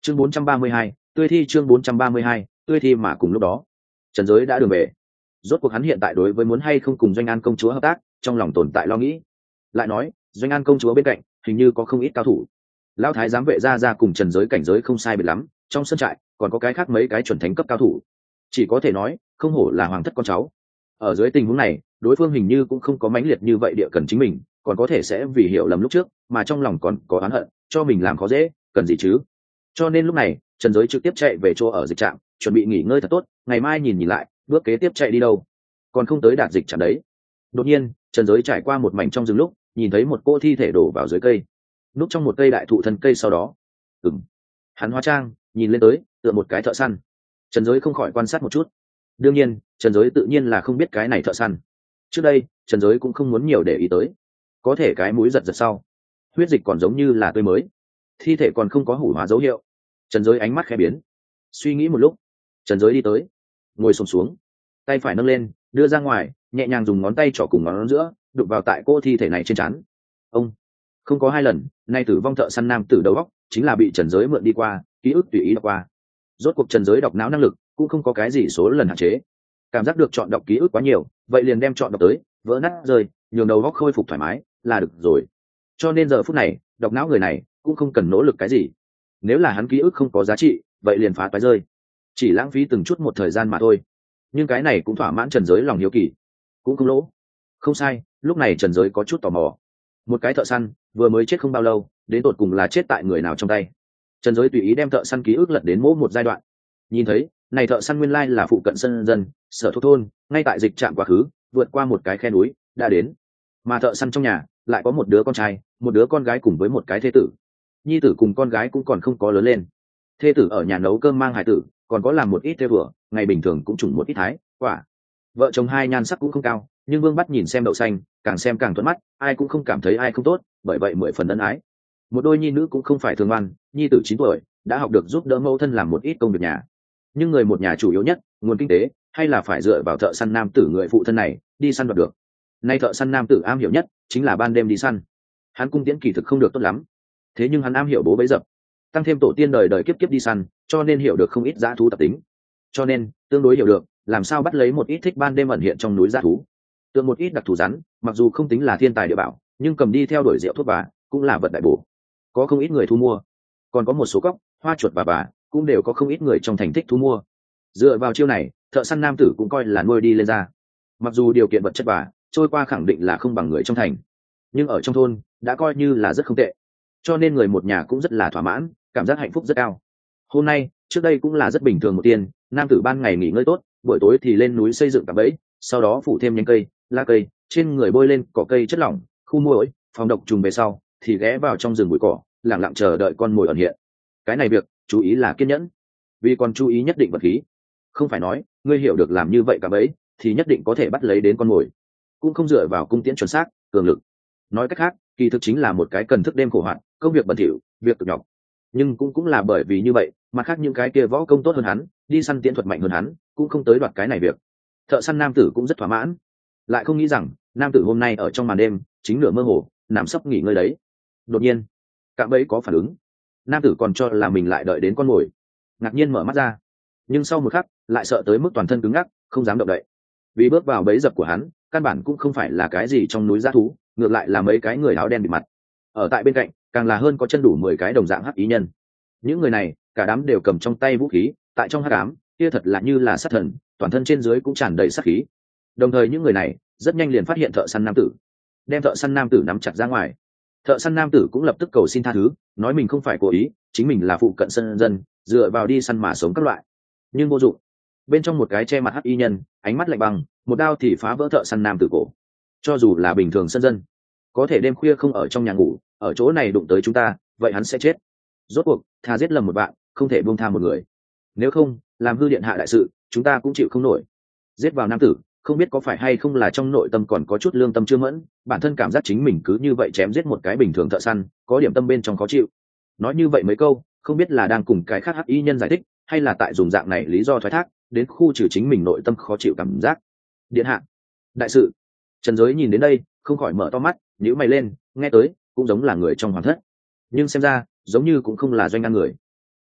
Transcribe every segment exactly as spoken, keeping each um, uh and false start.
chương bốn trăm ba mươi hai, tươi thi chương bốn trăm ba mươi hai, tươi thi mà cùng lúc đó trần giới đã đường về. Rốt cuộc hắn hiện tại đối với muốn hay không cùng Doanh An công chúa hợp tác trong lòng tồn tại lo nghĩ. Lại nói Doanh An công chúa bên cạnh hình như có không ít cao thủ. Lão thái giám vệ ra ra cùng trần giới cảnh giới không sai biệt lắm, trong sân trại còn có cái khác mấy cái chuẩn thánh cấp cao thủ. Chỉ có thể nói không hổ là hoàng thất con cháu. Ở dưới tình huống này đối phương hình như cũng không có mãnh liệt như vậy địa cần chính mình, còn có thể sẽ vì hiểu lầm lúc trước mà trong lòng còn có oán hận cho mình làm khó dễ, cần gì chứ. Cho nên lúc này trần giới trực tiếp chạy về chỗ ở dịch trạm, chuẩn bị nghỉ ngơi thật tốt, ngày mai nhìn nhìn lại bước kế tiếp chạy đi đâu. Còn không tới đạt dịch trạm đấy, đột nhiên trần giới trải qua một mảnh trong rừng lúc nhìn thấy một cô thi thể đổ vào dưới cây, núp trong một cây đại thụ thân cây. Sau đó ừng hắn hóa trang nhìn lên tới tựa một cái thợ săn. Trần giới không khỏi quan sát một chút. Đương nhiên trần giới tự nhiên là không biết cái này thợ săn. Trước đây trần giới cũng không muốn nhiều để ý tới, có thể cái mũi giật giật sau huyết dịch còn giống như là tươi mới, thi thể còn không có hủ hóa dấu hiệu. Trần giới ánh mắt khẽ biến, suy nghĩ một lúc trần giới đi tới, ngồi xổm xuống, tay phải nâng lên đưa ra ngoài, nhẹ nhàng dùng ngón tay trỏ cùng ngón giữa đụng vào tại cô thi thể này trên trán. Ông không có hai lần, nay tử vong thợ săn nam tử đầu óc chính là bị trần giới mượn đi qua ký ức tùy ý đọc qua. Rốt cuộc trần giới đọc não năng lực cũng không có cái gì số lần hạn chế, cảm giác được chọn đọc ký ức quá nhiều, vậy liền đem chọn đọc tới vỡ nát rơi, nhường đầu óc khôi phục thoải mái là được rồi. Cho nên giờ phút này đọc não người này cũng không cần nỗ lực cái gì, nếu là hắn ký ức không có giá trị vậy liền phá toái rơi, chỉ lãng phí từng chút một thời gian mà thôi. Nhưng cái này cũng thỏa mãn trần giới lòng hiếu kỳ, cũng không lỗ. Không sai, lúc này trần giới có chút tò mò, một cái thợ săn vừa mới chết không bao lâu, đến tột cùng là chết tại người nào trong tay. Trần giới tùy ý đem thợ săn ký ức lật đến mỗi một giai đoạn, nhìn thấy này thợ săn nguyên lai là phụ cận sân dân sở thuộc thôn, ngay tại dịch trạm quá khứ vượt qua một cái khe núi đã đến. Mà thợ săn trong nhà lại có một đứa con trai, một đứa con gái cùng với một cái thê tử. Nhi tử cùng con gái cũng còn không có lớn lên, thê tử ở nhà nấu cơm mang hải tử, còn có làm một ít thê vừa ngày bình thường cũng trùng một ít thái quả. Vợ chồng hai nhan sắc cũng không cao, nhưng Vương Bắt nhìn xem đậu xanh càng xem càng thuận mắt, ai cũng không cảm thấy ai không tốt, bởi vậy mười phần ân ái. Một đôi nhi nữ cũng không phải thường ngoan, nhi tử chín tuổi đã học được giúp đỡ mẫu thân làm một ít công việc nhà. Nhưng người một nhà chủ yếu nhất nguồn kinh tế hay là phải dựa vào thợ săn nam tử người phụ thân này đi săn đoạt được. Nay thợ săn nam tử am hiểu nhất chính là ban đêm đi săn. Hắn cung tiễn kỳ thực không được tốt lắm, thế nhưng hắn am hiểu bố bấy dập, tăng thêm tổ tiên đời đời kiếp kiếp đi săn, cho nên hiểu được không ít dã thú tập tính, cho nên tương đối hiểu được làm sao bắt lấy một ít thích ban đêm ẩn hiện trong núi dã thú. Tượng một ít đặc thù rắn, mặc dù không tính là thiên tài địa bảo, nhưng cầm đi theo đuổi rượu thuốc bà cũng là vật đại bổ, có không ít người thu mua. Còn có một số cóc hoa chuột bà bà cũng đều có không ít người trong thành thích thu mua. Dựa vào chiêu này thợ săn nam tử cũng coi là nuôi đi lên ra. Mặc dù điều kiện vật chất bà trôi qua khẳng định là không bằng người trong thành, nhưng ở trong thôn đã coi như là rất không tệ, cho nên người một nhà cũng rất là thỏa mãn, cảm giác hạnh phúc rất cao. Hôm nay trước đây cũng là rất bình thường một tiên, nam tử ban ngày nghỉ ngơi tốt, buổi tối thì lên núi xây dựng cạm bẫy, sau đó phủ thêm nhánh cây lá cây, trên người bôi lên cỏ cây chất lỏng khu muỗi phòng độc trùng, về sau thì ghé vào trong rừng bụi cỏ lẳng lặng chờ đợi con mồi ẩn hiện. Cái này việc chú ý là kiên nhẫn, vì còn chú ý nhất định vật khí. Không phải nói ngươi hiểu được làm như vậy cả bấy thì nhất định có thể bắt lấy đến con mồi, cũng không dựa vào cung tiễn chuẩn xác cường lực. Nói cách khác, kỳ thực chính là một cái cần thức đêm khổ hoạt, công việc bẩn thỉu, việc cực nhọc. Nhưng cũng cũng là bởi vì như vậy mà khác những cái kia võ công tốt hơn hắn, đi săn tiễn thuật mạnh hơn hắn, cũng không tới đoạt cái này việc. Thợ săn nam tử cũng rất thỏa mãn, lại không nghĩ rằng nam tử hôm nay ở trong màn đêm chính nửa mơ hồ nằm sấp nghỉ ngơi đấy, đột nhiên cạm bẫy có phản ứng. Nam tử còn cho là mình lại đợi đến con mồi, ngạc nhiên mở mắt ra, nhưng sau một khắc lại sợ tới mức toàn thân cứng ngắc không dám động đậy, vì bước vào bẫy dập của hắn căn bản cũng không phải là cái gì trong núi dã thú, ngược lại là mấy cái người áo đen bịt mặt. Ở tại bên cạnh càng là hơn có chân đủ mười cái đồng dạng hắc ý nhân. Những người này cả đám đều cầm trong tay vũ khí, tại trong hắc ám kia thật là như là sát thần, toàn thân trên dưới cũng tràn đầy sát khí. Đồng thời những người này rất nhanh liền phát hiện thợ săn nam tử, đem thợ săn nam tử nắm chặt ra ngoài. Thợ săn nam tử cũng lập tức cầu xin tha thứ, nói mình không phải cố ý, chính mình là phụ cận sân dân, dựa vào đi săn mà sống các loại. Nhưng vô dụng, bên trong một cái che mặt hắc y nhân ánh mắt lạnh băng, một đao thì phá vỡ thợ săn nam tử cổ. Cho dù là bình thường sân dân, có thể đêm khuya không ở trong nhà ngủ, ở chỗ này đụng tới chúng ta, vậy hắn sẽ chết. Rốt cuộc thà giết lầm một bạn, không thể buông tha một người, nếu không làm hư điện hạ đại sự chúng ta cũng chịu không nổi. Giết vào nam tử, không biết có phải hay không là trong nội tâm còn có chút lương tâm chưa mẫn, bản thân cảm giác chính mình cứ như vậy chém giết một cái bình thường thợ săn, có điểm tâm bên trong khó chịu. Nói như vậy mấy câu, không biết là đang cùng cái khác hắc y nhân giải thích, hay là tại dùng dạng này lý do thoái thác đến khu trừ chính mình nội tâm khó chịu cảm giác. Điện hạ đại sự. Trần Giới nhìn đến đây không khỏi mở to mắt, nhíu mày lên, nghe tới cũng giống là người trong hoàng thất, nhưng xem ra giống như cũng không là Doanh An người.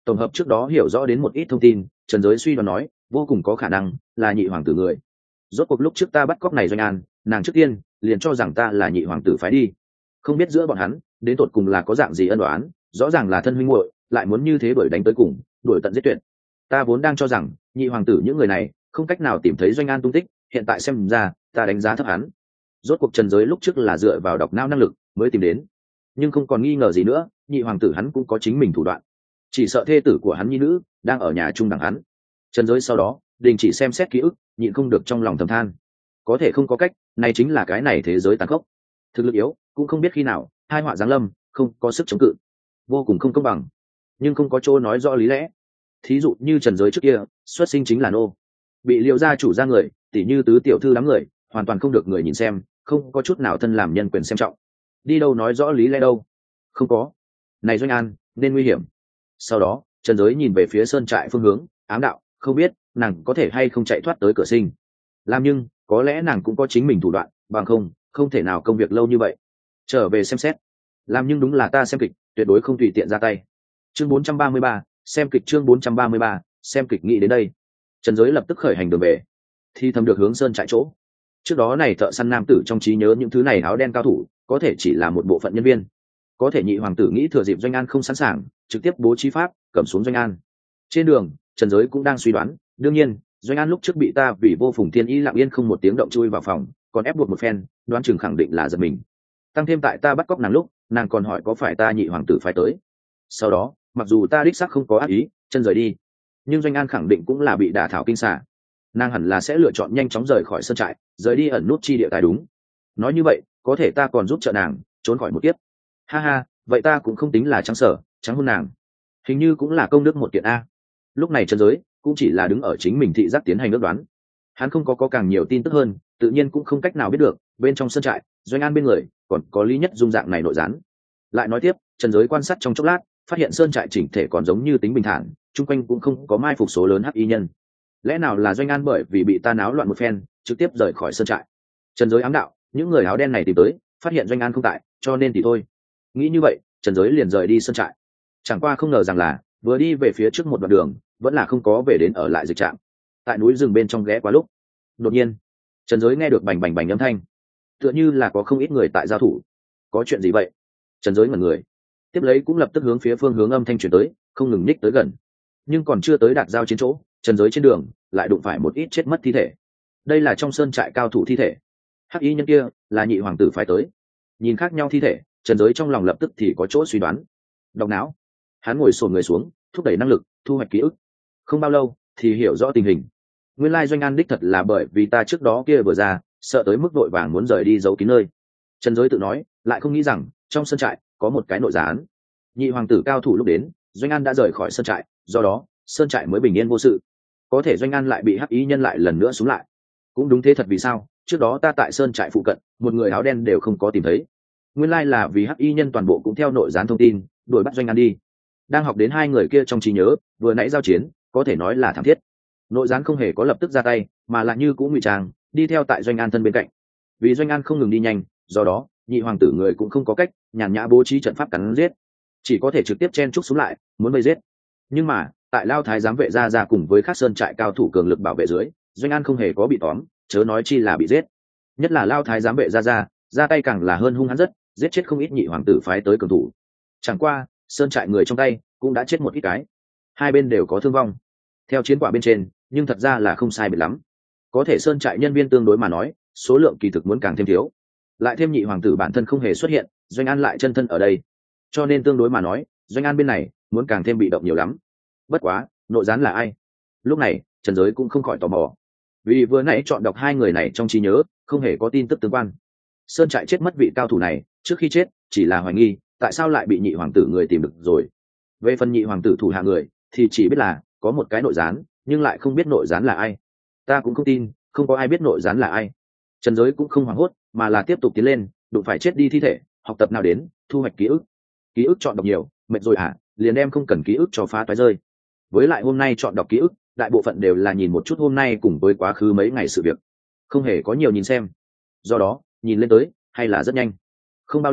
tổng hợp trước đó hiểu rõ đến một ít thông tin, Trần Giới suy đoán nói vô cùng có khả năng là nhị hoàng tử người. Rốt cuộc lúc trước ta bắt cóc này Doanh An, nàng trước tiên liền cho rằng ta là nhị hoàng tử phái đi, không biết giữa bọn hắn đến tột cùng là có dạng gì ân oán, rõ ràng là thân huynh muội lại muốn như thế đuổi đánh tới cùng, đuổi tận giết tuyệt. Ta vốn đang cho rằng nhị hoàng tử những người này không cách nào tìm thấy Doanh An tung tích, hiện tại xem ra ta đánh giá thấp hắn. Rốt cuộc Trần Giới lúc trước là dựa vào đọc não năng lực mới tìm đến, nhưng không còn nghi ngờ gì nữa, nhị hoàng tử hắn cũng có chính mình thủ đoạn, chỉ sợ thê tử của hắn nhi nữ đang ở nhà chung đằng hắn. Trần Giới sau đó đình chỉ xem xét ký ức, nhịn không được trong lòng thầm than, có thể không có cách, này chính là cái này thế giới tàn khốc, thực lực yếu cũng không biết khi nào hai họa giáng lâm, không có sức chống cự, vô cùng không công bằng, nhưng không có chỗ nói rõ lý lẽ. Thí dụ như Trần Giới trước kia xuất sinh chính là nô, bị Liễu gia chủ ra người tỉ như tứ tiểu thư đám người hoàn toàn không được người nhìn xem, không có chút nào thân làm nhân quyền xem trọng, đi đâu nói rõ lý lẽ đâu, không có. Này Doanh An nên nguy hiểm. Sau đó Trần Giới nhìn về phía sơn trại phương hướng, ám đạo không biết nàng có thể hay không chạy thoát tới cửa sinh làm, nhưng có lẽ nàng cũng có chính mình thủ đoạn, bằng không không thể nào công việc lâu như vậy. Trở về xem xét làm, nhưng đúng là ta xem kịch tuyệt đối không tùy tiện ra tay. Chương bốn trăm ba mươi ba, xem kịch. Chương bốn trăm ba mươi ba, xem kịch. Nghĩ đến đây, Trần Giới lập tức khởi hành đường về, thì thầm được hướng sơn trại chỗ. Trước đó này thợ săn nam tử trong trí nhớ những thứ này áo đen cao thủ có thể chỉ là một bộ phận nhân viên, có thể nhị hoàng tử nghĩ thừa dịp Doanh An không sẵn sàng, trực tiếp bố trí pháp cầm xuống Doanh An. Trên đường Trần Giới cũng đang suy đoán, đương nhiên Doanh An lúc trước bị ta vì vô phùng thiên ý lặng yên không một tiếng động chui vào phòng, còn ép buộc một phen, đoán chừng khẳng định là giật mình. Tăng thêm tại ta bắt cóc nàng lúc, nàng còn hỏi có phải ta nhị hoàng tử phải tới. Sau đó mặc dù ta đích xác không có ác ý chân rời đi, nhưng Doanh An khẳng định cũng là bị đả thảo kinh xả, nàng hẳn là sẽ lựa chọn nhanh chóng rời khỏi sơn trại, rời đi ẩn nút chi địa tài đúng. Nói như vậy có thể ta còn giúp trợ nàng trốn khỏi một kiếp. Ha ha, vậy ta cũng không tính là trắng sở trắng hôn nàng, hình như cũng là công đức một kiện a. Lúc này Trần Giới cũng chỉ là đứng ở chính mình thị giác tiến hành ước đoán, hắn không có có càng nhiều tin tức hơn, tự nhiên cũng không cách nào biết được bên trong sơn trại Doanh An bên người còn có Lý Nhất Dung dạng này nội gián. Lại nói tiếp, Trần Giới quan sát trong chốc lát, phát hiện sơn trại chỉnh thể còn giống như tính bình thản, chung quanh cũng không có mai phục số lớn hắc y nhân. Lẽ nào là Doanh An bởi vì bị ta náo loạn một phen trực tiếp rời khỏi sơn trại? Trần Giới ám đạo, những người áo đen này tìm tới phát hiện Doanh An không tại, cho nên thì thôi. Nghĩ như vậy, Trần Giới liền rời đi sơn trại. Chẳng qua không ngờ rằng là vừa đi về phía trước một đoạn đường vẫn là không có về đến ở lại dịch trạm, tại núi rừng bên trong ghé qua lúc, đột nhiên Trần Giới nghe được bành bành bành âm thanh, tựa như là có không ít người tại giao thủ. Có chuyện gì vậy? Trần Giới ngẩn người, tiếp lấy cũng lập tức hướng phía phương hướng âm thanh chuyển tới, không ngừng nhích tới gần. Nhưng còn chưa tới đạt giao chiến chỗ, Trần Giới trên đường lại đụng phải một ít chết mất thi thể. Đây là trong sơn trại cao thủ thi thể, hắc y nhân kia là nhị hoàng tử phái tới. Nhìn khác nhau thi thể, Trần Giới trong lòng lập tức thì có chỗ suy đoán. Đọc não, hắn ngồi xổm người xuống, thúc đẩy năng lực thu hoạch ký ức. Không bao lâu thì hiểu rõ tình hình. Nguyên lai Doanh An đích thật là bởi vì ta trước đó kia vừa ra, sợ tới mức vội vàng muốn rời đi giấu kín nơi. Trần Giới tự nói, lại không nghĩ rằng trong sân trại có một cái nội gián. Nhị hoàng tử cao thủ lúc đến, Doanh An đã rời khỏi sân trại, do đó sơn trại mới bình yên vô sự. Có thể Doanh An lại bị hắc ý nhân lại lần nữa xuống lại. Cũng đúng thế thật, vì sao trước đó ta tại sơn trại phụ cận một người áo đen đều không có tìm thấy? Nguyên lai là vì hắc y nhân toàn bộ cũng theo nội gián thông tin đuổi bắt Doanh An đi. Đang học đến hai người kia trong trí nhớ, vừa nãy giao chiến có thể nói là thảm thiết. Nội gián không hề có lập tức ra tay, mà là như cũng ngụy trang đi theo tại Doanh An thân bên cạnh. Vì Doanh An không ngừng đi nhanh, do đó nhị hoàng tử người cũng không có cách nhàn nhã bố trí trận pháp cắn giết, chỉ có thể trực tiếp chen trúc xuống lại muốn vây giết. Nhưng mà tại Lao Thái giám vệ ra ra cùng với các sơn trại cao thủ cường lực bảo vệ dưới, Doanh An không hề có bị tóm, chớ nói chi là bị giết. Nhất là Lao Thái giám vệ ra ra ra tay càng là hơn hung hãn rất, giết chết không ít nhị hoàng tử phái tới cường thủ. Chẳng qua sơn trại người trong tay cũng đã chết một ít cái, hai bên đều có thương vong. Theo chiến quả bên trên nhưng thật ra là không sai biệt lắm, có thể sơn trại nhân viên tương đối mà nói số lượng kỳ thực muốn càng thêm thiếu, lại thêm nhị hoàng tử bản thân không hề xuất hiện, Doanh An lại chân thân ở đây, cho nên tương đối mà nói Doanh An bên này muốn càng thêm bị động nhiều lắm. Bất quá nội gián là ai? Lúc này Trần Giới cũng không khỏi tò mò, vì vừa nãy chọn đọc hai người này trong trí nhớ không hề có tin tức tương quan. Sơn trại chết mất vị cao thủ này trước khi chết chỉ là hoài nghi tại sao lại bị nhị hoàng tử người tìm được rồi. Về phần nhị hoàng tử thủ hạ người thì chỉ biết là có một cái nội gián, nhưng lại không biết nội gián là ai. Ta cũng không tin không có ai biết nội gián là ai. Trần Giới cũng không hoảng hốt, mà là tiếp tục tiến lên, đụng phải chết đi thi thể, học tập nào đến thu hoạch ký ức. Ký ức chọn đọc nhiều mệt rồi hả? Liền đem không cần ký ức cho phá toái rơi. Với lại hôm nay chọn đọc ký ức đại bộ phận đều là nhìn một chút hôm nay cùng với quá khứ mấy ngày sự việc, không hề có nhiều nhìn xem, do đó nhìn lên tới hay là rất nhanh. Không bao lâu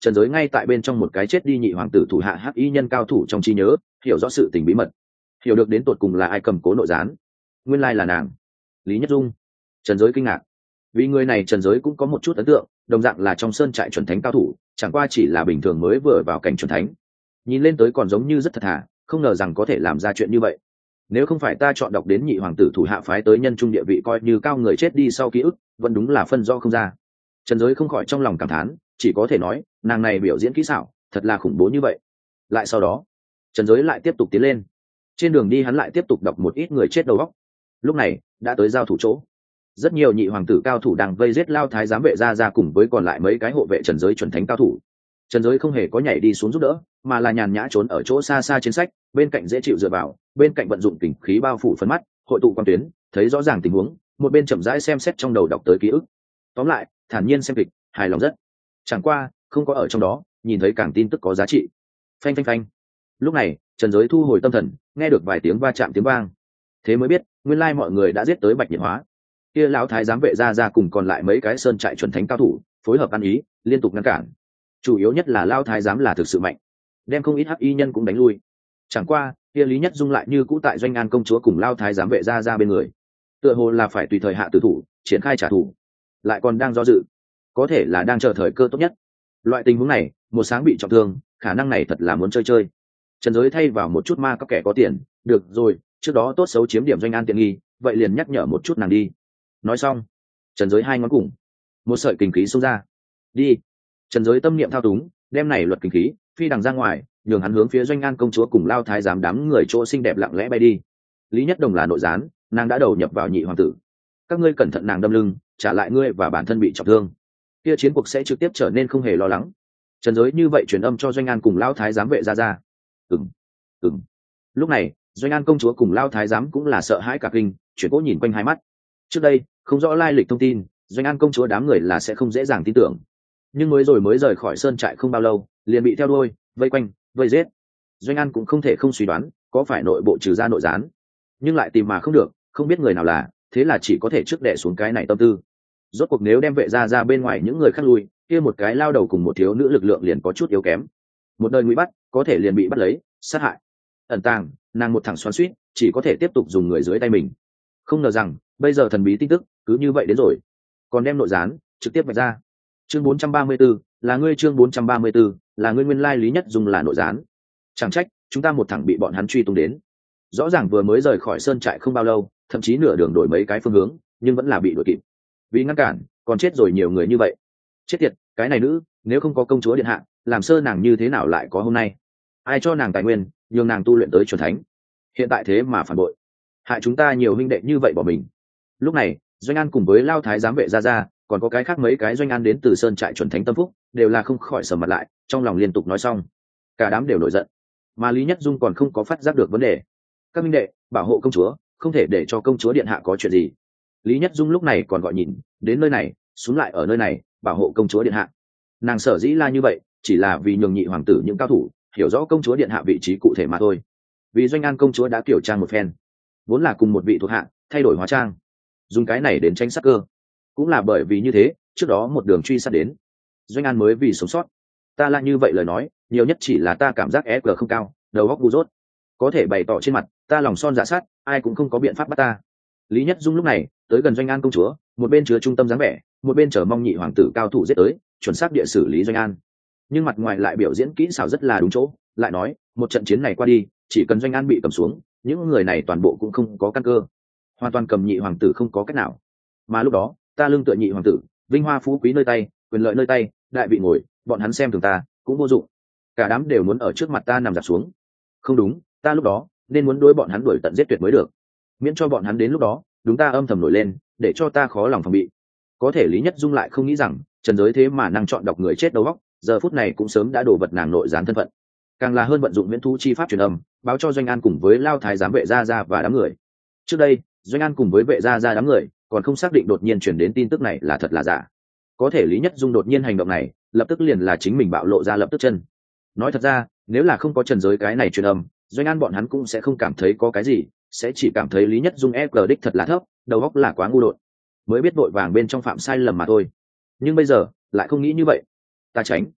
trần giới ngay tại bên trong một cái chết đi nhị hoàng tử thủ hạ hắc y nhân cao thủ trong trí nhớ hiểu rõ sự tình bí mật, hiểu được đến tột cùng là ai cầm cố nội gián. Nguyên lai là nàng, Lý Nhất Dung. Trần giới kinh ngạc, vì người này trần giới cũng có một chút ấn tượng, đồng dạng là trong sơn trại chuẩn thánh cao thủ, chẳng qua chỉ là bình thường mới vừa vào cảnh chuẩn thánh, nhìn lên tới còn giống như rất thật thà, không ngờ rằng có thể làm ra chuyện như vậy. Nếu không phải ta chọn đọc đến nhị hoàng tử thủ hạ phái tới nhân trung địa vị coi như cao người chết đi sau ký ức, vẫn đúng là phân rõ không ra. Trần giới không khỏi trong lòng cảm thán, chỉ có thể nói nàng này biểu diễn kỹ xảo thật là khủng bố như vậy. Lại sau đó trần giới lại tiếp tục tiến lên, trên đường đi hắn lại tiếp tục đọc một ít người chết đầu óc. Lúc này đã tới giao thủ chỗ, rất nhiều nhị hoàng tử cao thủ đang vây giết lao thái giám vệ ra ra cùng với còn lại mấy cái hộ vệ trần giới chuẩn thánh cao thủ. Trần giới không hề có nhảy đi xuống giúp đỡ, mà là nhàn nhã trốn ở chỗ xa xa trên sách, bên cạnh dễ chịu dựa vào, bên cạnh vận dụng kình khí bao phủ phấn mắt, hội tụ quan tuyến, thấy rõ ràng tình huống, một bên chậm rãi xem xét trong đầu đọc tới ký ức. Tóm lại thản nhiên xem kịch, hài lòng rất. Chẳng qua không có ở trong đó nhìn thấy càng tin tức có giá trị. Phanh phanh phanh. Lúc này trần giới thu hồi tâm thần, nghe được vài tiếng va chạm tiếng vang, thế mới biết nguyên lai mọi người đã giết tới Bạch Nhiệt Hóa. Kia lão thái giám vệ ra ra cùng còn lại mấy cái sơn trại chuẩn thánh cao thủ phối hợp ăn ý, liên tục ngăn cản. Chủ yếu nhất là lão thái giám là thực sự mạnh, đem không ít hắc y nhân cũng đánh lui. Chẳng qua kia Lý Nhất Dung lại như cũ tại Doanh An công chúa cùng lão thái giám vệ ra ra bên người, tựa hồ là phải tùy thời hạ tử thủ, triển khai trả thù, lại còn đang do dự, có thể là đang chờ thời cơ tốt nhất. Loại tình huống này, một sáng bị trọng thương, khả năng này thật là muốn chơi chơi. Trần giới thay vào một chút ma các kẻ có tiền, được rồi, trước đó tốt xấu chiếm điểm Doanh An tiện nghi, vậy liền nhắc nhở một chút nàng đi. Nói xong trần giới hai ngón cùng một sợi kình khí xông ra, đi. Trần giới tâm niệm thao túng, đem này luật kình khí phi đằng ra ngoài, nhường hắn hướng phía Doanh An công chúa cùng lao thái giám đám người chỗ xinh đẹp lặng lẽ bay đi. Lý Nhất Đồng là nội gián, nàng đã đầu nhập vào nhị hoàng tử, các ngươi cẩn thận nàng đâm lưng, trả lại ngươi và bản thân bị trọng thương, kia chiến cuộc sẽ trực tiếp trở nên không hề lo lắng. Trần giới như vậy truyền âm cho Doanh An cùng lao thái giám vệ ra ra. Ừm, ừm. Lúc này Doanh An công chúa cùng lao thái giám cũng là sợ hãi cả kinh, chuyển cố nhìn quanh hai mắt. Trước đây không rõ lai lịch thông tin, Doanh An công chúa đám người là sẽ không dễ dàng tin tưởng, nhưng mới rồi mới rời khỏi sơn trại không bao lâu liền bị theo đuôi vây quanh vây giết. Doanh An cũng không thể không suy đoán có phải nội bộ trừ ra nội gián, nhưng lại tìm mà không được, không biết người nào là, thế là chỉ có thể trước đẻ xuống cái này tâm tư. Rốt cuộc nếu đem vệ ra ra bên ngoài những người khác lui, kia một cái lao đầu cùng một thiếu nữ lực lượng liền có chút yếu kém, một đời ngụy bắt có thể liền bị bắt lấy sát hại. Ẩn tàng nàng một thằng xoắn suýt, chỉ có thể tiếp tục dùng người dưới tay mình. Không ngờ rằng bây giờ thần bí tin tức cứ như vậy đến rồi, còn đem nội gián trực tiếp vạch ra. Chương bốn trăm ba mươi 4, là ngươi. Chương bốn trăm ba mươi 4, là ngươi. Nguyên lai Lý Nhất Dung là nội gián, chẳng trách chúng ta một thằng bị bọn hắn truy tung đến. Rõ ràng vừa mới rời khỏi sơn trại không bao lâu, thậm chí nửa đường đổi mấy cái phương hướng, nhưng vẫn là bị đuổi kịp. Vì ngăn cản còn chết rồi nhiều người như vậy. Chết tiệt, cái này nữ nếu không có công chúa điện hạ, làm sơ nàng như thế nào lại có hôm nay? Ai cho nàng tài nguyên nhường nàng tu luyện tới chuẩn thánh, hiện tại thế mà phản bội, hại chúng ta nhiều huynh đệ như vậy bỏ mình. Lúc này Doanh An cùng với lao thái giám vệ ra ra, còn có cái khác mấy cái Doanh An đến từ sơn trại chuẩn thánh tâm phúc, đều là không khỏi sầm mặt lại, trong lòng liên tục nói xong, cả đám đều nổi giận. Mà Lý Nhất Dung còn không có phát giác được vấn đề. Các huynh đệ bảo hộ công chúa, không thể để cho công chúa điện hạ có chuyện gì. Lý Nhất Dung lúc này còn gọi nhìn đến nơi này, xuống lại ở nơi này bảo hộ công chúa điện hạ. Nàng sở dĩ là như vậy, chỉ là vì nhường nhị hoàng tử những cao thủ hiểu rõ công chúa điện hạ vị trí cụ thể mà thôi. Vì Doanh An công chúa đã kiểu trang một phen, vốn là cùng một vị thuộc hạ thay đổi hóa trang, dùng cái này đến tranh sắc cơ. Cũng là bởi vì như thế, trước đó một đường truy sát đến, Doanh An mới vì sống sót. Ta là như vậy lời nói, nhiều nhất chỉ là ta cảm giác e quy không cao, đầu óc ngu dốt, có thể bày tỏ trên mặt, ta lòng son dạ sát, ai cũng không có biện pháp bắt ta. Lý Nhất Dung lúc này tới gần Doanh An công chúa, một bên chứa trung tâm dáng vẻ, một bên chờ mong nhị hoàng tử cao thủ giết tới, chuẩn xác địa xử lý Doanh An. Nhưng mặt ngoài lại biểu diễn kỹ xảo rất là đúng chỗ, lại nói một trận chiến này qua đi, chỉ cần Doanh An bị cầm xuống, những người này toàn bộ cũng không có căn cơ, hoàn toàn cầm nhị hoàng tử không có cách nào. Mà lúc đó ta lương tựa nhị hoàng tử, vinh hoa phú quý nơi tay, quyền lợi nơi tay, đại vị ngồi, bọn hắn xem thường ta cũng vô dụng, cả đám đều muốn ở trước mặt ta nằm dạp xuống. Không đúng, ta lúc đó nên muốn đối bọn hắn đuổi tận giết tuyệt mới được, miễn cho bọn hắn đến lúc đó đúng ta âm thầm nổi lên, để cho ta khó lòng phòng bị. Có thể Lý Nhất Dung lại không nghĩ rằng trần giới thế mà năng chọn đọc người chết đầu óc, giờ phút này cũng sớm đã đổ vật nàng nội gián thân phận, càng là hơn vận dụng viễn thu chi pháp truyền âm báo cho Doanh An cùng với lao thái giám vệ gia gia và đám người. Trước đây Doanh An cùng với vệ gia gia đám người còn không xác định đột nhiên chuyển đến tin tức này là thật là giả, có thể Lý Nhất Dung đột nhiên hành động này lập tức liền là chính mình bạo lộ ra lập tức chân. Nói thật ra nếu là không có trần giới cái này truyền âm, Doanh An bọn hắn cũng sẽ không cảm thấy có cái gì, sẽ chỉ cảm thấy Lý Nhất Dung e quy đích thật là thấp, đầu óc là quá ngu đột, mới biết vội vàng bên trong phạm sai lầm mà thôi. Nhưng bây giờ lại không nghĩ như vậy. Ta tránh.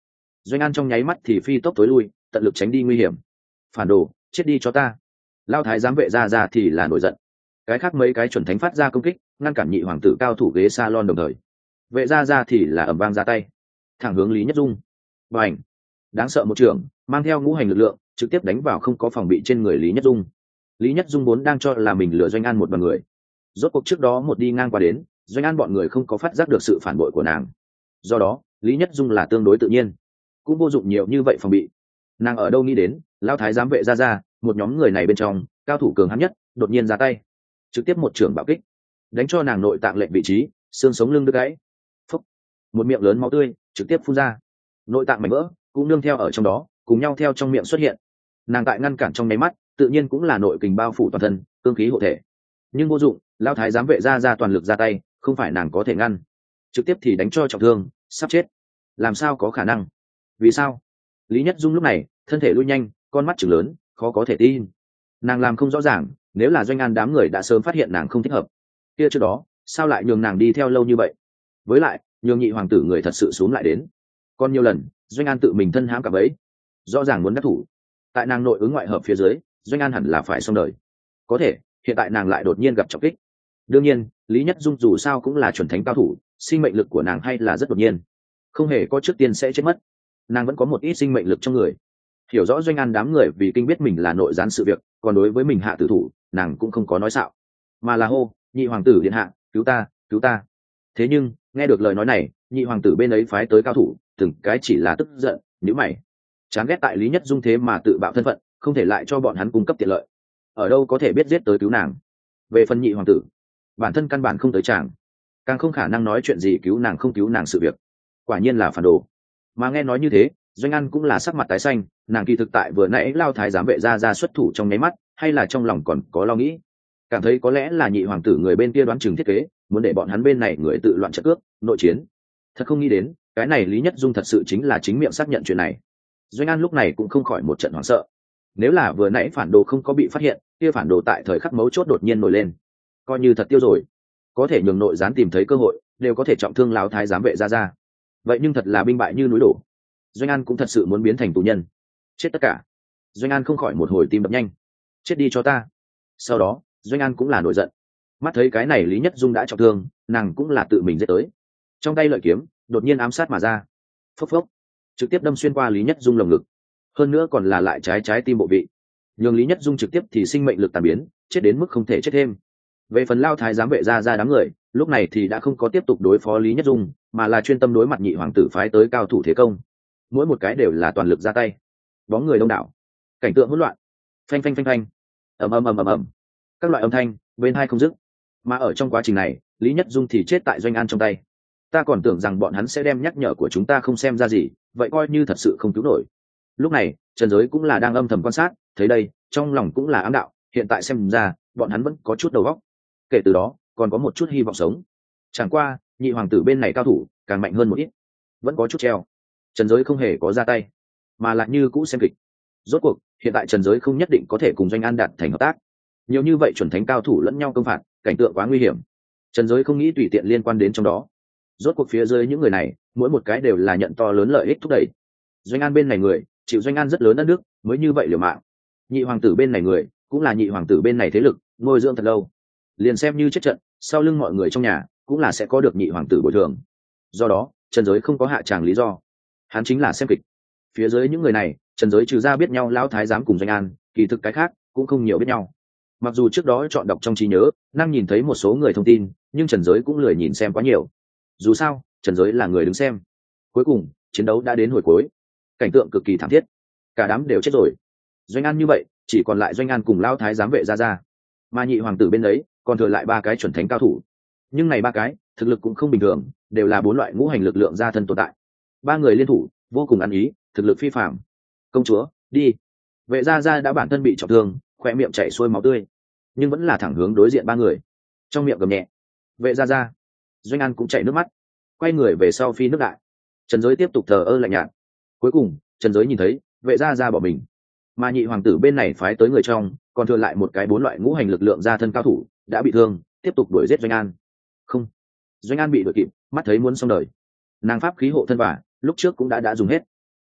Doanh An trong nháy mắt thì phi tốc tối lui, tận lực tránh đi nguy hiểm. Phản đồ, chết đi cho ta! Lao thái giám vệ ra ra thì là nổi giận. Cái khác mấy cái chuẩn thánh phát ra công kích, ngăn cản nhị hoàng tử cao thủ ghế salon đồng thời. Vệ ra ra thì là ầm vang ra tay, thẳng hướng Lý Nhất Dung. Bành! Đáng sợ một trưởng, mang theo ngũ hành lực lượng, trực tiếp đánh vào không có phòng bị trên người Lý Nhất Dung. Lý Nhất Dung vốn đang cho là mình lừa Doanh An một đoàn người, rốt cuộc trước đó một đi ngang qua đến, Doanh An bọn người không có phát giác được sự phản bội của nàng. Do đó, Lý Nhất Dung là tương đối tự nhiên, cũng vô dụng nhiều như vậy phòng bị. Nàng ở đâu nghĩ đến, Lão thái giám vệ ra ra, một nhóm người này bên trong, cao thủ cường hãn nhất, đột nhiên ra tay, trực tiếp một trưởng bạo kích, đánh cho nàng nội tạng lệch vị trí, xương sống lưng đứt gãy. Phốc! Một miệng lớn máu tươi trực tiếp phun ra, nội tạng mảnh vỡ cũng nương theo ở trong đó, cùng nhau theo trong miệng xuất hiện. Nàng tại ngăn cản trong nháy mắt, tự nhiên cũng là nội kình bao phủ toàn thân, cương khí hộ thể. Nhưng vô dụng, Lão thái giám vệ ra ra toàn lực ra tay, không phải nàng có thể ngăn, trực tiếp thì đánh cho trọng thương, sắp chết. Làm sao có khả năng? Vì sao? Lý Nhất Dung lúc này thân thể lui nhanh, con mắt trừng lớn, khó có thể tin. Nàng làm không rõ ràng, nếu là Doanh An đám người đã sớm phát hiện nàng không thích hợp, kia trước đó sao lại nhường nàng đi theo lâu như vậy? Với lại nhường nhị hoàng tử người thật sự xuống lại đến, còn nhiều lần Doanh An tự mình thân hãm cả bấy, rõ ràng muốn đắc thủ. Tại nàng nội ứng ngoại hợp phía dưới, Doanh An hẳn là phải xong đời. Có thể hiện tại nàng lại đột nhiên gặp trọng kích. Đương nhiên Lý Nhất Dung dù sao cũng là chuẩn thánh cao thủ, sinh mệnh lực của nàng hay là rất đột nhiên, không hề có trước tiên sẽ chết mất. Nàng vẫn có một ít sinh mệnh lực trong người, hiểu rõ Doanh An đám người vì kinh biết mình là nội gián sự việc, còn đối với mình hạ tử thủ, nàng cũng không có nói xạo, mà là hô: nhị hoàng tử điện hạ, cứu ta, cứu ta. Thế nhưng nghe được lời nói này, nhị hoàng tử bên ấy phái tới cao thủ từng cái chỉ là tức giận, nhíu mày, chán ghét tại Lý Nhất Dung thế mà tự bạo thân phận, không thể lại cho bọn hắn cung cấp tiện lợi, ở đâu có thể biết giết tới cứu nàng. Về phần nhị hoàng tử, bản thân căn bản không tới chàng, càng không khả năng nói chuyện gì cứu nàng không cứu nàng sự việc, quả nhiên là phản đồ. Mà nghe nói như thế, Doanh An cũng là sắc mặt tái xanh, nàng kỳ thực tại vừa nãy Lao thái giám vệ ra ra xuất thủ trong nháy mắt, hay là trong lòng còn có lo nghĩ, cảm thấy có lẽ là nhị hoàng tử người bên kia đoán chừng thiết kế, muốn để bọn hắn bên này người tự loạn trận cướp, nội chiến. Thật không nghĩ đến, cái này Lý Nhất Dung thật sự chính là chính miệng xác nhận chuyện này. Doanh An lúc này cũng không khỏi một trận hoảng sợ. Nếu là vừa nãy phản đồ không có bị phát hiện, kia phản đồ tại thời khắc mấu chốt đột nhiên nổi lên, coi như thật tiêu rồi, có thể nhường nội gián tìm thấy cơ hội, đều có thể trọng thương Lão thái giám vệ ra ra. Vậy nhưng thật là binh bại như núi đổ. Doanh An cũng thật sự muốn biến thành tù nhân, chết tất cả. Doanh An không khỏi một hồi tim đập nhanh, chết đi cho ta. Sau đó Doanh An cũng là nổi giận, mắt thấy cái này Lý Nhất Dung đã trọng thương, nàng cũng là tự mình giết tới, trong tay lợi kiếm đột nhiên ám sát mà ra, phốc phốc, trực tiếp đâm xuyên qua Lý Nhất Dung lồng ngực, hơn nữa còn là lại trái trái tim bộ vị, nhường Lý Nhất Dung trực tiếp thì sinh mệnh lực tàn biến, chết đến mức không thể chết thêm. Về phần Lao thái giám vệ ra ra đám người, lúc này thì đã không có tiếp tục đối phó Lý Nhất Dung, mà là chuyên tâm đối mặt nhị hoàng tử phái tới cao thủ thế công, mỗi một cái đều là toàn lực ra tay, bóng người đông đảo, cảnh tượng hỗn loạn, phanh phanh phanh phanh, ầm ầm ầm ầm ầm, các loại âm thanh bên hai không dứt. Mà ở trong quá trình này, Lý Nhất Dung thì chết tại Doanh An trong tay. Ta còn tưởng rằng bọn hắn sẽ đem nhắc nhở của chúng ta không xem ra gì, vậy coi như thật sự không cứu nổi. Lúc này Trần Giới cũng là đang âm thầm quan sát, thấy đây trong lòng cũng là ám đạo, hiện tại xem ra bọn hắn vẫn có chút đầu óc, kể từ đó còn có một chút hy vọng sống. Chẳng qua nhị hoàng tử bên này cao thủ càng mạnh hơn một ít, vẫn có chút treo. Trần Giới không hề có ra tay, mà lại như cũ xem kịch. Rốt cuộc hiện tại Trần Giới không nhất định có thể cùng Doanh An đạt thành hợp tác, nhiều như vậy chuẩn thánh cao thủ lẫn nhau công phạt, cảnh tượng quá nguy hiểm. Trần Giới không nghĩ tùy tiện liên quan đến trong đó. Rốt cuộc phía dưới những người này, mỗi một cái đều là nhận to lớn lợi ích thúc đẩy. Doanh An bên này người chịu Doanh An rất lớn đất nước, mới như vậy liều mạng. Nhị hoàng tử bên này người cũng là nhị hoàng tử bên này thế lực nuôi dưỡng thật lâu, liền xem như chết trận, sau lưng mọi người trong nhà cũng là sẽ có được nhị hoàng tử bồi thường. Do đó Trần Giới không có hạ tràng lý do, hắn chính là xem kịch. Phía dưới những người này, Trần Giới trừ ra biết nhau Lão thái giám cùng Doanh An, kỳ thực cái khác cũng không nhiều biết nhau. Mặc dù trước đó chọn đọc trong trí nhớ năng nhìn thấy một số người thông tin, nhưng Trần Giới cũng lười nhìn xem quá nhiều. Dù sao Trần Giới là người đứng xem. Cuối cùng chiến đấu đã đến hồi cuối, cảnh tượng cực kỳ thảm thiết, cả đám đều chết rồi. Doanh An như vậy chỉ còn lại Doanh An cùng Lão thái giám vệ ra ra, mà nhị hoàng tử bên đấy còn thừa lại ba cái chuẩn thánh cao thủ. Nhưng này ba cái thực lực cũng không bình thường, đều là bốn loại ngũ hành lực lượng gia thân tồn tại. Ba người liên thủ vô cùng ăn ý, thực lực phi phàm. Công chúa đi. Vệ gia gia đã bản thân bị trọng thương, khoe miệng chảy xuôi máu tươi, nhưng vẫn là thẳng hướng đối diện ba người, trong miệng gầm nhẹ: vệ gia gia. Doanh An cũng chảy nước mắt, quay người về sau phi nước đại. Trần Giới tiếp tục thờ ơ lạnh nhạt. Cuối cùng Trần Giới nhìn thấy vệ gia gia bỏ mình, mà nhị hoàng tử bên này phái tới người trong còn thừa lại một cái bốn loại ngũ hành lực lượng gia thân cao thủ đã bị thương, tiếp tục đuổi giết Doanh An. Không, Doanh An bị đuổi kịp, mắt thấy muốn xong đời. Nàng pháp khí hộ thân và lúc trước cũng đã đã dùng hết,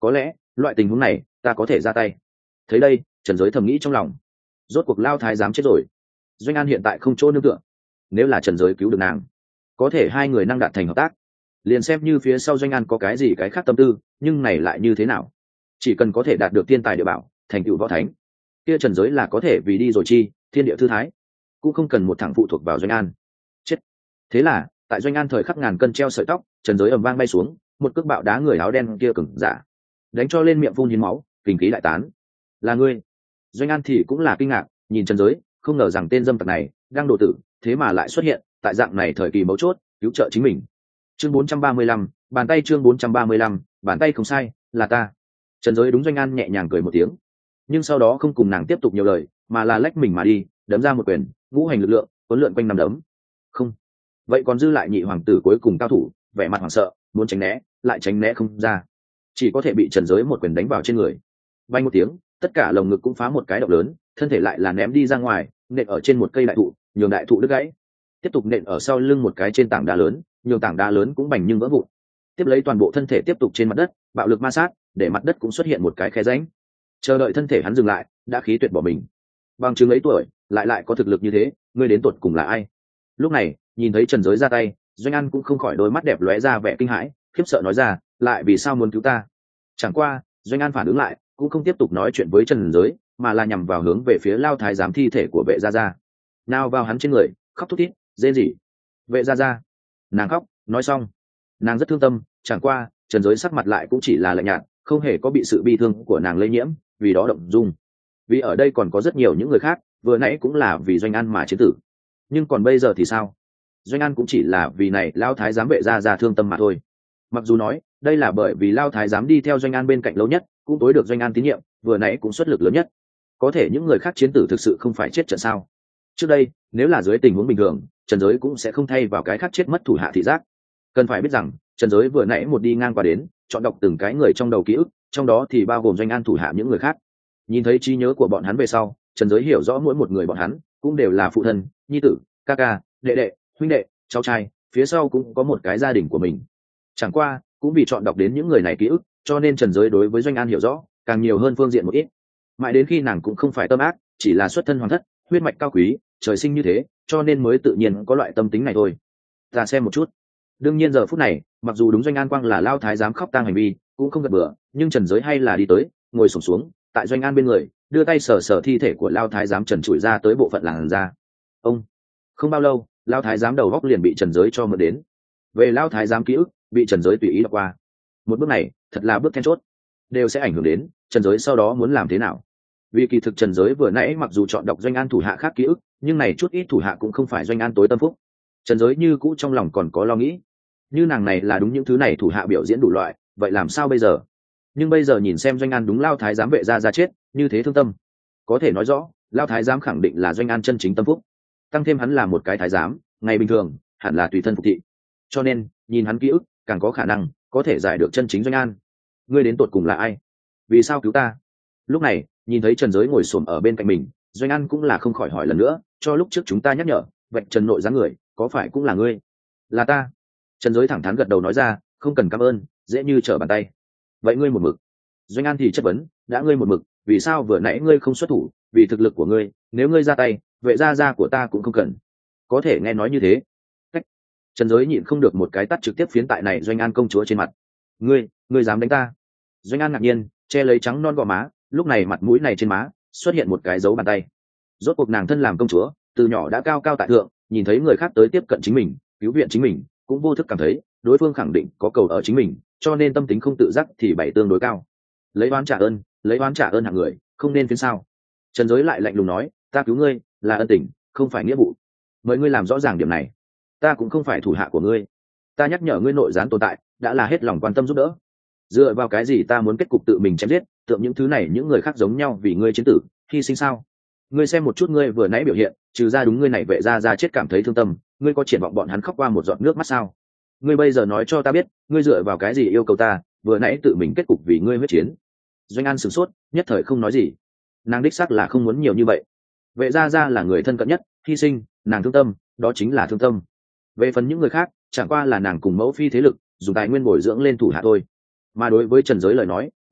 có lẽ loại tình huống này ta có thể ra tay. Thấy đây, Trần Giới thầm nghĩ trong lòng, rốt cuộc Lao Thái giám chết rồi, Doanh An hiện tại không chỗ nương tựa, nếu là Trần Giới cứu được nàng, có thể hai người năng đạt thành hợp tác, liền xem như phía sau Doanh An có cái gì cái khác tâm tư, nhưng này lại như thế nào? Chỉ cần có thể đạt được thiên tài địa bảo, thành tựu võ thánh, kia Trần Giới là có thể vì đi rồi chi thiên địa thư thái, cũng không cần một thằng phụ thuộc vào Doanh An. Chết. Thế là tại Doanh An thời khắc ngàn cân treo sợi tóc, Trần Giới ầm vang bay xuống, một cước bạo đá người áo đen kia cứng giả, đánh cho lên miệng phun hiến máu, kinh khí đại tán. Là ngươi? Doanh An thì cũng là kinh ngạc, nhìn Trần Giới, không ngờ rằng tên dâm tặc này đang độ tử, thế mà lại xuất hiện tại dạng này thời kỳ mấu chốt, cứu trợ chính mình. Chương bốn trăm ba mươi lăm, bàn tay chương bốn trăm ba mươi lăm, bàn tay không sai, là ta. Trần Giới đúng Doanh An nhẹ nhàng cười một tiếng, nhưng sau đó không cùng nàng tiếp tục nhiều lời, mà là lách mình mà đi, đấm ra một quyền, ngũ hành lực lượng cuốn lượn quanh nằm đấm. Không, vậy còn dư lại nhị hoàng tử cuối cùng cao thủ, vẻ mặt hoảng sợ, muốn tránh né, lại tránh né không ra, chỉ có thể bị Trần Giới một quyền đánh vào trên người. Vang một tiếng, tất cả lồng ngực cũng phá một cái động lớn, thân thể lại là ném đi ra ngoài, nện ở trên một cây đại thụ, nhường đại thụ đứt gãy. Tiếp tục nện ở sau lưng một cái trên tảng đá lớn, nhường tảng đá lớn cũng bành nhưng vỡ vụn. Tiếp lấy toàn bộ thân thể tiếp tục trên mặt đất, bạo lực ma sát, để mặt đất cũng xuất hiện một cái khe rãnh. Chờ đợi thân thể hắn dừng lại, đã khí tuyệt bỏ mình. Bằng chứng ấy tuổi, lại lại có thực lực như thế, ngươi đến tuột cùng là ai? Lúc này, nhìn thấy Trần Giới ra tay, Doanh An cũng không khỏi đôi mắt đẹp lóe ra vẻ kinh hãi, khiếp sợ nói ra, lại vì sao muốn cứu ta? Chẳng qua, Doanh An phản ứng lại, cũng không tiếp tục nói chuyện với Trần Giới, mà là nhằm vào hướng về phía Lao Thái giám thi thể của vệ gia gia, nào vào hắn trên người, khóc thút thít, rên rỉ. Vệ gia gia, nàng khóc, nói xong, nàng rất thương tâm, chẳng qua Trần Giới sắc mặt lại cũng chỉ là lạnh nhạt, không hề có bị sự bi thương của nàng lây nhiễm, vì đó động dung. Vì ở đây còn có rất nhiều những người khác, vừa nãy cũng là vì Doanh An mà chiến tử, nhưng còn bây giờ thì sao? Doanh An cũng chỉ là vì này Lao Thái giám vệ gia gia thương tâm mà thôi. Mặc dù nói đây là bởi vì Lao Thái giám đi theo Doanh An bên cạnh lâu nhất, cũng tối được Doanh An tín nhiệm, vừa nãy cũng xuất lực lớn nhất, có thể những người khác chiến tử thực sự không phải chết trận sao? Trước đây nếu là dưới tình huống bình thường, Trần Giới cũng sẽ không thay vào cái khác chết mất thủ hạ thị giác. Cần phải biết rằng Trần Giới vừa nãy một đi ngang qua đến, chọn đọc từng cái người trong đầu ký ức, trong đó thì bao gồm Doanh An thủ hạ những người khác. Nhìn thấy trí nhớ của bọn hắn về sau, Trần Giới hiểu rõ mỗi một người bọn hắn cũng đều là phụ thân, nhi tử, ca ca, đệ đệ, huynh đệ, cháu trai, phía sau cũng có một cái gia đình của mình. Chẳng qua cũng vì chọn đọc đến những người này ký ức, cho nên Trần Giới đối với Doanh An hiểu rõ càng nhiều hơn phương diện một ít. Mãi đến khi nàng cũng không phải tâm ác, chỉ là xuất thân hoàng thất, huyết mạch cao quý, trời sinh như thế, cho nên mới tự nhiên có loại tâm tính này thôi. Ta xem một chút. Đương nhiên giờ phút này, mặc dù đúng Doanh An Quang là Lao Thái giám khóc tang hành vi, cũng không gật bừa, nhưng Trần Giới hay là đi tới, ngồi xổm xuống, tại Doanh An bên người, đưa tay sờ sờ thi thể của Lao Thái giám trần trụi ra tới bộ phận làn da. Ông, không bao lâu, Lao Thái giám đầu góc liền bị Trần Giới cho mượn đến. Về Lao Thái giám ký ức, bị Trần Giới tùy ý đọc qua. Một bước này, thật là bước then chốt, đều sẽ ảnh hưởng đến Trần Giới sau đó muốn làm thế nào. Vì kỳ thực Trần Giới vừa nãy mặc dù chọn đọc Doanh An thủ hạ khác ký ức, nhưng này chút ít thủ hạ cũng không phải Doanh An tối tâm phúc. Trần Giới như cũ trong lòng còn có lo nghĩ, như nàng này là đúng những thứ này thủ hạ biểu diễn đủ loại, vậy làm sao bây giờ? Nhưng bây giờ nhìn xem Doanh An đúng Lao Thái giám vệ gia ra chết như thế thương tâm, có thể nói rõ Lao Thái giám khẳng định là Doanh An chân chính tâm phúc, tăng thêm hắn là một cái thái giám, ngày bình thường hẳn là tùy thân phục thị, cho nên nhìn hắn ký ức càng có khả năng có thể giải được chân chính Doanh An. Ngươi đến tột cùng là ai? Vì sao cứu ta? Lúc này nhìn thấy Trần Giới ngồi xổm ở bên cạnh mình, Doanh An cũng là không khỏi hỏi lần nữa, cho lúc trước chúng ta nhắc nhở vạch trần nội dáng người, có phải cũng là ngươi? Là ta. Trần Giới thẳng thắn gật đầu nói ra, không cần cảm ơn, dễ như trở bàn tay. Vậy ngươi một mực? Doanh An thì chất vấn, đã ngươi một mực, vì sao vừa nãy ngươi không xuất thủ? Vì thực lực của ngươi, nếu ngươi ra tay, vệ gia gia của ta cũng không cần. Có thể nghe nói như thế. Cách. Trần Giới nhịn không được một cái tát trực tiếp phiến tại này Doanh An công chúa trên mặt. Ngươi, ngươi dám đánh ta? Doanh An ngạc nhiên, che lấy trắng non gò má, lúc này mặt mũi này trên má xuất hiện một cái dấu bàn tay. Rốt cuộc nàng thân làm công chúa, từ nhỏ đã cao cao tại thượng, nhìn thấy người khác tới tiếp cận chính mình, cứu viện chính mình, cũng vô thức cảm thấy đối phương khẳng định có cầu ở chính mình, cho nên tâm tính không tự giác thì bảy tương đối cao. Lấy oán trả ơn, lấy oán trả ơn hạng người, không nên phiến sao? Trần Giới lại lạnh lùng nói, ta cứu ngươi là ân tình, không phải nghĩa vụ. Mời ngươi làm rõ ràng điểm này. Ta cũng không phải thủ hạ của ngươi, ta nhắc nhở ngươi nội gián tồn tại, đã là hết lòng quan tâm giúp đỡ. Dựa vào cái gì ta muốn kết cục tự mình chém giết, tượng những thứ này những người khác giống nhau vì ngươi chiến tử, hy sinh sao? Ngươi xem một chút ngươi vừa nãy biểu hiện, trừ ra đúng ngươi này vệ gia gia chết cảm thấy thương tâm, ngươi có triển vọng bọn hắn khóc qua một giọt nước mắt sao? Ngươi bây giờ nói cho ta biết, ngươi dựa vào cái gì yêu cầu ta vừa nãy tự mình kết cục vì ngươi huyết chiến? Doanh An sửng sốt, nhất thời không nói gì. Nàng đích xác là không muốn nhiều như vậy. Vệ gia gia là người thân cận nhất, hy sinh, nàng thương tâm, đó chính là thương tâm. Về phần những người khác, chẳng qua là nàng cùng mẫu phi thế lực, dùng tài nguyên bồi dưỡng lên thủ hạ thôi. Mà đối với Trần Giới lời nói,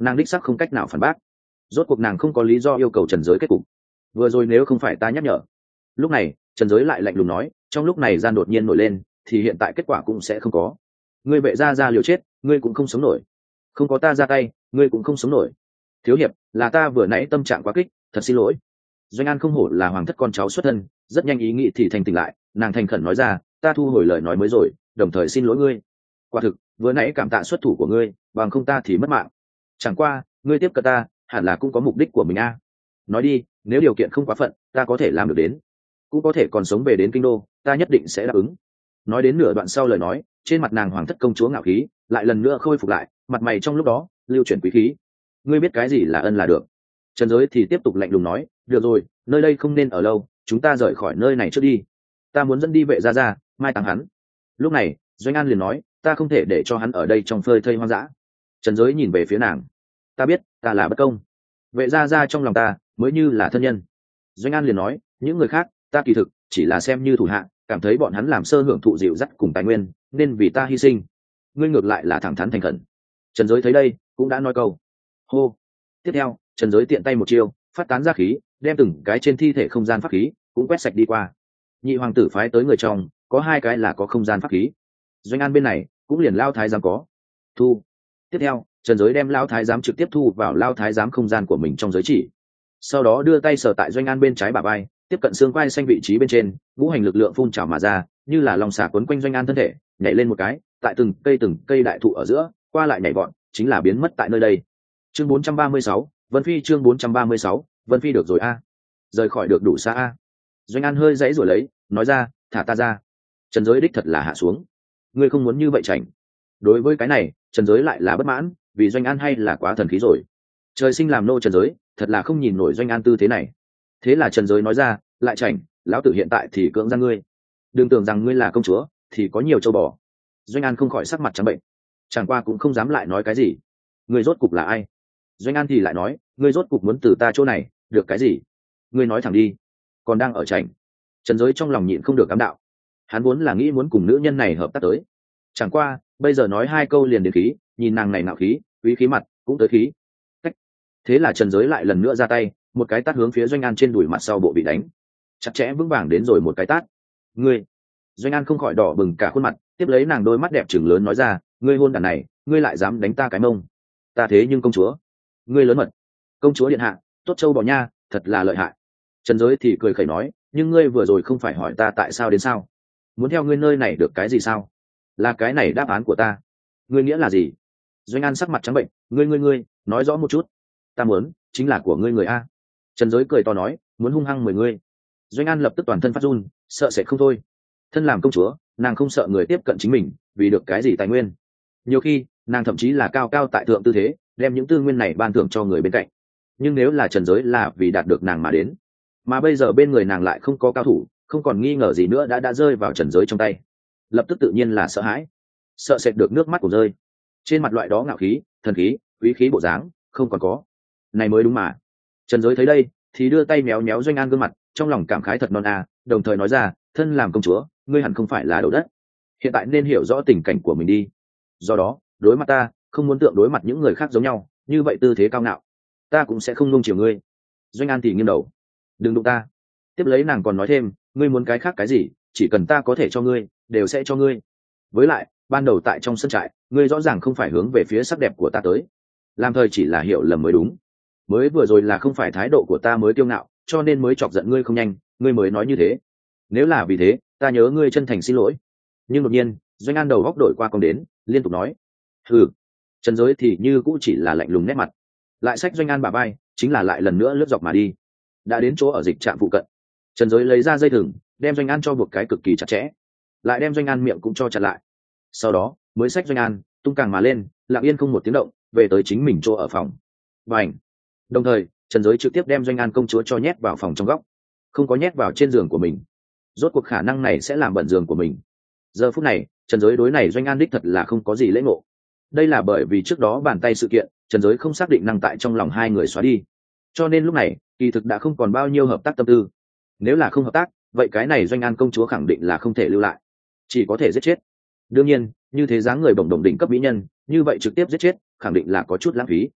nàng đích sắc không cách nào phản bác. Rốt cuộc nàng không có lý do yêu cầu trần giới kết cục. Vừa rồi nếu không phải ta nhắc nhở. Lúc này trần giới lại lạnh lùng nói, trong lúc này gian đột nhiên nổi lên thì hiện tại kết quả cũng sẽ không có. Ngươi vệ gia ra liều chết, ngươi cũng không sống nổi. Không có ta ra tay, ngươi cũng không sống nổi. Thiếu hiệp, là ta vừa nãy tâm trạng quá kích, thật xin lỗi. Doanh An không hổ là hoàng thất con cháu xuất thân, rất nhanh ý nghĩ thì thành tỉnh lại, nàng thành khẩn nói ra, ta thu hồi lời nói mới rồi, đồng thời xin lỗi ngươi. Quả thực, vừa nãy cảm tạ xuất thủ của ngươi, bằng không ta thì mất mạng. Chẳng qua, ngươi tiếp cận ta, hẳn là cũng có mục đích của mình a. Nói đi, nếu điều kiện không quá phận, ta có thể làm được đến, cũng có thể còn sống về đến kinh đô, ta nhất định sẽ đáp ứng. Nói đến nửa đoạn sau lời nói, trên mặt nàng hoàng thất công chúa ngạo khí lại lần nữa khôi phục lại, mặt mày trong lúc đó lưu chuyển quý khí. Ngươi biết cái gì là ân là được. Trần Giới thì tiếp tục lạnh lùng nói, được rồi, nơi đây không nên ở lâu, chúng ta rời khỏi nơi này trước đi. Ta muốn dẫn đi vệ gia ra, mai táng hắn. Lúc này Doanh An liền nói, ta không thể để cho hắn ở đây trong phơi thây hoang dã. Trần Giới nhìn về phía nàng, ta biết ta là bất công, vệ gia ra trong lòng ta mới như là thân nhân. Doanh An liền nói, những người khác ta kỳ thực chỉ là xem như thủ hạ, cảm thấy bọn hắn làm sơ hưởng thụ dịu dắt cùng tài nguyên, nên vì ta hy sinh. Ngươi ngược lại là thẳng thắn thành khẩn. Trần Giới thấy đây cũng đã nói câu hô. Tiếp theo Trần Giới tiện tay một chiêu, phát tán ra khí, đem từng cái trên thi thể không gian pháp khí cũng quét sạch đi qua. Nhị hoàng tử phái tới người trong có hai cái là có không gian pháp khí, Doanh An bên này cũng liền lao thái giám có thu. Tiếp theo Trần Giới đem lao thái giám trực tiếp thu vào lao thái giám không gian của mình trong giới chỉ, sau đó đưa tay sờ tại Doanh An bên trái bả vai, tiếp cận xương quai xanh vị trí bên trên, ngũ hành lực lượng phun trào mà ra, như là lòng xà quấn quanh Doanh An thân thể, nhảy lên một cái, tại từng cây từng cây đại thụ ở giữa qua lại nhảy vọt, chính là biến mất tại nơi đây. Chương bốn trăm ba mươi sáu, Vân Phi. Chương bốn trăm ba mươi sáu, Vân Phi. Được rồi a, rời khỏi được đủ xa a. Doanh An hơi dãy rồi lấy, nói ra, thả ta ra. Trần Giới đích thật là hạ xuống, ngươi không muốn như vậy chảnh. Đối với cái này Trần Giới lại là bất mãn, vì Doanh An hay là quá thần khí rồi. Trời sinh làm nô Trần Giới thật là không nhìn nổi Doanh An tư thế này. Thế là Trần Giới nói ra, lại chảnh, lão tử hiện tại thì cưỡng ra ngươi, đừng tưởng rằng ngươi là công chúa thì có nhiều châu bò. Doanh An không khỏi sắc mặt trắng bệnh, chẳng qua cũng không dám lại nói cái gì. Ngươi rốt cục là ai? Doanh An thì lại nói, ngươi rốt cục muốn từ ta chỗ này được cái gì? Ngươi nói thẳng đi, còn đang ở chảnh. Trần Giới trong lòng nhịn không được cám đạo, hắn vốn là nghĩ muốn cùng nữ nhân này hợp tác tới, chẳng qua bây giờ nói hai câu liền đến khí, nhìn nàng này nạo khí, quý khí mặt cũng tới khí. Cách. Thế là Trần Giới lại lần nữa ra tay, một cái tát hướng phía Doanh An trên đùi mặt sau bộ bị đánh chặt chẽ vững vàng đến rồi một cái tát. Ngươi. Doanh An không khỏi đỏ bừng cả khuôn mặt, tiếp lấy nàng đôi mắt đẹp trừng lớn nói ra, ngươi hôn đàn này, ngươi lại dám đánh ta cái mông. Ta thế nhưng công chúa, ngươi lớn mật. Công chúa điện hạ, tốt châu bò nha, thật là lợi hại. Trần Giới thì cười khẩy nói, nhưng ngươi vừa rồi không phải hỏi ta tại sao đến sao? Muốn theo ngươi nơi này được cái gì sao? Là cái này đáp án của ta. Ngươi nghĩa là gì? Doanh An sắc mặt trắng bệnh, ngươi ngươi ngươi, nói rõ một chút. Ta muốn chính là của ngươi người a. Trần Giới cười to nói, muốn hung hăng mười ngươi. Doanh An lập tức toàn thân phát run, sợ sẽ không thôi. Thân làm công chúa, nàng không sợ người tiếp cận chính mình vì được cái gì tài nguyên. Nhiều khi nàng thậm chí là cao cao tại thượng tư thế, đem những tư nguyên này ban thưởng cho người bên cạnh. Nhưng nếu là Trần Giới là vì đạt được nàng mà đến, mà bây giờ bên người nàng lại không có cao thủ, không còn nghi ngờ gì nữa đã đã rơi vào Trần Giới trong tay, lập tức tự nhiên là sợ hãi, sợ sệt được nước mắt của rơi. Trên mặt loại đó ngạo khí, thần khí, quý khí bộ dáng không còn có, này mới đúng mà. Trần Giới thấy đây thì đưa tay méo méo Doanh An gương mặt, trong lòng cảm khái thật non à, đồng thời nói ra, thân làm công chúa, ngươi hẳn không phải là đầu đất, hiện tại nên hiểu rõ tình cảnh của mình đi. Do đó đối mặt ta, không muốn tượng đối mặt những người khác giống nhau, như vậy tư thế cao ngạo, ta cũng sẽ không nung chiều ngươi. Doanh An thì nghiêng đầu, đừng đụng ta. Tiếp lấy nàng còn nói thêm, ngươi muốn cái khác cái gì, chỉ cần ta có thể cho ngươi, đều sẽ cho ngươi. Với lại ban đầu tại trong sân trại, ngươi rõ ràng không phải hướng về phía sắc đẹp của ta tới, làm thời chỉ là hiểu lầm mới đúng. Mới vừa rồi là không phải thái độ của ta mới kiêu ngạo, cho nên mới chọc giận ngươi không nhanh, ngươi mới nói như thế. Nếu là vì thế, ta nhớ ngươi chân thành xin lỗi. Nhưng đột nhiên Doanh An đầu góc đổi qua cong đến, liên tục nói, ừ. Trần Giới thì như cũ chỉ là lạnh lùng nét mặt, lại xách Doanh An bả vai, chính là lại lần nữa lướt dọc mà đi. Đã đến chỗ ở dịch trạm phụ cận, Trần Giới lấy ra dây thừng, đem Doanh An cho buộc cái cực kỳ chặt chẽ, lại đem Doanh An miệng cũng cho chặt lại. Sau đó mới xách Doanh An tung càng mà lên, lặng yên không một tiếng động về tới chính mình chỗ ở phòng. Và ảnh. Đồng thời Trần Giới trực tiếp đem Doanh An công chúa cho nhét vào phòng trong góc, không có nhét vào trên giường của mình. Rốt cuộc khả năng này sẽ làm bẩn giường của mình. Giờ phút này Trần Giới đối này Doanh An đích thật là không có gì lễ ngộ. Đây là bởi vì trước đó bàn tay sự kiện, Trần Giới không xác định năng tại trong lòng hai người xóa đi, cho nên lúc này kỳ thực đã không còn bao nhiêu hợp tác tâm tư. Nếu là không hợp tác, vậy cái này Doanh An công chúa khẳng định là không thể lưu lại, chỉ có thể giết chết. Đương nhiên như thế dáng người bổng đồng đỉnh cấp mỹ nhân, như vậy trực tiếp giết chết khẳng định là có chút lãng phí.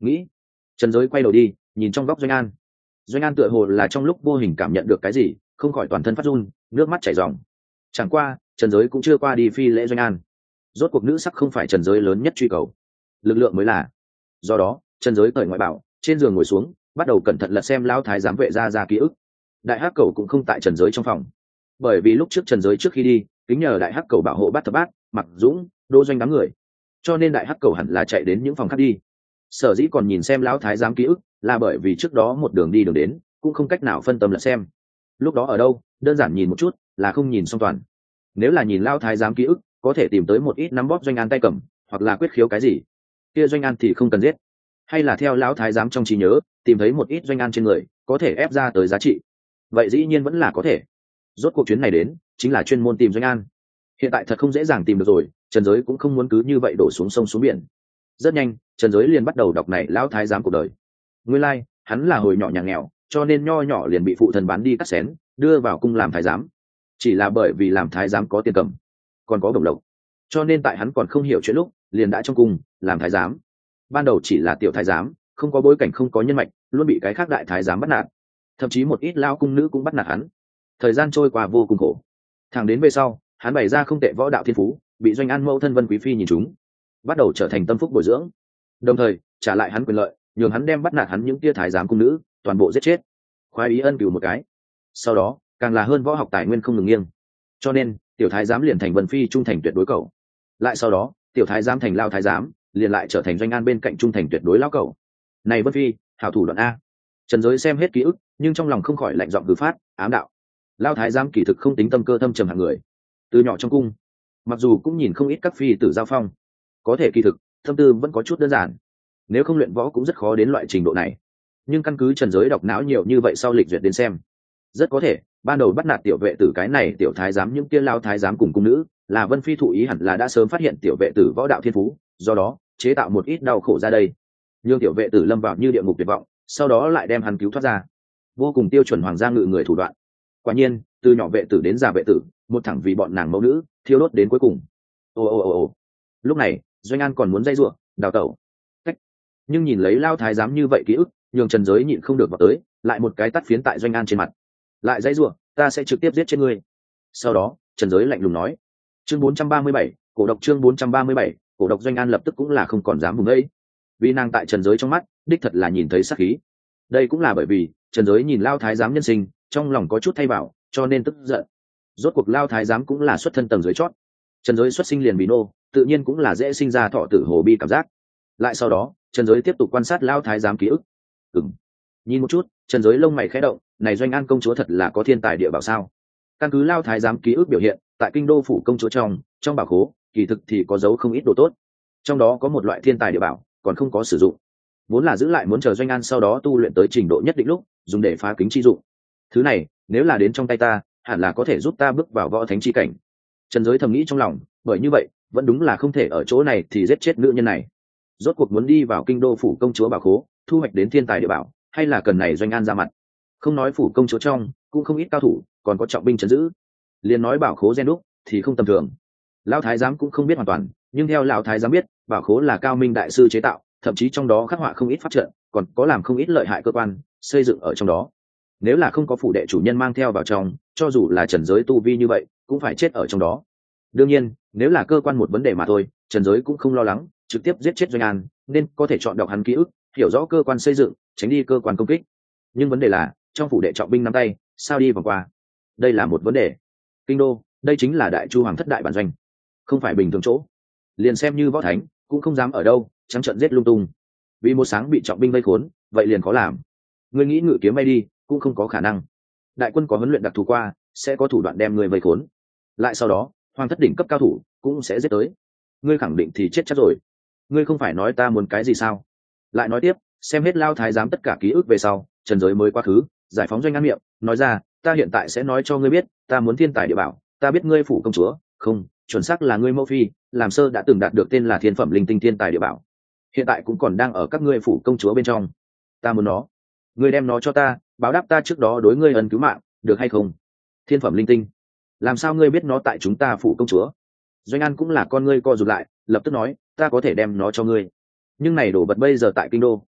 nghĩ. Trần Giới quay đầu đi nhìn trong góc Doanh An. Doanh An tựa hồ là trong lúc vô hình cảm nhận được cái gì, không khỏi toàn thân phát run, nước mắt chảy ròng. Chẳng qua Trần Giới cũng chưa qua đi phi lễ Doanh An. Rốt cuộc nữ sắc không phải Trần Giới lớn nhất truy cầu, lực lượng mới là. Do đó Trần Giới cởi ngoại bảo, trên giường ngồi xuống, bắt đầu cẩn thận lật xem lão thái giám vệ ra ra ký ức. Đại hắc cầu cũng không tại Trần Giới trong phòng, bởi vì lúc trước Trần Giới trước khi đi kính nhờ đại hắc cầu bảo hộ Bát Thập Bát, Mặc Dũng, Đỗ Doanh đám người, cho nên đại hắc cầu hẳn là chạy đến những phòng khác đi. Sở dĩ còn nhìn xem lão thái giám ký ức là bởi vì trước đó một đường đi đường đến cũng không cách nào phân tâm lật xem. Lúc đó ở đâu đơn giản nhìn một chút là không nhìn xong toàn. Nếu là nhìn lão thái giám ký ức có thể tìm tới một ít nắm bóp Doanh An tay cầm hoặc là quyết khiếu cái gì, kia Doanh An thì không cần giết. Hay là theo lão thái giám trong trí nhớ tìm thấy một ít Doanh An trên người có thể ép ra tới giá trị, vậy dĩ nhiên vẫn là có thể. Rốt cuộc chuyến này đến chính là chuyên môn tìm Doanh An. Hiện tại thật không dễ dàng tìm được rồi, Trần Giới cũng không muốn cứ như vậy đổ xuống sông xuống biển. Rất nhanh Trần Giới liền bắt đầu đọc này lão thái giám cuộc đời. Nguyên lai like, hắn là hồi nhỏ nhà nghèo, cho nên nho nhỏ liền bị phụ thân bán đi cắt xén, đưa vào cung làm thái giám. Chỉ là bởi vì làm thái giám có tiền cầm, còn có bổng lộc, cho nên tại hắn còn không hiểu chuyện lúc liền đã trong cung làm thái giám. Ban đầu chỉ là tiểu thái giám, không có bối cảnh, không có nhân mạch, luôn bị cái khác đại thái giám bắt nạt, thậm chí một ít lao cung nữ cũng bắt nạt hắn. Thời gian trôi qua vô cùng khổ, thẳng đến về sau hắn bày ra không tệ võ đạo thiên phú, bị Doanh An mẫu thân Vân Quý Phi nhìn trúng, bắt đầu trở thành tâm phúc bồi dưỡng, đồng thời trả lại hắn quyền lợi, nhường hắn đem bắt nạt hắn những tia thái giám cung nữ toàn bộ giết chết, khoái ý ân cửu một cái. Sau đó càng là hơn võ học tài nguyên không ngừng nghiêng, cho nên tiểu thái giám liền thành Vân Phi trung thành tuyệt đối cầu. Lại sau đó tiểu thái giám thành lao thái giám, liền lại trở thành Doanh An bên cạnh trung thành tuyệt đối lao cầu. Này Vân Phi hảo thủ đoạn a. Trần Giới xem hết ký ức nhưng trong lòng không khỏi lạnh giọng cử phát ám đạo, lao thái giám kỳ thực không tính tâm cơ thâm trầm hạng người. Từ nhỏ trong cung mặc dù cũng nhìn không ít các phi tử giao phong, có thể kỳ thực thâm tư vẫn có chút đơn giản, nếu không luyện võ cũng rất khó đến loại trình độ này. Nhưng căn cứ Trần Giới đọc não nhiều như vậy sau lịch duyệt đến xem, rất có thể ban đầu bắt nạt tiểu vệ tử cái này tiểu thái giám những kia lao thái giám cùng cung nữ là Vân Phi thụ ý, hẳn là đã sớm phát hiện tiểu vệ tử võ đạo thiên phú, do đó chế tạo một ít đau khổ ra đây, nhưng tiểu vệ tử lâm vào như địa ngục tuyệt vọng, sau đó lại đem hắn cứu thoát ra. Vô cùng tiêu chuẩn hoàng gia ngự người thủ đoạn. Quả nhiên từ nhỏ vệ tử đến già vệ tử, một thẳng vì bọn nàng mẫu nữ thiêu đốt đến cuối cùng. Ồ ồ ồ ồ. Lúc này Doanh An còn muốn dây ruộng đào tẩu cách, nhưng nhìn lấy lao thái giám như vậy ký ức, nhường Trần Giới nhịn không được vào tới, lại một cái tắt phiến tại Doanh An trên mặt. Lại dây ruộng, ta sẽ trực tiếp giết chết ngươi. Sau đó Trần Giới lạnh lùng nói. Chương bốn trăm ba mươi bảy, cổ độc. Chương bốn trăm ba mươi bảy, cổ độc. Doanh An lập tức cũng là không còn dám vùng ấy, vì nàng tại Trần Giới trong mắt đích thật là nhìn thấy sát khí. Đây cũng là bởi vì Trần Giới nhìn lao thái giám nhân sinh trong lòng có chút thay bảo, cho nên tức giận. Rốt cuộc lao thái giám cũng là xuất thân tầng dưới chót, Trần Giới xuất sinh liền bị nô, tự nhiên cũng là dễ sinh ra thọ tử hồ bi cảm giác. Lại sau đó Trần Giới tiếp tục quan sát lao thái giám ký ức. Ừm, nhìn một chút, Trần Giới lông mày khẽ động, này Doanh An công chúa thật là có thiên tài địa bảo sao? Căn cứ lao thái giám ký ức biểu hiện, tại kinh đô phủ công chúa trong trong bảo khố kỳ thực thì có dấu không ít đồ tốt, trong đó có một loại thiên tài địa bảo còn không có sử dụng, vốn là giữ lại muốn chờ Doanh An sau đó tu luyện tới trình độ nhất định lúc dùng để phá kính chi dụng. Thứ này nếu là đến trong tay ta hẳn là có thể giúp ta bước vào võ thánh chi cảnh. Trần Giới thầm nghĩ trong lòng, bởi như vậy vẫn đúng là không thể ở chỗ này thì giết chết nữ nhân này. Rốt cuộc muốn đi vào kinh đô phủ công chúa bảo khố thu hoạch đến thiên tài địa bảo, hay là cần này Doanh An ra mặt. Không nói phủ công chúa trong cũng không ít cao thủ, còn có trọng binh trấn giữ, liền nói bảo khố gen đúc thì không tầm thường. Lão thái giám cũng không biết hoàn toàn, nhưng theo lão thái giám biết, bảo khố là cao minh đại sư chế tạo, thậm chí trong đó khắc họa không ít pháp trận, còn có làm không ít lợi hại cơ quan xây dựng ở trong đó. Nếu là không có phủ đệ chủ nhân mang theo vào trong, cho dù là Trần Giới tu vi như vậy cũng phải chết ở trong đó. Đương nhiên nếu là cơ quan một vấn đề mà thôi, Trần Giới cũng không lo lắng, trực tiếp giết chết Doanh An, nên có thể chọn đọc hắn ký ức, hiểu rõ cơ quan xây dựng, tránh đi cơ quan công kích. Nhưng vấn đề là trong phủ đệ trọng binh nắm tay sao đi vòng qua, đây là một vấn đề. Kinh đô đây chính là đại chu hoàng thất đại bản doanh, không phải bình thường chỗ, liền xem như võ thánh cũng không dám ở đâu trắng trợn giết lung tung, vì một sáng bị trọng binh vây khốn vậy liền khó làm. Ngươi nghĩ ngự kiếm bay đi cũng không có khả năng, đại quân có huấn luyện đặc thù qua sẽ có thủ đoạn đem người vây khốn, lại sau đó hoàng thất đỉnh cấp cao thủ cũng sẽ giết tới, ngươi khẳng định thì chết chắc rồi. Ngươi không phải nói ta muốn cái gì sao? Lại nói tiếp, xem hết lao thái giám tất cả ký ức về sau, Trần Giới mới quá khứ giải phóng Doanh An miệng, nói ra, ta hiện tại sẽ nói cho ngươi biết, ta muốn thiên tài địa bảo, ta biết ngươi phủ công chúa, không, chuẩn xác là ngươi mẫu phi, làm sơ đã từng đạt được tên là thiên phẩm linh tinh thiên tài địa bảo, hiện tại cũng còn đang ở các ngươi phủ công chúa bên trong. Ta muốn nó, ngươi đem nó cho ta, báo đáp ta trước đó đối ngươi ân cứu mạng, được hay không? Thiên phẩm linh tinh, làm sao ngươi biết nó tại chúng ta phủ công chúa? Doanh An cũng là con ngươi co rụt lại, lập tức nói, ta có thể đem nó cho ngươi, nhưng này đồ vật bây giờ tại kinh đô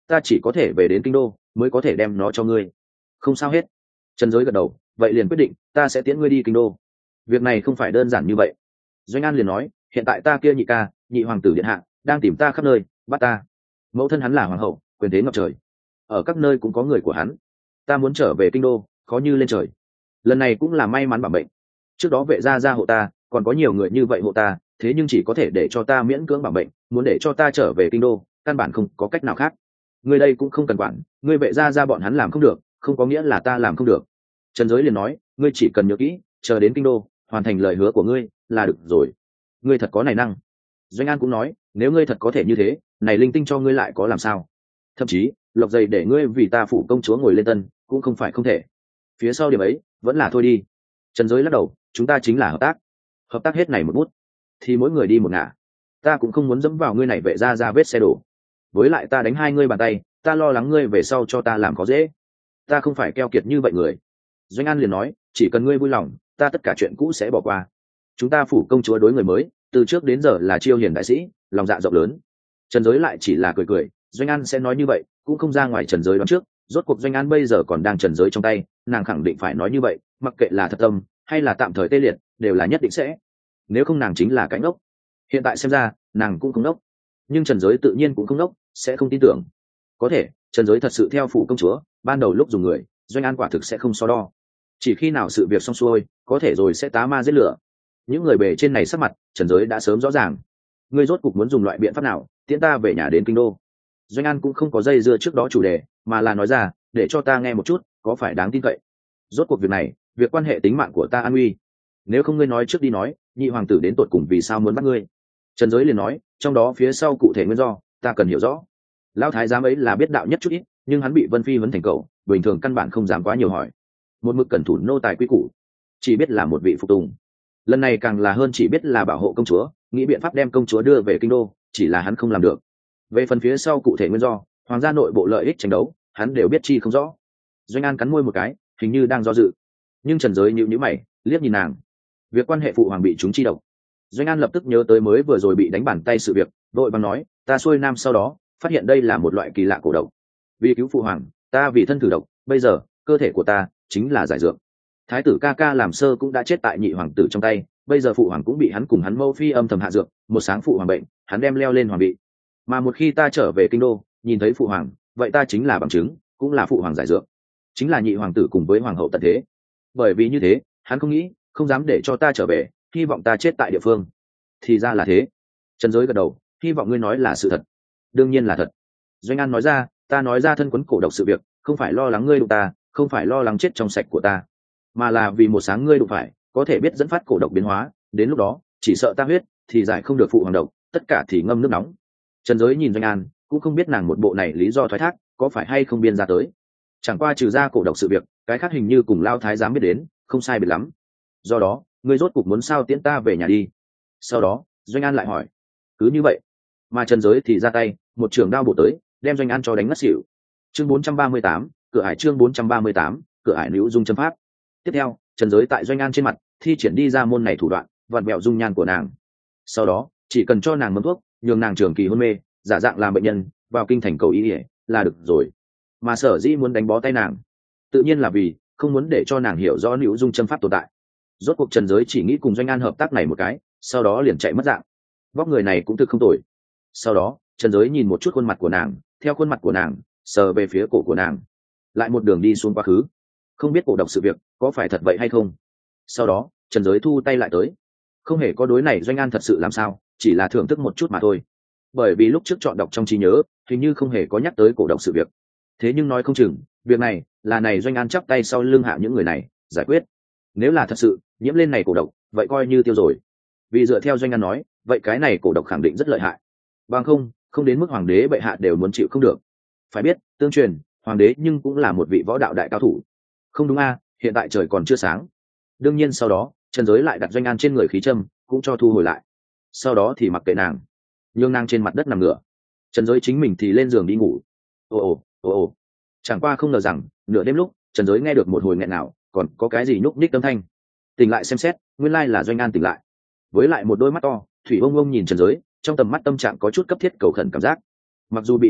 ta chỉ có thể về đến kinh đô mới có thể đem nó cho ngươi. Không sao hết. Trần Giới gật đầu, vậy liền quyết định, ta sẽ tiễn ngươi đi kinh đô. Việc này không phải đơn giản như vậy. Doanh An liền nói, hiện tại ta kia nhị ca, nhị hoàng tử điện hạ, đang tìm ta khắp nơi, bắt ta. Mẫu thân hắn là hoàng hậu, quyền thế ngập trời, ở các nơi cũng có người của hắn. Ta muốn trở về kinh đô, khó như lên trời. Lần này cũng là may mắn bảo mệnh. Trước đó vệ gia gia hộ ta, còn có nhiều người như vậy hộ ta, thế nhưng chỉ có thể để cho ta miễn cưỡng bảo mệnh, muốn để cho ta trở về kinh đô, căn bản không có cách nào khác. Ngươi đây cũng không cần quản, ngươi vệ gia gia bọn hắn làm không được, không có nghĩa là ta làm không được. Trần Giới liền nói, ngươi chỉ cần nhớ kỹ, chờ đến kinh đô, hoàn thành lời hứa của ngươi là được rồi. Ngươi thật có này năng. Doanh An cũng nói, nếu ngươi thật có thể như thế, này linh tinh cho ngươi lại có làm sao? Thậm chí, lộc dày để ngươi vì ta phủ công chúa ngồi lên tân, cũng không phải không thể. Phía sau điểm ấy, vẫn là thôi đi. Trần Giới lắc đầu, chúng ta chính là hợp tác. Hợp tác hết này một bút, thì mỗi người đi một ngả. Ta cũng không muốn dẫm vào ngươi này vệ ra ra vết xe đổ. Với lại ta đánh hai ngươi bàn tay, ta lo lắng ngươi về sau cho ta làm có dễ. Ta không phải keo kiệt như vậy người. Doanh An liền nói, chỉ cần ngươi vui lòng, ta tất cả chuyện cũ sẽ bỏ qua. Chúng ta phủ công chúa đối người mới, từ trước đến giờ là chiêu hiền đại sĩ, lòng dạ rộng lớn. Trần Giới lại chỉ là cười cười, Doanh An sẽ nói như vậy, cũng không ra ngoài Trần Giới đoán trước. Rốt cuộc Doanh An bây giờ còn đang Trần Giới trong tay, nàng khẳng định phải nói như vậy, mặc kệ là thật tâm hay là tạm thời tê liệt, đều là nhất định sẽ. Nếu không nàng chính là cánh ốc. Hiện tại xem ra, nàng cũng không ốc. Nhưng Trần Giới tự nhiên cũng không ốc, sẽ không tin tưởng. Có thể, Trần Giới thật sự theo phủ công chúa, ban đầu lúc dùng người, Doanh An quả thực sẽ không so đo. Chỉ khi nào sự việc xong xuôi, có thể rồi sẽ tá ma giết lửa. Những người bề trên này sắc mặt, Trần Giới đã sớm rõ ràng. Ngươi rốt cục muốn dùng loại biện pháp nào, tiễn ta về nhà đến kinh đô? Doanh An cũng không có dây dưa trước đó chủ đề, mà là nói ra, để cho ta nghe một chút, có phải đáng tin cậy? Rốt cuộc việc này, việc quan hệ tính mạng của ta an nguy. Nếu không ngươi nói trước đi nói, nhị hoàng tử đến tột cùng vì sao muốn bắt ngươi? Trần Giới liền nói, trong đó phía sau cụ thể nguyên do, ta cần hiểu rõ. Lão thái giám ấy là biết đạo nhất chút ít, nhưng hắn bị Vân Phi vấn thành cầu, bình thường căn bản không dám quá nhiều hỏi. Một mực cẩn thủ nô tài quý củ, chỉ biết là một vị phục tùng. Lần này càng là hơn chỉ biết là bảo hộ công chúa, nghĩ biện pháp đem công chúa đưa về kinh đô, chỉ là hắn không làm được. Về phần phía sau cụ thể nguyên do, hoàng gia nội bộ lợi ích tranh đấu, hắn đều biết chi không rõ. Doanh An cắn môi một cái, hình như đang do dự. Nhưng Trần Giới nhíu nhíu mày, liếc nhìn nàng. Việc quan hệ phụ hoàng bị chúng chi độc. Doanh An lập tức nhớ tới mới vừa rồi bị đánh bàn tay sự việc, vội vàng nói, ta xuôi nam sau đó, phát hiện đây là một loại kỳ lạ cổ độc. Vì cứu phụ hoàng, ta vì thân thử độc, bây giờ, cơ thể của ta chính là giải dược. Thái tử ca ca làm sơ cũng đã chết tại nhị hoàng tử trong tay, bây giờ phụ hoàng cũng bị hắn cùng hắn mâu phi âm thầm hạ dược, một sáng phụ hoàng bệnh, hắn đem leo lên hoàng vị. Mà một khi ta trở về kinh đô, nhìn thấy phụ hoàng, vậy ta chính là bằng chứng, cũng là phụ hoàng giải dược, chính là nhị hoàng tử cùng với hoàng hậu tận thế. Bởi vì như thế, hắn không nghĩ, không dám để cho ta trở về, hy vọng ta chết tại địa phương. Thì ra là thế. Trần Giới gật đầu, hy vọng ngươi nói là sự thật. Đương nhiên là thật. Doanh An nói ra, ta nói ra thân quấn cổ độc sự việc, không phải lo lắng ngươi đụng ta, không phải lo lắng chết trong sạch của ta, mà là vì một sáng ngươi đụng phải, có thể biết dẫn phát cổ độc biến hóa, đến lúc đó, chỉ sợ ta huyết thì giải không được phụ hoàng độc, tất cả thì ngâm nước nóng. Trần Giới nhìn Doanh An, cũng không biết nàng một bộ này lý do thoái thác, có phải hay không biên ra tới. Chẳng qua trừ ra cổ độc sự việc, cái khác hình như cùng Lao thái giám biết đến, không sai biệt lắm. Do đó, ngươi rốt cục muốn sao tiễn ta về nhà đi? Sau đó, Doanh An lại hỏi, cứ như vậy, mà Trần Giới thì ra tay, một trường đao bổ tới, đem Doanh An cho đánh ngất xỉu. Chương bốn trăm ba mươi tám, cửa ải chương bốn trăm ba mươi tám, cửa ải nữ dung châm pháp. Tiếp theo, Trần Giới tại Doanh An trên mặt thi triển đi ra môn này thủ đoạn, vặn vẹo dung nhan của nàng. Sau đó, chỉ cần cho nàng mâm thuốc, nhường nàng trường kỳ hôn mê, giả dạng làm bệnh nhân, vào kinh thành cầu y y là được rồi. Mà sở dĩ muốn đánh bó tay nàng, tự nhiên là vì không muốn để cho nàng hiểu rõ nữ dung châm pháp tồn tại. Rốt cuộc Trần Giới chỉ nghĩ cùng Doanh An hợp tác này một cái, sau đó liền chạy mất dạng. Vóc người này cũng thực không tồi. Sau đó, Trần Giới nhìn một chút khuôn mặt của nàng, theo khuôn mặt của nàng, sờ về phía cổ của nàng, lại một đường đi xuống quá khứ. Không biết cổ độc sự việc có phải thật vậy hay không. Sau đó, Trần Giới thu tay lại tới, không hề có đối này Doanh An thật sự làm sao, chỉ là thưởng thức một chút mà thôi. Bởi vì lúc trước chọn đọc trong trí nhớ, hình như không hề có nhắc tới cổ độc sự việc. Thế nhưng nói không chừng, việc này là này Doanh An chắp tay sau lưng hạ những người này giải quyết. Nếu là thật sự nhiễm lên này cổ độc, vậy coi như tiêu rồi. Vì dựa theo Doanh An nói, vậy cái này cổ độc khẳng định rất lợi hại. Bằng không, không đến mức hoàng đế bệ hạ đều muốn chịu không được. Phải biết, tương truyền, hoàng đế nhưng cũng là một vị võ đạo đại cao thủ. Không đúng a, hiện tại trời còn chưa sáng. Đương nhiên sau đó, Trần Giới lại đặt Doanh An trên người khí châm, cũng cho thu hồi lại. Sau đó thì mặc kệ nàng, nhường nàng trên mặt đất nằm ngửa. Trần Giới chính mình thì lên giường đi ngủ. Ồ ồ ồ ồ. Chẳng qua không ngờ rằng, nửa đêm lúc, Trần Giới nghe được một hồi nghẹn nào, còn có cái gì nhúc nhích âm thanh. Tỉnh lại xem xét, nguyên lai là Doanh An tỉnh lại. Với lại một đôi mắt to, thủy ông ông nhìn Trần Giới, trong tầm mắt tâm trạng có chút cấp thiết cầu khẩn cảm giác. Mặc dù bị đánh thức,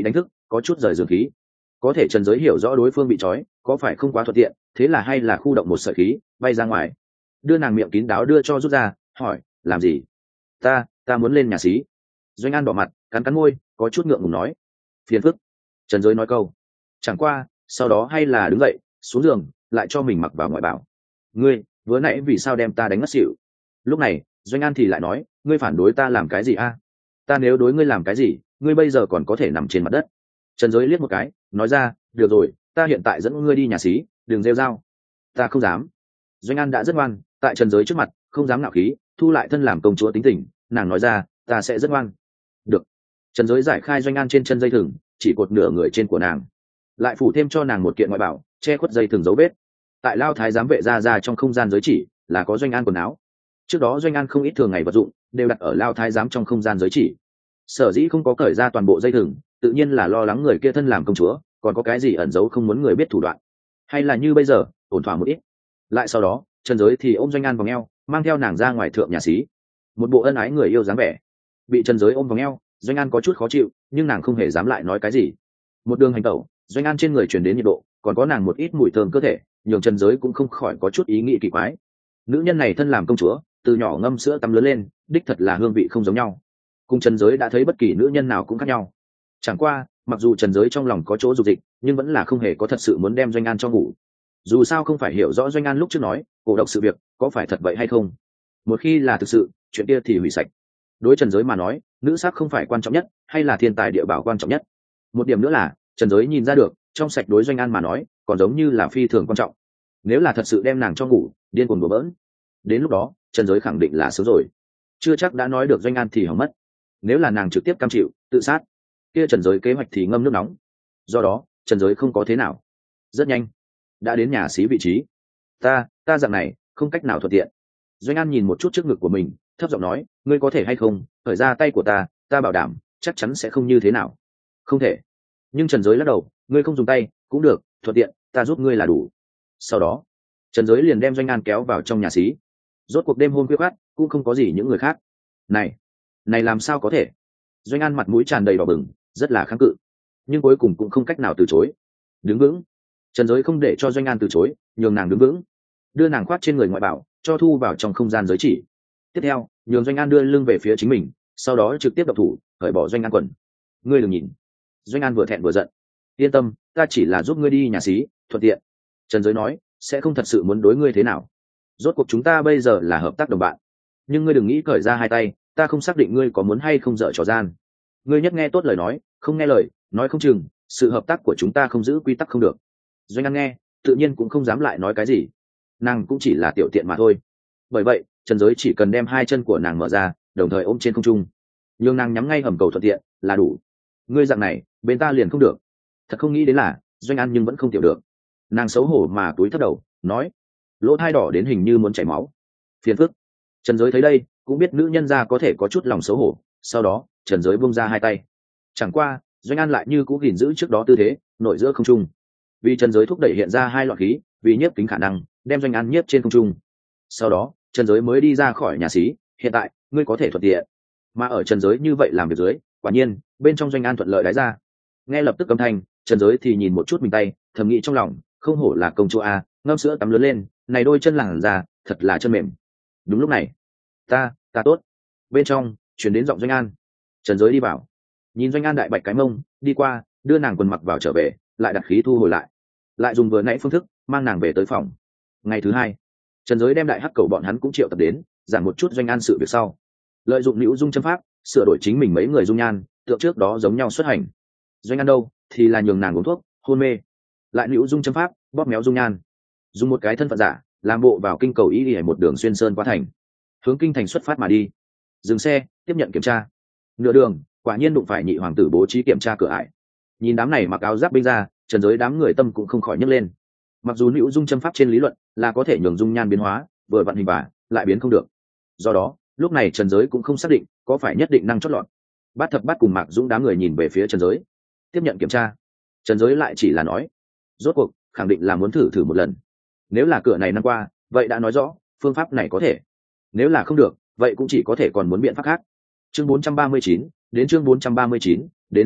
có chút rời dường khí. Có thể trần giới hiểu rõ đối phương bị trói có phải không quá thuận tiện, thế là hay là khu động một sợi khí bay ra ngoài, đưa nàng miệng kín đáo đưa cho rút ra, hỏi làm gì? Ta ta muốn lên nhà xí. Doanh An đỏ mặt cắn cắn môi có chút ngượng ngùng nói. Phiền phức. Trần giới nói câu. Chẳng qua sau đó hay là đứng dậy xuống giường lại cho mình mặc vào ngoại bảo. Ngươi vừa nãy vì sao đem ta đánh ngất xỉu? Lúc này Doanh An thì lại nói, ngươi phản đối ta làm cái gì a? Ta nếu đối ngươi làm cái gì, ngươi bây giờ còn có thể nằm trên mặt đất. Trần giới liếc một cái nói ra, được rồi, ta hiện tại dẫn ngươi đi nhà xí, đừng rêu rao. Ta không dám. Doanh An đã rất ngoan, tại Trần giới trước mặt không dám nạo khí, thu lại thân làm công chúa tính tình, nàng nói ra, ta sẽ rất ngoan. Được. Trần giới giải khai Doanh An trên chân dây thừng, chỉ cột nửa người trên của nàng, lại phủ thêm cho nàng một kiện ngoại bảo che khuất dây thừng dấu vết. Tại lao thái giám vệ ra ra trong không gian giới chỉ là có Doanh An quần áo, trước đó Doanh An không ít thường ngày vật dụng đều đặt ở lao thái giám trong không gian giới chỉ. Sở dĩ không có cởi ra toàn bộ dây thừng, tự nhiên là lo lắng người kia thân làm công chúa còn có cái gì ẩn giấu không muốn người biết thủ đoạn, hay là như bây giờ ổn thỏa một ít. Lại sau đó Trần giới thì ôm Doanh An vòng eo mang theo nàng ra ngoài thượng nhà xí, một bộ ân ái người yêu dáng vẻ. Bị Trần giới ôm vòng eo, Doanh An có chút khó chịu nhưng nàng không hề dám lại nói cái gì. Một đường hành tẩu, Doanh An trên người truyền đến nhiệt độ còn có nàng một ít mùi thơm cơ thể, nhường Trần giới cũng không khỏi có chút ý nghĩ kỳ quái. Nữ nhân này thân làm công chúa từ nhỏ ngâm sữa tắm lớn lên, đích thật là hương vị không giống nhau, cùng Trần giới đã thấy bất kỳ nữ nhân nào cũng khác nhau. Chẳng qua mặc dù Trần giới trong lòng có chỗ dục dịch nhưng vẫn là không hề có thật sự muốn đem Doanh An cho ngủ. Dù sao không phải hiểu rõ Doanh An lúc trước nói cổ độc sự việc có phải thật vậy hay không, một khi là thực sự chuyện kia thì hủy sạch. Đối Trần giới mà nói, nữ sắc không phải quan trọng nhất, hay là thiên tài địa bảo quan trọng nhất. Một điểm nữa là Trần giới nhìn ra được trong sạch đối Doanh An mà nói còn giống như là phi thường quan trọng. Nếu là thật sự đem nàng cho ngủ điên cuồng đùa bỡn, đến lúc đó Trần giới khẳng định là sớm rồi, chưa chắc đã nói được Doanh An thì hỏng mất. Nếu là nàng trực tiếp cam chịu tự sát, kia Trần giới kế hoạch thì ngâm nước nóng. Do đó Trần giới không có thế nào. Rất nhanh đã đến nhà xí vị trí. ta ta dạng này không cách nào thuận tiện. Doanh An nhìn một chút trước ngực của mình thấp giọng nói, ngươi có thể hay không khởi ra tay của ta, ta bảo đảm chắc chắn sẽ không như thế nào. Không thể. Nhưng Trần giới lắc đầu, ngươi không dùng tay cũng được, thuận tiện ta giúp ngươi là đủ. Sau đó Trần giới liền đem Doanh An kéo vào trong nhà xí. Rốt cuộc đêm hôm khuya khoắt cũng không có gì những người khác. Này này làm sao có thể? Doanh An mặt mũi tràn đầy đỏ bừng, rất là kháng cự, nhưng cuối cùng cũng không cách nào từ chối. Đứng vững. Trần giới không để cho Doanh An từ chối, nhường nàng đứng vững, đưa nàng khoác trên người ngoại bảo cho thu vào trong không gian giới chỉ. Tiếp theo nhường Doanh An đưa lưng về phía chính mình, sau đó trực tiếp đập thủ cởi bỏ Doanh An quần. Ngươi đừng nhìn. Doanh An vừa thẹn vừa giận. Yên tâm, ta chỉ là giúp ngươi đi nhà xí thuận tiện. Trần giới nói, sẽ không thật sự muốn đối ngươi thế nào. Rốt cuộc chúng ta bây giờ là hợp tác đồng bạn, nhưng ngươi đừng nghĩ cởi ra hai tay, ta không xác định ngươi có muốn hay không dở trò gian. Ngươi nhất nghe tốt lời nói, không nghe lời nói không chừng sự hợp tác của chúng ta không giữ quy tắc không được. Doanh An nghe tự nhiên cũng không dám lại nói cái gì, nàng cũng chỉ là tiểu tiện mà thôi. Bởi vậy Trần giới chỉ cần đem hai chân của nàng mở ra đồng thời ôm trên không trung, nhưng nàng nhắm ngay hầm cầu thuận tiện là đủ. Ngươi dạng này bên ta liền không được. Thật không nghĩ đến là Doanh An nhưng vẫn không tiểu được. Nàng xấu hổ mà túi thấp đầu nói, lỗ thai đỏ đến hình như muốn chảy máu. Phiền phức. Trần giới thấy đây cũng biết nữ nhân ra có thể có chút lòng xấu hổ, sau đó Trần giới buông ra hai tay. Chẳng qua Doanh An lại như cũ gìn giữ trước đó tư thế nội giữa không trung, vì Trần giới thúc đẩy hiện ra hai loại khí vì nhiếp kính khả năng đem Doanh An nhiếp trên không trung. Sau đó Trần giới mới đi ra khỏi nhà xí. Hiện tại ngươi có thể thuận tiện. Mà ở Trần giới như vậy làm việc dưới, quả nhiên bên trong Doanh An thuận lợi đái ra. Nghe lập tức âm thanh, Trần giới thì nhìn một chút mình tay, thầm nghĩ trong lòng, không hổ là công chúa a, ngâm sữa tắm lớn lên, này đôi chân lẳng ra thật là chân mềm. Đúng lúc này, ta ta tốt. Bên trong chuyển đến giọng Doanh An. Trần giới đi vào, nhìn Doanh An đại bạch cái mông đi qua, đưa nàng quần mặc vào trở về, lại đặt khí thu hồi lại, lại dùng vừa nãy phương thức mang nàng về tới phòng. Ngày thứ hai Trần giới đem đại hắc cầu bọn hắn cũng triệu tập đến, giảng một chút Doanh An sự việc sau, lợi dụng nữ dung châm pháp sửa đổi chính mình mấy người dung nhan tượng trước đó giống nhau xuất hành. Doanh An đâu thì là nhường nàng uống thuốc hôn mê, lại nữ dung châm pháp bóp méo dung nhan, dùng một cái thân phận giả làm bộ vào kinh cầu ý ỉa một đường xuyên sơn qua thành, hướng kinh thành xuất phát mà đi. Dừng xe tiếp nhận kiểm tra. Nửa đường quả nhiên đụng phải nhị hoàng tử bố trí kiểm tra cửa ải. Nhìn đám này mặc áo giáp binh ra, Trần giới đám người tâm cũng không khỏi nhấc lên. Mặc dù nữ dung châm pháp trên lý luận là có thể nhường dung nhan biến hóa, vừa vặn hình vả lại biến không được. Do đó lúc này Trần giới cũng không xác định có phải nhất định năng chót lọt. Bát thập bát cùng Mạc Dũng đám người nhìn về phía Trần giới. Tiếp nhận kiểm tra. Trần giới lại chỉ là nói, rốt cuộc khẳng định là muốn thử thử một lần. Nếu là cửa này năm qua, vậy đã nói rõ phương pháp này có thể. Nếu là không được, vậy cũng chỉ có thể còn muốn biện pháp khác. Chương bốn trăm ba mươi chín, đến chương bốn trăm ba mươi chín, đến rất nhanh,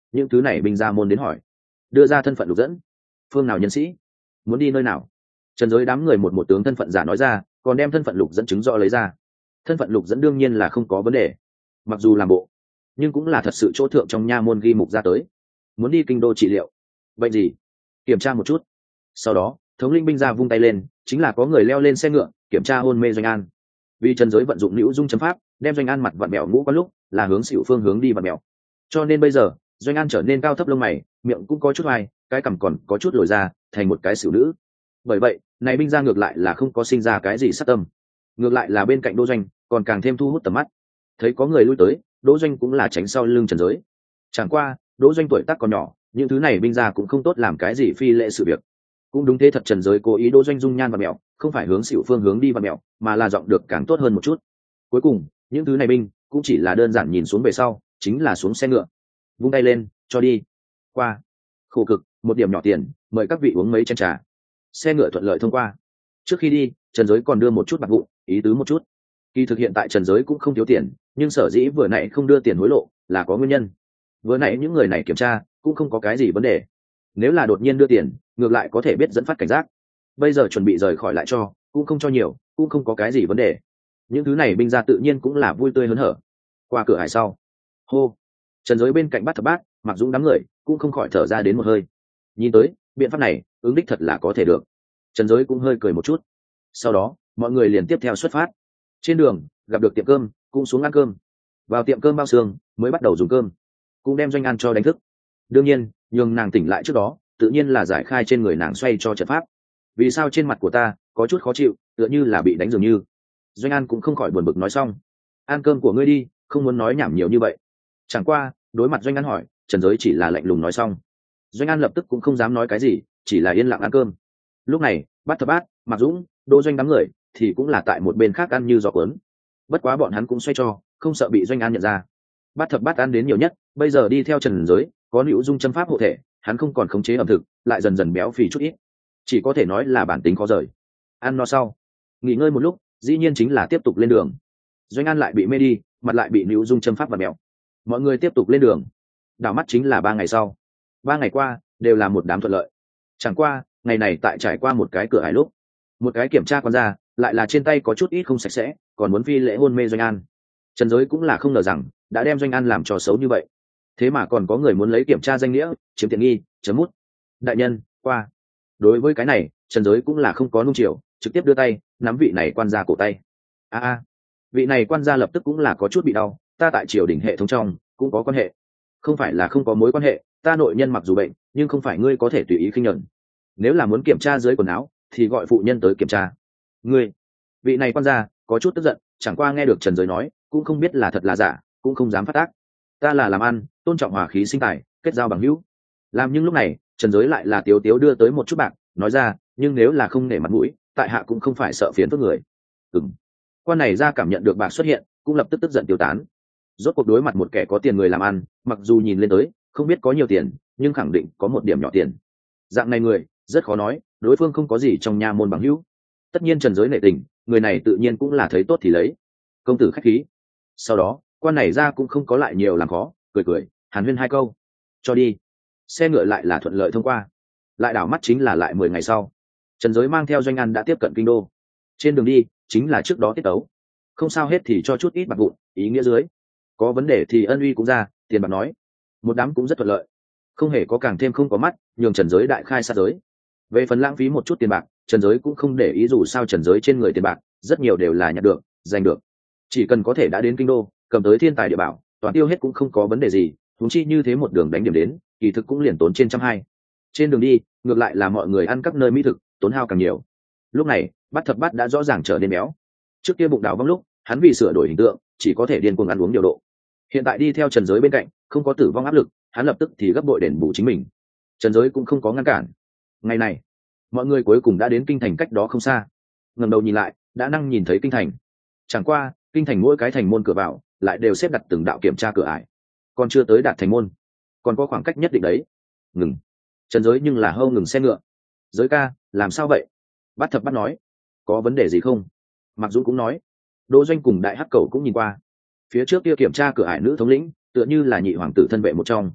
những thứ này binh ra môn đến hỏi, đưa ra thân phận lục dẫn, phương nào nhân sĩ, muốn đi nơi nào. Trần Giới đám người một một tướng thân phận giả nói ra, còn đem thân phận lục dẫn chứng rõ lấy ra. Thân phận lục dẫn đương nhiên là không có vấn đề, mặc dù làm bộ nhưng cũng là thật sự chỗ thượng trong nha môn ghi mục ra tới. Muốn đi kinh đô trị liệu, bệnh gì, kiểm tra một chút. Sau đó thống linh binh ra vung tay lên, chính là có người leo lên xe ngựa kiểm tra hôn mê Doanh An. Vì Trần Giới vận dụng nữ dung chấm pháp, đem Doanh An mặt vặn mẹo ngũ có lúc là hướng xỉu phương hướng đi vặn mẹo, cho nên bây giờ Doanh An trở nên cao thấp lông mày, miệng cũng có chút hoài, cái cằm còn có chút lồi ra thành một cái xỉu nữ. Bởi vậy này binh ra ngược lại là không có sinh ra cái gì sát tâm, ngược lại là bên cạnh Đỗ Doanh còn càng thêm thu hút tầm mắt. Thấy có người lui tới, Đỗ Doanh cũng là tránh sau lưng Trần Giới. Chẳng qua Đỗ Doanh tuổi tác còn nhỏ, những thứ này binh ra cũng không tốt làm cái gì phi lệ sự việc. Cũng đúng thế thật, Trần Giới cố ý Đỗ Doanh dung nhan và mẹo, không phải hướng xỉu phương hướng đi và mẹo, mà là giọng được càng tốt hơn một chút. Cuối cùng những thứ này binh cũng chỉ là đơn giản nhìn xuống về sau, chính là xuống xe ngựa, vung tay lên cho đi qua. Khổ cực, một điểm nhỏ tiền, mời các vị uống mấy chén trà. Xe ngựa thuận lợi thông qua. Trước khi đi, Trần Giới còn đưa một chút bạc vụn, ý tứ một chút. Kỳ thực hiện tại Trần Giới cũng không thiếu tiền, nhưng sở dĩ vừa nãy không đưa tiền hối lộ là có nguyên nhân. Vừa nãy những người này kiểm tra cũng không có cái gì vấn đề, nếu là đột nhiên đưa tiền ngược lại có thể biết dẫn phát cảnh giác. Bây giờ chuẩn bị rời khỏi lại cho, cũng không cho nhiều, cũng không có cái gì vấn đề. Những thứ này binh ra tự nhiên cũng là vui tươi hớn hở. Qua cửa hải sau, hô, Trần Giới bên cạnh Bát Thập Bát, Mặc Dũng đám người cũng không khỏi thở ra đến một hơi. Nhìn tới biện pháp này ứng đích thật là có thể được. Trần Giới cũng hơi cười một chút. Sau đó mọi người liền tiếp theo xuất phát. Trên đường gặp được tiệm cơm, cũng xuống ăn cơm. Vào tiệm cơm bao xương mới bắt đầu dùng cơm, cũng đem Doanh An cho đánh thức. Đương nhiên nhường nàng tỉnh lại trước đó, tự nhiên là giải khai trên người nàng xoay cho trận pháp. Vì sao trên mặt của ta có chút khó chịu, tựa như là bị đánh dường như. Doanh An cũng không khỏi buồn bực nói xong, ăn cơm của ngươi đi, không muốn nói nhảm nhiều như vậy. Chẳng qua đối mặt Doanh An hỏi, Trần Giới chỉ là lạnh lùng nói xong. Doanh An lập tức cũng không dám nói cái gì, chỉ là yên lặng ăn cơm. Lúc này Bát Thập Bát, Mặc Dũng, Đỗ Doanh đám người thì cũng là tại một bên khác ăn như gió cuốn. Bất quá bọn hắn cũng xoay cho, không sợ bị Doanh An nhận ra. Bát Thập Bát ăn đến nhiều nhất, bây giờ đi theo Trần Giới, có Nữu Dung châm pháp hộ thể, hắn không còn khống chế ẩm thực, lại dần dần béo phì chút ít, chỉ có thể nói là bản tính khó rời. Ăn no sau, nghỉ ngơi một lúc, dĩ nhiên chính là tiếp tục lên đường. Doanh An lại bị mê đi, mặt lại bị Nữu Dung châm pháp và mèo. Mọi người tiếp tục lên đường. Đảo mắt chính là ba ngày sau. Ba ngày qua đều là một đám thuận lợi. Chẳng qua ngày này tại trải qua một cái cửa ải lúc, một cái kiểm tra con ra, lại là trên tay có chút ít không sạch sẽ, còn muốn phi lễ hôn mê Doanh An. Trần Giới cũng là không ngờ rằng đã đem Doanh An làm trò xấu như vậy, thế mà còn có người muốn lấy kiểm tra danh nghĩa chiếm tiện nghi. Chấm mút đại nhân qua. Đối với cái này Trần Giới cũng là không có nung chiều, trực tiếp đưa tay nắm vị này quan gia cổ tay. a a vị này quan gia lập tức cũng là có chút bị đau. Ta tại triều đình hệ thống trong cũng có quan hệ, không phải là không có mối quan hệ. Ta nội nhân mặc dù bệnh, nhưng không phải ngươi có thể tùy ý khinh nhẫn. Nếu là muốn kiểm tra dưới quần áo thì gọi phụ nhân tới kiểm tra. Ngươi, vị này quan gia có chút tức giận, chẳng qua nghe được Trần Giới nói cũng không biết là thật là giả, cũng không dám phát tác. Ta là làm ăn, tôn trọng hòa khí sinh tài, kết giao bằng hữu. Làm nhưng lúc này Trần Giới lại là tiếu tiếu đưa tới một chút bạc, nói ra, nhưng nếu là không nể mặt mũi, tại hạ cũng không phải sợ phiền phức người. Ừm. Quan này ra cảm nhận được bạc xuất hiện, cũng lập tức tức giận tiêu tán. Rốt cuộc đối mặt một kẻ có tiền người làm ăn, mặc dù nhìn lên tới không biết có nhiều tiền, nhưng khẳng định có một điểm nhỏ tiền. Dạng này người rất khó nói đối phương không có gì trong nha môn bằng hữu. Tất nhiên Trần Giới nể tình, người này tự nhiên cũng là thấy tốt thì lấy. Công tử khách khí. Sau đó quan này ra cũng không có lại nhiều làm khó, cười cười hàn huyên hai câu cho đi. Xe ngựa lại là thuận lợi thông qua. Lại đảo mắt chính là lại mười ngày sau, Trần Giới mang theo Doanh An đã tiếp cận kinh đô. Trên đường đi chính là trước đó tiết tấu, không sao hết thì cho chút ít bạc vụn, ý nghĩa dưới có vấn đề thì ân uy cũng ra, tiền bạc nói một đám cũng rất thuận lợi, không hề có càng thêm không có mắt, nhường Trần Giới đại khai sát giới. Về phần lãng phí một chút tiền bạc, Trần Giới cũng không để ý, dù sao Trần Giới trên người tiền bạc rất nhiều đều là nhặt được, giành được, chỉ cần có thể đã đến kinh đô, cầm tới thiên tài địa bảo, toàn tiêu hết cũng không có vấn đề gì. Huống chi như thế một đường đánh điểm đến, kỳ thực cũng liền tốn trên trăm hai. Trên đường đi ngược lại là mọi người ăn các nơi mỹ thực, tốn hao càng nhiều. Lúc này Bát Thập Bát đã rõ ràng trở nên béo. Trước kia bụng đào vong lúc, hắn vì sửa đổi hình tượng chỉ có thể điên cuồng ăn uống điều độ. Hiện tại đi theo Trần Giới bên cạnh, không có tử vong áp lực, hắn lập tức thì gấp bội đền bù chính mình. Trần Giới cũng không có ngăn cản. Ngày này mọi người cuối cùng đã đến kinh thành cách đó không xa. Ngẩng đầu nhìn lại, đã năng nhìn thấy kinh thành. Chẳng qua kinh thành mỗi cái thành môn cửa vào lại đều xếp đặt từng đạo kiểm tra cửa ải, còn chưa tới đạt thành môn, còn có khoảng cách nhất định đấy. Ngừng. Trần Giới nhưng là hâu ngừng xe ngựa. Giới ca, làm sao vậy? Bát Thập Bát nói. Có vấn đề gì không? Mặc Dũng cũng nói. Đỗ Doanh cùng Đại Hắc Cẩu cũng nhìn qua. Phía trước kia kiểm tra cửa ải nữ thống lĩnh tựa như là nhị hoàng tử thân vệ một trong.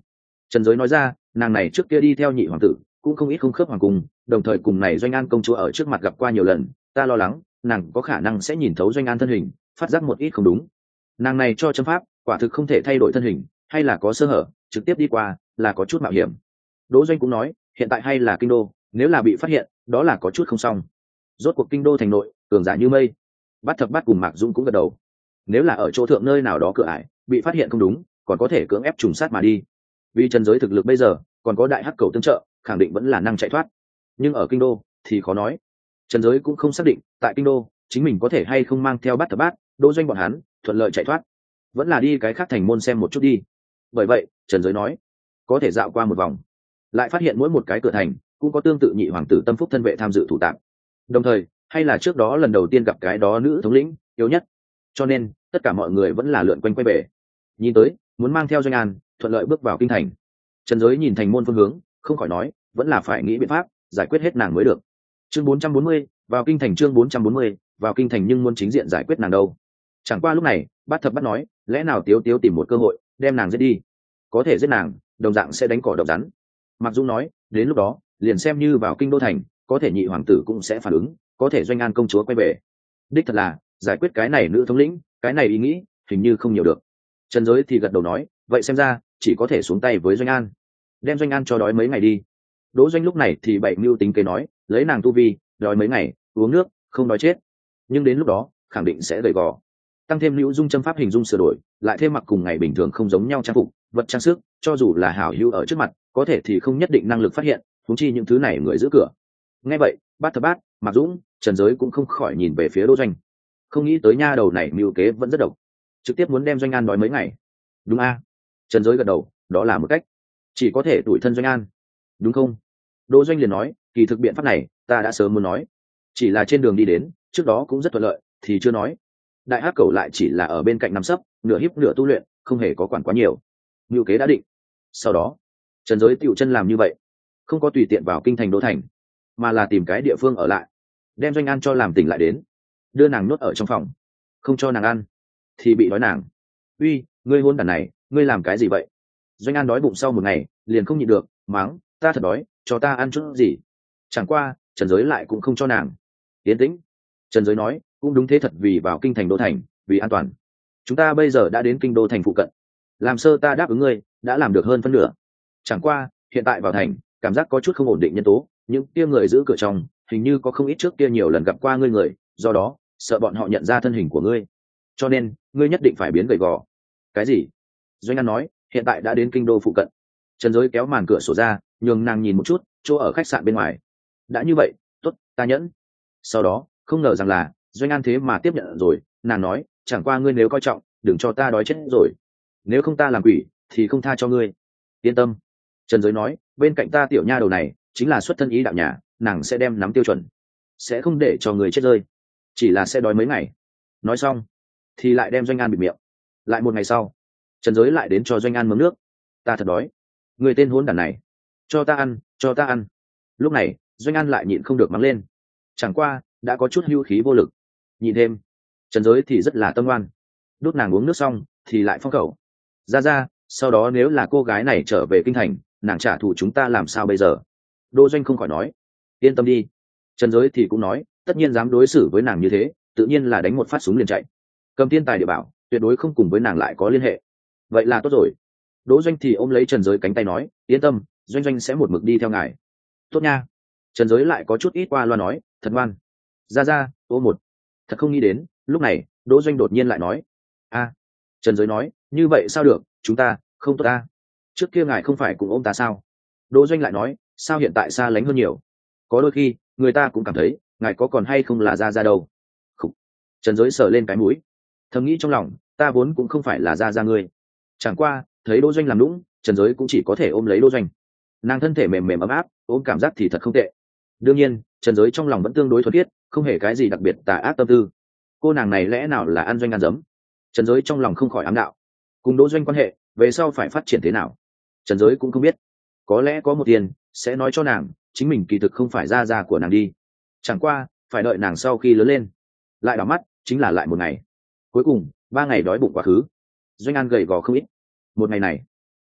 Trần Giới nói ra, nàng này trước kia đi theo nhị hoàng tử cũng không ít không khớp hoàng cung, đồng thời cùng này Doanh An công chúa ở trước mặt gặp qua nhiều lần, ta lo lắng nàng có khả năng sẽ nhìn thấu Doanh An thân hình, phát giác một ít không đúng. Nàng này cho châm pháp quả thực không thể thay đổi thân hình, hay là có sơ hở trực tiếp đi qua là có chút mạo hiểm. Đỗ Doanh cũng nói, hiện tại hay là kinh đô, nếu là bị phát hiện đó là có chút không xong. Rốt cuộc kinh đô thành nội cường giả như mây. Bát Thập Bát cùng Mạc Dũng cũng gật đầu, nếu là ở chỗ thượng nơi nào đó cửa ải bị phát hiện không đúng, còn có thể cưỡng ép trùng sát mà đi. Vì Trần Giới thực lực bây giờ còn có đại hắc cầu tương trợ, khẳng định vẫn là năng chạy thoát, nhưng ở kinh đô thì khó nói. Trần Giới cũng không xác định tại kinh đô chính mình có thể hay không mang theo Bát Thập Bát, Đỗ Doanh bọn hắn thuận lợi chạy thoát, vẫn là đi cái khác thành môn xem một chút đi. Bởi vậy Trần Giới nói, có thể dạo qua một vòng, lại phát hiện mỗi một cái cửa thành cũng có tương tự nhị hoàng tử Tâm Phúc thân vệ tham dự thủ tạm, đồng thời hay là trước đó lần đầu tiên gặp cái đó nữ thống lĩnh yếu nhất, cho nên tất cả mọi người vẫn là lượn quanh quay về, nhìn tới muốn mang theo Doanh An thuận lợi bước vào kinh thành. Trần Giới nhìn thành môn phương hướng, không khỏi nói, vẫn là phải nghĩ biện pháp giải quyết hết nàng mới được. Chương bốn trăm bốn mươi, vào kinh thành. Chương bốn trăm bốn mươi, vào kinh thành, nhưng muốn chính diện giải quyết nàng đâu. Chẳng qua lúc này Bát Thập Bát nói, lẽ nào Tiếu Tiếu tìm một cơ hội đem nàng giết đi, có thể giết nàng đồng dạng sẽ đánh cỏ độc rắn. Mạc Dũng nói, đến lúc đó liền xem như vào kinh đô thành, có thể nhị hoàng tử cũng sẽ phản ứng, có thể Doanh An công chúa quay về. Đích thật là giải quyết cái này nữ thống lĩnh, cái này ý nghĩ hình như không nhiều được. Trần Giới thì gật đầu nói, vậy xem ra chỉ có thể xuống tay với Doanh An, đem Doanh An cho đói mấy ngày đi. Đỗ Doanh lúc này thì bậy mưu tính kế nói, lấy nàng tu vi đói mấy ngày uống nước không đói chết, nhưng đến lúc đó khẳng định sẽ gầy gò. Tăng thêm Lưu Dung châm pháp hình dung sửa đổi, lại thêm mặc cùng ngày bình thường không giống nhau trang phục vật trang sức, cho dù là hảo hữu ở trước mặt có thể thì không nhất định năng lực phát hiện, huống chi những thứ này người giữ cửa. Nghe vậy Bát Thập Bát, Mạc Dũng, Trần Giới cũng không khỏi nhìn về phía Đỗ Doanh, không nghĩ tới nha đầu này mưu kế vẫn rất độc, trực tiếp muốn đem Doanh An đói mấy ngày. Đúng a? Trần Giới gật đầu, đó là một cách, chỉ có thể tủi thân Doanh An, đúng không? Đỗ Doanh liền nói, kỳ thực biện pháp này ta đã sớm muốn nói, chỉ là trên đường đi đến trước đó cũng rất thuận lợi thì chưa nói. Đại hắc cầu lại chỉ là ở bên cạnh nằm sấp nửa híp nửa tu luyện, không hề có quản quá nhiều. Ngưu kế đã định, sau đó Trần Giới tiểu chân làm như vậy, không có tùy tiện vào kinh thành đô thành, mà là tìm cái địa phương ở lại, đem Doanh An cho làm tỉnh lại đến, đưa nàng nhốt ở trong phòng, không cho nàng ăn thì bị đói nàng. Uy, ngươi hôn đàn này, ngươi làm cái gì vậy? Doanh An đói bụng sau một ngày liền không nhịn được mắng, ta thật đói, cho ta ăn chút gì. Chẳng qua Trần Giới lại cũng không cho nàng tiến tĩnh. Trần Giới nói, cũng đúng thế thật, vì vào kinh thành đô thành, vì an toàn, chúng ta bây giờ đã đến kinh đô thành phụ cận, làm sơ ta đáp ứng ngươi đã làm được hơn phân nửa. Chẳng qua hiện tại vào thành cảm giác có chút không ổn định nhân tố, những kia người giữ cửa trong hình như có không ít trước kia nhiều lần gặp qua ngươi người, do đó sợ bọn họ nhận ra thân hình của ngươi, cho nên ngươi nhất định phải biến gầy gò. Cái gì? Doanh An nói, hiện tại đã đến kinh đô phụ cận. Trần Giới kéo màn cửa sổ ra, nhường nàng nhìn một chút chỗ ở khách sạn bên ngoài. Đã như vậy, tốt, ta nhẫn. Sau đó không ngờ rằng là Doanh An thế mà tiếp nhận rồi. Nàng nói, chẳng qua ngươi nếu coi trọng đừng cho ta đói chết rồi, nếu không ta làm quỷ thì không tha cho ngươi. Yên tâm. Trần Giới nói, bên cạnh ta tiểu nha đầu này chính là xuất thân ý đạo nhà, nàng sẽ đem nắm tiêu chuẩn, sẽ không để cho người chết rơi, chỉ là sẽ đói mấy ngày. Nói xong thì lại đem Doanh An bịt miệng. Lại một ngày sau, Trần Giới lại đến cho Doanh An mớm nước. Ta thật đói, người tên hỗn đản này, cho ta ăn, cho ta ăn. Lúc này Doanh An lại nhịn không được mắng lên, chẳng qua đã có chút hưu khí vô lực. Nhìn thêm Trần Giới thì rất là tâm ngoan, đút nàng uống nước xong thì lại phong khẩu. Ra ra, sau đó nếu là cô gái này trở về kinh thành, nàng trả thù chúng ta làm sao bây giờ? Đỗ Doanh không khỏi nói, yên tâm đi. Trần Giới thì cũng nói, tất nhiên dám đối xử với nàng như thế, tự nhiên là đánh một phát súng liền chạy, cầm thiên tài địa bảo, tuyệt đối không cùng với nàng lại có liên hệ. Vậy là tốt rồi. Đỗ Doanh thì ôm lấy Trần Giới cánh tay nói, yên tâm, Doanh Doanh sẽ một mực đi theo ngài. Tốt nha. Trần Giới lại có chút ít qua loa nói, thật ngoan. Ra ra, ô một. Thật không nghĩ đến, lúc này Đỗ Doanh đột nhiên lại nói, a. Trần Giới nói, như vậy sao được, chúng ta không tốt ta. Trước kia ngài không phải cũng ôm ta sao? Đỗ Doanh lại nói, sao hiện tại xa lánh hơn nhiều, có đôi khi người ta cũng cảm thấy ngài có còn hay không là ra ra đâu. Khủ. Trần Giới sờ lên cái mũi, thầm nghĩ trong lòng, ta vốn cũng không phải là ra ra ngươi. Chẳng qua thấy Đỗ Doanh làm lũng, Trần Giới cũng chỉ có thể ôm lấy Đỗ Doanh. Nàng thân thể mềm mềm ấm áp, ôm cảm giác thì thật không tệ. Đương nhiên Trần Giới trong lòng vẫn tương đối thuần khiết, không hề cái gì đặc biệt tà ác tâm tư. Cô nàng này lẽ nào là ăn Doanh ăn giấm? Trần Giới trong lòng không khỏi ám đạo, cùng Đỗ Doanh quan hệ về sau phải phát triển thế nào Trần Giới cũng không biết. Có lẽ có một tiền sẽ nói cho nàng chính mình kỳ thực không phải ra ra của nàng đi, chẳng qua phải đợi nàng sau khi lớn lên. Lại đảo mắt chính là lại một ngày, cuối cùng ba ngày đói bụng quá khứ. Doanh An gầy gò không ít. Một ngày này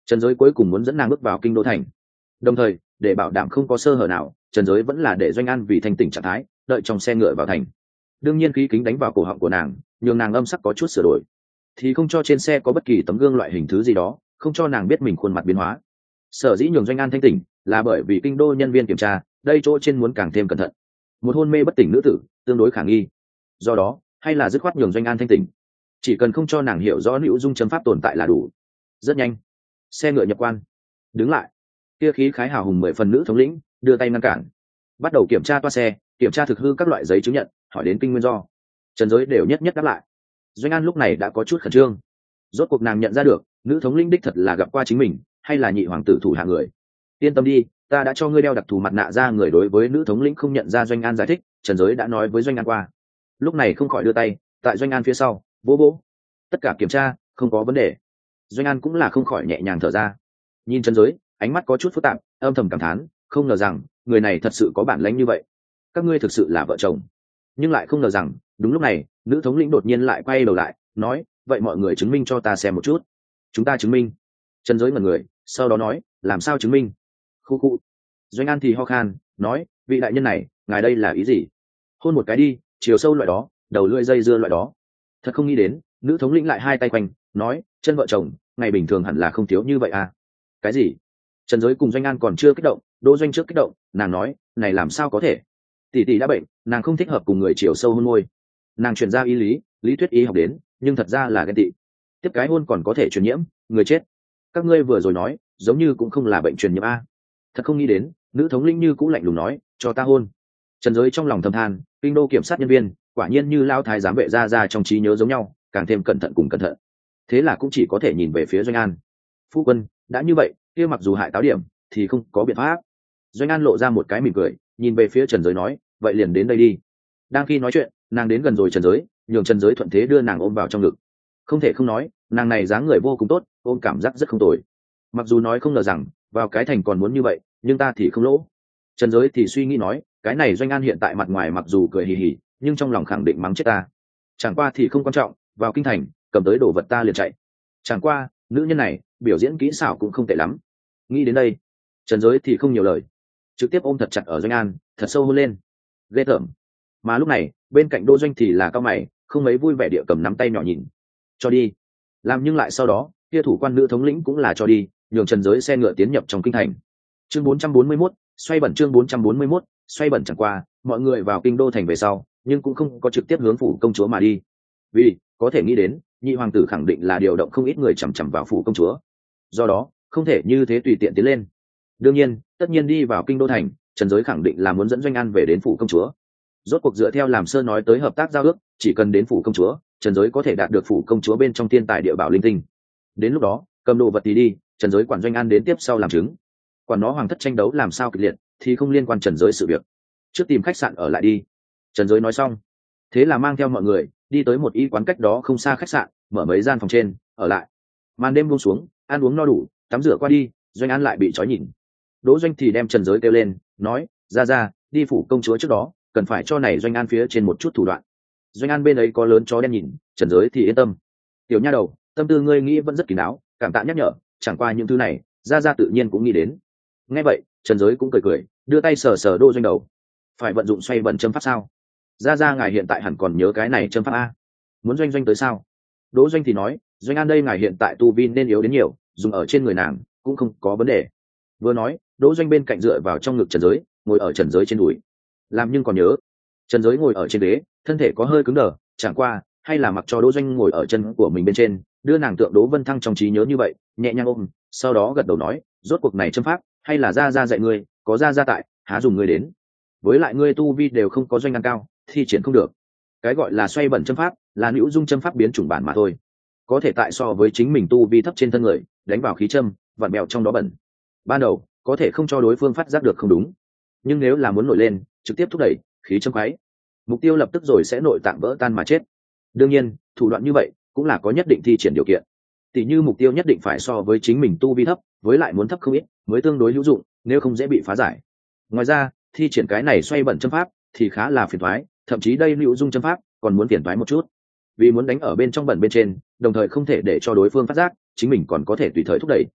Trần Giới cuối cùng muốn dẫn nàng bước vào kinh đô thành, đồng thời để bảo đảm không có sơ hở nào, Trần Giới vẫn là để Doanh An vì thanh tỉnh trạng thái đợi trong xe ngựa vào thành. Đương nhiên khí kính đánh vào cổ họng của nàng, nhường nàng âm sắc có chút sửa đổi, thì không cho trên xe có bất kỳ tấm gương loại hình thứ gì đó, không cho nàng biết mình khuôn mặt biến hóa. Sở dĩ nhường Doanh An thanh tỉnh là bởi vì kinh đô nhân viên kiểm tra đây chỗ trên muốn càng thêm cẩn thận, một hôn mê bất tỉnh nữ tử tương đối khả nghi, do đó hay là dứt khoát nhường Doanh An thanh tỉnh, chỉ cần không cho nàng hiểu rõ nữ dung châm pháp tồn tại là đủ. Rất nhanh xe ngựa nhập quan, đứng lại, kia khí khái hào hùng mười phần nữ thống lĩnh đưa tay ngăn cản, bắt đầu kiểm tra toa xe, kiểm tra thực hư các loại giấy chứng nhận, hỏi đến kinh nguyên do. Trần Giới đều nhất nhất đáp lại. Doanh An lúc này đã có chút khẩn trương, rốt cuộc nàng nhận ra được nữ thống lĩnh đích thật là gặp qua chính mình, hay là nhị hoàng tử thủ hạ người. Yên tâm đi, ta đã cho ngươi đeo đặc thù mặt nạ ra người. Đối với nữ thống lĩnh không nhận ra Doanh An giải thích, Trần Giới đã nói với Doanh An qua, lúc này không khỏi đưa tay tại Doanh An phía sau vỗ vỗ, tất cả kiểm tra không có vấn đề. Doanh An cũng là không khỏi nhẹ nhàng thở ra, nhìn Trần Giới ánh mắt có chút phức tạp, âm thầm cảm thán, không ngờ rằng người này thật sự có bản lĩnh như vậy, các ngươi thực sự là vợ chồng. Nhưng lại không ngờ rằng đúng lúc này nữ thống lĩnh đột nhiên lại quay đầu lại nói, vậy mọi người chứng minh cho ta xem một chút. Chúng ta chứng minh? Trần Giới ngẩn người, sau đó nói, làm sao chứng minh? Khu khu. Doanh An thì ho khan nói, vị đại nhân này ngài đây là ý gì? Hôn một cái đi, chiều sâu loại đó, đầu lưỡi dây dưa loại đó. Thật không nghĩ đến nữ thống lĩnh lại hai tay quanh nói, chân vợ chồng ngày bình thường hẳn là không thiếu như vậy à? Cái gì? Trần Giới cùng Doanh An còn chưa kích động, Đỗ Doanh trước kích động, nàng nói, này làm sao có thể? Tỷ tỷ đã bệnh, nàng không thích hợp cùng người chiều sâu hôn môi. Nàng chuyển ra y lý lý thuyết y học đến, nhưng thật ra là ghen tị. Tiếp cái hôn còn có thể truyền nhiễm, người chết. Các ngươi vừa rồi nói giống như cũng không là bệnh truyền nhiễm a. Thật không nghĩ đến nữ thống lĩnh như cũng lạnh lùng nói, cho ta hôn. Trần Giới trong lòng thầm than, kinh đô kiểm sát nhân viên quả nhiên như lao thái giám vệ ra ra trong trí nhớ giống nhau, càng thêm cẩn thận cùng cẩn thận. Thế là cũng chỉ có thể nhìn về phía Doanh An. Phu quân đã như vậy, kia mặc dù hại táo điểm thì không có biện pháp. Doanh An lộ ra một cái mỉm cười, nhìn về phía Trần Giới nói, vậy liền đến đây đi. Đang khi nói chuyện, nàng đến gần rồi Trần Giới, nhường Trần Giới thuận thế đưa nàng ôm vào trong ngực. Không thể không nói, nàng này dáng người vô cùng tốt, ôm cảm giác rất không tồi. Mặc dù nói không ngờ rằng vào cái thành còn muốn như vậy, nhưng ta thì không lỗ. Trần Giới thì suy nghĩ nói, cái này Doanh An hiện tại mặt ngoài mặc dù cười hì hì, nhưng trong lòng khẳng định mắng chết ta. Chẳng qua thì không quan trọng, vào kinh thành cầm tới đồ vật ta liền chạy. Chẳng qua nữ nhân này biểu diễn kỹ xảo cũng không tệ lắm. Nghĩ đến đây, Trần Giới thì không nhiều lời, trực tiếp ôm thật chặt ở Doanh An, thật sâu hôn lên. Ghê tởm. Mà lúc này bên cạnh Đỗ Doanh thì là cao mày, không mấy vui vẻ địa cầm nắm tay nhỏ nhìn. Cho đi. Làm nhưng lại sau đó kia thủ quan nữ thống lĩnh cũng là cho đi, nhường Trần Giới xe ngựa tiến nhập trong kinh thành. Chương bốn trăm bốn mươi mốt, xoay bẩn. Chương bốn trăm bốn mươi mốt, xoay bẩn. Chẳng qua mọi người vào kinh đô thành về sau, nhưng cũng không có trực tiếp hướng phủ công chúa mà đi, vì có thể nghĩ đến nhị hoàng tử khẳng định là điều động không ít người chằm chằm vào phủ công chúa, do đó không thể như thế tùy tiện tiến lên. Đương nhiên tất nhiên đi vào kinh đô thành, Trần Giới khẳng định là muốn dẫn Doanh An về đến phủ công chúa. Rốt cuộc dựa theo làm sơ nói tới hợp tác giao ước, chỉ cần đến phủ công chúa, Trần Giới có thể đạt được phủ công chúa bên trong thiên tài địa bảo linh tinh. Đến lúc đó cầm đồ vật thì đi, Trần Giới quản Doanh An đến tiếp sau làm chứng. Quản nó hoàng thất tranh đấu làm sao kịch liệt thì không liên quan Trần Giới sự việc, trước tìm khách sạn ở lại đi. Trần Giới nói xong, thế là mang theo mọi người đi tới một y quán cách đó không xa khách sạn, mở mấy gian phòng trên ở lại. Màn đêm buông xuống, ăn uống no đủ, tắm rửa qua đi, Doanh An lại bị trói nhìn. Đỗ Doanh thì đem Trần Giới kêu lên nói, ra ra đi phủ công chúa trước đó cần phải cho này Doanh An phía trên một chút thủ đoạn. Doanh An bên ấy có lớn chó đen nhìn, Trần Giới thì yên tâm. Tiểu nha đầu, tâm tư ngươi nghĩ vẫn rất kín đáo, cảm tạ nhắc nhở, chẳng qua những thứ này ra ra tự nhiên cũng nghĩ đến. Nghe vậy Trần Giới cũng cười cười, đưa tay sờ sờ Đỗ Doanh đầu. Phải vận dụng xoay bẩn châm pháp sao? Ra ra ngài hiện tại hẳn còn nhớ cái này châm pháp a. Muốn Doanh Doanh tới sao? Đỗ Doanh thì nói, Doanh An đây ngài hiện tại tu vi nên yếu đến nhiều, dùng ở trên người nàng cũng không có vấn đề. Vừa nói, Đỗ Doanh bên cạnh dựa vào trong ngực Trần Giới, ngồi ở Trần Giới trên đùi. Làm nhưng còn nhớ. Trần Giới ngồi ở trên ghế, thân thể có hơi cứng đờ, chẳng qua hay là mặc cho Đỗ Doanh ngồi ở chân của mình bên trên, đưa nàng tượng Đỗ Vân Thăng trong trí nhớ như vậy, nhẹ nhàng ôm, sau đó gật đầu nói, rốt cuộc này châm pháp hay là ra ra dạy ngươi, có ra ra tại, há dùng ngươi đến. Với lại ngươi tu vi đều không có Doanh An cao, thi triển không được. Cái gọi là xoay bẩn châm pháp là nữ dung châm pháp biến chủng bản mà thôi, có thể tại so với chính mình tu vi thấp trên thân người, đánh vào khí châm vặn bèo trong đó bẩn. Ban đầu có thể không cho đối phương phát giác được không đúng, nhưng nếu là muốn nổi lên, trực tiếp thúc đẩy khí châm quái, mục tiêu lập tức rồi sẽ nội tạng vỡ tan mà chết. Đương nhiên thủ đoạn như vậy cũng là có nhất định thi triển điều kiện, tỉ như mục tiêu nhất định phải so với chính mình tu vi thấp, với lại muốn thấp không ít mới tương đối hữu dụng, nếu không dễ bị phá giải. Ngoài ra thi triển cái này xoay bẩn châm pháp thì khá là phiền toái, thậm chí đây lưu dung châm pháp còn muốn phiền toái một chút, vì muốn đánh ở bên trong bẩn bên trên, đồng thời không thể để cho đối phương phát giác, chính mình còn có thể tùy thời thúc đẩy.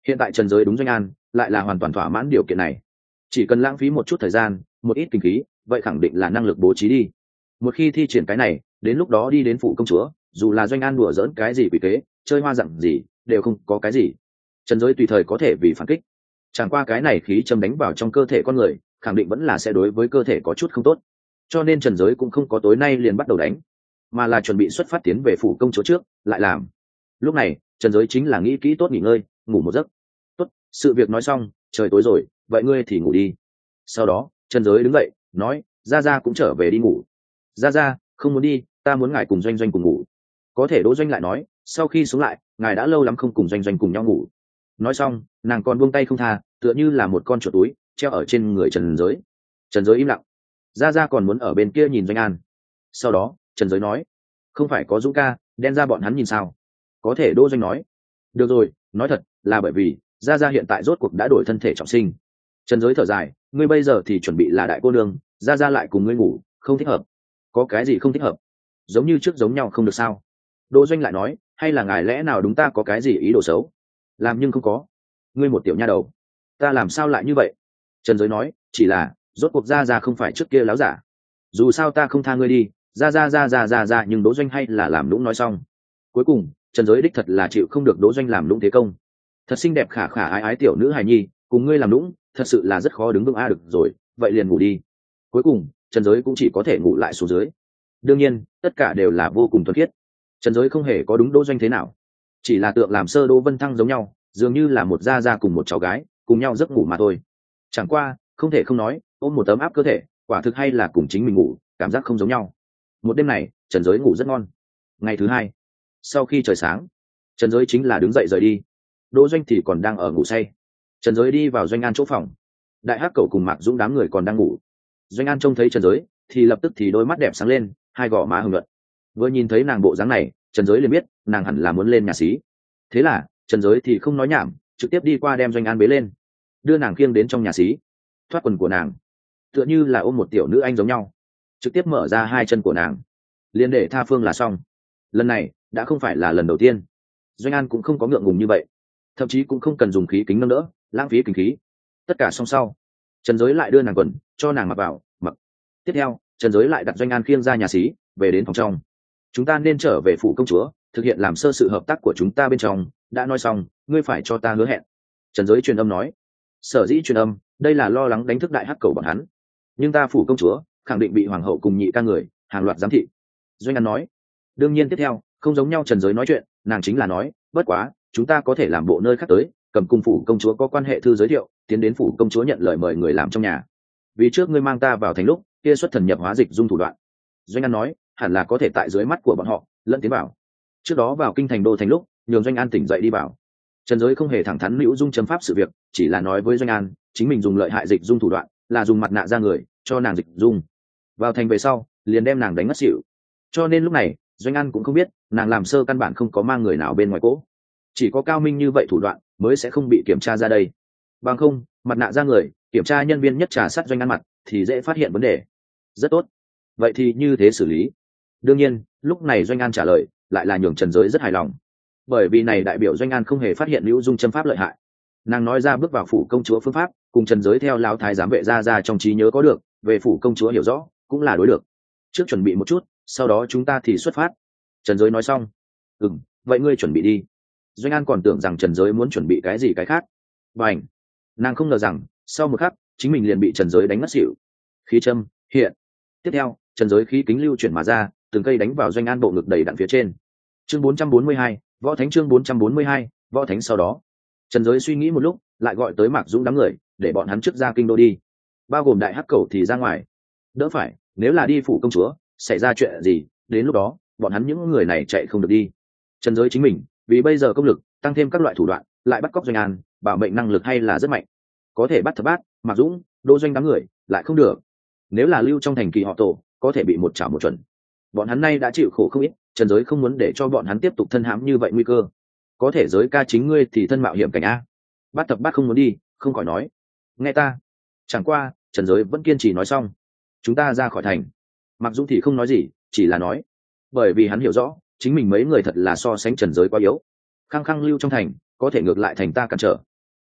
Hiện tại trần giới đúng doanh an lại là hoàn toàn thỏa mãn điều kiện này, chỉ cần lãng phí một chút thời gian, một ít kinh khí, vậy khẳng định là năng lực bố trí đi. Một khi thi triển cái này, đến lúc đó đi đến phủ công chúa, dù là doanh an đùa dỡn cái gì quỷ kế, chơi hoa dặn gì, đều không có cái gì. Trần giới tùy thời có thể vì phản kích. Chẳng qua cái này khí châm đánh vào trong cơ thể con người, khẳng định vẫn là sẽ đối với cơ thể có chút không tốt. Cho nên trần giới cũng không có tối nay liền bắt đầu đánh, mà là chuẩn bị xuất phát tiến về phủ công chúa trước, lại làm. Lúc này, trần giới chính là nghĩ kỹ tốt nghỉ ngơi, ngủ một giấc. Tốt, sự việc nói xong, trời tối rồi, vậy ngươi thì ngủ đi. Sau đó, trần giới đứng dậy, nói, gia gia cũng trở về đi ngủ. Gia gia, không muốn đi, ta muốn ngài cùng doanh doanh cùng ngủ. Có thể đỗ doanh lại nói, sau khi xuống lại, ngài đã lâu lắm không cùng doanh doanh cùng nhau ngủ. Nói xong, nàng còn buông tay không tha, tựa như là một con chuột túi treo ở trên người trần giới. Trần giới im lặng. Gia gia còn muốn ở bên kia nhìn doanh an. Sau đó, trần giới nói, không phải có Dũng ca, đen ra bọn hắn nhìn sao? Có thể đỗ doanh nói, được rồi, nói thật là bởi vì gia gia hiện tại rốt cuộc đã đổi thân thể trọng sinh. Trần giới thở dài, ngươi bây giờ thì chuẩn bị là đại cô nương, gia gia lại cùng ngươi ngủ, không thích hợp. Có cái gì không thích hợp? Giống như trước giống nhau không được sao? Đỗ doanh lại nói, hay là ngài lẽ nào đúng ta có cái gì ý đồ xấu? Làm nhưng không có. Ngươi một tiểu nha đầu, ta làm sao lại như vậy? Trần giới nói, chỉ là rốt cuộc gia gia không phải trước kia láo giả. Dù sao ta không tha ngươi đi, gia gia gia gia gia gia, nhưng Đỗ doanh hay là làm lũng nói xong. Cuối cùng, trần giới đích thật là chịu không được Đỗ doanh làm lũng thế công. Thật xinh đẹp khả khả ái ái tiểu nữ hài nhi, cùng ngươi làm lũng, thật sự là rất khó đứng vững. A được rồi, vậy liền ngủ đi. Cuối cùng, trần giới cũng chỉ có thể ngủ lại xuống dưới. Đương nhiên, tất cả đều là vô cùng thuần khiết. Trần giới không hề có đúng Đỗ doanh thế nào, chỉ là tượng làm sơ Đỗ Vân Thăng giống nhau, dường như là một gia gia cùng một cháu gái cùng nhau giấc ngủ mà thôi. Chẳng qua, không thể không nói, ôm một tấm áp cơ thể, quả thực hay là cùng chính mình ngủ, cảm giác không giống nhau. Một đêm này, trần giới ngủ rất ngon. Ngày thứ hai, sau khi trời sáng, trần giới chính là đứng dậy rời đi. Đỗ doanh thì còn đang ở ngủ say. Trần giới đi vào doanh an chỗ phòng. Đại hắc cẩu cùng Mạc Dũng đám người còn đang ngủ. Doanh an trông thấy trần giới thì lập tức thì đôi mắt đẹp sáng lên, hai gò má hồng nhuận. Vừa nhìn thấy nàng bộ dáng này, trần giới liền biết nàng hẳn là muốn lên nhà xí. Thế là trần giới thì không nói nhảm, trực tiếp đi qua đem doanh an bế lên, đưa nàng khiêng đến trong nhà xí. Thoát quần của nàng, tựa như là ôm một tiểu nữ anh giống nhau, trực tiếp mở ra hai chân của nàng, liền để tha phương là xong. Lần này đã không phải là lần đầu tiên, doanh an cũng không có ngượng ngùng như vậy, thậm chí cũng không cần dùng khí kính nâng đỡ, lãng phí kinh khí. Tất cả xong sau, trần giới lại đưa nàng quần cho nàng mặc vào, mặc. Tiếp theo, trần giới lại đặt doanh an khiêng ra nhà xí, về đến phòng trong. Chúng ta nên trở về phủ công chúa, thực hiện làm sơ sự hợp tác của chúng ta bên trong, đã nói xong, ngươi phải cho ta hứa hẹn. Trần giới truyền âm nói. Sở dĩ truyền âm, đây là lo lắng đánh thức đại hắc cầu bọn hắn, nhưng ta phủ công chúa khẳng định bị hoàng hậu cùng nhị ca người hàng loạt giám thị. Doanh an nói. Đương nhiên tiếp theo không giống nhau. Trần giới nói chuyện, nàng chính là nói, bất quá chúng ta có thể làm bộ nơi khác tới, cầm cung phủ công chúa có quan hệ thư giới thiệu, tiến đến phủ công chúa nhận lời mời người làm trong nhà. Vì trước ngươi mang ta vào thành lúc kia xuất thần nhập hóa dịch dung thủ đoạn, Doanh an nói, hẳn là có thể tại dưới mắt của bọn họ lẫn tiến vào. Trước đó vào kinh thành đô thành lúc nhường Doanh an tỉnh dậy đi vào. Trần giới không hề thẳng thắn liễu dung chấm pháp sự việc, chỉ là nói với Doanh an, chính mình dùng lợi hại dịch dung thủ đoạn, là dùng mặt nạ ra người cho nàng dịch dung. Vào thành về sau liền đem nàng đánh ngất xỉu. Cho nên lúc này Doanh an cũng không biết nàng làm sơ căn bản không có mang người nào bên ngoài cỗ, chỉ có cao minh như vậy thủ đoạn mới sẽ không bị kiểm tra ra đây. Bằng không, mặt nạ ra người kiểm tra nhân viên nhất trà sát Doanh an mặt thì dễ phát hiện vấn đề. Rất tốt, vậy thì như thế xử lý. Đương nhiên lúc này Doanh an trả lời lại là nhường Trần giới rất hài lòng, bởi vì này đại biểu Doanh an không hề phát hiện liễu dung châm pháp lợi hại. Nàng nói ra bước vào phủ công chúa phương pháp, cùng Trần giới theo lão thái giám vệ ra ra trong trí nhớ có được, về phủ công chúa hiểu rõ cũng là đối được. Trước chuẩn bị một chút, sau đó chúng ta thì xuất phát. Trần giới nói xong. Ừ, vậy ngươi chuẩn bị đi. Doanh an còn tưởng rằng Trần giới muốn chuẩn bị cái gì cái khác. Bành, nàng không ngờ rằng sau một khắc chính mình liền bị Trần giới đánh ngất xỉu. Khí châm hiện. Tiếp theo Trần giới khí kính lưu chuyển mà ra, từng cây đánh vào Doanh an bộ ngực đầy đặn phía trên. Chương bốn trăm bốn mươi hai, võ thánh. Chương bốn trăm bốn mươi hai, võ thánh. Sau đó Trần giới suy nghĩ một lúc, lại gọi tới Mạc Dũng đám người để bọn hắn trước ra kinh đô đi, bao gồm đại hắc cầu thì ra ngoài. Đỡ phải nếu là đi phủ công chúa xảy ra chuyện gì, đến lúc đó bọn hắn những người này chạy không được đi. Trần giới chính mình vì bây giờ công lực tăng thêm các loại thủ đoạn, lại bắt cóc Doanh an, bảo mệnh năng lực hay là rất mạnh, có thể bắt thập bát. Mạc Dũng, Đỗ Doanh đám người lại không được. Nếu là lưu trong thành kỳ họ Tổ, có thể bị một chảo một chuẩn. Bọn hắn nay đã chịu khổ không ít, Trần giới không muốn để cho bọn hắn tiếp tục thân hãm như vậy nguy cơ. Có thể giới ca chính ngươi thì thân mạo hiểm cảnh a. Bắt thập bát không muốn đi, không khỏi nói. Nghe ta. Chẳng qua Trần giới vẫn kiên trì nói xong. Chúng ta ra khỏi thành. Mạc Dũng thì không nói gì, chỉ là nói, bởi vì hắn hiểu rõ chính mình mấy người thật là so sánh Trần giới quá yếu. Khăng khăng lưu trong thành có thể ngược lại thành ta cản trở,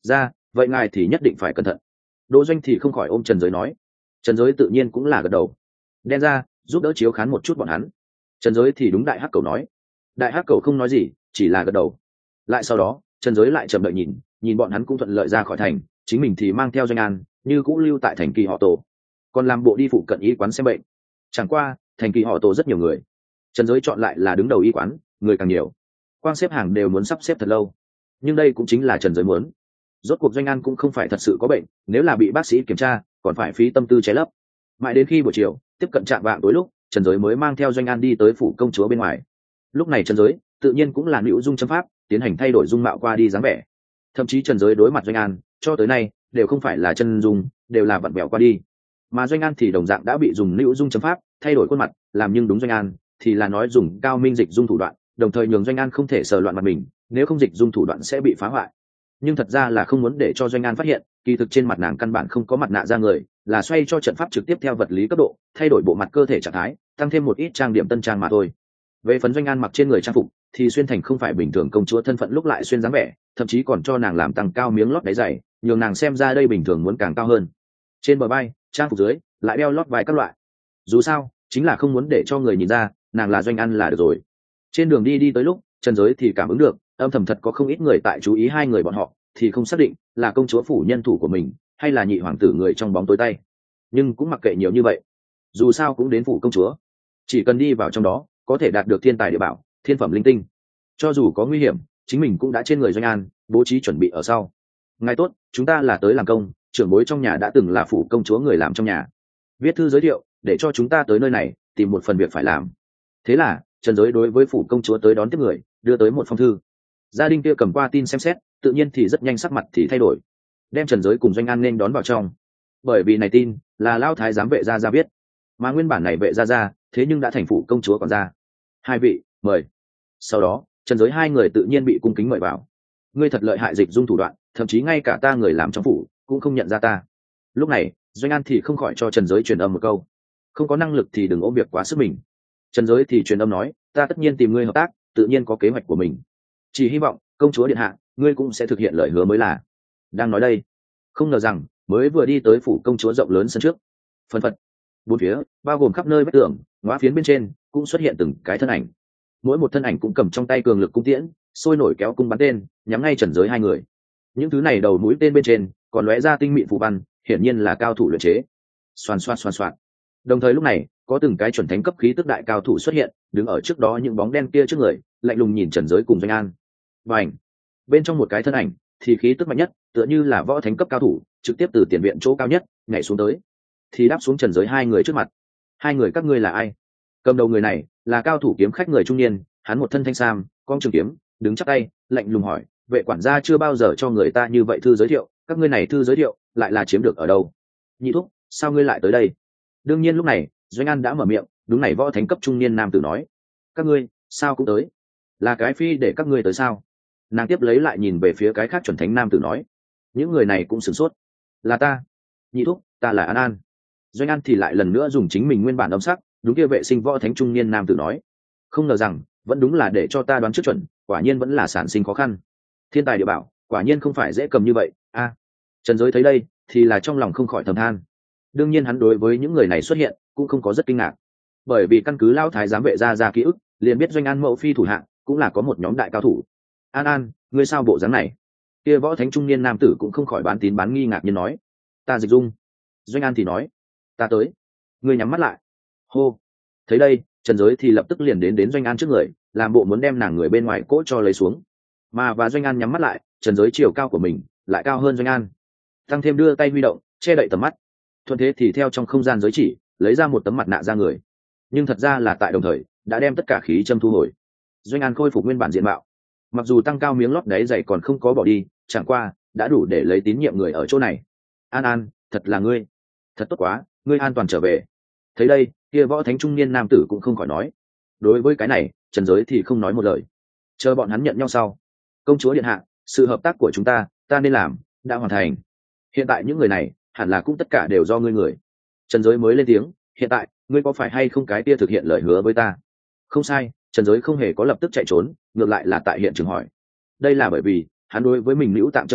ra vậy ngài thì nhất định phải cẩn thận. Đỗ Doanh thì không khỏi ôm Trần Giới nói. Trần Giới tự nhiên cũng là gật đầu. Đen ra giúp đỡ chiếu khán một chút bọn hắn. Trần Giới thì đúng đại hắc cầu nói. Đại hắc cầu không nói gì, chỉ là gật đầu. Lại sau đó Trần Giới lại chậm đợi nhìn nhìn bọn hắn cũng thuận lợi ra khỏi thành, chính mình thì mang theo Doanh An như cũ lưu tại thành Kỳ Họ Tổ, còn làm bộ đi phụ cận y quán xem bệnh. Chẳng qua thành Kỳ Họ Tổ rất nhiều người, Trần Giới chọn lại là đứng đầu y quán, người càng nhiều quang xếp hàng đều muốn sắp xếp thật lâu, nhưng đây cũng chính là Trần Giới muốn. Rốt cuộc Doanh An cũng không phải thật sự có bệnh, nếu là bị bác sĩ kiểm tra còn phải phí tâm tư che lấp. Mãi đến khi buổi chiều tiếp cận trạm vạng tối lúc, Trần Giới mới mang theo Doanh An đi tới phủ công chúa bên ngoài. Lúc này Trần Giới tự nhiên cũng là nữ dung châm pháp tiến hành thay đổi dung mạo qua đi dáng vẻ, thậm chí Trần Giới đối mặt Doanh An cho tới nay đều không phải là chân dung, đều là vặn vẹo qua đi, mà Doanh An thì đồng dạng đã bị dùng nữ dung châm pháp thay đổi khuôn mặt làm, nhưng đúng Doanh An thì là nói dùng cao minh dịch dung thủ đoạn, đồng thời nhường Doanh An không thể sờ loạn mặt mình, nếu không dịch dung thủ đoạn sẽ bị phá hoại. Nhưng thật ra là không muốn để cho Doanh An phát hiện, kỳ thực trên mặt nàng căn bản không có mặt nạ ra người, là xoay cho trận pháp trực tiếp theo vật lý cấp độ thay đổi bộ mặt cơ thể trạng thái, tăng thêm một ít trang điểm tân trang mà thôi. Về phần Doanh An mặc trên người trang phục thì xuyên thành không phải bình thường công chúa thân phận lúc lại xuyên dáng vẻ, thậm chí còn cho nàng làm tăng cao miếng lót đáy dày, nhường nàng xem ra đây bình thường muốn càng cao hơn. Trên bờ vai trang phục dưới lại đeo lót vai các loại, dù sao chính là không muốn để cho người nhìn ra nàng là Doanh An là được rồi. Trên đường đi đi tới lúc Trần Giới thì cảm ứng được âm thầm thật có không ít người tại chú ý hai người bọn họ, thì không xác định là công chúa phủ nhân thủ của mình hay là nhị hoàng tử người trong bóng tối tay, nhưng cũng mặc kệ nhiều như vậy, dù sao cũng đến phủ công chúa, chỉ cần đi vào trong đó có thể đạt được thiên tài địa bảo, thiên phẩm linh tinh, cho dù có nguy hiểm chính mình cũng đã trên người Doanh An bố trí chuẩn bị ở sau. Ngài tốt, chúng ta là tới làm công, trưởng bối trong nhà đã từng là phủ công chúa người làm trong nhà, viết thư giới thiệu để cho chúng ta tới nơi này tìm một phần việc phải làm. Thế là Trần Giới đối với phủ công chúa tới đón tiếp người đưa tới một phong thư. Gia đình kia cầm qua tin xem xét, tự nhiên thì rất nhanh sắc mặt thì thay đổi, đem Trần Giới cùng Doanh An nên đón vào trong. Bởi vì này tin là Lao Thái giám vệ gia gia viết, mà nguyên bản này vệ gia gia thế nhưng đã thành phủ công chúa còn ra. Hai vị mời. Sau đó Trần Giới hai người tự nhiên bị cung kính mời vào. Ngươi thật lợi hại dịch dung thủ đoạn, thậm chí ngay cả ta người làm trong phủ cũng không nhận ra ta. Lúc này Doanh An thì không khỏi cho Trần Giới truyền âm một câu, không có năng lực thì đừng ôm việc quá sức mình. Trần Giới thì truyền âm nói, ta tất nhiên tìm ngươi hợp tác, tự nhiên có kế hoạch của mình, chỉ hy vọng công chúa điện hạ ngươi cũng sẽ thực hiện lời hứa mới là. Đang nói đây, không ngờ rằng mới vừa đi tới phủ công chúa rộng lớn sân trước, phân phật bốn phía bao gồm khắp nơi vách tường ngóa phiến bên trên cũng xuất hiện từng cái thân ảnh, mỗi một thân ảnh cũng cầm trong tay cường lực cung tiễn, sôi nổi kéo cung bắn tên nhắm ngay Trần Giới hai người. Những thứ này đầu mũi tên bên trên còn lóe ra tinh mịn phù văn, hiển nhiên là cao thủ luyện chế. Xoàn xoạt xoàn xoạt. Đồng thời lúc này có từng cái chuẩn thánh cấp khí tức đại cao thủ xuất hiện, đứng ở trước đó những bóng đen kia trước người, lạnh lùng nhìn Trần Giới cùng Doanh An. Và ảnh bên trong một cái thân ảnh thì khí tức mạnh nhất, tựa như là võ thánh cấp cao thủ, trực tiếp từ tiền viện chỗ cao nhất nhảy xuống tới, thì đáp xuống Trần Giới hai người trước mặt. Hai người các ngươi là ai? Cầm đầu người này là cao thủ kiếm khách người trung niên, hắn một thân thanh sam, con trường kiếm, đứng chắc tay, lạnh lùng hỏi, vệ quản gia chưa bao giờ cho người ta như vậy thư giới thiệu, các ngươi này thư giới thiệu lại là chiếm được ở đâu? Nhị thúc, sao ngươi lại tới đây? Đương nhiên lúc này Doanh An đã mở miệng, đúng này võ thánh cấp trung niên nam tử nói, các ngươi sao cũng tới? Là cái phi để các ngươi tới sao? Nàng tiếp lấy lại nhìn về phía cái khác chuẩn thánh nam tử nói, những người này cũng sửng sốt, là ta. Nhị thúc, ta là An An. Doanh An thì lại lần nữa dùng chính mình nguyên bản âm sắc, đúng kia vệ sinh võ thánh trung niên nam tử nói, không ngờ rằng vẫn đúng là để cho ta đoán trước chuẩn, quả nhiên vẫn là sản sinh khó khăn, thiên tài địa bảo quả nhiên không phải dễ cầm như vậy a. À, Trần Giới thấy đây thì là trong lòng không khỏi thầm than. Đương nhiên hắn đối với những người này xuất hiện cũng không có rất kinh ngạc, bởi vì căn cứ Lão Thái giám vệ ra ra ký ức, liền biết Doanh An mẫu phi thủ hạng cũng là có một nhóm đại cao thủ. An An, ngươi sao bộ dáng này? Kia võ thánh trung niên nam tử cũng không khỏi bán tín bán nghi ngạc nhiên nói, ta dịch dung. Doanh An thì nói, ta tới. Ngươi nhắm mắt lại. Hô. Thấy đây Trần Giới thì lập tức liền đến đến Doanh An trước người, làm bộ muốn đem nàng người bên ngoài cỗ cho lấy xuống, mà và Doanh An nhắm mắt lại, Trần Giới chiều cao của mình lại cao hơn Doanh An, tăng thêm đưa tay huy động che đậy tầm mắt, thuận thế thì theo trong không gian giới chỉ lấy ra một tấm mặt nạ ra người, nhưng thật ra là tại đồng thời đã đem tất cả khí châm thu hồi. Doanh An khôi phục nguyên bản diện mạo, mặc dù tăng cao miếng lót đáy dày còn không có bỏ đi, chẳng qua đã đủ để lấy tín nhiệm người ở chỗ này. An An, thật là ngươi, thật tốt quá, ngươi an toàn trở về. Thấy đây kia võ thánh trung niên nam tử cũng không khỏi nói, đối với cái này Trần Giới thì không nói một lời, chờ bọn hắn nhận nhau sau. Công chúa điện hạ, sự hợp tác của chúng ta ta nên làm đã hoàn thành, hiện tại những người này hẳn là cũng tất cả đều do ngươi người. Trần Giới mới lên tiếng, hiện tại ngươi có phải hay không cái kia thực hiện lời hứa với ta? Không sai, Trần Giới không hề có lập tức chạy trốn, ngược lại là tại hiện trường hỏi. Đây là bởi vì hắn đối với mình nữ tạm châm pháp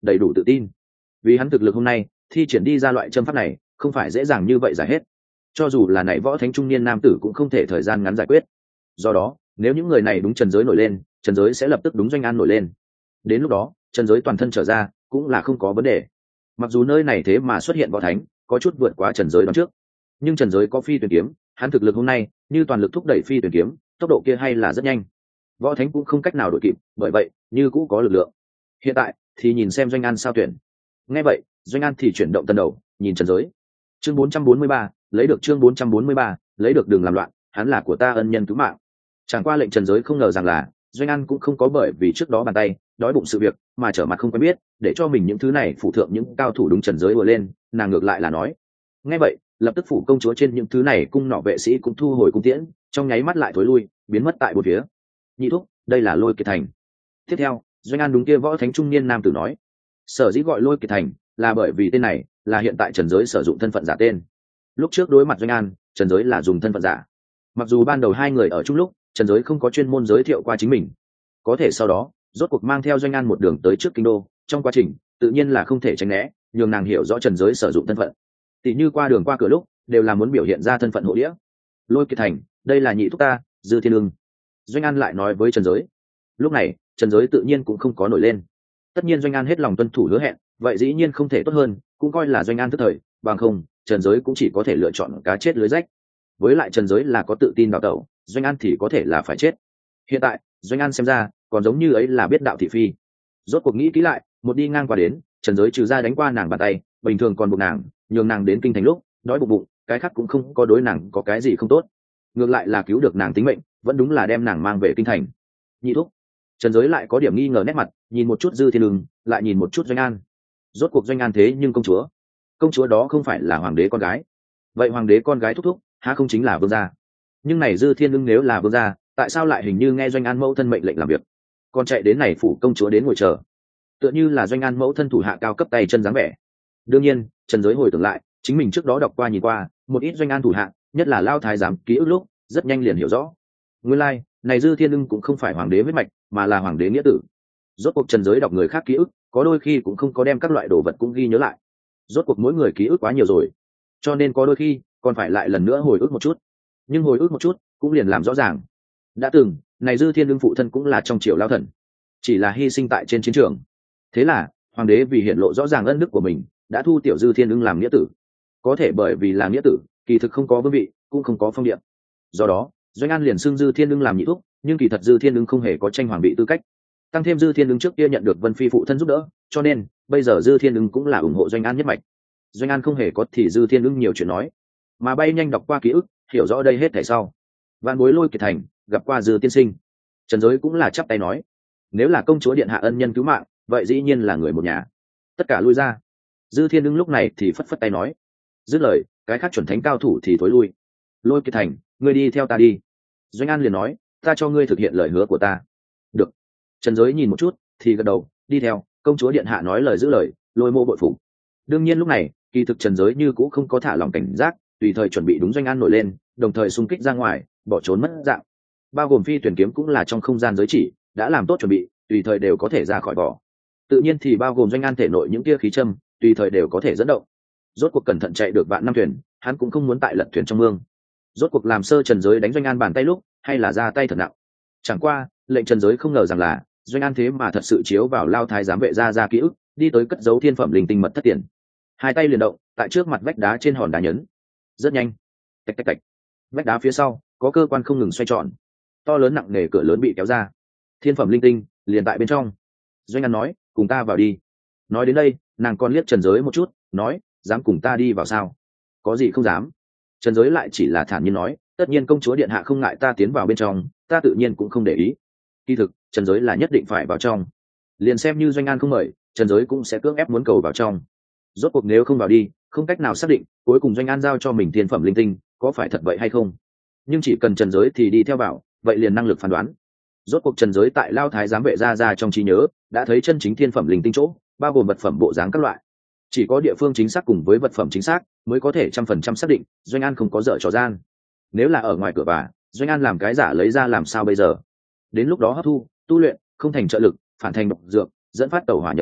đầy đủ tự tin. Vì hắn thực lực hôm nay thi triển đi ra loại châm pháp này không phải dễ dàng như vậy giải hết, cho dù là này võ thánh trung niên nam tử cũng không thể thời gian ngắn giải quyết. Do đó nếu những người này đúng trần giới nổi lên, trần giới sẽ lập tức đúng Doanh An nổi lên. Đến lúc đó trần giới toàn thân trở ra cũng là không có vấn đề. Mặc dù nơi này thế mà xuất hiện võ thánh có chút vượt quá trần giới đoán trước, nhưng trần giới có phi tuyển kiếm, hắn thực lực hôm nay như toàn lực thúc đẩy phi tuyển kiếm, tốc độ kia hay là rất nhanh, võ thánh cũng không cách nào đội kịp, bởi vậy như cũ có lực lượng. Hiện tại thì nhìn xem Doanh An sao tuyển. Nghe vậy Doanh An thì chuyển động tân đầu nhìn trần giới. Chương bốn trăm bốn mươi ba lấy được, chương bốn trăm bốn mươi ba lấy được, đừng làm loạn, hắn là của ta ân nhân cứu mạng. Chẳng qua lệnh trần giới không ngờ rằng là Doanh An cũng không có bởi vì trước đó bàn tay đói bụng sự việc mà trở mặt không quen biết, để cho mình những thứ này phụ thượng những cao thủ đúng trần giới vừa lên. Nàng ngược lại là nói. Nghe vậy lập tức phủ công chúa trên những thứ này cung nọ vệ sĩ cũng thu hồi cung tiễn, trong nháy mắt lại thối lui biến mất tại một phía. Nhị thúc, đây là Lôi Kiệt Thành. Tiếp theo Doanh An đúng kia võ thánh trung niên nam tử nói, sở dĩ gọi Lôi Kiệt Thành là bởi vì tên này là hiện tại trần giới sử dụng thân phận giả tên. Lúc trước đối mặt Doanh An, trần giới là dùng thân phận giả. Mặc dù ban đầu hai người ở chung lúc trần giới không có chuyên môn giới thiệu qua chính mình, có thể sau đó rốt cuộc mang theo Doanh An một đường tới trước kinh đô, trong quá trình tự nhiên là không thể tránh né, nhường nàng hiểu rõ trần giới sử dụng thân phận. Tỷ như qua đường qua cửa lúc đều là muốn biểu hiện ra thân phận hộ đĩa. Lôi Kiệt Thành, đây là nhị thúc ta Dư Thiên Ưng. Doanh An lại nói với trần giới. Lúc này trần giới tự nhiên cũng không có nổi lên. Tất nhiên Doanh An hết lòng tuân thủ hứa hẹn, vậy dĩ nhiên không thể tốt hơn, cũng coi là Doanh An tức thời, bằng không trần giới cũng chỉ có thể lựa chọn cá chết lưới rách. Với lại trần giới là có tự tin đào tẩu, Doanh An thì có thể là phải chết. Hiện tại Doanh An xem ra còn giống như ấy là biết đạo thị phi. Rốt cuộc nghĩ kỹ lại, một đi ngang qua đến trần giới trừ ra đánh qua nàng bàn tay, bình thường còn buộc nàng nhường nàng đến kinh thành lúc đói bụng bụng, cái khác cũng không có đối nàng có cái gì không tốt, ngược lại là cứu được nàng tính mệnh, vẫn đúng là đem nàng mang về kinh thành. Nhị thúc. Trần giới lại có điểm nghi ngờ nét mặt, nhìn một chút Dư Thiên Ưng, lại nhìn một chút Doanh An. Rốt cuộc Doanh An thế nhưng công chúa, công chúa đó không phải là hoàng đế con gái, vậy hoàng đế con gái thúc thúc há không chính là vương gia? Nhưng này Dư Thiên Ưng nếu là vương gia, tại sao lại hình như nghe Doanh An mẫu thân mệnh lệnh làm việc, còn chạy đến này phủ công chúa đến ngồi chờ, tựa như là Doanh An mẫu thân thủ hạ cao cấp tay chân dáng vẻ. Đương nhiên trần giới hồi tưởng lại chính mình trước đó đọc qua nhìn qua một ít Doanh An thủ hạ, nhất là Lao Thái giám ký ức lúc rất nhanh liền hiểu rõ, nguyên lai like, này Dư Thiên Ưng cũng không phải hoàng đế huyết mạch, mà là hoàng đế nghĩa tử. Rốt cuộc trần giới đọc người khác ký ức có đôi khi cũng không có đem các loại đồ vật cũng ghi nhớ lại, rốt cuộc mỗi người ký ức quá nhiều rồi, cho nên có đôi khi còn phải lại lần nữa hồi ức một chút. Nhưng hồi ức một chút cũng liền làm rõ ràng, đã từng này Dư Thiên Ưng phụ thân cũng là trong triều lao thần, chỉ là hy sinh tại trên chiến trường. Thế là hoàng đế vì hiện lộ rõ ràng ân đức của mình đã thu tiểu Dư Thiên Ưng làm nghĩa tử. Có thể bởi vì làm nghĩa tử kỳ thực không có vương vị cũng không có phong điện, do đó Doanh An liền xưng Dư Thiên Ưng làm nhị thúc, nhưng kỳ thật Dư Thiên Ưng không hề có tranh hoàng vị tư cách. Tăng thêm Dư Thiên Ưng trước kia nhận được Vân Phi phụ thân giúp đỡ, cho nên bây giờ Dư Thiên Ưng cũng là ủng hộ Doanh An nhất mạch. Doanh An không hề có thì Dư Thiên Ưng nhiều chuyện nói, mà bay nhanh đọc qua ký ức hiểu rõ đây hết thảy sau. Vạn bối Lôi Kiệt Thành gặp qua Dư tiên sinh. Trần giới cũng là chắp tay nói, nếu là công chúa điện hạ ân nhân cứu mạng, vậy dĩ nhiên là người một nhà, tất cả lui ra. Dư Thiên Ưng lúc này thì phất phất tay nói, dứt lời cái khác chuẩn thánh cao thủ thì thối lui. Lôi Kiệt Thành, ngươi đi theo ta đi. Doanh An liền nói, ta cho ngươi thực hiện lời hứa của ta. Được. Trần giới nhìn một chút thì gật đầu, đi theo công chúa điện hạ nói lời giữ lời, Lôi mô bội phục. Đương nhiên lúc này kỳ thực trần giới như cũng không có thả lòng cảnh giác, tùy thời chuẩn bị đúng Doanh An nổi lên, đồng thời xung kích ra ngoài bỏ trốn mất dạng. Bao gồm phi tuyển kiếm cũng là trong không gian giới chỉ đã làm tốt chuẩn bị, tùy thời đều có thể ra khỏi vỏ. Tự nhiên thì bao gồm Doanh An thể nội những tia khí châm, tùy thời đều có thể dẫn động. Rốt cuộc cẩn thận chạy được vạn năm thuyền, hắn cũng không muốn tại lật thuyền trong mương. Rốt cuộc làm sơ trần giới đánh Doanh An bàn tay lúc hay là ra tay thật nặng. Chẳng qua lệnh trần giới không ngờ rằng là Doanh An thế mà thật sự chiếu vào Lao Thái giám vệ ra ra ký ức, đi tới cất giấu thiên phẩm linh tinh mật thất tiền, hai tay liền động tại trước mặt vách đá trên hòn đá nhấn. Rất nhanh, tạch tạch tạch, vách đá phía sau có cơ quan không ngừng xoay tròn, to lớn nặng nề cửa lớn bị kéo ra, thiên phẩm linh tinh liền tại bên trong. Doanh An nói, cùng ta vào đi. Nói đến đây nàng còn liếc trần giới một chút, nói, dám cùng ta đi vào sao? Có gì không dám. Trần giới lại chỉ là thản nhiên nói, tất nhiên công chúa điện hạ không ngại ta tiến vào bên trong, ta tự nhiên cũng không để ý. Kỳ thực trần giới là nhất định phải vào trong, liền xem như Doanh An không mời, trần giới cũng sẽ cưỡng ép muốn cầu vào trong. Rốt cuộc nếu không vào đi không cách nào xác định cuối cùng Doanh An giao cho mình thiên phẩm linh tinh có phải thật vậy hay không, nhưng chỉ cần trần giới thì đi theo vào, vậy liền năng lực phán đoán. Rốt cuộc trần giới tại Lao Thái giám vệ ra ra trong trí nhớ đã thấy chân chính thiên phẩm linh tinh chỗ, bao gồm vật phẩm bộ dáng các loại, chỉ có địa phương chính xác cùng với vật phẩm chính xác mới có thể trăm phần trăm xác định Doanh An không có dở trò gian. Nếu là ở ngoài cửa bà, Doanh An làm cái giả lấy ra làm sao bây giờ? Đến lúc đó hấp thu tu luyện không thành trợ lực, phản thành độc dược, dẫn phát tẩu hỏa nhập ma,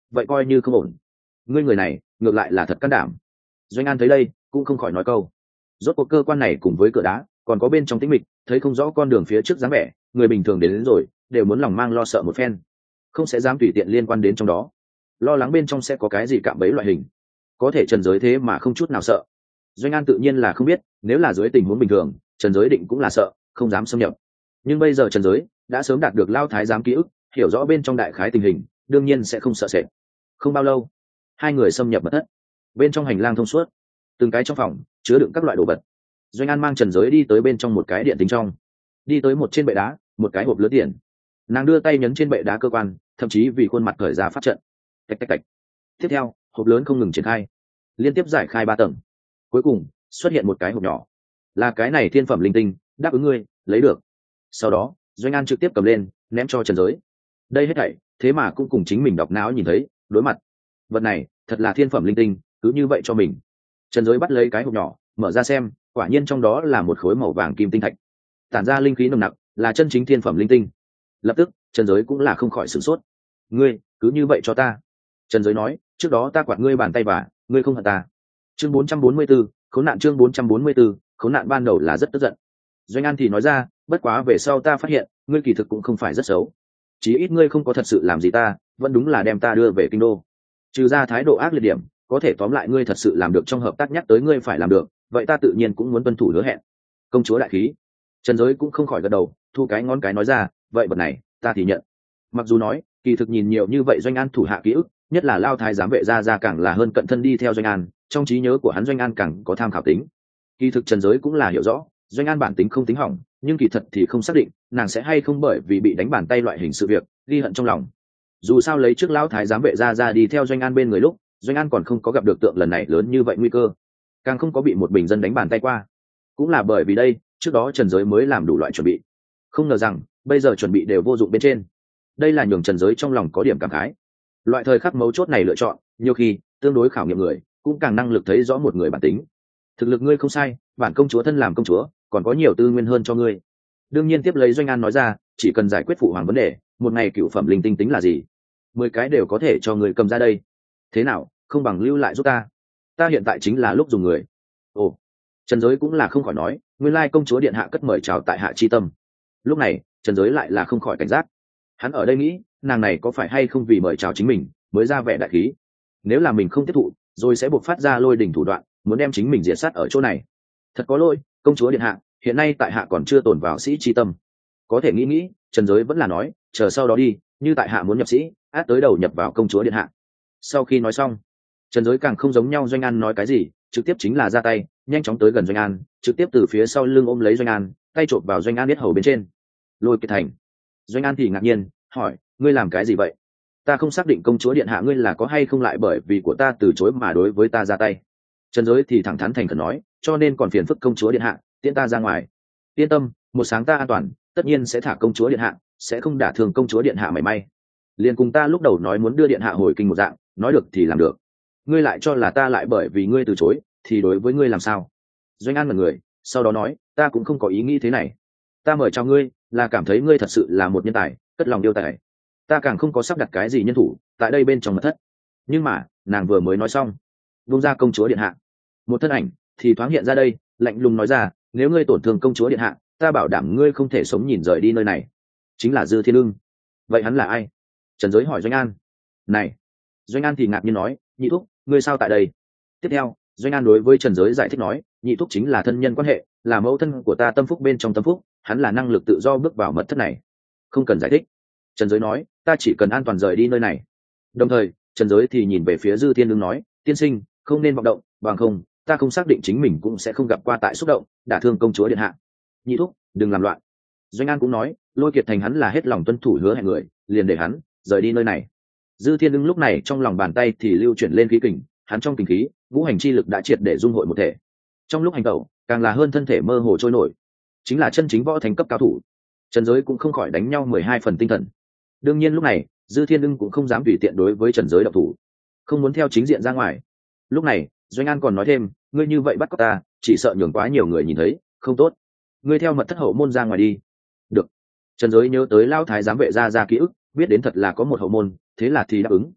vậy coi như không ổn. Ngươi người này ngược lại là thật can đảm. Doanh An thấy đây cũng không khỏi nói câu. Rốt cuộc cơ quan này cùng với cửa đá còn có bên trong tĩnh mịch, thấy không rõ con đường phía trước dáng vẻ, người bình thường đến, đến rồi đều muốn lòng mang lo sợ một phen, không sẽ dám tùy tiện liên quan đến trong đó, lo lắng bên trong sẽ có cái gì cạm bẫy loại hình. Có thể Trần Giới thế mà không chút nào sợ. Doanh An tự nhiên là không biết, nếu là dưới tình huống bình thường Trần Giới định cũng là sợ, không dám xâm nhập. Nhưng bây giờ Trần Giới đã sớm đạt được Lao Thái giám ký ức, hiểu rõ bên trong đại khái tình hình, đương nhiên sẽ không sợ sệt. Không bao lâu, hai người xâm nhập mật thất. Bên trong hành lang thông suốt, từng cái trong phòng chứa đựng các loại đồ vật. Doanh An mang Trần Giới đi tới bên trong một cái điện tính trong, đi tới một trên bệ đá, một cái hộp lớn tiền. Nàng đưa tay nhấn trên bệ đá cơ quan, thậm chí vì khuôn mặt khởi ra pháp trận. Tạch tạch tạch. Tiếp theo, hộp lớn không ngừng triển khai, liên tiếp giải khai ba tầng. Cuối cùng xuất hiện một cái hộp nhỏ, là cái này thiên phẩm linh tinh, đáp ứng ngươi lấy được. Sau đó Doanh An trực tiếp cầm lên ném cho Trần Giới. Đây hết thảy thế mà cũng cùng chính mình đọc não nhìn thấy đối mặt. Vật này thật là thiên phẩm linh tinh, cứ như vậy cho mình. Trần Giới bắt lấy cái hộp nhỏ, mở ra xem, quả nhiên trong đó là một khối màu vàng kim tinh thạch, tản ra linh khí nồng nặc, là chân chính thiên phẩm linh tinh. Lập tức Trần Giới cũng là không khỏi sửng sốt. Ngươi cứ như vậy cho ta? Trần Giới nói, trước đó ta quạt ngươi bàn tay và ngươi không hận ta. Chương bốn trăm bốn mươi 4, khốn nạn. Chương bốn trăm bốn mươi 4, khốn nạn. Ban đầu là rất tức giận. Doanh An thì nói ra, bất quá về sau ta phát hiện ngươi kỳ thực cũng không phải rất xấu, chí ít ngươi không có thật sự làm gì ta, vẫn đúng là đem ta đưa về kinh đô. Trừ ra thái độ ác liệt điểm, có thể tóm lại ngươi thật sự làm được trong hợp tác nhắc tới ngươi phải làm được, vậy ta tự nhiên cũng muốn tuân thủ hứa hẹn. Công chúa đại khí. Trần Giới cũng không khỏi gật đầu, thu cái ngón cái nói ra, vậy vật này ta thì nhận. Mặc dù nói kỳ thực nhìn nhiều như vậy Doanh An thủ hạ ký ức, nhất là Lao Thái giám vệ gia gia càng là hơn cận thân đi theo Doanh An, trong trí nhớ của hắn Doanh An càng có tham khảo tính. Kỳ thực Trần Giới cũng là hiểu rõ Doanh An bản tính không tính hỏng, nhưng kỳ thật thì không xác định nàng sẽ hay không bởi vì bị đánh bàn tay loại hình sự việc ghi hận trong lòng. Dù sao lấy trước Lão Thái giám vệ gia gia đi theo Doanh An bên người lúc, Doanh An còn không có gặp được tượng lần này lớn như vậy nguy cơ, càng không có bị một bình dân đánh bàn tay qua. Cũng là bởi vì đây, trước đó Trần Giới mới làm đủ loại chuẩn bị. Không ngờ rằng bây giờ chuẩn bị đều vô dụng bên trên. Đây là nhường Trần Giới trong lòng có điểm cảm khái. Loại thời khắc mấu chốt này lựa chọn, nhiều khi tương đối khảo nghiệm người, cũng càng năng lực thấy rõ một người bản tính. Thực lực ngươi không sai, bản công chúa thân làm công chúa, còn có nhiều tư nguyên hơn cho ngươi. Đương nhiên tiếp lấy Doanh An nói ra, chỉ cần giải quyết phụ hoàng vấn đề, một ngày cựu phẩm linh tinh tính là gì? Mười cái đều có thể cho người cầm ra đây. Thế nào, không bằng lưu lại giúp ta. Ta hiện tại chính là lúc dùng người. Ồ, Trần Giới cũng là không khỏi nói, nguyên lai công chúa điện hạ cất mời chào tại hạ chi tâm. Lúc này Trần Giới lại là không khỏi cảnh giác. Hắn ở đây nghĩ, nàng này có phải hay không vì mời chào chính mình mới ra vẻ đại khí? Nếu là mình không tiếp thụ, rồi sẽ buộc phát ra lôi đỉnh thủ đoạn, muốn đem chính mình diệt sát ở chỗ này. Thật có lỗi, công chúa điện hạ, hiện nay tại hạ còn chưa tồn vào sĩ chi tâm. Có thể nghĩ nghĩ, Trần Giới vẫn là nói, chờ sau đó đi, như tại hạ muốn nhập sĩ, át tới đầu nhập vào công chúa điện hạ. Sau khi nói xong, Trần Giới càng không giống nhau Doanh An nói cái gì, trực tiếp chính là ra tay, nhanh chóng tới gần Doanh An, trực tiếp từ phía sau lưng ôm lấy Doanh An, tay chộp vào Doanh An biết hầu bên trên. Lôi Kiệt Thành. Doanh An thì ngạc nhiên hỏi, ngươi làm cái gì vậy? Ta không xác định công chúa điện hạ ngươi là có hay không lại bởi vì của ta từ chối mà đối với ta ra tay. Trần Giới thì thẳng thắn thành khẩn nói, cho nên còn phiền phức công chúa điện hạ tiễn ta ra ngoài. Yên tâm, một sáng ta an toàn, tất nhiên sẽ thả công chúa điện hạ, sẽ không đả thương công chúa điện hạ mảy may. Liền cùng ta lúc đầu nói muốn đưa điện hạ hồi kinh một dạng, nói được thì làm được. Ngươi lại cho là ta lại bởi vì ngươi từ chối thì đối với ngươi làm sao? Doanh An ngẩn người, sau đó nói, ta cũng không có ý nghĩ thế này. Ta mời chào ngươi là cảm thấy ngươi thật sự là một nhân tài, cất lòng yêu tài. Ta càng không có sắp đặt cái gì nhân thủ tại đây bên trong mật thất. Nhưng mà nàng vừa mới nói xong, vung ra công chúa điện hạ, một thân ảnh thì thoáng hiện ra đây, lạnh lùng nói ra, nếu ngươi tổn thương công chúa điện hạ, ta bảo đảm ngươi không thể sống nhìn rời đi nơi này. Chính là Dư Thiên Ưng. Vậy hắn là ai? Trần Giới hỏi Doanh An. Này, Doanh An thì ngạc nhiên nói, nhị thúc, ngươi sao tại đây? Tiếp theo Doanh An đối với Trần Giới giải thích nói, nhị thúc chính là thân nhân quan hệ, là mẫu thân của ta tâm phúc bên trong tâm phúc, hắn là năng lực tự do bước vào mật thất này. Không cần giải thích. Trần Giới nói, ta chỉ cần an toàn rời đi nơi này. Đồng thời Trần Giới thì nhìn về phía Dư Thiên Ưng nói, tiên sinh không nên vọng động, bằng không ta không xác định chính mình cũng sẽ không gặp qua tại xúc động đả thương công chúa điện hạ. Nhị thúc đừng làm loạn. Doanh An cũng nói, Lôi Kiệt Thành hắn là hết lòng tuân thủ hứa hẹn người, liền để hắn rời đi nơi này. Dư Thiên Ưng lúc này trong lòng bàn tay thì lưu chuyển lên khí kình, hắn trong kình khí ngũ hành chi lực đã triệt để dung hội một thể. Trong lúc hành tẩu càng là hơn thân thể mơ hồ trôi nổi, chính là chân chính võ thánh cấp cao thủ. Trần Giới cũng không khỏi đánh nhau mười hai phần tinh thần. Đương nhiên lúc này Dư Thiên Ưng cũng không dám tùy tiện đối với Trần Giới động thủ, không muốn theo chính diện ra ngoài. Lúc này Doanh An còn nói thêm, ngươi như vậy bắt cóc ta, chỉ sợ nhường quá nhiều người nhìn thấy, không tốt. Ngươi theo mật thất hậu môn ra ngoài đi. Được. Trần Giới nhớ tới Lão Thái giám vệ ra ra ký ức, biết đến thật là có một hậu môn, thế là thì đáp ứng.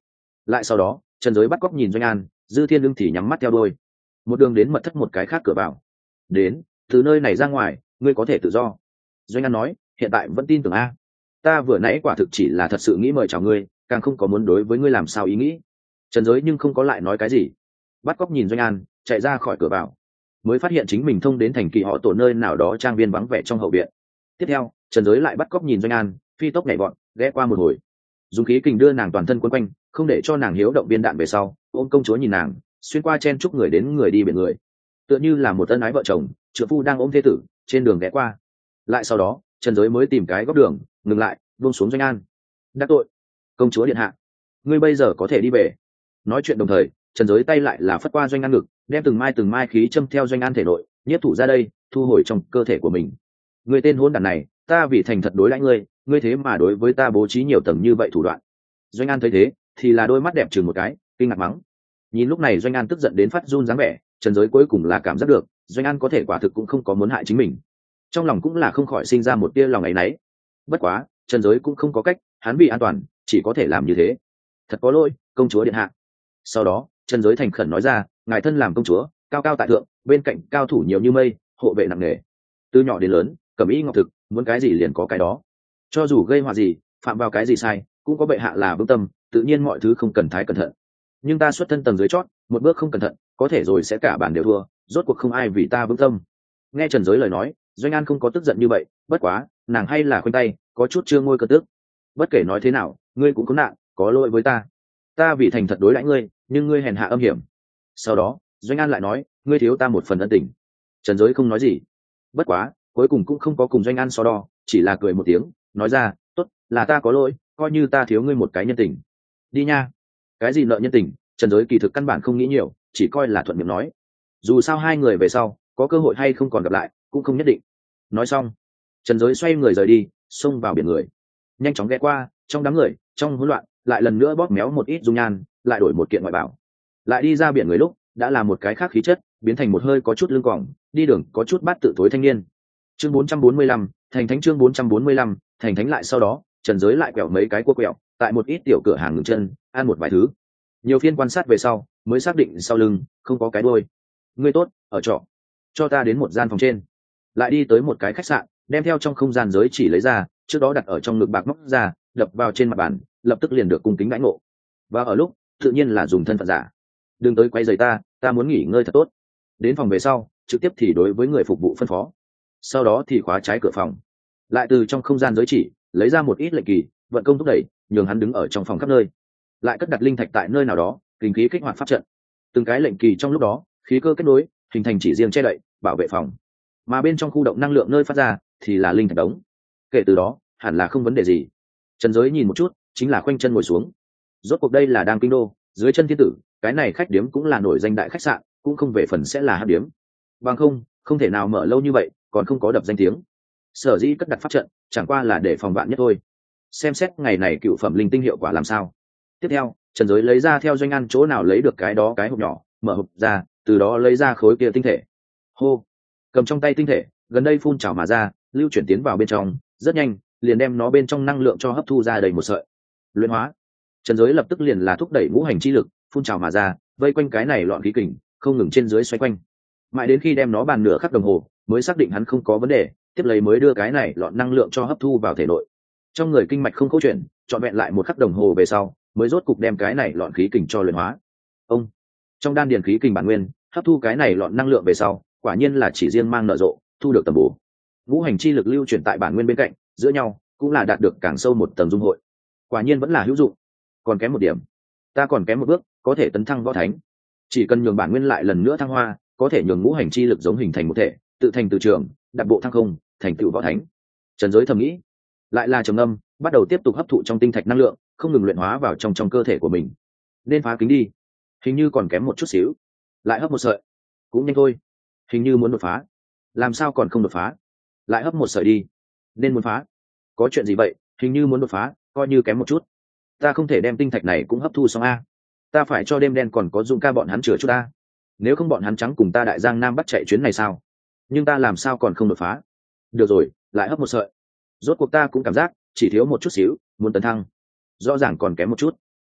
Lại sau đó trần giới bắt cóc nhìn doanh an, dư thiên lương thì nhắm mắt theo đôi, một đường đến mật thất một cái khác cửa vào. Đến từ nơi này ra ngoài ngươi có thể tự do. Doanh an nói, hiện tại vẫn tin tưởng a. Ta vừa nãy quả thực chỉ là thật sự nghĩ mời chào ngươi, càng không có muốn đối với ngươi làm sao ý nghĩ. Trần giới nhưng không có lại nói cái gì. Bắt cóc nhìn doanh an chạy ra khỏi cửa vào, mới phát hiện chính mình thông đến thành kỳ họ tổ nơi nào đó trang viên vắng vẻ trong hậu viện. Tiếp theo trần giới lại bắt cóc nhìn doanh an, phi tốc nhảy bọn ghé qua một hồi, dùng khí kình đưa nàng toàn thân quấn quanh, không để cho nàng hiếu động viên đạn về sau, ôm công chúa nhìn nàng xuyên qua chen chúc người đến người đi biển người, tựa như là một ân ái vợ chồng trợ phu đang ôm thê tử trên đường ghé qua. Lại sau đó trần giới mới tìm cái góc đường ngừng lại, buông xuống doanh an. Đắc tội công chúa điện hạ, ngươi bây giờ có thể đi về. Nói chuyện đồng thời trần giới tay lại là phất qua doanh an ngực, đem từng mai từng mai khí châm theo doanh an thể nội nhiếp thủ ra đây, thu hồi trong cơ thể của mình. Ngươi tên hôn đản này, ta vì thành thật đối đãi ngươi, ngươi thế mà đối với ta bố trí nhiều tầng như vậy thủ đoạn. Doanh an thấy thế thì là đôi mắt đẹp chừng một cái, kinh ngạc mắng. Nhìn lúc này doanh an tức giận đến phát run dáng vẻ, trần giới cuối cùng là cảm giác được doanh an có thể quả thực cũng không có muốn hại chính mình, trong lòng cũng là không khỏi sinh ra một tia lòng áy náy. Bất quá trần giới cũng không có cách, hắn vì an toàn chỉ có thể làm như thế. Thật có lỗi công chúa điện hạ. Sau đó trần giới thành khẩn nói ra, ngài thân làm công chúa cao cao tại thượng, bên cạnh cao thủ nhiều như mây, hộ vệ nặng nề, từ nhỏ đến lớn cẩm y ngọc thực, muốn cái gì liền có cái đó. Cho dù gây họa gì, phạm vào cái gì sai, cũng có bệ hạ là vững tâm, tự nhiên mọi thứ không cần thái cẩn thận. Nhưng ta xuất thân tầng dưới chót, một bước không cẩn thận có thể rồi sẽ cả bản đều thua, rốt cuộc không ai vì ta vững tâm. Nghe trần giới lời nói, doanh an không có tức giận như vậy, bất quá nàng hay là khoanh tay có chút chưa ngôi cơ tước. Bất kể nói thế nào ngươi cũng có nạn, có lỗi với ta, ta vì thành thật đối đãi ngươi, nhưng ngươi hèn hạ âm hiểm. Sau đó doanh an lại nói, ngươi thiếu ta một phần ân tình. Trần giới không nói gì, bất quá cuối cùng cũng không có cùng doanh an so đo, chỉ là cười một tiếng nói ra, tốt, là ta có lỗi, coi như ta thiếu ngươi một cái nhân tình. Đi nha. Cái gì nợ nhân tình, trần giới kỳ thực căn bản không nghĩ nhiều, chỉ coi là thuận miệng nói. Dù sao hai người về sau có cơ hội hay không còn gặp lại cũng không nhất định. Nói xong trần giới xoay người rời đi, xông vào biển người, nhanh chóng ghé qua trong đám người, trong hỗn loạn lại lần nữa bóp méo một ít dung nhan, lại đổi một kiện ngoại bảo, lại đi ra biển người lúc đã là một cái khác khí chất, biến thành một hơi có chút lưng còng, đi đường có chút bát tự tối thanh niên. Chương bốn trăm bốn mươi lăm, thành thánh. Chương bốn trăm bốn mươi lăm, thành thánh. Lại sau đó trần giới lại quẹo mấy cái cua quẹo tại một ít tiểu cửa hàng ngừng chân ăn một vài thứ, nhiều phiên quan sát về sau mới xác định sau lưng không có cái đôi. Ngươi tốt, ở trọ, cho ta đến một gian phòng trên. Lại đi tới một cái khách sạn, đem theo trong không gian giới chỉ lấy ra, trước đó đặt ở trong ngực bạc móc ra, đập vào trên mặt bàn, lập tức liền được cung kính đãi ngộ. Và ở lúc tự nhiên là dùng thân phận giả. Đừng tới quay rầy ta, ta muốn nghỉ ngơi thật tốt. Đến phòng về sau trực tiếp thì đối với người phục vụ phân phó, sau đó thì khóa trái cửa phòng, lại từ trong không gian giới chỉ lấy ra một ít lệnh kỳ, vận công thúc đẩy, nhường hắn đứng ở trong phòng khắp nơi, lại cất đặt linh thạch tại nơi nào đó, kinh khí kích hoạt pháp trận, từng cái lệnh kỳ trong lúc đó khí cơ kết nối, hình thành chỉ riêng che đậy bảo vệ phòng, mà bên trong khu động năng lượng nơi phát ra thì là linh thạch đống. Kể từ đó hẳn là không vấn đề gì. Trần giới nhìn một chút chính là khoanh chân ngồi xuống. Rốt cuộc đây là đang kinh đô dưới chân thiên tử, cái này khách điếm cũng là nổi danh đại khách sạn, cũng không về phần sẽ là hắc điếm, bằng không không thể nào mở lâu như vậy còn không có đập danh tiếng. Sở dĩ cất đặt pháp trận chẳng qua là để phòng vạn nhất thôi. Xem xét ngày này cựu phẩm linh tinh hiệu quả làm sao. Tiếp theo trần giới lấy ra theo doanh ăn chỗ nào lấy được cái đó cái hộp nhỏ, mở hộp ra, từ đó lấy ra khối kia tinh thể. Hô, cầm trong tay tinh thể gần đây phun trào mà ra, lưu chuyển tiến vào bên trong, rất nhanh liền đem nó bên trong năng lượng cho hấp thu ra đầy một sợi. Luyện hóa. Trần giới lập tức liền là thúc đẩy ngũ hành chi lực phun trào mà ra, vây quanh cái này loạn khí kình không ngừng trên dưới xoay quanh, mãi đến khi đem nó bàn nửa khắc đồng hồ mới xác định hắn không có vấn đề, tiếp lấy mới đưa cái này loạn năng lượng cho hấp thu vào thể nội. Trong người kinh mạch không câu chuyện, trọn vẹn lại một khắc đồng hồ về sau mới rốt cục đem cái này loạn khí kình cho luyện hóa. Ông trong đan điền khí kình bản nguyên hấp thu cái này loạn năng lượng về sau, quả nhiên là chỉ riêng mang nở rộ thu được tầm bổ. Ngũ hành chi lực lưu chuyển tại bản nguyên bên cạnh, giữa nhau cũng là đạt được càng sâu một tầng dung hội, quả nhiên vẫn là hữu dụng. Còn kém một điểm, ta còn kém một bước có thể tấn thăng võ thánh. Chỉ cần nhường bản nguyên lại lần nữa thăng hoa, có thể nhường ngũ hành chi lực giống hình thành một thể, tự thành từ trường, đặt bộ thăng không, thành tựu võ thánh. Trần giới thầm nghĩ, lại là trầm âm, bắt đầu tiếp tục hấp thụ trong tinh thạch năng lượng, không ngừng luyện hóa vào trong trong cơ thể của mình. Nên phá kính đi, hình như còn kém một chút xíu, lại hấp một sợi, cũng nhanh thôi. Hình như muốn đột phá, làm sao còn không đột phá, lại hấp một sợi đi, nên muốn phá. Có chuyện gì vậy, hình như muốn đột phá, coi như kém một chút. Ta không thể đem tinh thạch này cũng hấp thu xong a, ta phải cho đêm đen còn có Dũng ca bọn hắn chữa chút ta, nếu không bọn hắn trắng cùng ta đại giang nam bắt chạy chuyến này sao. Nhưng ta làm sao còn không đột phá. Được rồi, lại hấp một sợi. Rốt cuộc ta cũng cảm giác chỉ thiếu một chút xíu, muốn tấn thăng rõ ràng còn kém một chút.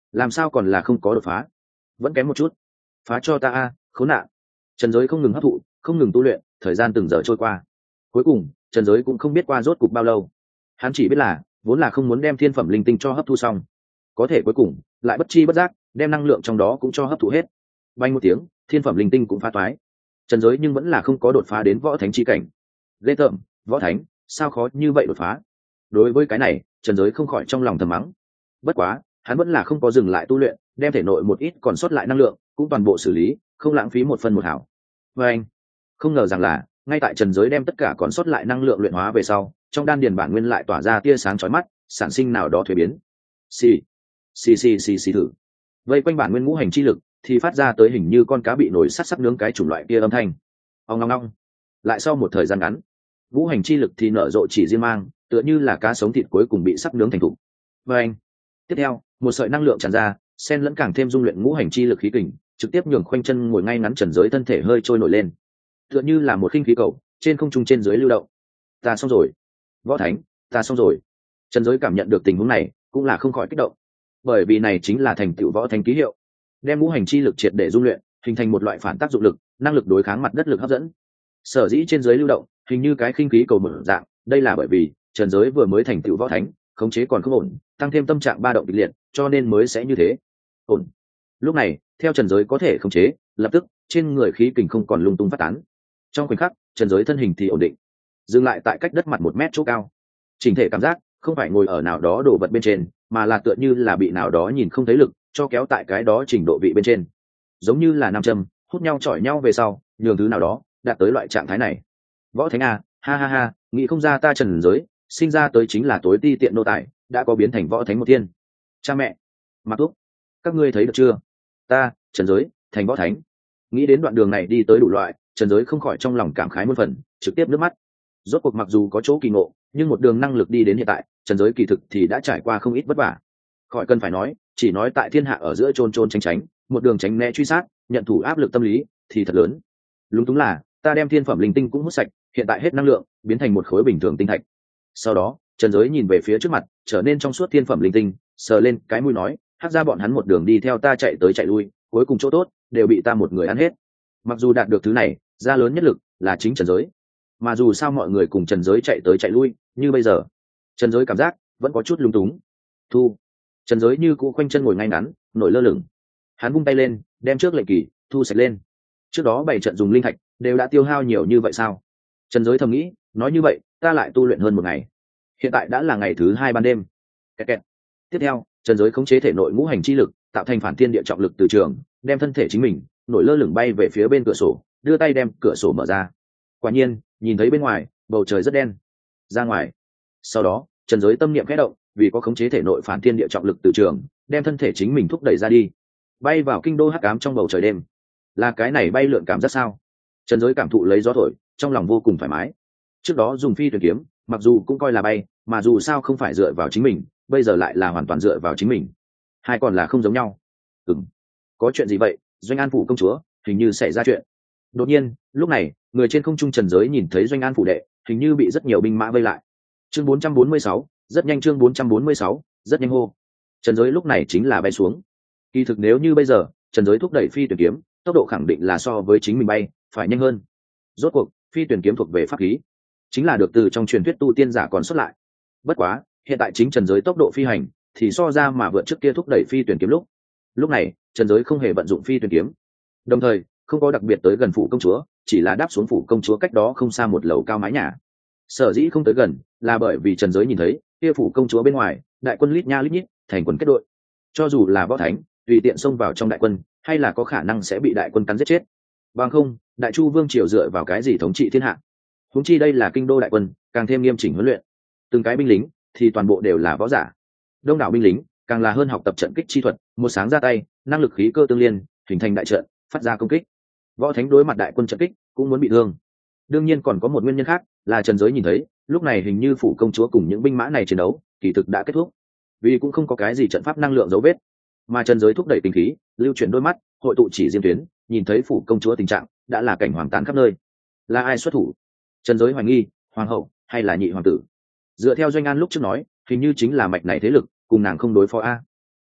làm sao còn là không có đột phá, vẫn kém một chút. Phá cho ta a, khốn nạn. Trần Giới không ngừng hấp thụ, không ngừng tu luyện, thời gian từng giờ trôi qua. Cuối cùng Trần Giới cũng không biết qua rốt cục bao lâu, hắn chỉ biết là vốn là không muốn đem thiên phẩm linh tinh cho hấp thu xong, có thể cuối cùng lại bất chi bất giác đem năng lượng trong đó cũng cho hấp thụ hết. Bay một tiếng, thiên phẩm linh tinh cũng phá toái. Trần Giới nhưng vẫn là không có đột phá đến võ thánh chi cảnh. Ghê tởm, võ thánh sao khó như vậy đột phá. Đối với cái này Trần Giới không khỏi trong lòng thầm mắng. Bất quá hắn vẫn là không có dừng lại tu luyện, đem thể nội một ít còn sót lại năng lượng cũng toàn bộ xử lý, không lãng phí một phân một hào. Và anh không ngờ rằng là ngay tại Trần Giới đem tất cả còn sót lại năng lượng luyện hóa về sau, trong đan điền bản nguyên lại tỏa ra tia sáng chói mắt, sản sinh nào đó thuế biến. Xì xì xì xì xì thử. Vây quanh bản nguyên ngũ hành chi lực thì phát ra tới hình như con cá bị nổi sắt sắc nướng cái chủng loại kia âm thanh. Ong ong ong. Lại sau một thời gian ngắn, ngũ hành chi lực thì nở rộ chỉ riêng mang, tựa như là cá sống thịt cuối cùng bị sắc nướng thành thục. Và anh tiếp theo, một sợi năng lượng tràn ra, xen lẫn càng thêm dung luyện ngũ hành chi lực khí kình, trực tiếp nhường khoanh chân ngồi ngay ngắn Trần Giới thân thể hơi trôi nổi lên, tựa như là một khinh khí cầu trên không trung trên dưới lưu động. Ta xong rồi, võ thánh, ta xong rồi. Trần Giới cảm nhận được tình huống này cũng là không khỏi kích động, bởi vì này chính là thành tựu võ thánh ký hiệu, đem ngũ hành chi lực triệt để dung luyện, hình thành một loại phản tác dụng lực, năng lực đối kháng mặt đất lực hấp dẫn. Sở dĩ trên dưới lưu động hình như cái khinh khí cầu mở dạng, đây là bởi vì Trần Giới vừa mới thành tựu võ thánh, khống chế còn không ổn, tăng thêm tâm trạng ba động kịch liệt, cho nên mới sẽ như thế. Ổn. Lúc này theo Trần Giới có thể khống chế, lập tức trên người khí kình không còn lung tung phát tán. Trong khoảnh khắc Trần Giới thân hình thì ổn định, dừng lại tại cách đất mặt một mét chỗ cao. Chỉnh thể cảm giác không phải ngồi ở nào đó đồ vật bên trên, mà là tựa như là bị nào đó nhìn không thấy lực cho kéo tại cái đó trình độ vị bên trên, giống như là nam châm hút nhau chọi nhau về sau nhường thứ nào đó đạt tới loại trạng thái này. Võ thánh à, ha ha ha, nghĩ không ra ta Trần Giới sinh ra tới chính là tối ti tiện nô tài, đã có biến thành võ thánh một thiên. Cha mẹ, Mạc Túc, các ngươi thấy được chưa, ta Trần Giới thành võ thánh. Nghĩ đến đoạn đường này đi tới đủ loại, Trần Giới không khỏi trong lòng cảm khái muôn phần, trực tiếp nước mắt. Rốt cuộc mặc dù có chỗ kỳ ngộ, nhưng một đường năng lực đi đến hiện tại, Trần Giới kỳ thực thì đã trải qua không ít vất vả. Khỏi cần phải nói, chỉ nói tại thiên hạ ở giữa chôn chôn tránh tránh, một đường tránh né truy sát, nhận thủ áp lực tâm lý thì thật lớn. Lúng túng là ta đem thiên phẩm linh tinh cũng hút sạch, hiện tại hết năng lượng, biến thành một khối bình thường tinh thạch. Sau đó Trần Giới nhìn về phía trước mặt, trở nên trong suốt thiên phẩm linh tinh, sờ lên cái mũi nói, hắc ra bọn hắn một đường đi theo ta chạy tới chạy lui, cuối cùng chỗ tốt đều bị ta một người ăn hết. Mặc dù đạt được thứ này, ra lớn nhất lực là chính Trần Giới, mà dù sao mọi người cùng Trần Giới chạy tới chạy lui, như bây giờ Trần Giới cảm giác vẫn có chút lung túng. Thu. Trần Giới như cũ khoanh chân ngồi ngay ngắn, nổi lơ lửng. Hắn vung tay lên, đem trước lệnh kỳ thu sạch lên. Trước đó bảy trận dùng linh thạch đều đã tiêu hao nhiều như vậy sao? Trần Giới thầm nghĩ, nói như vậy ta lại tu luyện hơn một ngày. Hiện tại đã là ngày thứ hai ban đêm. Kẹt kẹt. Tiếp theo Trần Giới khống chế thể nội ngũ hành chi lực, tạo thành phản thiên địa trọng lực từ trường, đem thân thể chính mình nổi lơ lửng bay về phía bên cửa sổ, đưa tay đem cửa sổ mở ra. Quả nhiên nhìn thấy bên ngoài bầu trời rất đen. Ra ngoài. Sau đó Trần Giới tâm niệm khẽ động, vì có khống chế thể nội phản thiên địa trọng lực từ trường, đem thân thể chính mình thúc đẩy ra đi, bay vào kinh đô hắc ám trong bầu trời đêm. Là cái này bay lượn cảm giác sao? Trần Giới cảm thụ lấy gió thổi, trong lòng vô cùng thoải mái. Trước đó dùng phi thuyền kiếm, mặc dù cũng coi là bay, mà dù sao không phải dựa vào chính mình, bây giờ lại là hoàn toàn dựa vào chính mình. Hai còn là không giống nhau. Ừm, có chuyện gì vậy? Doanh An phủ công chúa, hình như xảy ra chuyện. Đột nhiên, lúc này, người trên không trung Trần Giới nhìn thấy Doanh An phủ đệ, hình như bị rất nhiều binh mã vây lại. Chương bốn trăm bốn mươi sáu, rất nhanh chương bốn trăm bốn mươi sáu, rất nhanh hô. Trần Giới lúc này chính là bay xuống. Kỳ thực nếu như bây giờ, Trần Giới thúc đẩy phi tuyển kiếm, tốc độ khẳng định là so với chính mình bay phải nhanh hơn. Rốt cuộc, phi tuyển kiếm thuộc về pháp khí, chính là được từ trong truyền thuyết tu tiên giả còn xuất lại. Bất quá, hiện tại chính Trần Giới tốc độ phi hành thì so ra mà vượt trước kia thúc đẩy phi tuyển kiếm lúc. Lúc này, Trần Giới không hề vận dụng phi tuyển kiếm, đồng thời không có đặc biệt tới gần phủ công chúa, chỉ là đáp xuống phủ công chúa cách đó không xa một lầu cao mái nhà. Sở dĩ không tới gần là bởi vì Trần Giới nhìn thấy kia phủ công chúa bên ngoài đại quân lít nha lít nhít, thành quần kết đội. Cho dù là võ thánh tùy tiện xông vào trong đại quân, hay là có khả năng sẽ bị đại quân cắn giết chết. Bằng không, Đại Chu vương triều dựa vào cái gì thống trị thiên hạ? Huống chi đây là kinh đô đại quân, càng thêm nghiêm chỉnh huấn luyện. Từng cái binh lính thì toàn bộ đều là võ giả. Đông đảo binh lính càng là hơn học tập trận kích chi thuật, một sáng ra tay, năng lực khí cơ tương liên, hình thành đại trận, phát ra công kích. Võ thánh đối mặt đại quân trận kích cũng muốn bị thương. Đương nhiên còn có một nguyên nhân khác, là Trần Giới nhìn thấy, lúc này hình như phủ công chúa cùng những binh mã này chiến đấu, kỳ thực đã kết thúc. Vì cũng không có cái gì trận pháp năng lượng dấu vết, mà Trần Giới thúc đẩy tình khí, lưu chuyển đôi mắt, hội tụ chỉ diêm tuyến, nhìn thấy phủ công chúa tình trạng đã là cảnh hoàng tàn khắp nơi. Là ai xuất thủ? Trần Giới hoài nghi, hoàng hậu hay là nhị hoàng tử? Dựa theo Doanh An lúc trước nói, hình như chính là mạch này thế lực, cùng nàng không đối phó a.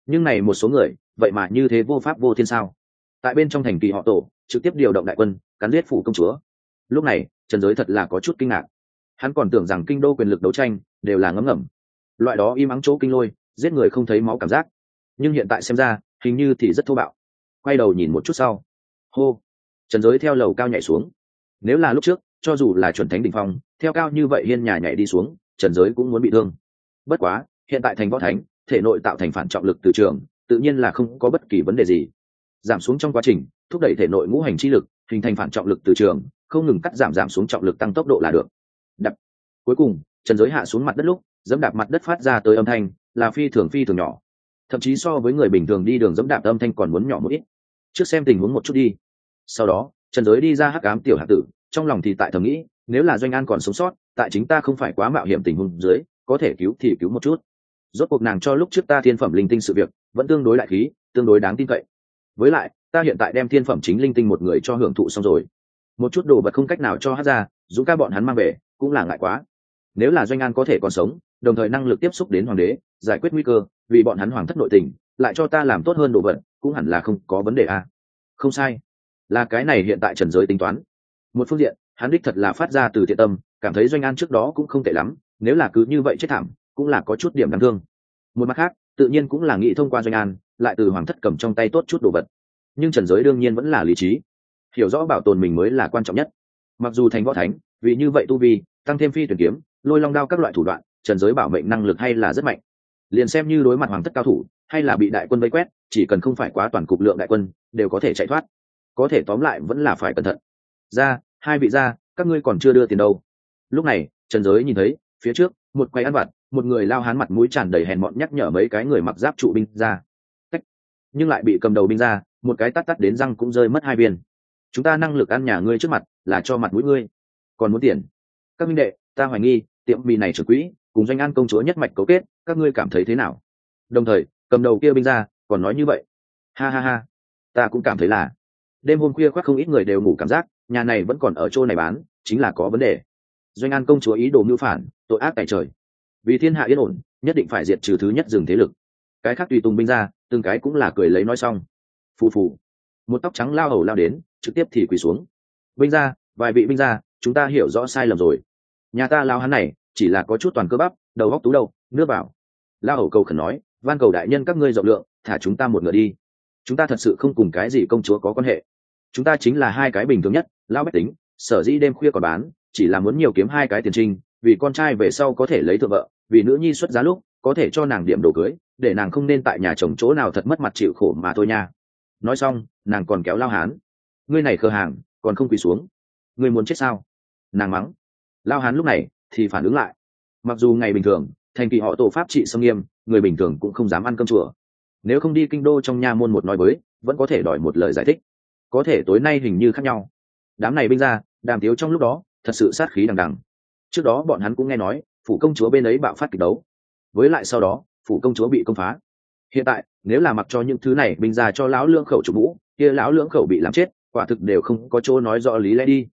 nhưng này một số người vậy mà như thế vô pháp vô thiên sao? Tại bên trong thành kỳ họ Tổ trực tiếp điều động đại quân cắn giết phủ công chúa. Lúc này Trần Giới thật là có chút kinh ngạc, hắn còn tưởng rằng kinh đô quyền lực đấu tranh đều là ngấm ngầm, loại đó im ắng chỗ kinh lôi giết người không thấy máu cảm giác, nhưng hiện tại xem ra hình như thì rất thô bạo. Quay đầu nhìn một chút sau, hô, Trần Giới theo lầu cao nhảy xuống. Nếu là lúc trước, cho dù là chuẩn thánh đỉnh phong, theo cao như vậy hiên nhà nhảy đi xuống, Trần Giới cũng muốn bị thương. Bất quá hiện tại thành võ thánh, thể nội tạo thành phản trọng lực từ trường, tự nhiên là không có bất kỳ vấn đề gì. Giảm xuống trong quá trình thúc đẩy thể nội ngũ hành chi lực hình thành phản trọng lực từ trường, không ngừng cắt giảm giảm xuống trọng lực tăng tốc độ là được. Đập. Cuối cùng Trần Giới hạ xuống mặt đất lúc dẫm đạp mặt đất phát ra tới âm thanh là phi thường phi thường nhỏ, thậm chí so với người bình thường đi đường dẫm đạp âm thanh còn muốn nhỏ một ít. Trước xem tình huống một chút đi. Sau đó Trần Giới đi ra hắc ám tiểu hạt tử, trong lòng thì tại thầm nghĩ, nếu là Doanh An còn sống sót, tại chính ta không phải quá mạo hiểm tình huống dưới, có thể cứu thì cứu một chút. Rốt cuộc nàng cho lúc trước ta thiên phẩm linh tinh sự việc vẫn tương đối đại khí, tương đối đáng tin cậy. Với lại ta hiện tại đem thiên phẩm chính linh tinh một người cho hưởng thụ xong rồi, một chút đồ vật không cách nào cho hát ra, dũng ca bọn hắn mang về cũng là ngại quá. Nếu là Doanh An có thể còn sống, đồng thời năng lực tiếp xúc đến hoàng đế, giải quyết nguy cơ, vì bọn hắn hoàng thất nội tình, lại cho ta làm tốt hơn đồ vật, cũng hẳn là không có vấn đề à. Không sai, là cái này hiện tại Trần Giới tính toán. Một phương diện hắn đích thật là phát ra từ thiện tâm, cảm thấy Doanh An trước đó cũng không tệ lắm, nếu là cứ như vậy chết thảm cũng là có chút điểm đáng thương. Một mặt khác tự nhiên cũng là nghĩ thông qua Doanh An lại từ hoàng thất cầm trong tay tốt chút đồ vật. Nhưng Trần Giới đương nhiên vẫn là lý trí, hiểu rõ bảo tồn mình mới là quan trọng nhất. Mặc dù thành võ thánh, vì như vậy tu vi tăng thêm phi tuyển kiếm, lôi long đao các loại thủ đoạn, Trần Giới bảo mệnh năng lực hay là rất mạnh. Liền xem như đối mặt hoàng thất cao thủ, hay là bị đại quân vây quét, chỉ cần không phải quá toàn cục lượng đại quân, đều có thể chạy thoát. Có thể tóm lại vẫn là phải cẩn thận. Ra, hai vị ra, các ngươi còn chưa đưa tiền đâu. Lúc này Trần Giới nhìn thấy phía trước một quầy ăn vặt, một người lao hán mặt mũi tràn đầy hèn mọn nhắc nhở mấy cái người mặc giáp trụ binh ra. Cách. Nhưng lại bị cầm đầu binh ra một cái tát tát đến răng cũng rơi mất hai viên. Chúng ta năng lực ăn nhà ngươi trước mặt là cho mặt mũi ngươi, còn muốn tiền? Các minh đệ, ta hoài nghi tiệm mì này trưởng quỹ cùng Doanh An công chúa nhất mạch cấu kết, các ngươi cảm thấy thế nào? Đồng thời cầm đầu kia binh ra còn nói như vậy. Ha ha ha, ta cũng cảm thấy là đêm hôm khuya khoác không ít người đều ngủ, cảm giác nhà này vẫn còn ở chỗ này bán chính là có vấn đề. Doanh An công chúa ý đồ mưu phản, tội ác tại trời, vì thiên hạ yên ổn nhất định phải diệt trừ thứ nhất dừng thế lực. Cái khác tùy tùng binh ra từng cái cũng là cười lấy nói xong. Phù phù, một tóc trắng lao hầu lao đến, trực tiếp thì quỳ xuống. Binh ra, vài vị binh ra, chúng ta hiểu rõ sai lầm rồi. Nhà ta lao hắn này chỉ là có chút toàn cơ bắp, đầu góc tú đầu, nước vào. Lao hầu cầu khẩn nói, van cầu đại nhân các ngươi rộng lượng, thả chúng ta một ngựa đi. Chúng ta thật sự không cùng cái gì công chúa có quan hệ, chúng ta chính là hai cái bình thường nhất lao bách tính, sở dĩ đêm khuya còn bán chỉ là muốn nhiều kiếm hai cái tiền trinh, vì con trai về sau có thể lấy thượng vợ, vì nữ nhi xuất giá lúc có thể cho nàng điểm đồ cưới, để nàng không nên tại nhà chồng chỗ nào thật mất mặt chịu khổ mà thôi nha. Nói xong nàng còn kéo lao hán, ngươi này khờ hàng còn không quỳ xuống, ngươi muốn chết sao? Nàng mắng. Lao hán lúc này thì phản ứng lại, mặc dù ngày bình thường thành kỳ họ Tổ pháp trị sông nghiêm, người bình thường cũng không dám ăn cơm chùa, nếu không đi kinh đô trong nha môn một nói với vẫn có thể đòi một lời giải thích, có thể tối nay hình như khác nhau. Đám này binh ra đàm tiếu trong lúc đó thật sự sát khí đằng đằng. Trước đó bọn hắn cũng nghe nói phủ công chúa bên ấy bạo phát kịch đấu, với lại sau đó phủ công chúa bị công phá. Hiện tại nếu là mặc cho những thứ này binh ra cho lão lưỡng khẩu chủ mũ, kia lão lưỡng khẩu bị làm chết, quả thực đều không có chỗ nói rõ lý lẽ đi.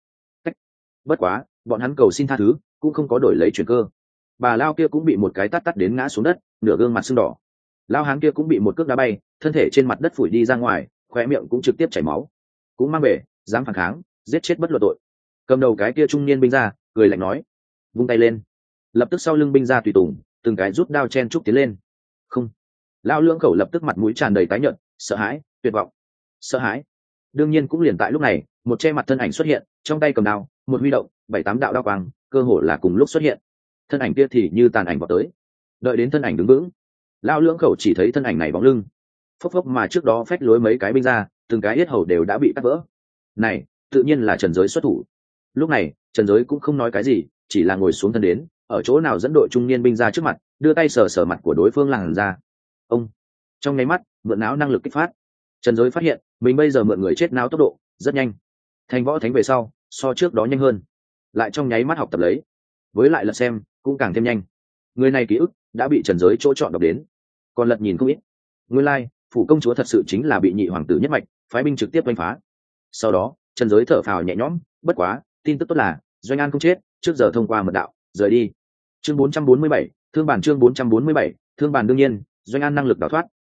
Bất quá bọn hắn cầu xin tha thứ cũng không có đổi lấy chuyển cơ. Bà lao kia cũng bị một cái tát tát đến ngã xuống đất, nửa gương mặt sưng đỏ. Lao hán kia cũng bị một cước đá bay, thân thể trên mặt đất phủi đi ra ngoài, khóe miệng cũng trực tiếp chảy máu. Cũng mang bể dám phản kháng, giết chết bất luận tội. Cầm đầu cái kia trung niên binh ra cười lạnh nói, vung tay lên. Lập tức sau lưng binh ra tùy tùng từng cái rút đao chen trúc tiến lên. Không. Lao lưỡng khẩu lập tức mặt mũi tràn đầy tái nhợt, sợ hãi, tuyệt vọng. Sợ hãi. Đương nhiên cũng liền tại lúc này, một che mặt thân ảnh xuất hiện, trong tay cầm đao, một huy động, bảy tám đạo đao quang, cơ hồ là cùng lúc xuất hiện. Thân ảnh kia thì như tàn ảnh vào tới. Đợi đến thân ảnh đứng vững, Lao lưỡng khẩu chỉ thấy thân ảnh này bóng lưng, phốc phốc mà trước đó phách lối mấy cái binh ra, từng cái yết hầu đều đã bị cắt vỡ. Này tự nhiên là Trần Giới xuất thủ. Lúc này Trần Giới cũng không nói cái gì, chỉ là ngồi xuống thân đến, ở chỗ nào dẫn đội trung niên binh ra trước mặt, đưa tay sờ sờ mặt của đối phương làn ra. Ông trong nháy mắt mượn não năng lực kích phát, Trần Giới phát hiện mình bây giờ mượn người chết não tốc độ rất nhanh, thành võ thánh về sau so trước đó nhanh hơn, lại trong nháy mắt học tập lấy, với lại lật xem cũng càng thêm nhanh. Người này ký ức đã bị Trần Giới chỗ chọn đọc đến, còn lật nhìn không ít. Nguyên lai like, phủ công chúa thật sự chính là bị nhị hoàng tử nhất mạch phái binh trực tiếp đánh phá. Sau đó Trần Giới thở phào nhẹ nhõm, bất quá tin tức tốt là Doanh An không chết, trước giờ thông qua mật đạo rời đi. Chương bốn trăm bốn mươi bảy, thương bản chương bốn trăm bốn mươi bảy, thương bản đương nhiên Doanh An năng lực đào thoát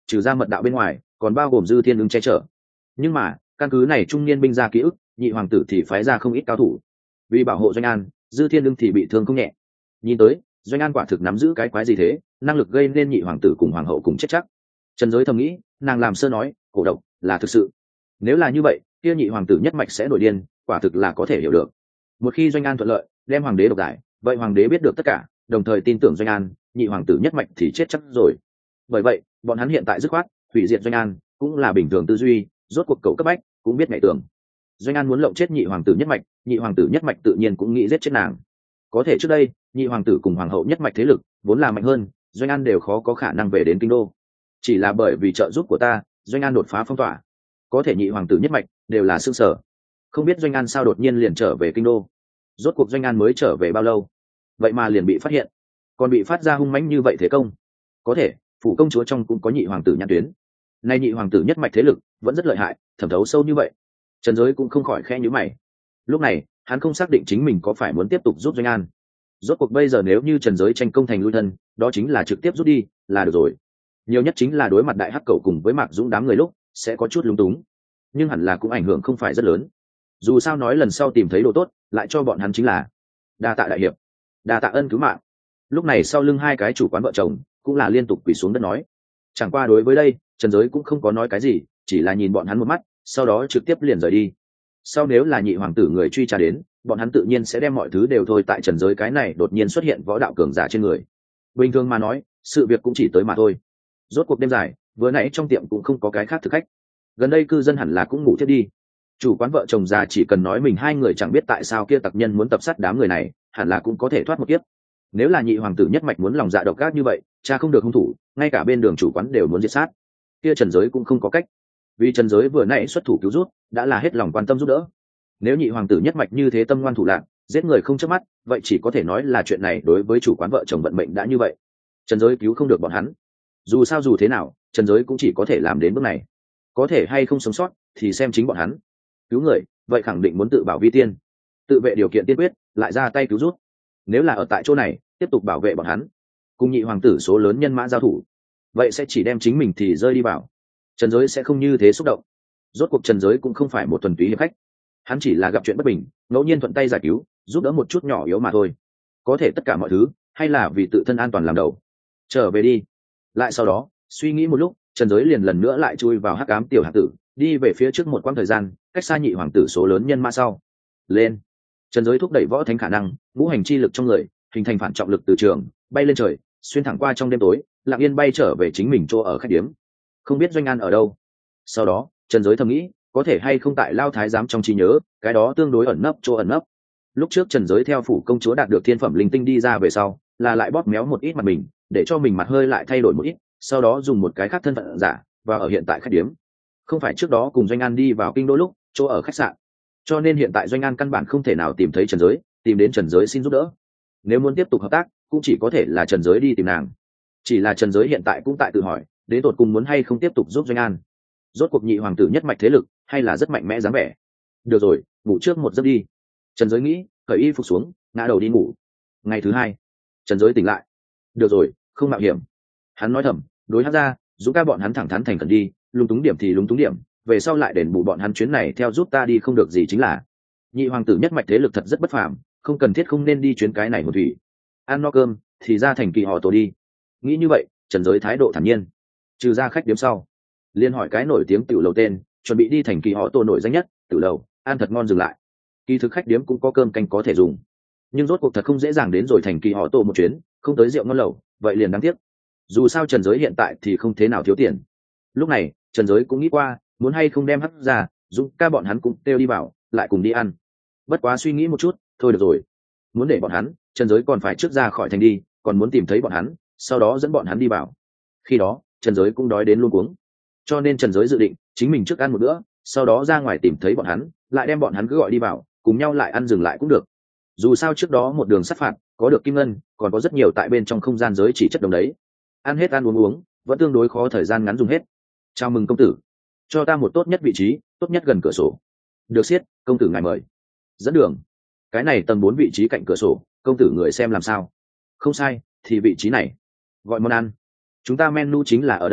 trừ ra mật đạo bên ngoài còn bao gồm dư thiên ứng che chở. Nhưng mà căn cứ này trung niên binh ra ký ức, nhị hoàng tử thì phái ra không ít cao thủ vì bảo hộ doanh an, dư thiên ưng thì bị thương không nhẹ. Nhìn tới doanh an quả thực nắm giữ cái quái gì thế, năng lực gây nên nhị hoàng tử cùng hoàng hậu cùng chết chắc. Trần Giới thầm nghĩ, nàng làm sơ nói cổ độc là thực sự, nếu là như vậy kia nhị hoàng tử nhất mạch sẽ nổi điên, quả thực là có thể hiểu được. Một khi doanh an thuận lợi đem hoàng đế độc giải, vậy hoàng đế biết được tất cả, đồng thời tin tưởng doanh an, nhị hoàng tử nhất mạch thì chết chắc rồi. Bởi vậy bọn hắn hiện tại dứt khoát hủy diệt doanh an cũng là bình thường tư duy, rốt cuộc cầu cấp bách cũng biết ngày tưởng doanh an muốn lộng chết nhị hoàng tử nhất mạch, nhị hoàng tử nhất mạch tự nhiên cũng nghĩ giết chết nàng. Có thể trước đây nhị hoàng tử cùng hoàng hậu nhất mạch thế lực vốn là mạnh hơn, doanh an đều khó có khả năng về đến kinh đô. Chỉ là bởi vì trợ giúp của ta, doanh an đột phá phong tỏa. Có thể nhị hoàng tử nhất mạch đều là xương sở, không biết doanh an sao đột nhiên liền trở về kinh đô. Rốt cuộc doanh an mới trở về bao lâu, vậy mà liền bị phát hiện, còn bị phát ra hung mãnh như vậy thế công. Có thể phủ công chúa trong cũng có nhị hoàng tử nhãn tuyến, nay nhị hoàng tử nhất mạch thế lực vẫn rất lợi hại, thẩm thấu sâu như vậy. Trần Giới cũng không khỏi khẽ nhíu mày. Lúc này hắn không xác định chính mình có phải muốn tiếp tục giúp doanh an. Rốt cuộc bây giờ nếu như Trần Giới tranh công thành lui thân, đó chính là trực tiếp rút đi là được rồi. Nhiều nhất chính là đối mặt đại hắc cầu cùng với Mạc Dũng đám người lúc sẽ có chút lúng túng, nhưng hẳn là cũng ảnh hưởng không phải rất lớn. Dù sao nói lần sau tìm thấy đồ tốt lại cho bọn hắn chính là đa tạ đại hiệp, đa tạ ân cứu mạng. Lúc này sau lưng hai cái chủ quán vợ chồng cũng là liên tục quỳ xuống đất nói. Chẳng qua đối với đây Trần Giới cũng không có nói cái gì, chỉ là nhìn bọn hắn một mắt, sau đó trực tiếp liền rời đi. Sau nếu là nhị hoàng tử người truy tra đến, bọn hắn tự nhiên sẽ đem mọi thứ đều thôi tại Trần Giới cái này đột nhiên xuất hiện võ đạo cường giả trên người. Bình thường mà nói sự việc cũng chỉ tới mà thôi. Rốt cuộc đêm dài vừa nãy trong tiệm cũng không có cái khác thực khách, gần đây cư dân hẳn là cũng ngủ thiết đi. Chủ quán vợ chồng già chỉ cần nói mình hai người chẳng biết tại sao kia tặc nhân muốn tập sát đám người này, hẳn là cũng có thể thoát một kiếp. Nếu là nhị hoàng tử nhất mạch muốn lòng dạ độc ác như vậy, cha không được hung thủ, ngay cả bên đường chủ quán đều muốn giết sát, kia Trần Giới cũng không có cách. Vì Trần Giới vừa nãy xuất thủ cứu rút đã là hết lòng quan tâm giúp đỡ. Nếu nhị hoàng tử nhất mạch như thế tâm ngoan thủ lạn, giết người không chớp mắt, vậy chỉ có thể nói là chuyện này đối với chủ quán vợ chồng vận mệnh đã như vậy. Trần Giới cứu không được bọn hắn, dù sao dù thế nào Trần Giới cũng chỉ có thể làm đến bước này. Có thể hay không sống sót thì xem chính bọn hắn. Cứu người vậy khẳng định muốn tự bảo vi tiên, tự vệ điều kiện tiên quyết, lại ra tay cứu rút. Nếu là ở tại chỗ này tiếp tục bảo vệ bọn hắn, cùng nhị hoàng tử số lớn nhân mã giao thủ, vậy sẽ chỉ đem chính mình thì rơi đi vào. Trần Giới sẽ không như thế xúc động. Rốt cuộc Trần Giới cũng không phải một thuần túy hiệp khách, hắn chỉ là gặp chuyện bất bình ngẫu nhiên thuận tay giải cứu giúp đỡ một chút nhỏ yếu mà thôi. Có thể tất cả mọi thứ hay là vì tự thân an toàn làm đầu. Trở về đi. Lại sau đó suy nghĩ một lúc, Trần Giới liền lần nữa lại chui vào hắc ám tiểu hạng tử, đi về phía trước một quãng thời gian, cách xa nhị hoàng tử số lớn nhân mã sau. Lên. Trần Giới thúc đẩy võ thánh khả năng, ngũ hành chi lực trong người hình thành phản trọng lực từ trường, bay lên trời, xuyên thẳng qua trong đêm tối, lặng yên bay trở về chính mình chỗ ở khách điếm. Không biết doanh an ở đâu. Sau đó Trần Giới thầm nghĩ, có thể hay không tại Lao Thái giám trong trí nhớ, cái đó tương đối ẩn nấp chỗ ẩn nấp. Lúc trước Trần Giới theo phủ công chúa đạt được thiên phẩm linh tinh đi ra về sau, là lại bóp méo một ít mặt mình, để cho mình mặt hơi lại thay đổi một ít, sau đó dùng một cái khác thân phận giả và ở hiện tại khách điếm. Không phải trước đó cùng doanh an đi vào kinh đô lúc chỗ ở khách sạn, cho nên hiện tại doanh an căn bản không thể nào tìm thấy Trần Giới, tìm đến Trần Giới xin giúp đỡ. Nếu muốn tiếp tục hợp tác cũng chỉ có thể là Trần Giới đi tìm nàng. Chỉ là Trần Giới hiện tại cũng tại tự hỏi, đến tột cùng muốn hay không tiếp tục giúp doanh an. Rốt cuộc nhị hoàng tử nhất mạch thế lực hay là rất mạnh mẽ dáng vẻ. Được rồi, ngủ trước một giấc đi. Trần Giới nghĩ, cởi y phục xuống, ngã đầu đi ngủ. Ngày thứ hai Trần Giới tỉnh lại. Được rồi, không mạo hiểm. Hắn nói thầm, đối hắn ra dũng ca bọn hắn thẳng thắn thành khẩn đi, lúng túng điểm thì lúng túng điểm, về sau lại đền bù bọn hắn chuyến này theo giúp ta đi không được gì chính là. Nhị hoàng tử nhất mạch thế lực thật rất bất phàm, không cần thiết không nên đi chuyến cái này một thủy. Ăn no cơm thì ra thành kỳ họ tổ đi. Nghĩ như vậy Trần Giới thái độ thản nhiên. Trừ ra khách điếm sau, liên hỏi cái nổi tiếng tiểu lầu tên, chuẩn bị đi thành kỳ họ tổ nổi danh nhất tiểu lầu, ăn thật ngon dừng lại. Kỳ thực khách điếm cũng có cơm canh có thể dùng, nhưng rốt cuộc thật không dễ dàng đến rồi thành kỳ họ tổ một chuyến, không tới rượu ngon lẩu vậy liền đáng tiếc. Dù sao Trần Giới hiện tại thì không thế nào thiếu tiền. Lúc này Trần Giới cũng nghĩ qua muốn hay không đem hắc ra dũng ca bọn hắn cũng kêu đi vào lại cùng đi ăn. Bất quá suy nghĩ một chút, thôi được rồi, muốn để bọn hắn Trần Giới còn phải trước ra khỏi thành đi, còn muốn tìm thấy bọn hắn sau đó dẫn bọn hắn đi vào. Khi đó Trần Giới cũng đói đến luôn cuống, cho nên Trần Giới dự định chính mình trước ăn một bữa, sau đó ra ngoài tìm thấy bọn hắn lại đem bọn hắn cứ gọi đi vào, cùng nhau lại ăn dừng lại cũng được. Dù sao trước đó một đường sát phạt có được kim ngân, còn có rất nhiều tại bên trong không gian giới chỉ chất đồng đấy. Ăn hết ăn uống uống vẫn tương đối khó, thời gian ngắn dùng hết. Chào mừng công tử, cho ta một tốt nhất vị trí, tốt nhất gần cửa sổ. Được xiết, công tử ngài mời. Dẫn đường. Cái này tầng bốn vị trí cạnh cửa sổ, công tử người xem làm sao? Không sai, thì vị trí này. Gọi món ăn. Chúng ta menu chính là ở đây,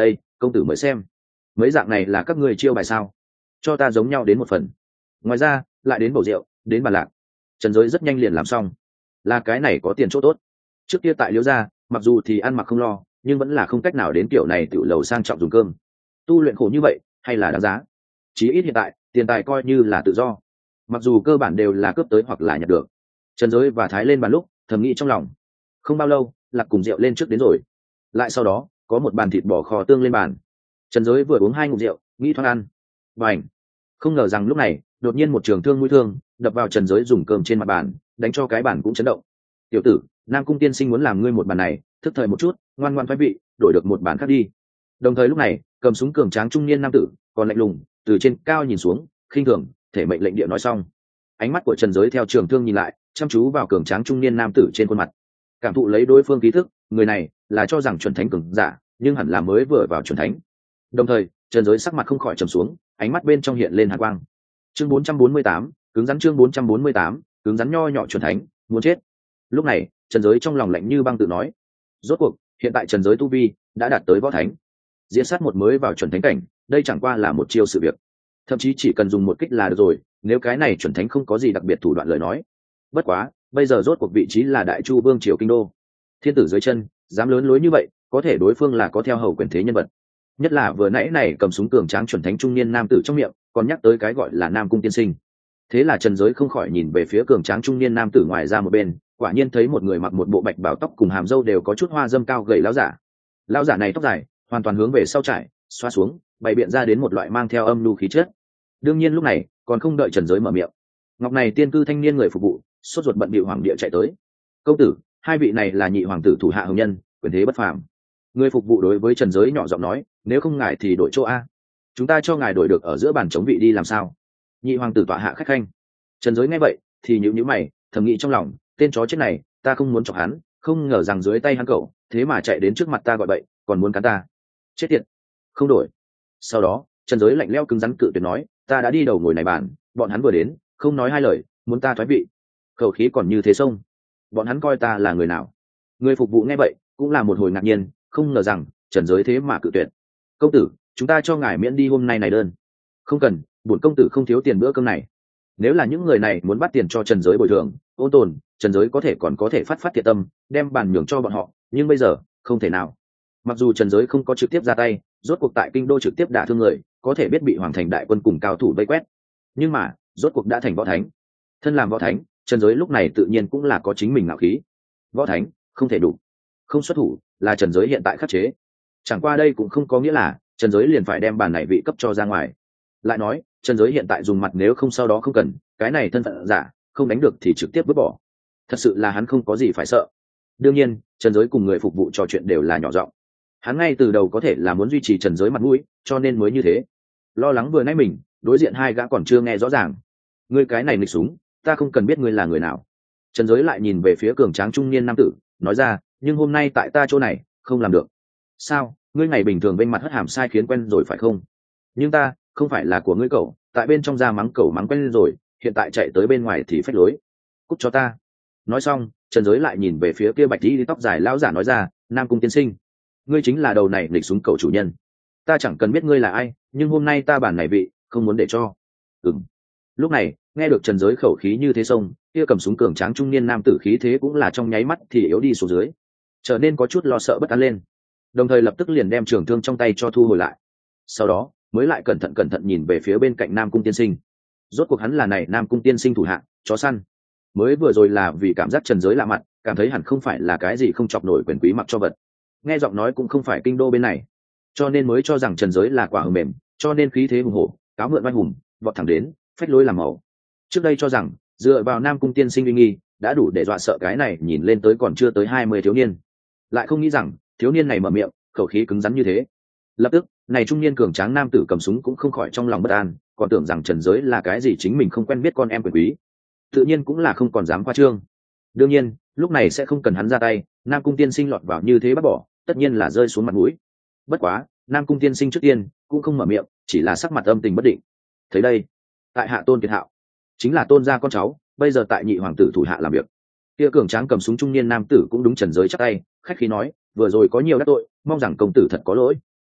công tử mới xem, mấy dạng này là các ngươi chiêu bài sao? Cho ta giống nhau đến một phần, ngoài ra lại đến bầu rượu, đến bàn lạc. Trần Giới rất nhanh liền làm xong, là cái này có tiền chỗ tốt. Trước kia tại Liễu gia, mặc dù thì ăn mặc không lo, nhưng vẫn là không cách nào đến kiểu này tiểu lầu sang trọng dùng cơm. Tu luyện khổ như vậy hay là đáng giá? Chí ít hiện tại tiền tài coi như là tự do, mặc dù cơ bản đều là cướp tới hoặc là nhặt được. Trần Giới và Thái lên bàn lúc thầm nghĩ trong lòng. Không bao lâu, Lạc cùng rượu lên trước đến rồi, lại sau đó có một bàn thịt bò kho tương lên bàn. Trần Giới vừa uống hai ngụm rượu, nghĩ thoáng ăn, và ảnh không ngờ rằng lúc này đột nhiên một trường thương mũi thương đập vào Trần Giới dùng cơm trên mặt bàn, đánh cho cái bàn cũng chấn động. Tiểu tử, Nam Cung tiên sinh muốn làm ngươi một bàn này, thức thời một chút, ngoan ngoan thoái vị, đổi được một bàn khác đi. Đồng thời lúc này cầm súng cường tráng trung niên nam tử còn lạnh lùng từ trên cao nhìn xuống, khinh thường thể mệnh lệnh địa nói xong. Ánh mắt của Trần Giới theo trường thương nhìn lại, chăm chú vào cường tráng trung niên nam tử trên khuôn mặt, cảm thụ lấy đối phương ký thức, người này là cho rằng chuẩn thánh cường giả, nhưng hẳn là mới vừa vào chuẩn thánh. Đồng thời Trần Giới sắc mặt không khỏi trầm xuống, ánh mắt bên trong hiện lên hàn quang. Chương bốn trăm bốn mươi tám, cứng rắn. Chương bốn trăm bốn mươi tám, cứng rắn. Nho nhỏ chuẩn thánh, muốn chết. Lúc này Trần Giới trong lòng lạnh như băng tự nói, rốt cuộc hiện tại Trần Giới tu vi đã đạt tới võ thánh, diễn sát một mới vào chuẩn thánh cảnh, đây chẳng qua là một chiêu sự việc, thậm chí chỉ cần dùng một kích là được rồi, nếu cái này chuẩn thánh không có gì đặc biệt thủ đoạn lời nói. Bất quá bây giờ rốt cuộc vị trí là Đại Chu vương triều kinh đô, thiên tử dưới chân, dám lớn lối như vậy, có thể đối phương là có theo hầu quyền thế nhân vật. Nhất là vừa nãy này cầm súng cường tráng chuẩn thánh trung niên nam tử trong miệng còn nhắc tới cái gọi là Nam Cung tiên sinh. Thế là Trần Giới không khỏi nhìn về phía cường tráng trung niên nam tử ngoài ra một bên, quả nhiên thấy một người mặc một bộ bạch bào, tóc cùng hàm râu đều có chút hoa dâm, cao gầy lão giả. Lão giả này tóc dài hoàn toàn hướng về sau trải xoa xuống, bày biện ra đến một loại mang theo âm nhu khí chất. Đương nhiên lúc này còn không đợi Trần Giới mở miệng, ngọc này tiên cư thanh niên người phục vụ sốt ruột bận bịu hoàng địa chạy tới. Công tử, hai vị này là nhị hoàng tử thủ hạ hồng nhân, quyền thế bất phàm. Người phục vụ đối với Trần Giới nhỏ giọng nói, nếu không ngài thì đổi chỗ a, chúng ta cho ngài đổi được ở giữa bàn chống vị đi làm sao? Nhị hoàng tử tọa hạ khách khanh. Trần Giới nghe vậy thì nhíu nhíu mày, thầm nghĩ trong lòng, tên chó chết này, ta không muốn chọc hắn, không ngờ rằng dưới tay hắn cậu thế mà chạy đến trước mặt ta gọi bậy, còn muốn cắn ta, chết tiệt, không đổi. Sau đó Trần Giới lạnh lẽo cứng rắn cự tuyệt nói, ta đã đi đầu ngồi này bàn, bọn hắn vừa đến không nói hai lời, muốn ta thoái vị, khẩu khí còn như thế sông, bọn hắn coi ta là người nào? Người phục vụ nghe vậy cũng là một hồi ngạc nhiên, không ngờ rằng Trần Giới thế mà cự tuyệt. Công tử, chúng ta cho ngài miễn đi hôm nay này đơn. Không cần, bổn công tử không thiếu tiền bữa cơm này. Nếu là những người này muốn bắt tiền cho Trần Giới bồi thường, ôn tồn, Trần Giới có thể còn có thể phát phát thiệt tâm, đem bàn nhường cho bọn họ, nhưng bây giờ không thể nào. Mặc dù Trần Giới không có trực tiếp ra tay, rốt cuộc tại kinh đô trực tiếp đả thương người, có thể biết bị hoàng thành đại quân cùng cao thủ vây quét, nhưng mà rốt cuộc đã thành võ thánh. Thân làm võ thánh, Trần Giới lúc này tự nhiên cũng là có chính mình ngạo khí. Võ thánh không thể đủ, không xuất thủ là Trần Giới hiện tại khắc chế. Chẳng qua đây cũng không có nghĩa là Trần Giới liền phải đem bàn này vị cấp cho ra ngoài. Lại nói Trần Giới hiện tại dùng mặt, nếu không sau đó không cần, cái này thân phận giả không đánh được thì trực tiếp vứt bỏ, thật sự là hắn không có gì phải sợ. Đương nhiên Trần Giới cùng người phục vụ trò chuyện đều là nhỏ giọng, hắn ngay từ đầu có thể là muốn duy trì Trần Giới mặt mũi, cho nên mới như thế. Lo lắng vừa nãy mình đối diện hai gã còn chưa nghe rõ ràng, ngươi cái này nghịch súng, ta không cần biết ngươi là người nào. Trần Giới lại nhìn về phía cường tráng trung niên nam tử, nói ra, nhưng hôm nay tại ta chỗ này không làm được. Sao, ngươi ngày bình thường bên mặt hất hàm sai khiến quen rồi phải không? Nhưng ta không phải là của ngươi cậu, tại bên trong ra mắng cậu mắng quen rồi, hiện tại chạy tới bên ngoài thì phách lối, cút cho ta. Nói xong Trần Giới lại nhìn về phía kia bạch tí tóc dài lão giả nói ra, Nam Cung tiên sinh, ngươi chính là đầu này nghịch súng cậu chủ nhân. Ta chẳng cần biết ngươi là ai, nhưng hôm nay ta bản này vị không muốn để cho. Ừm. Lúc này nghe được Trần Giới khẩu khí như thế sông, kia cầm súng cường tráng trung niên nam tử khí thế cũng là trong nháy mắt thì yếu đi xuống dưới, trở nên có chút lo sợ bất an lên, đồng thời lập tức liền đem trường thương trong tay cho thu hồi lại. Sau đó mới lại cẩn thận cẩn thận nhìn về phía bên cạnh Nam Cung tiên sinh. Rốt cuộc hắn là này Nam Cung tiên sinh thủ hạ chó săn, mới vừa rồi là vì cảm giác Trần Giới lạ mặt, cảm thấy hẳn không phải là cái gì không chọc nổi quyền quý mặc cho vật, nghe giọng nói cũng không phải kinh đô bên này, cho nên mới cho rằng Trần Giới là quả hờ mềm, cho nên khí thế hùng hổ cáo mượn oai hùng vọt thẳng đến, phách lối làm màu. Trước đây cho rằng dựa vào Nam Cung tiên sinh uy nghi đã đủ để dọa sợ cái này nhìn lên tới còn chưa tới hai mươi thiếu niên, lại không nghĩ rằng thiếu niên này mở miệng khẩu khí cứng rắn như thế. Lập tức này trung niên cường tráng nam tử cầm súng cũng không khỏi trong lòng bất an, còn tưởng rằng Trần Giới là cái gì chính mình không quen biết con em quyền quý, tự nhiên cũng là không còn dám khoa trương. Đương nhiên lúc này sẽ không cần hắn ra tay, Nam Cung tiên sinh lọt vào như thế bắt bỏ, tất nhiên là rơi xuống mặt mũi. Bất quá Nam Cung tiên sinh trước tiên cũng không mở miệng, chỉ là sắc mặt âm tình bất định. Thấy đây, tại hạ Tôn Kiệt Hạo, chính là Tôn gia con cháu, bây giờ tại nhị hoàng tử thủ hạ làm việc. Kia cường tráng cầm súng trung niên nam tử cũng đúng Trần Giới chắp tay, khách khí nói, vừa rồi có nhiều đắc tội, mong rằng công tử thật có lỗi.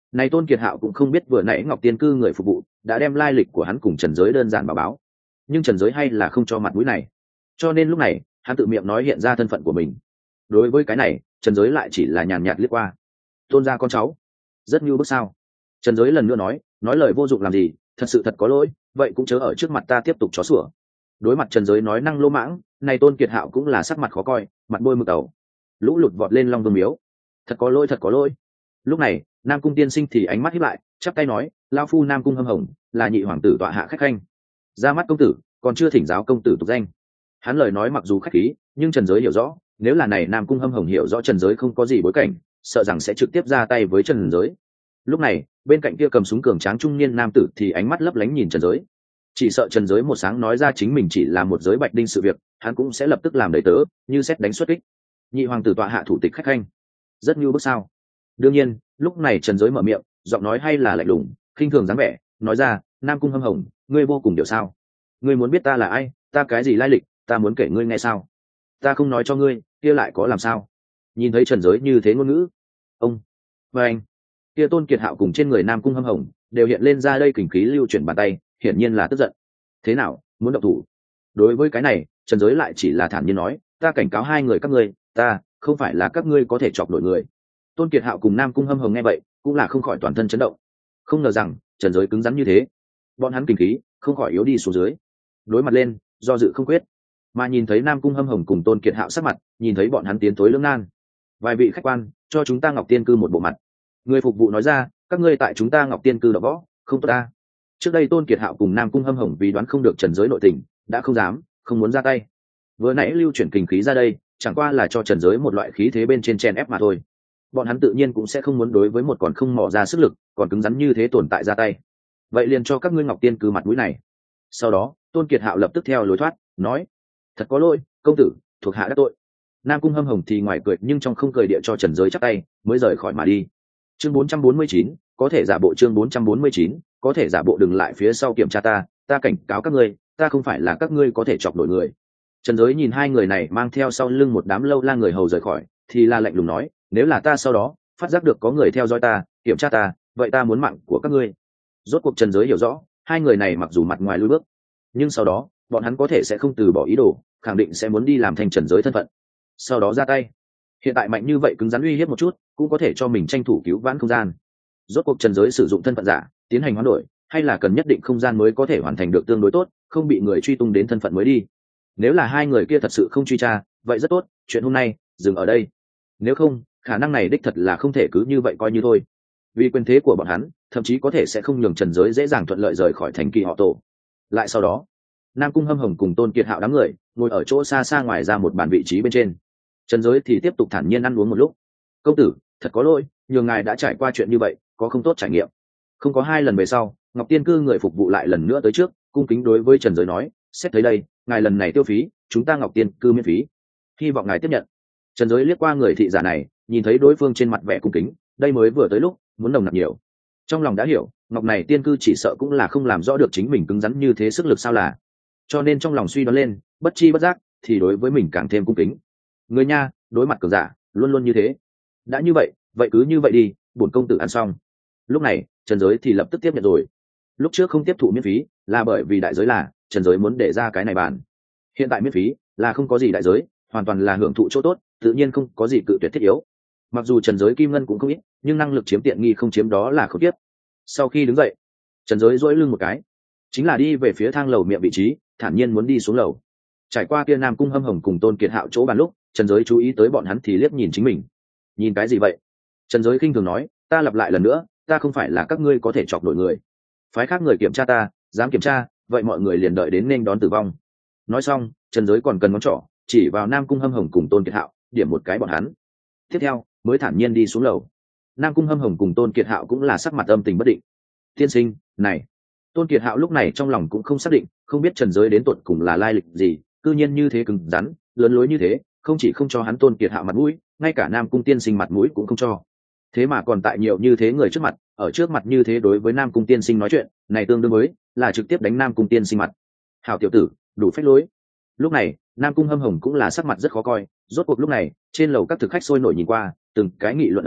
Này Tôn Kiệt Hạo cũng không biết vừa nãy Ngọc Tiên Cư người phục vụ đã đem lai lịch của hắn cùng Trần Giới đơn giản báo báo, nhưng Trần Giới hay là không cho mặt mũi này, cho nên lúc này hắn tự miệng nói hiện ra thân phận của mình. Đối với cái này, Trần Giới lại chỉ là nhàn nhạt liếc qua. Tôn gia con cháu, rất như bước sao? Trần Giới lần nữa nói, nói lời vô dụng làm gì, thật sự thật có lỗi, vậy cũng chớ ở trước mặt ta tiếp tục chó sủa. Đối mặt Trần Giới nói năng lô mãng, này Tôn Kiệt Hạo cũng là sắc mặt khó coi, mặt bôi mực đầu, lũ lụt vọt lên Long Vương miếu. Thật có lỗi, thật có lỗi. Lúc này, Nam Cung Tiên Sinh thì ánh mắt híp lại, chắp tay nói, lao phu Nam Cung Hâm Hồng, là nhị hoàng tử tọa hạ khách khanh. Ra mắt công tử, còn chưa thỉnh giáo công tử tục danh. Hắn lời nói mặc dù khách khí, nhưng Trần Giới hiểu rõ, nếu là này Nam Cung Hâm Hồng hiểu rõ Trần Giới không có gì bối cảnh, sợ rằng sẽ trực tiếp ra tay với Trần Giới. Lúc này, bên cạnh kia cầm súng cường tráng trung niên nam tử thì ánh mắt lấp lánh nhìn Trần Giới, chỉ sợ Trần Giới một sáng nói ra chính mình chỉ là một giới bạch đinh sự việc, hắn cũng sẽ lập tức làm đầy tớ, như xét đánh xuất kích. Nhị hoàng tử tọa hạ thủ tịch khách khanh, rất như bước sao? Đương nhiên, lúc này Trần Giới mở miệng, giọng nói hay là lạnh lùng, khinh thường dáng vẻ, nói ra, Nam Cung Hâm Hồng, ngươi vô cùng điều sao? Ngươi muốn biết ta là ai, ta cái gì lai lịch, ta muốn kể ngươi nghe sao? Ta không nói cho ngươi, kia lại có làm sao? Nhìn thấy Trần Giới như thế ngôn ngữ, ông và anh, kia Tôn Kiệt Hạo cùng trên người Nam Cung Hâm Hồng đều hiện lên ra đây kình khí lưu chuyển bàn tay, hiển nhiên là tức giận. Thế nào, muốn động thủ? Đối với cái này, Trần Giới lại chỉ là thản nhiên nói, ta cảnh cáo hai người các ngươi, ta không phải là các ngươi có thể chọc nổi người. Tôn Kiệt Hạo cùng Nam Cung Hâm Hồng nghe vậy, cũng là không khỏi toàn thân chấn động. Không ngờ rằng Trần Giới cứng rắn như thế, bọn hắn kình khí không khỏi yếu đi xuống dưới. Đối mặt lên, do dự không quyết, mà nhìn thấy Nam Cung Hâm Hồng cùng Tôn Kiệt Hạo sắc mặt, nhìn thấy bọn hắn tiến tối lưỡng nan. Vài vị khách quan, cho chúng ta Ngọc Tiên Cư một bộ mặt. Người phục vụ nói ra, các ngươi tại chúng ta Ngọc Tiên Cư đọ võ, không tốt ta. Trước đây Tôn Kiệt Hạo cùng Nam Cung Hâm Hồng vì đoán không được Trần Giới nội tình, đã không dám, không muốn ra tay. Vừa nãy lưu chuyển kình khí ra đây, chẳng qua là cho Trần Giới một loại khí thế bên trên chen ép mà thôi. Bọn hắn tự nhiên cũng sẽ không muốn đối với một còn không mò ra sức lực, còn cứng rắn như thế tồn tại ra tay. Vậy liền cho các ngươi Ngọc Tiên Cư mặt mũi này. Sau đó, Tôn Kiệt Hạo lập tức theo lối thoát, nói, thật có lỗi, công tử, thuộc hạ đã tội. Nam Cung Hâm Hồng thì ngoài cười nhưng trong không cười địa cho Trần Giới chắp tay, mới rời khỏi mà đi. Chương bốn trăm bốn mươi chín, có thể giả bộ. Chương bốn trăm bốn mươi chín, có thể giả bộ. Đừng lại phía sau kiểm tra ta, ta cảnh cáo các ngươi, ta không phải là các ngươi có thể chọc nổi người. Trần Giới nhìn hai người này mang theo sau lưng một đám lâu la người hầu rời khỏi, thì là lạnh lùng nói, nếu là ta sau đó phát giác được có người theo dõi ta, kiểm tra ta, vậy ta muốn mạng của các ngươi. Rốt cuộc Trần Giới hiểu rõ, hai người này mặc dù mặt ngoài lùi bước, nhưng sau đó bọn hắn có thể sẽ không từ bỏ ý đồ, khẳng định sẽ muốn đi làm thành Trần Giới thân phận, sau đó ra tay. Hiện tại mạnh như vậy cứng rắn uy hiếp một chút, cũng có thể cho mình tranh thủ cứu vãn không gian. Rốt cuộc Trần Giới sử dụng thân phận giả tiến hành hoán đổi, hay là cần nhất định không gian mới có thể hoàn thành được tương đối tốt, không bị người truy tung đến thân phận mới đi. Nếu là hai người kia thật sự không truy tra, vậy rất tốt, chuyện hôm nay dừng ở đây. Nếu không, khả năng này đích thật là không thể cứ như vậy coi như thôi. Vì quyền thế của bọn hắn, thậm chí có thể sẽ không nhường Trần Giới dễ dàng thuận lợi rời khỏi thành Kỳ họ Tổ. Lại sau đó, Nam Cung Hâm Hồng cùng Tôn Kiệt Hạo đám người ngồi ở chỗ xa xa ngoài ra một bàn vị trí bên trên. Trần Giới thì tiếp tục thản nhiên ăn uống một lúc. Công tử, thật có lỗi, nhường ngài đã trải qua chuyện như vậy, có không tốt trải nghiệm. Không có hai lần về sau, Ngọc Tiên Cư người phục vụ lại lần nữa tới trước, cung kính đối với Trần Giới nói, xét thấy đây, ngài lần này tiêu phí, chúng ta Ngọc Tiên Cư miễn phí, hy vọng ngài tiếp nhận. Trần Giới liếc qua người thị giả này, nhìn thấy đối phương trên mặt vẻ cung kính, đây mới vừa tới lúc muốn nồng nặc nhiều. Trong lòng đã hiểu, Ngọc này Tiên Cư chỉ sợ cũng là không làm rõ được chính mình cứng rắn như thế sức lực sao là, cho nên trong lòng suy đoán lên, bất chi bất giác thì đối với mình càng thêm cung kính. Người nha, đối mặt cường giả luôn luôn như thế. Đã như vậy, vậy cứ như vậy đi, bổn công tử ăn xong. Lúc này, Trần Giới thì lập tức tiếp nhận rồi. Lúc trước không tiếp thụ miễn phí, là bởi vì đại giới là Trần Giới muốn để ra cái này bàn. Hiện tại miễn phí là không có gì đại giới, hoàn toàn là hưởng thụ chỗ tốt, tự nhiên không có gì cự tuyệt thiết yếu. Mặc dù Trần Giới kim ngân cũng không ít, nhưng năng lực chiếm tiện nghi không chiếm đó là không tiếp. Sau khi đứng dậy, Trần Giới duỗi lưng một cái, chính là đi về phía thang lầu miệng vị trí, thản nhiên muốn đi xuống lầu. Trải qua kia Nam Cung Hâm Hồng cùng Tôn Kiệt Hạo chỗ bàn lúc, Trần Giới chú ý tới bọn hắn thì liếc nhìn chính mình. Nhìn cái gì vậy? Trần Giới khinh thường nói, ta lặp lại lần nữa, ta không phải là các ngươi có thể chọc nổi người. Phái khác người kiểm tra ta, dám kiểm tra, vậy mọi người liền đợi đến nên đón tử vong. Nói xong, Trần Giới còn cần ngón trỏ chỉ vào Nam Cung Hâm Hồng cùng Tôn Kiệt Hạo, điểm một cái bọn hắn. Tiếp theo, mới thản nhiên đi xuống lầu. Nam Cung Hâm Hồng cùng Tôn Kiệt Hạo cũng là sắc mặt âm tình bất định. Tiên sinh, này. Tôn Kiệt Hạo lúc này trong lòng cũng không xác định, không biết Trần Giới đến tuột cùng là lai lịch gì, cư nhiên như thế cứng rắn, lớn lối như thế, không chỉ không cho hắn Tôn Kiệt Hạo mặt mũi, ngay cả Nam Cung tiên sinh mặt mũi cũng không cho. Thế mà còn tại nhiều như thế người trước mặt, ở trước mặt như thế đối với Nam Cung tiên sinh nói chuyện, này tương đương với là trực tiếp đánh Nam Cung tiên sinh mặt. Hảo tiểu tử, đủ phách lối. Lúc này, Nam Cung Hâm Hồng cũng là sắc mặt rất khó coi, rốt cuộc lúc này, trên lầu các thực khách sôi nổi nhìn qua, từng cái nghị luận ở mỹ,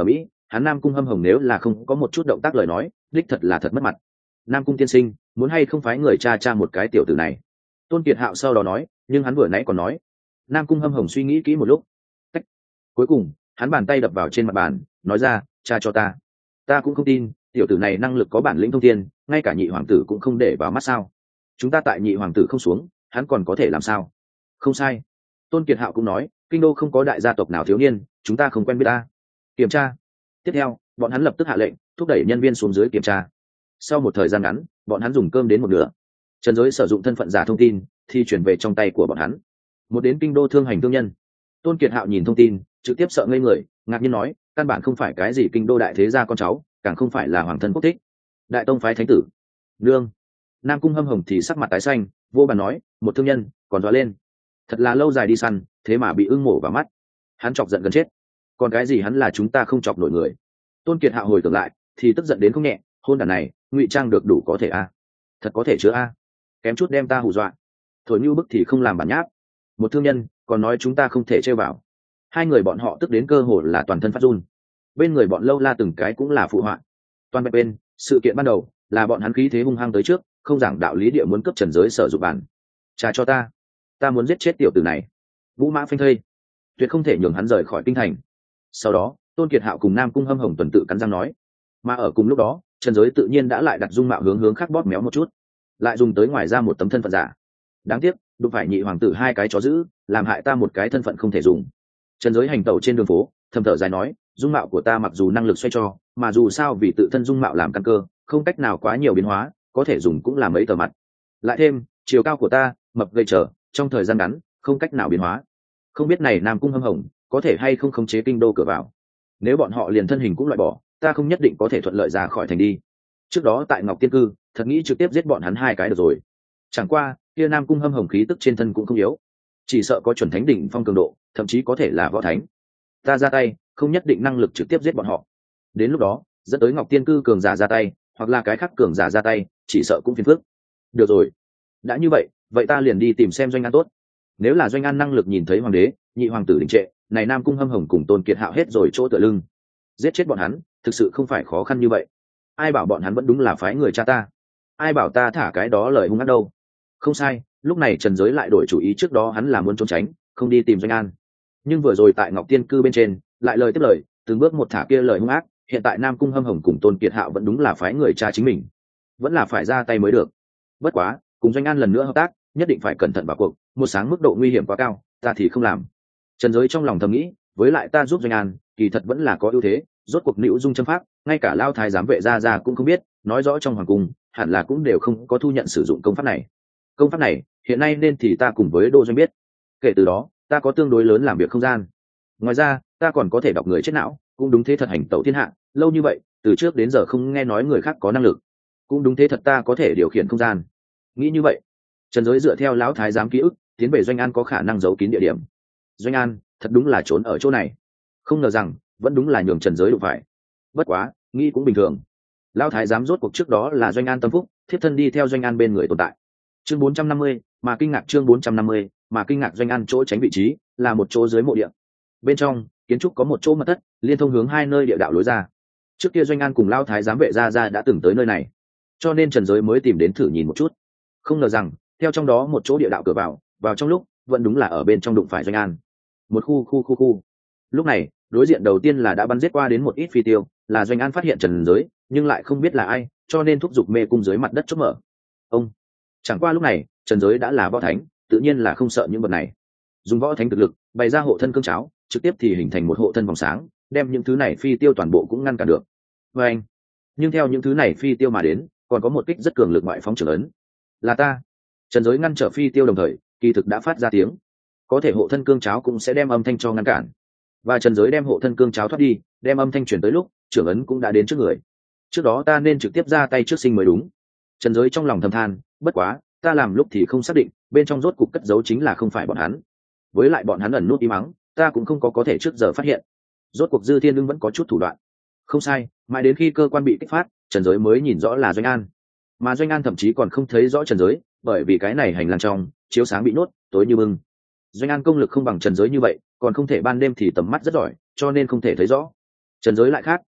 hắn Nam Cung Hâm Hồng nếu là không có một chút động tác lời nói đích thật là thật mất mặt. Nam Cung tiên sinh muốn hay không phái người cha cha một cái tiểu tử này. Tôn Kiệt Hạo sau đó nói, nhưng hắn vừa nãy còn nói. Nam Cung Hâm Hồng suy nghĩ kỹ một lúc. Cách. Cuối cùng hắn bàn tay đập vào trên mặt bàn nói ra, cha cho ta. Ta cũng không tin tiểu tử này năng lực có bản lĩnh thông thiên, ngay cả nhị hoàng tử cũng không để vào mắt sao. Chúng ta tại nhị hoàng tử không xuống hắn còn có thể làm sao. Không sai. Tôn Kiệt Hạo cũng nói, kinh đô không có đại gia tộc nào thiếu niên, chúng ta không quen biết ta. Kiểm tra. Tiếp theo bọn hắn lập tức hạ lệnh thúc đẩy nhân viên xuống dưới kiểm tra. Sau một thời gian ngắn bọn hắn dùng cơm đến một nửa, trần giới sử dụng thân phận giả thông tin thì chuyển về trong tay của bọn hắn. Một đến kinh đô thương hành thương nhân, Tôn Kiệt Hạo nhìn thông tin trực tiếp sợ ngây người, ngạc nhiên nói, căn bản không phải cái gì kinh đô đại thế gia con cháu, càng không phải là hoàng thân quốc thích, đại tông phái thánh tử. Nương. Nam Cung Hâm Hồng thì sắc mặt tái xanh, vô bàn nói, một thương nhân còn dọa lên, thật là lâu dài đi săn thế mà bị ưng mổ vào mắt, hắn chọc giận gần chết. Còn cái gì hắn là chúng ta không chọc nổi người. Tôn Kiệt Hạo hồi tưởng lại thì tức giận đến không nhẹ, hôn đàn này ngụy trang được đủ có thể a, thật có thể chứa a, kém chút đem ta hù dọa. Thổi như bức thì không làm bản nháp, một thương nhân còn nói chúng ta không thể chơi vào. Hai người bọn họ tức đến cơ hồ là toàn thân phát run. Bên người bọn Lâu La từng cái cũng là phụ họa. Toàn bên bên sự kiện ban đầu là bọn hắn khí thế hung hăng tới trước, không giảng đạo lý địa muốn cướp trần giới sở dụng bản. Trả cho ta, ta muốn giết chết tiểu tử này. Vũ mã phanh thây, tuyệt không thể nhường hắn rời khỏi kinh thành. Sau đó Tôn Kiệt Hạo cùng Nam Cung Hâm Hồng tuần tự cắn răng nói. Mà ở cùng lúc đó trần giới tự nhiên đã lại đặt dung mạo hướng hướng khác bóp méo một chút, lại dùng tới ngoài ra một tấm thân phận giả. Đáng tiếc đụng phải nhị hoàng tử hai cái chó giữ, làm hại ta một cái thân phận không thể dùng. Trần giới hành tẩu trên đường phố thầm thở dài nói, dung mạo của ta mặc dù năng lực xoay cho, mà dù sao vì tự thân dung mạo làm căn cơ, không cách nào quá nhiều biến hóa, có thể dùng cũng là mấy tờ mặt. Lại thêm chiều cao của ta mập gây trở, trong thời gian ngắn không cách nào biến hóa. Không biết này Nam Cung Hâm Hồng có thể hay không khống chế kinh đô cửa vào. Nếu bọn họ liền thân hình cũng loại bỏ, ta không nhất định có thể thuận lợi ra khỏi thành đi. Trước đó tại Ngọc Tiên Cư thật nghĩ trực tiếp giết bọn hắn hai cái được rồi. Chẳng qua kia Nam Cung Hâm Hồng khí tức trên thân cũng không yếu, chỉ sợ có chuẩn thánh đỉnh phong cường độ, thậm chí có thể là võ thánh. Ta ra tay không nhất định năng lực trực tiếp giết bọn họ, đến lúc đó dẫn tới Ngọc Tiên Cư cường giả ra tay, hoặc là cái khác cường giả ra tay, chỉ sợ cũng phiền phức. Được rồi, đã như vậy vậy ta liền đi tìm xem Doanh An tốt. Nếu là Doanh An năng lực nhìn thấy hoàng đế nhị hoàng tử đình trệ, này Nam Cung Hâm Hồng cùng Tôn Kiệt Hạo hết rồi chỗ tựa lưng, giết chết bọn hắn thực sự không phải khó khăn như vậy. Ai bảo bọn hắn vẫn đúng là phái người cha ta, ai bảo ta thả cái đó lời hung ác đâu. Không sai, lúc này trần giới lại đổi chủ ý, trước đó hắn là muốn trốn tránh không đi tìm Doanh An, nhưng vừa rồi tại Ngọc Tiên Cư bên trên lại lời tiếp lời, từng bước một thả kia lời hung ác. Hiện tại Nam Cung Hâm Hồng cùng Tôn Kiệt Hạo vẫn đúng là phái người cha chính mình, vẫn là phải ra tay mới được. Bất quá cùng Doanh An lần nữa hợp tác nhất định phải cẩn thận vào cuộc, một sáng mức độ nguy hiểm quá cao ta thì không làm. Trần giới trong lòng thầm nghĩ, với lại ta giúp Doanh An kỳ thật vẫn là có ưu thế, rốt cuộc nữ dung châm pháp ngay cả Lao Thái giám vệ gia gia cũng không biết, nói rõ trong hoàng cung hẳn là cũng đều không có thu nhận sử dụng công pháp này. Công pháp này hiện nay nên thì ta cùng với Đô Doanh biết, kể từ đó ta có tương đối lớn làm việc không gian. Ngoài ra ta còn có thể đọc người chết não, cũng đúng thế thật hành tẩu thiên hạ lâu như vậy, từ trước đến giờ không nghe nói người khác có năng lực, cũng đúng thế thật ta có thể điều khiển không gian. Nghĩ như vậy trần giới dựa theo Lão Thái giám ký ức tiến về Doanh An có khả năng giấu kín địa điểm. Doanh An thật đúng là trốn ở chỗ này, không ngờ rằng vẫn đúng là nhường trần giới đụng phải. Bất quá nghĩ cũng bình thường, Lão Thái giám rốt cuộc trước đó là Doanh An tâm phúc, thiếp thân đi theo Doanh An bên người tồn tại. Chương bốn trăm năm mươi mà kinh ngạc, chương bốn trăm năm mươi mà kinh ngạc. Doanh An chỗ tránh vị trí là một chỗ dưới mộ địa, bên trong kiến trúc có một chỗ mật thất liên thông hướng hai nơi địa đạo lối ra. Trước kia Doanh An cùng Lão Thái giám vệ gia gia đã từng tới nơi này, cho nên trần giới mới tìm đến thử nhìn một chút. Không ngờ rằng theo trong đó một chỗ địa đạo cửa vào, vào trong lúc vẫn đúng là ở bên trong đụng phải Doanh An. Một khu khu khu khu lúc này đối diện đầu tiên là đã bắn giết qua đến một ít phi tiêu, là Doanh An phát hiện trần giới nhưng lại không biết là ai, cho nên thúc giục mê cung dưới mặt đất chốt mở. Ông chẳng qua lúc này trần giới đã là võ thánh, tự nhiên là không sợ những vật này, dùng võ thánh thực lực bày ra hộ thân cương cháo, trực tiếp thì hình thành một hộ thân vòng sáng, đem những thứ này phi tiêu toàn bộ cũng ngăn cản được. Và anh nhưng theo những thứ này phi tiêu mà đến còn có một kích rất cường lực ngoại phóng trưởng ấn. Là ta. Trần giới ngăn trở phi tiêu đồng thời kỳ thực đã phát ra tiếng, có thể hộ thân cương cháo cũng sẽ đem âm thanh cho ngăn cản, và trần giới đem hộ thân cương cháo thoát đi, đem âm thanh chuyển tới lúc trưởng ấn cũng đã đến trước người. Trước đó ta nên trực tiếp ra tay trước sinh mới đúng. Trần giới trong lòng thầm than, bất quá ta làm lúc thì không xác định bên trong rốt cục cất giấu chính là không phải bọn hắn, với lại bọn hắn ẩn nút im mắng ta cũng không có có thể trước giờ phát hiện. Rốt cuộc Dư Thiên Ưng vẫn có chút thủ đoạn. Không sai, mãi đến khi cơ quan bị kích phát trần giới mới nhìn rõ là Doanh An, mà Doanh An thậm chí còn không thấy rõ trần giới, bởi vì cái này hành lang trong chiếu sáng bị nốt tối như bưng. Doanh An công lực không bằng trần giới như vậy, còn không thể ban đêm thì tầm mắt rất giỏi, cho nên không thể thấy rõ. Trần giới lại khác,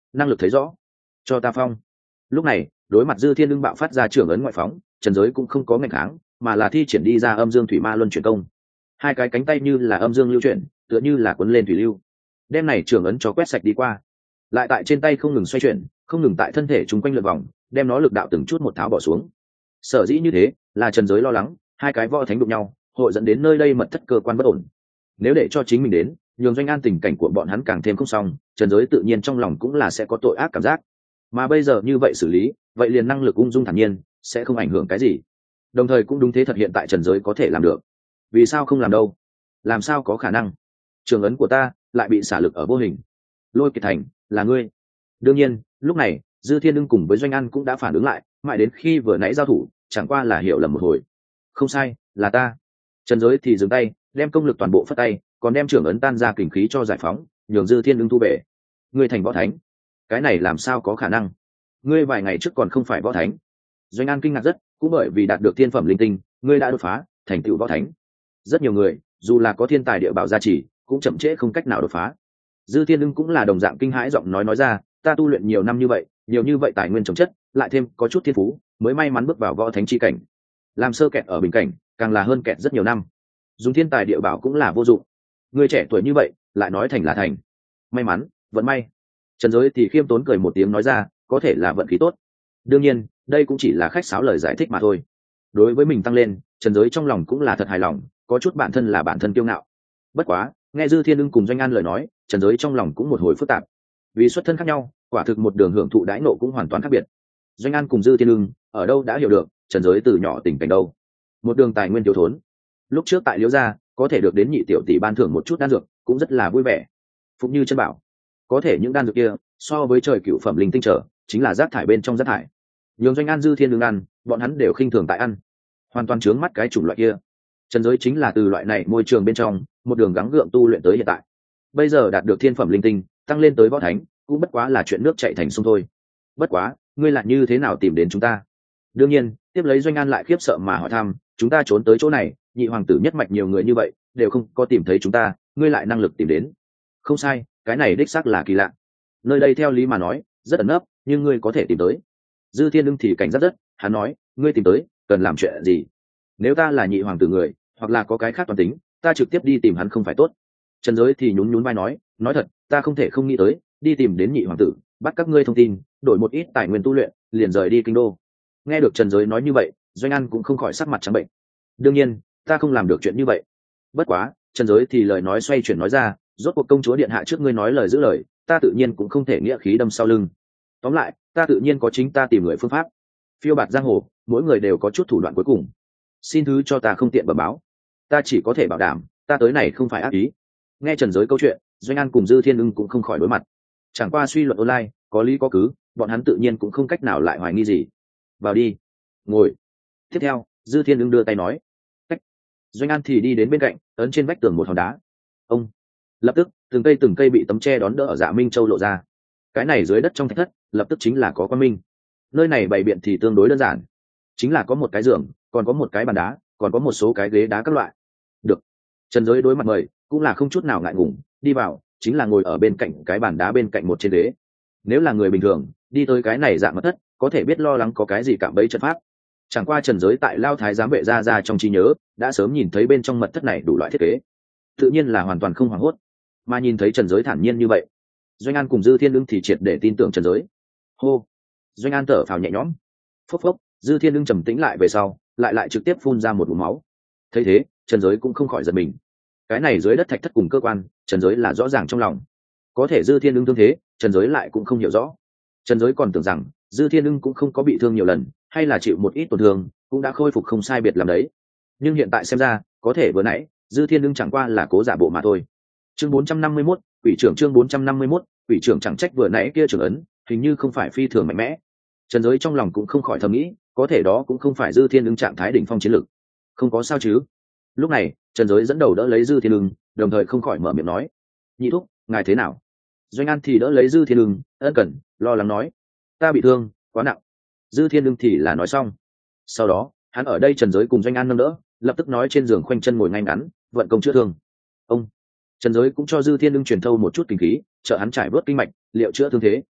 năng lực thấy rõ, cho ta phong. Lúc này đối mặt dư thiên ưng bạo phát ra trưởng ấn ngoại phóng, trần giới cũng không có ngạch kháng, mà là thi triển đi ra âm dương thủy ma luân chuyển công. Hai cái cánh tay như là âm dương lưu chuyển, tựa như là cuốn lên thủy lưu, đem này trưởng ấn cho quét sạch đi qua, lại tại trên tay không ngừng xoay chuyển, không ngừng tại thân thể chúng quanh lượn vòng, đem nó lực đạo từng chút một tháo bỏ xuống. Sở dĩ như thế là trần giới lo lắng hai cái võ thánh đụng nhau hội dẫn đến nơi đây mật thất cơ quan bất ổn. Nếu để cho chính mình đến nhường doanh an tình cảnh của bọn hắn càng thêm không xong, trần giới tự nhiên trong lòng cũng là sẽ có tội ác cảm giác, mà bây giờ như vậy xử lý vậy liền năng lực ung dung thản nhiên, sẽ không ảnh hưởng cái gì. Đồng thời cũng đúng thế thật hiện tại trần giới có thể làm được, vì sao không làm đâu, làm sao có khả năng. Trường ấn của ta lại bị xả lực ở vô hình. Lôi Kiệt Thành là ngươi. Đương nhiên lúc này dư thiên ưng cùng với doanh an cũng đã phản ứng lại, mãi đến khi vừa nãy giao thủ chẳng qua là hiểu lầm một hồi. Không sai, là ta. Trần giới thì dừng tay, đem công lực toàn bộ phất tay, còn đem trưởng ấn tan ra kình khí cho giải phóng, nhường dư thiên ưng thu về. Ngươi thành võ thánh? Cái này làm sao có khả năng, ngươi vài ngày trước còn không phải võ thánh. Doanh an kinh ngạc rất, cũng bởi vì đạt được thiên phẩm linh tinh, ngươi đã đột phá thành tựu võ thánh. Rất nhiều người dù là có thiên tài địa bảo gia trì cũng chậm trễ không cách nào đột phá. Dư thiên ưng cũng là đồng dạng kinh hãi, giọng nói nói ra, ta tu luyện nhiều năm như vậy, nhiều như vậy tài nguyên trồng chất, lại thêm có chút thiên phú, mới may mắn bước vào võ thánh chi cảnh. Làm sơ kẹt ở bình cảnh càng là hơn kẹt rất nhiều năm, dùng thiên tài địa bảo cũng là vô dụng. Người trẻ tuổi như vậy lại nói thành là thành may mắn, vận may. Trần giới thì khiêm tốn cười một tiếng nói ra, có thể là vận khí tốt. Đương nhiên đây cũng chỉ là khách sáo lời giải thích mà thôi. Đối với mình tăng lên, trần giới trong lòng cũng là thật hài lòng, có chút bản thân là bản thân kiêu ngạo. Bất quá nghe dư thiên ưng cùng doanh an lời nói, trần giới trong lòng cũng một hồi phức tạp. Vì xuất thân khác nhau, quả thực một đường hưởng thụ đãi nộ cũng hoàn toàn khác biệt. Doanh an cùng dư thiên ưng ở đâu đã hiểu được trần giới từ nhỏ tình cảnh đâu, một đường tài nguyên thiếu thốn. Lúc trước tại liễu gia có thể được đến nhị tiểu tỷ ban thưởng một chút đan dược cũng rất là vui vẻ, phụng như chân bảo. Có thể những đan dược kia so với trời cựu phẩm linh tinh trở chính là rác thải bên trong rác thải. Nhường doanh an dư thiên ưng ăn, bọn hắn đều khinh thường tại ăn, hoàn toàn trướng mắt cái chủng loại kia. Trần giới chính là từ loại này môi trường bên trong một đường gắng gượng tu luyện tới hiện tại. Bây giờ đạt được thiên phẩm linh tinh, tăng lên tới võ thánh cũng bất quá là chuyện nước chảy thành sông thôi. Bất quá ngươi lại như thế nào tìm đến chúng ta? Đương nhiên tiếp lấy doanh an lại khiếp sợ mà hỏi thăm, chúng ta trốn tới chỗ này, nhị hoàng tử nhất mạch nhiều người như vậy đều không có tìm thấy chúng ta, ngươi lại năng lực tìm đến. Không sai, cái này đích xác là kỳ lạ. Nơi đây theo lý mà nói rất ẩn nấp, nhưng ngươi có thể tìm tới. Dư thiên ưng thì cảnh giác rất, hắn nói, ngươi tìm tới cần làm chuyện gì? Nếu ta là nhị hoàng tử người, hoặc là có cái khác toàn tính, ta trực tiếp đi tìm hắn không phải tốt? Trần giới thì nhún nhún vai nói, nói thật, ta không thể không nghĩ tới đi tìm đến nhị hoàng tử, bắt các ngươi thông tin, đổi một ít tài nguyên tu luyện, liền rời đi kinh đô. Nghe được Trần giới nói như vậy, doanh an cũng không khỏi sắc mặt trắng bệnh. Đương nhiên ta không làm được chuyện như vậy. Bất quá Trần giới thì lời nói xoay chuyển nói ra, rốt cuộc công chúa điện hạ trước ngươi nói lời giữ lời, ta tự nhiên cũng không thể nghĩa khí đâm sau lưng. Tóm lại ta tự nhiên có chính ta tìm người phương pháp. Phiêu bạt giang hồ, mỗi người đều có chút thủ đoạn cuối cùng, xin thứ cho ta không tiện bẩm báo. Ta chỉ có thể bảo đảm ta tới này không phải ác ý. Nghe Trần giới câu chuyện, doanh an cùng dư thiên ưng cũng không khỏi đối mặt. Chẳng qua suy luận online có lý có cứ, bọn hắn tự nhiên cũng không cách nào lại hoài nghi gì. Vào đi, ngồi. Tiếp theo dư thiên ưng đưa tay nói. Cách. Doanh an thì đi đến bên cạnh, ấn trên vách tường một hòn đá. Ông. Lập tức từng cây từng cây bị tấm tre đón đỡ ở Dạ Minh Châu lộ ra. Cái này dưới đất trong thạch thất lập tức chính là có quan minh. Nơi này bày biện thì tương đối đơn giản, chính là có một cái giường, còn có một cái bàn đá, còn có một số cái ghế đá các loại. Được. Trần giới đối mặt mời cũng là không chút nào ngại ngùng, đi vào chính là ngồi ở bên cạnh cái bàn đá bên cạnh một trên ghế. Nếu là người bình thường đi tới cái này dạng mật thất, có thể biết lo lắng có cái gì cạm bẫy trận pháp. Chẳng qua Trần giới tại Lao Thái giám vệ ra ra trong trí nhớ đã sớm nhìn thấy bên trong mật thất này đủ loại thiết kế, tự nhiên là hoàn toàn không hoảng hốt. Mà nhìn thấy Trần giới thản nhiên như vậy, doanh an cùng dư thiên ưng thì triệt để tin tưởng Trần giới. Hô. Doanh an thở phào nhẹ nhõm. Phốc phốc, dư thiên ưng trầm tĩnh lại về sau lại lại trực tiếp phun ra một ngụm máu. Thấy thế Trần giới cũng không khỏi giật mình. Cái này dưới đất thạch thất cùng cơ quan, Trần giới là rõ ràng trong lòng. Có thể dư thiên ưng thương thế, Trần giới lại cũng không hiểu rõ. Trần giới còn tưởng rằng dư thiên ưng cũng không có bị thương nhiều lần, hay là chịu một ít tổn thương cũng đã khôi phục không sai biệt làm đấy. Nhưng hiện tại xem ra, có thể vừa nãy dư thiên ưng chẳng qua là cố giả bộ mà thôi. Chương bốn trăm năm mươi mốt, quỷ trưởng chương bốn trăm năm mươi mốt, quỷ trưởng chẳng trách vừa nãy kia trưởng ấn hình như không phải phi thường mạnh mẽ. Trần giới trong lòng cũng không khỏi thầm nghĩ, có thể đó cũng không phải dư thiên ưng trạng thái đỉnh phong chiến lực. Không có sao chứ? Lúc này Trần giới dẫn đầu đỡ lấy dư thiên ưng, đồng thời không khỏi mở miệng nói, nhị thúc ngài thế nào? Doanh an thì đỡ lấy dư thiên ưng, ân cần lo lắng nói, ta bị thương quá nặng. Dư thiên ưng thì là nói xong. Sau đó hắn ở đây Trần giới cùng doanh an nâng đỡ, lập tức nói trên giường khoanh chân ngồi ngay ngắn, vận công chữa thương. Ông. Trần giới cũng cho dư thiên ưng truyền thâu một chút kinh khí, trợ hắn trải bớt kinh mạch, liệu chữa thương thế.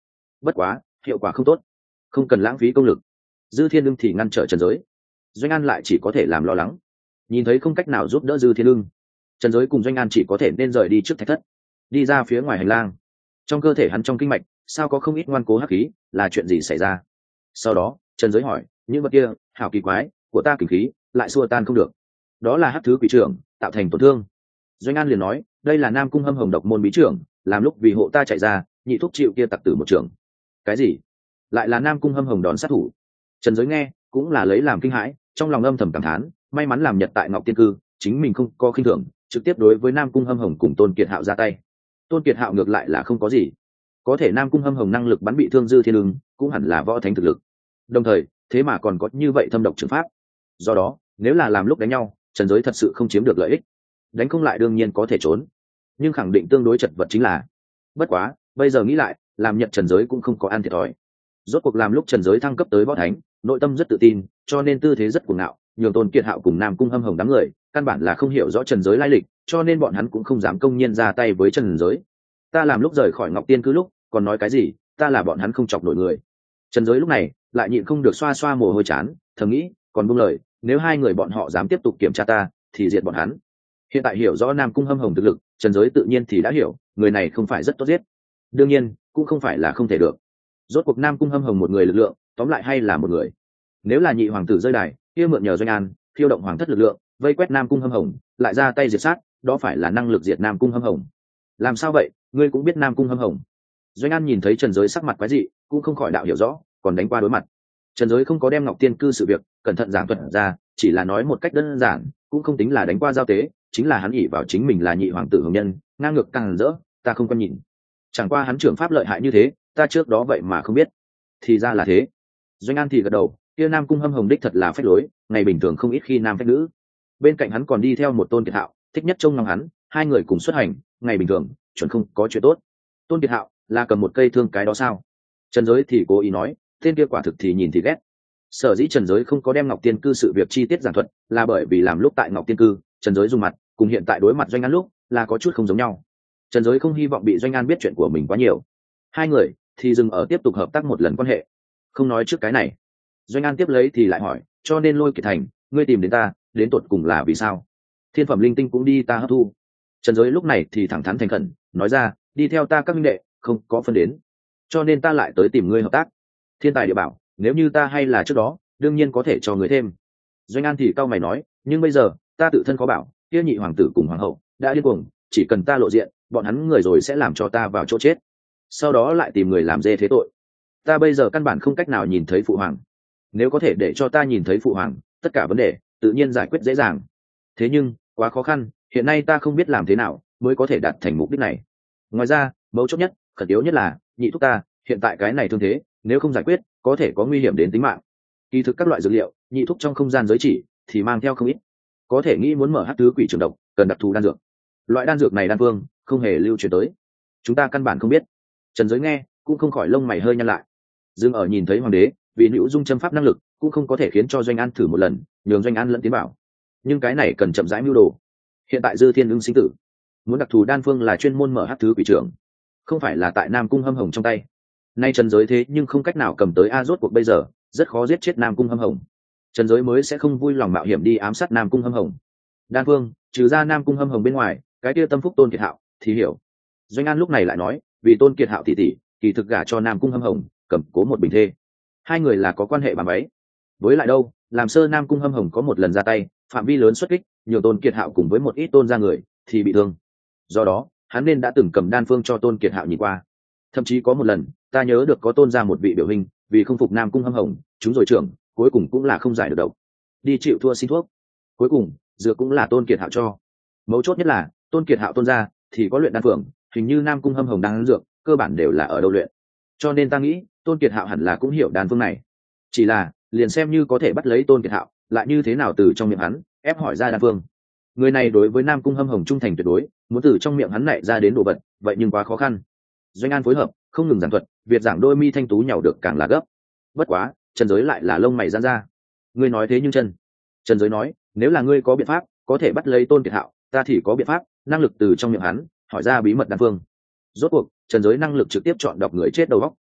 bất quá hiệu quả không tốt, không cần lãng phí công lực. Dư Thiên Ưng thì ngăn trở Trần Giới, Doanh An lại chỉ có thể làm lo lắng. Nhìn thấy không cách nào giúp đỡ Dư Thiên Ưng, Trần Giới cùng Doanh An chỉ có thể nên rời đi trước thạch thất, đi ra phía ngoài hành lang. Trong cơ thể hắn trong kinh mạch sao có không ít ngoan cố hắc khí, là chuyện gì xảy ra? Sau đó Trần Giới hỏi, những vật kia hảo kỳ quái, của ta kình khí lại xua tan không được. Đó là hắc thứ quỷ trưởng tạo thành tổn thương. Doanh An liền nói, đây là Nam Cung Hâm Hồng độc môn bí trưởng, làm lúc vì hộ ta chạy ra, nhị thúc chịu kia tặc tử một trưởng. Cái gì? Lại là Nam Cung Hâm Hồng đòn sát thủ? Trần Giới nghe cũng là lấy làm kinh hãi, trong lòng âm thầm cảm thán, may mắn làm Nhật tại Ngọc Tiên Cư, chính mình không có khinh thường, trực tiếp đối với Nam Cung Hâm Hồng cùng Tôn Kiệt Hạo ra tay. Tôn Kiệt Hạo ngược lại là không có gì, có thể Nam Cung Hâm Hồng năng lực bắn bị thương Dư Thiên Ưng, cũng hẳn là võ thánh thực lực. Đồng thời, thế mà còn có như vậy thâm độc trường pháp. Do đó, nếu là làm lúc đánh nhau, Trần Giới thật sự không chiếm được lợi ích. Đánh không lại đương nhiên có thể trốn, nhưng khẳng định tương đối chật vật chính là. Bất quá, bây giờ nghĩ lại, làm Nhật Trần Giới cũng không có ăn thiệt thòi. Rốt cuộc làm lúc Trần Giới thăng cấp tới võ thánh, nội tâm rất tự tin, cho nên tư thế rất cuồng ngạo, nhường Tôn Kiệt Hạo cùng Nam Cung Hâm Hồng đám người, căn bản là không hiểu rõ Trần Giới lai lịch, cho nên bọn hắn cũng không dám công nhiên ra tay với Trần Giới. Ta làm lúc rời khỏi Ngọc Tiên Cư lúc, còn nói cái gì, ta là bọn hắn không chọc nổi người. Trần Giới lúc này lại nhịn không được xoa xoa mồ hôi chán, thầm nghĩ, còn buông lời, nếu hai người bọn họ dám tiếp tục kiểm tra ta, thì diệt bọn hắn. Hiện tại hiểu rõ Nam Cung Hâm Hồng thực lực, Trần Giới tự nhiên thì đã hiểu, người này không phải rất tốt giết. Đương nhiên, cũng không phải là không thể được. Rốt cuộc Nam Cung Hâm Hồng một người lực lượng, tóm lại hay là một người. Nếu là nhị hoàng tử rơi đài, kia mượn nhờ Doanh An, khiêu động hoàng thất lực lượng, vây quét Nam Cung Hâm Hồng, lại ra tay diệt sát, đó phải là năng lực diệt Nam Cung Hâm Hồng. Làm sao vậy, ngươi cũng biết Nam Cung Hâm Hồng? Doanh An nhìn thấy Trần Giới sắc mặt quái dị, cũng không khỏi đạo hiểu rõ, còn đánh qua đối mặt. Trần Giới không có đem Ngọc Tiên Cư sự việc cẩn thận giảng thuật ra, chỉ là nói một cách đơn giản, cũng không tính là đánh qua giao tế, chính là hắn ỷ vào chính mình là nhị hoàng tử hồng nhân, ngang ngược càng rỡ, ta không quan nhìn. Chẳng qua hắn trưởng pháp lợi hại như thế, ta trước đó vậy mà không biết. Thì ra là thế. Doanh An thì gật đầu, kia Nam Cung Hâm Hồng đích thật là phách lối, ngày bình thường không ít khi nam phách nữ. Bên cạnh hắn còn đi theo một Tôn Kiệt Hạo, thích nhất trông lòng hắn, hai người cùng xuất hành, ngày bình thường chuẩn không có chuyện tốt. Tôn Kiệt Hạo là cầm một cây thương cái đó sao? Trần Giới thì cố ý nói, tên kia quả thực thì nhìn thì ghét. Sở dĩ Trần Giới không có đem Ngọc Tiên Cư sự việc chi tiết giảng thuật, là bởi vì làm lúc tại Ngọc Tiên Cư, Trần Giới dùng mặt, cùng hiện tại đối mặt Doanh An lúc, là có chút không giống nhau. Trần Giới không hy vọng bị Doanh An biết chuyện của mình quá nhiều. Hai người thì dừng ở tiếp tục hợp tác một lần quan hệ. Không nói trước cái này, Doanh An tiếp lấy thì lại hỏi, cho nên Lôi Kiệt Thành, ngươi tìm đến ta, đến tột cùng là vì sao? Thiên phẩm linh tinh cũng đi ta hấp thu. Trần Giới lúc này thì thẳng thắn thành khẩn, nói ra, đi theo ta các minh đệ, không có phân đến, cho nên ta lại tới tìm ngươi hợp tác. Thiên tài địa bảo, nếu như ta hay là trước đó, đương nhiên có thể cho người thêm. Doanh An thì cau mày nói, nhưng bây giờ ta tự thân có bảo, kia nhị hoàng tử cùng hoàng hậu đã điên cuồng, chỉ cần ta lộ diện, bọn hắn người rồi sẽ làm cho ta vào chỗ chết, sau đó lại tìm người làm dê thế tội. Ta bây giờ căn bản không cách nào nhìn thấy phụ hoàng, nếu có thể để cho ta nhìn thấy phụ hoàng, tất cả vấn đề tự nhiên giải quyết dễ dàng. Thế nhưng quá khó khăn, hiện nay ta không biết làm thế nào mới có thể đạt thành mục đích này. Ngoài ra, mấu chốt nhất, khẩn yếu nhất là nhị thúc ta hiện tại cái này thương thế, nếu không giải quyết có thể có nguy hiểm đến tính mạng. Kỳ thực các loại dược liệu nhị thúc trong không gian giới chỉ thì mang theo không ít, có thể nghĩ muốn mở hát tứ quỷ trường độc cần đặc thù đan dược. Loại đan dược này đan phương không hề lưu truyền tới, chúng ta căn bản không biết. Trần Giới nghe cũng không khỏi lông mày hơi nhăn lại. Dương ở nhìn thấy hoàng đế vì nữ dung châm pháp năng lực, cũng không có thể khiến cho Doanh An thử một lần, nhường Doanh An lẫn tiến bảo, nhưng cái này cần chậm rãi mưu đồ. Hiện tại Dư Thiên Ưng sinh tử, muốn đặc thù đan phương là chuyên môn mở hát thứ quỷ trưởng, không phải là tại Nam Cung Hâm Hồng trong tay. Nay Trần Giới thế nhưng không cách nào cầm tới, a rốt cuộc bây giờ rất khó giết chết Nam Cung Hâm Hồng. Trần Giới mới sẽ không vui lòng mạo hiểm đi ám sát Nam Cung Hâm Hồng. Đan phương trừ ra Nam Cung Hâm Hồng bên ngoài, cái kia tâm phúc Tôn Kiệt Hạo thì hiểu. Doanh An lúc này lại nói, vì Tôn Kiệt Hạo tỷ tỷ kỳ thực gả cho Nam Cung Hâm Hồng, cầm cố một bình thê, hai người là có quan hệ bàn váy. Với lại đâu, làm sơ Nam Cung Hâm Hồng có một lần ra tay, phạm vi lớn xuất kích, nhiều Tôn Kiệt Hạo cùng với một ít tôn gia người thì bị thương. Do đó, hắn nên đã từng cầm đan phương cho Tôn Kiệt Hạo nhìn qua. Thậm chí có một lần, ta nhớ được có tôn ra một vị biểu hình, vì không phục Nam Cung Hâm Hồng, chúng rồi trưởng, cuối cùng cũng là không giải được độc, đi chịu thua xin thuốc. Cuối cùng, dược cũng là Tôn Kiệt Hạo cho. Mấu chốt nhất là, Tôn Kiệt Hạo tôn ra thì có luyện đan phường, hình như Nam Cung Hâm Hồng đang dược, cơ bản đều là ở đâu luyện. Cho nên ta nghĩ, Tôn Kiệt Hạo hẳn là cũng hiểu đan phương này. Chỉ là, liền xem như có thể bắt lấy Tôn Kiệt Hạo, lại như thế nào từ trong miệng hắn ép hỏi ra đan phương. Người này đối với Nam Cung Hâm Hồng trung thành tuyệt đối, muốn từ trong miệng hắn này ra đến đồ vật, vậy nhưng quá khó khăn. Doanh An phối hợp, không ngừng giảng thuật, việc giảng đôi mi thanh tú nhàu được càng là gấp. Bất quá, Trần Giới lại là lông mày giãn ra. Ngươi nói thế nhưng chân. Trần Giới nói, nếu là ngươi có biện pháp, có thể bắt lấy Tôn Kiệt Hạo, ta thì có biện pháp, năng lực từ trong miệng hắn hỏi ra bí mật đan phương. Rốt cuộc, Trần Giới năng lực trực tiếp chọn đọc người chết đầu óc.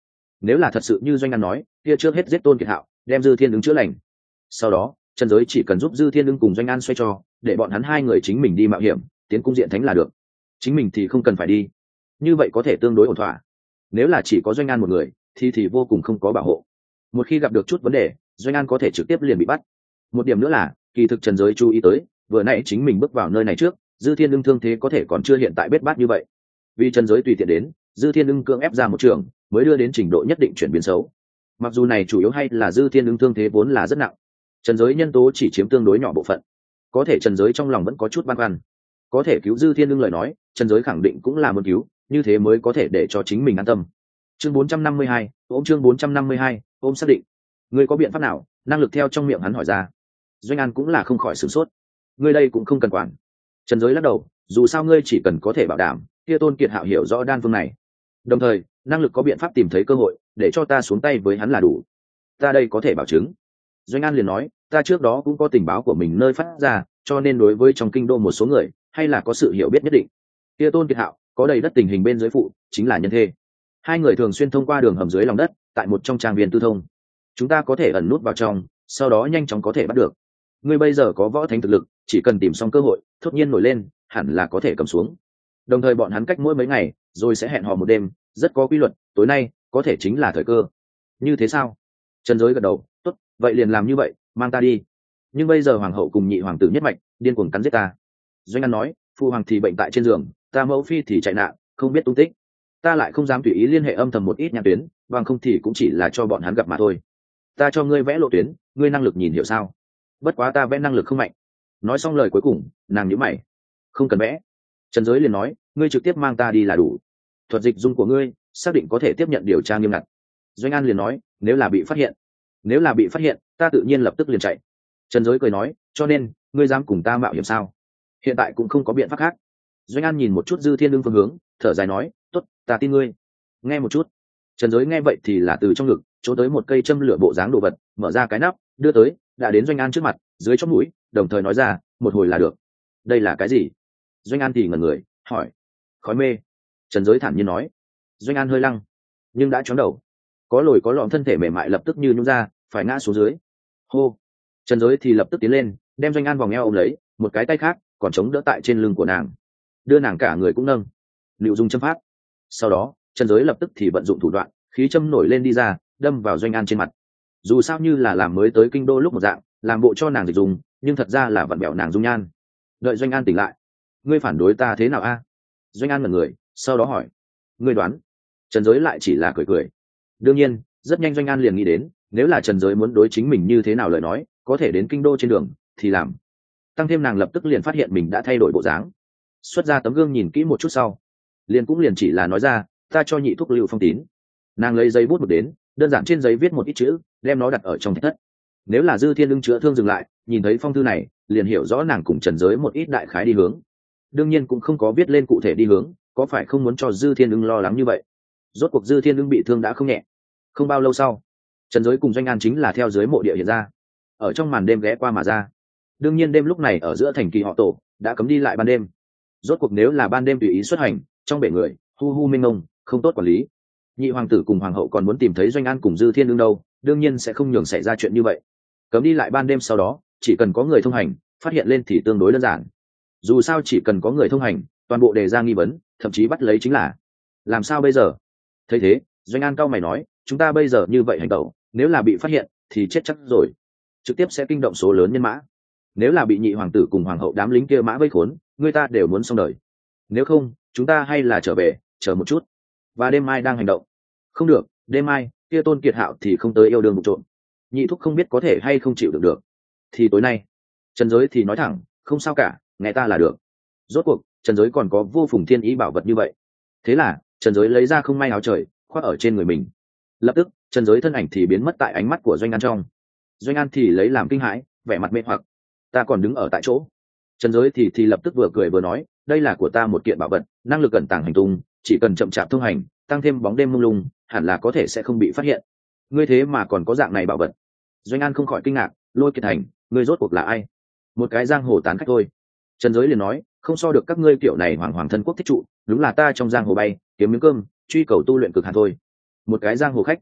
nếu là thật sự như doanh an nói, kia trước hết giết Tôn Kiệt Hạo, đem Dư Thiên ứng chữa lành. Sau đó trần giới chỉ cần giúp Dư Thiên ứng cùng doanh an xoay cho, để bọn hắn hai người chính mình đi mạo hiểm tiến cung diện thánh là được, chính mình thì không cần phải đi. Như vậy có thể tương đối ổn thỏa. Nếu là chỉ có doanh an một người thì thì vô cùng không có bảo hộ, một khi gặp được chút vấn đề doanh an có thể trực tiếp liền bị bắt. Một điểm nữa là kỳ thực trần giới chú ý tới, vừa nãy chính mình bước vào nơi này trước, Dư Thiên ưng thương thế có thể còn chưa hiện tại bết bát như vậy, vì trần giới tùy tiện đến, Dư Thiên ưng cưỡng ép ra một trường mới đưa đến trình độ nhất định chuyển biến xấu. Mặc dù này chủ yếu hay là Dư Thiên ưng thương thế vốn là rất nặng, trần giới nhân tố chỉ chiếm tương đối nhỏ bộ phận, có thể trần giới trong lòng vẫn có chút băn khoăn. Có thể cứu Dư Thiên ưng lời nói, trần giới khẳng định cũng là muốn cứu, như thế mới có thể để cho chính mình an tâm. Chương bốn trăm năm mươi hai, ôm chương bốn trăm năm mươi hai, ôm xác định. Ngươi có biện pháp nào? Năng lực theo trong miệng hắn hỏi ra. Doanh an cũng là không khỏi sửng sốt. Ngươi đây cũng không cần quản. Trần giới lắc đầu, dù sao ngươi chỉ cần có thể bảo đảm kia Tôn Kiệt Hạo hiểu rõ đan phương này, đồng thời năng lực có biện pháp tìm thấy cơ hội để cho ta xuống tay với hắn là đủ, ta đây có thể bảo chứng. Doanh an liền nói, ta trước đó cũng có tình báo của mình nơi phát ra, cho nên đối với trong kinh đô một số người hay là có sự hiểu biết nhất định. Kia Tôn Kiệt Hạo có đầy đất tình hình bên dưới phụ chính là nhân thê, hai người thường xuyên thông qua đường hầm dưới lòng đất tại một trong trang viên tư thông, chúng ta có thể ẩn nút vào trong, sau đó nhanh chóng có thể bắt được. Ngươi bây giờ có võ thánh thực lực, chỉ cần tìm xong cơ hội thốt nhiên nổi lên hẳn là có thể cầm xuống. Đồng thời bọn hắn cách mỗi mấy ngày rồi sẽ hẹn hò một đêm, rất có quy luật, tối nay có thể chính là thời cơ. Như thế sao? Trần giới gật đầu, tốt, vậy liền làm như vậy, mang ta đi. Nhưng bây giờ hoàng hậu cùng nhị hoàng tử nhất mạch điên cuồng cắn giết ta. Doanh an nói, phu hoàng thì bệnh tại trên giường, ta mẫu phi thì chạy nạn không biết tung tích, ta lại không dám tùy ý liên hệ âm thầm một ít nhãn tuyến, bằng không thì cũng chỉ là cho bọn hắn gặp mà thôi. Ta cho ngươi vẽ lộ tuyến, ngươi năng lực nhìn hiểu sao? Bất quá ta vẽ năng lực không mạnh. Nói xong lời cuối cùng nàng nhíu mày, không cần vẽ. Trần giới liền nói, ngươi trực tiếp mang ta đi là đủ, thuật dịch dung của ngươi xác định có thể tiếp nhận điều tra nghiêm ngặt. Doanh an liền nói, nếu là bị phát hiện nếu là bị phát hiện ta tự nhiên lập tức liền chạy. Trần giới cười nói, cho nên ngươi dám cùng ta mạo hiểm sao? Hiện tại cũng không có biện pháp khác. Doanh an nhìn một chút Dư Thiên ưng phương hướng, thở dài nói, tốt, ta tin ngươi. Nghe một chút. Trần giới nghe vậy thì là từ trong ngực chỗ tới một cây châm lửa bộ dáng đồ vật, mở ra cái nắp đưa tới, đã đến Doanh an trước mặt, dưới chóp mũi, đồng thời nói ra, một hồi là được. Đây là cái gì? Doanh an thì ngẩn người, hỏi. Khói mê. Trần giới thản nhiên nói. Doanh an hơi lăng, nhưng đã chóng đầu, có lồi có lõm thân thể mềm mại lập tức như nhún ra, phải ngã xuống dưới. Hô. Trần giới thì lập tức tiến lên, đem Doanh an vòng eo ôm lấy, một cái tay khác còn chống đỡ tại trên lưng của nàng, đưa nàng cả người cũng nâng, liệu dùng châm pháp. Sau đó Trần giới lập tức thì vận dụng thủ đoạn, khí châm nổi lên đi ra, đâm vào Doanh an trên mặt. Dù sao như là làm mới tới kinh đô lúc một dạng, làm bộ cho nàng dịch dùng, nhưng thật ra là vặn bẹo nàng dung nhan. Đợi Doanh an tỉnh lại, ngươi phản đối ta thế nào a? Doanh an ngẩn người, sau đó hỏi, ngươi đoán. Trần giới lại chỉ là cười cười. Đương nhiên rất nhanh Doanh an liền nghĩ đến, nếu là Trần giới muốn đối chính mình như thế nào lời nói, có thể đến kinh đô trên đường thì làm. Tăng thêm nàng lập tức liền phát hiện mình đã thay đổi bộ dáng, xuất ra tấm gương nhìn kỹ một chút sau, liền cũng liền chỉ là nói ra, ta cho nhị thúc lưu phong tín. Nàng lấy giấy bút một đến, đơn giản trên giấy viết một ít chữ, đem nó đặt ở trong thạch thất. Nếu là Dư Thiên ưng chữa thương dừng lại, nhìn thấy phong thư này liền hiểu rõ nàng cùng Trần giới một ít đại khái đi hướng. Đương nhiên cũng không có viết lên cụ thể đi hướng, có phải không muốn cho Dư Thiên ưng lo lắng như vậy. Rốt cuộc Dư Thiên ưng bị thương đã không nhẹ. Không bao lâu sau, Trần giới cùng Doanh an chính là theo dưới mộ địa hiện ra, ở trong màn đêm ghé qua mà ra. Đương nhiên đêm lúc này ở giữa thành kỳ họ Tổ đã cấm đi lại ban đêm. Rốt cuộc nếu là ban đêm tùy ý xuất hành, trong bể người hu hu minh ngông, không tốt quản lý. Nhị hoàng tử cùng hoàng hậu còn muốn tìm thấy Doanh an cùng Dư Thiên ưng đâu, đương nhiên sẽ không nhường xảy ra chuyện như vậy. Cấm đi lại ban đêm sau đó, chỉ cần có người thông hành phát hiện lên thì tương đối đơn giản. Dù sao chỉ cần có người thông hành, toàn bộ đề ra nghi vấn, thậm chí bắt lấy chính là. Làm sao bây giờ? Thấy thế, Doanh an cao mày nói, chúng ta bây giờ như vậy hành động, nếu là bị phát hiện thì chết chắc rồi, trực tiếp sẽ kinh động số lớn nhân mã. Nếu là bị nhị hoàng tử cùng hoàng hậu đám lính kia mã vây khốn, người ta đều muốn xong đời. Nếu không, chúng ta hay là trở về, chờ một chút, và đêm mai đang hành động. Không được, đêm mai kia Tôn Kiệt Hạo thì không tới yêu đương vụ trộm, nhị thúc không biết có thể hay không chịu được được. Thì tối nay, Trần giới thì nói thẳng, không sao cả, nghe ta là được. Rốt cuộc Trần giới còn có vô phùng thiên ý bảo vật như vậy. Thế là Trần giới lấy ra không may áo trời khoác ở trên người mình. Lập tức Trần giới thân ảnh thì biến mất tại ánh mắt của Doanh an trong. Doanh an thì lấy làm kinh hãi, vẻ mặt mê hoặc. Ta còn đứng ở tại chỗ. Trần giới thì thì lập tức vừa cười vừa nói, đây là của ta một kiện bảo vật, năng lực ẩn tàng hành tung, chỉ cần chậm chạp thông hành, tăng thêm bóng đêm mông lung, hẳn là có thể sẽ không bị phát hiện. Ngươi thế mà còn có dạng này bảo vật. Doanh an không khỏi kinh ngạc, Lôi Kiệt Thành, ngươi rốt cuộc là ai? Một cái giang hồ tán khách thôi. Trần giới liền nói, không so được các ngươi kiểu này hoàng hoàng thân quốc thích trụ, đúng là ta trong giang hồ bay kiếm miếng cơm, truy cầu tu luyện cực hạn thôi. Một cái giang hồ khách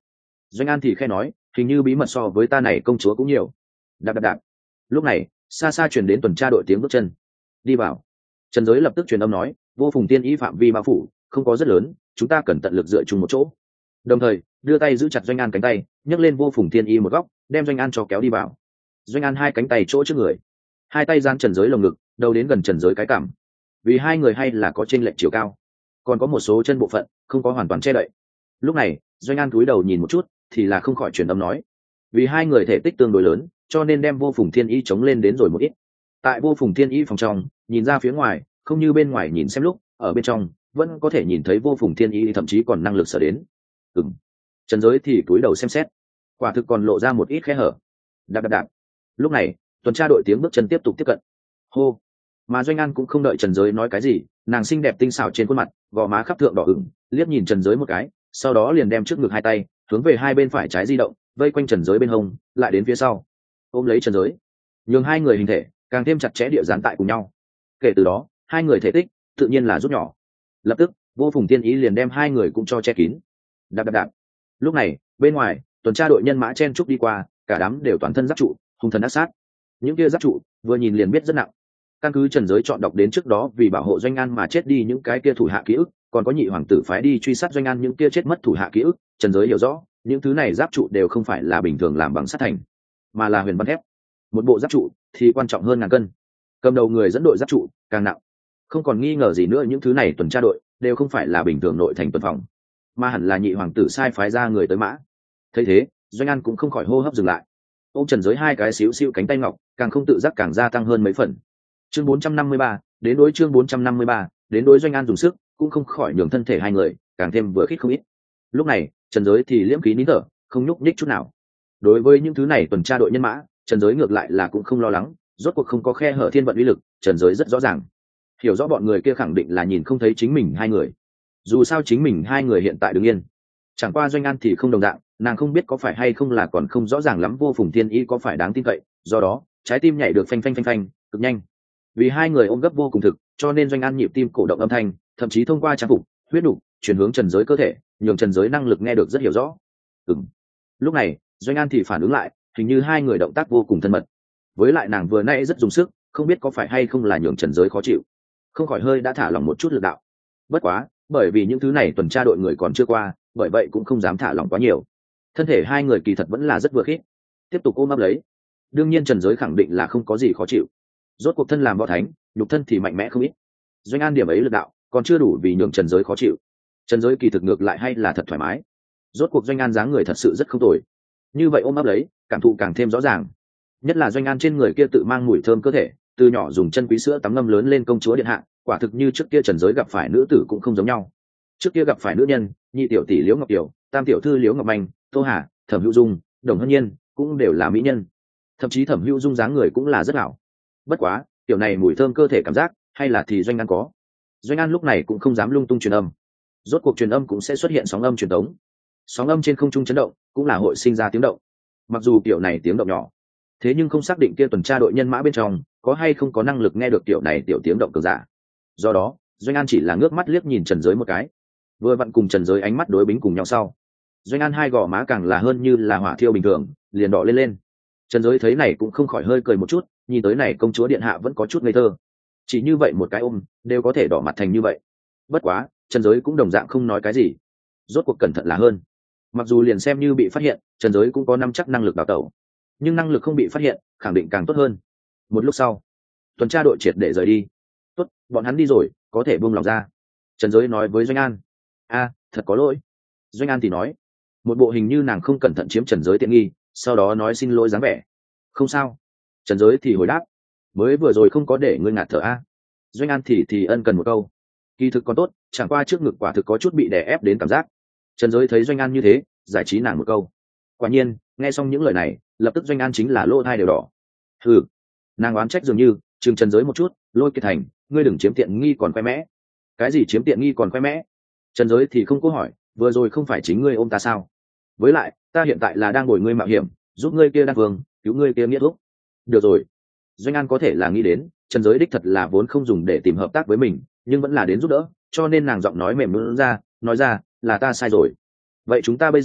Doanh An thì khẽ nói, hình như bí mật so với ta này công chúa cũng nhiều. Đạp đạp đạp. Lúc này xa xa truyền đến tuần tra đội tiếng bước chân. Đi vào. Trần Giới lập tức truyền âm nói, vô phùng tiên ý phạm vi bao phủ không có rất lớn, chúng ta cần tận lực dựa chung một chỗ. Đồng thời đưa tay giữ chặt Doanh An cánh tay, nhấc lên vô phùng tiên y một góc, đem Doanh An cho kéo đi vào. Doanh An hai cánh tay chỗ trước người, hai tay giang Trần Giới lồng ngực, đầu đến gần Trần Giới cái cằm. Vì hai người hay là có chênh lệch chiều cao, còn có một số chân bộ phận không có hoàn toàn che đậy. Lúc này Doanh An cúi đầu nhìn một chút, thì là không khỏi truyền âm nói, vì hai người thể tích tương đối lớn, cho nên đem vô phùng thiên y chống lên đến rồi một ít. Tại vô phùng thiên y phòng trong, nhìn ra phía ngoài, không như bên ngoài nhìn xem lúc, ở bên trong vẫn có thể nhìn thấy vô phùng thiên y thậm chí còn năng lực sở đến. Ừm. Trần Giới thì cúi đầu xem xét, quả thực còn lộ ra một ít khe hở. Đạp đạp đạp. Lúc này tuần tra đội tiếng bước chân tiếp tục tiếp cận. Hô. Mà Doanh An cũng không đợi Trần Giới nói cái gì, nàng xinh đẹp tinh xảo trên khuôn mặt, gò má khắp thượng đỏ ửng, liếc nhìn Trần Giới một cái, sau đó liền đem trước ngực hai tay hướng về hai bên phải trái di động, vây quanh Trần Giới bên hông, lại đến phía sau ôm lấy Trần Giới, nhường hai người hình thể càng thêm chặt chẽ địa dán tại cùng nhau. Kể từ đó hai người thể tích tự nhiên là rút nhỏ. Lập tức vô phùng tiên ý liền đem hai người cũng cho che kín. Đạp đạp đạp. Lúc này bên ngoài tuần tra đội nhân mã chen trúc đi qua, cả đám đều toàn thân giáp trụ, hung thần ác sát. Những kia giáp trụ vừa nhìn liền biết rất nặng. Căn cứ Trần Giới chọn đọc đến trước đó vì bảo hộ Doanh An mà chết đi những cái kia thủ hạ ký ức, còn có nhị hoàng tử phái đi truy sát Doanh An những kia chết mất thủ hạ ký ức, Trần Giới hiểu rõ những thứ này giáp trụ đều không phải là bình thường làm bằng sắt thành, mà là huyền văn thép. Một bộ giáp trụ thì quan trọng hơn ngàn cân, cầm đầu người dẫn đội giáp trụ càng nặng. Không còn nghi ngờ gì nữa, những thứ này tuần tra đội đều không phải là bình thường nội thành tuần phòng, mà hẳn là nhị hoàng tử sai phái ra người tới mã. Thấy thế Doanh An cũng không khỏi hô hấp dừng lại, ôm Trần Giới hai cái xíu xíu cánh tay ngọc, càng không tự giác càng gia tăng hơn mấy phần. Chương bốn trăm năm mươi ba, đến đối chương bốn trăm năm mươi ba, đến đối Doanh An dùng sức cũng không khỏi nhường thân thể hai người càng thêm vừa khít không ít. Lúc này Trần Giới thì liễm khí nín thở, không nhúc nhích chút nào. Đối với những thứ này tuần tra đội nhân mã, Trần Giới ngược lại là cũng không lo lắng, rốt cuộc không có khe hở thiên vận uy lực, Trần Giới rất rõ ràng, hiểu rõ bọn người kia khẳng định là nhìn không thấy chính mình hai người. Dù sao chính mình hai người hiện tại đứng yên, chẳng qua Doanh An thì không đồng dạng, nàng không biết có phải hay không là còn không rõ ràng lắm vô phùng thiên ý có phải đáng tin cậy, do đó trái tim nhảy được phanh phanh phanh phanh cực nhanh. Vì hai người ôm gấp vô cùng thực, cho nên Doanh An nhịp tim cổ động âm thanh thậm chí thông qua trang phục huyết đủ chuyển hướng Trần Giới cơ thể, nhường Trần Giới năng lực nghe được rất hiểu rõ. Ừm. Lúc này Doanh An thì phản ứng lại, hình như hai người động tác vô cùng thân mật, với lại nàng vừa nãy rất dùng sức, không biết có phải hay không là nhường Trần Giới khó chịu, không khỏi hơi đã thả lỏng một chút lực đạo. Bất quá bởi vì những thứ này tuần tra đội người còn chưa qua, bởi vậy cũng không dám thả lỏng quá nhiều. Thân thể hai người kỳ thật vẫn là rất vừa khít, tiếp tục ôm ấp lấy. Đương nhiên Trần Giới khẳng định là không có gì khó chịu, rốt cuộc thân làm võ thánh, nhục thân thì mạnh mẽ không ít. Doanh An điểm ấy lực đạo còn chưa đủ vì nhường Trần Giới khó chịu. Trần Giới kỳ thực ngược lại hay là thật thoải mái, rốt cuộc Doanh An dáng người thật sự rất không tồi. Như vậy ôm ấp lấy, cảm thụ càng thêm rõ ràng. Nhất là Doanh An trên người kia tự mang mùi thơm cơ thể, từ nhỏ dùng chân quý sữa tắm ngâm lớn lên công chúa điện hạ, quả thực như trước kia Trần Giới gặp phải nữ tử cũng không giống nhau. Trước kia gặp phải nữ nhân, nhị tiểu tỷ Liễu Ngọc Kiều, tam tiểu thư Liễu Ngọc Manh, Tô Hà, Thẩm Hữu Dung, Đồng Hân Nhiên cũng đều là mỹ nhân. Thậm chí Thẩm Hữu Dung dáng người cũng là rất hảo. Bất quá tiểu này mùi thơm cơ thể cảm giác hay là thì Doanh An có. Doanh An lúc này cũng không dám lung tung truyền âm, rốt cuộc truyền âm cũng sẽ xuất hiện sóng âm truyền tống, sóng âm trên không trung chấn động cũng là hội sinh ra tiếng động. Mặc dù kiểu này tiếng động nhỏ, thế nhưng không xác định kia tuần tra đội nhân mã bên trong có hay không có năng lực nghe được kiểu này tiểu tiếng động cường giả. Do đó Doanh An chỉ là ngước mắt liếc nhìn Trần Giới một cái, vừa vặn cùng Trần Giới ánh mắt đối bính cùng nhau sau, Doanh An hai gò má càng là hơn như là hỏa thiêu bình thường, liền đỏ lên lên. Trần Giới thấy này cũng không khỏi hơi cười một chút, nhìn tới này công chúa điện hạ vẫn có chút ngây thơ, chỉ như vậy một cái ôm đều có thể đỏ mặt thành như vậy. Bất quá Trần Giới cũng đồng dạng không nói cái gì, rốt cuộc cẩn thận là hơn. Mặc dù liền xem như bị phát hiện, Trần Giới cũng có nắm chắc năng lực đào tẩu, nhưng năng lực không bị phát hiện khẳng định càng tốt hơn. Một lúc sau tuần tra đội triệt để rời đi. Tốt, bọn hắn đi rồi, có thể buông lòng ra, Trần Giới nói với Doanh An. A, thật có lỗi. Doanh An thì nói, một bộ hình như nàng không cẩn thận chiếm Trần Giới tiện nghi, sau đó nói xin lỗi dáng vẻ. Không sao. Trần Giới thì hồi đáp, mới vừa rồi không có để ngươi ngạt thở a. Doanh An thì thì ân cần một câu, kỳ thực còn tốt, chẳng qua trước ngực quả thực có chút bị đè ép đến cảm giác. Trần Giới thấy Doanh An như thế, giải trí nàng một câu. Quả nhiên nghe xong những lời này, lập tức Doanh An chính là lỗ thai đều đỏ. Hừ. Nàng oán trách dường như chừng Trần Giới một chút, Lôi Kiệt Thành, ngươi đừng chiếm tiện nghi còn khoe mẽ. Cái gì chiếm tiện nghi còn khoe mẽ? Trần Giới thì không có hỏi, vừa rồi không phải chính ngươi ôm ta sao? Với lại ta hiện tại là đang bồi ngươi mạo hiểm, giúp ngươi kia đan vương, cứu ngươi kia nghĩa thuốc. Được rồi. Doanh An có thể là nghĩ đến Trần Giới đích thật là vốn không dùng để tìm hợp tác với mình, nhưng vẫn là đến giúp đỡ, cho nên nàng giọng nói mềm mượn ra, nói ra là ta sai rồi. Vậy chúng ta bây giờ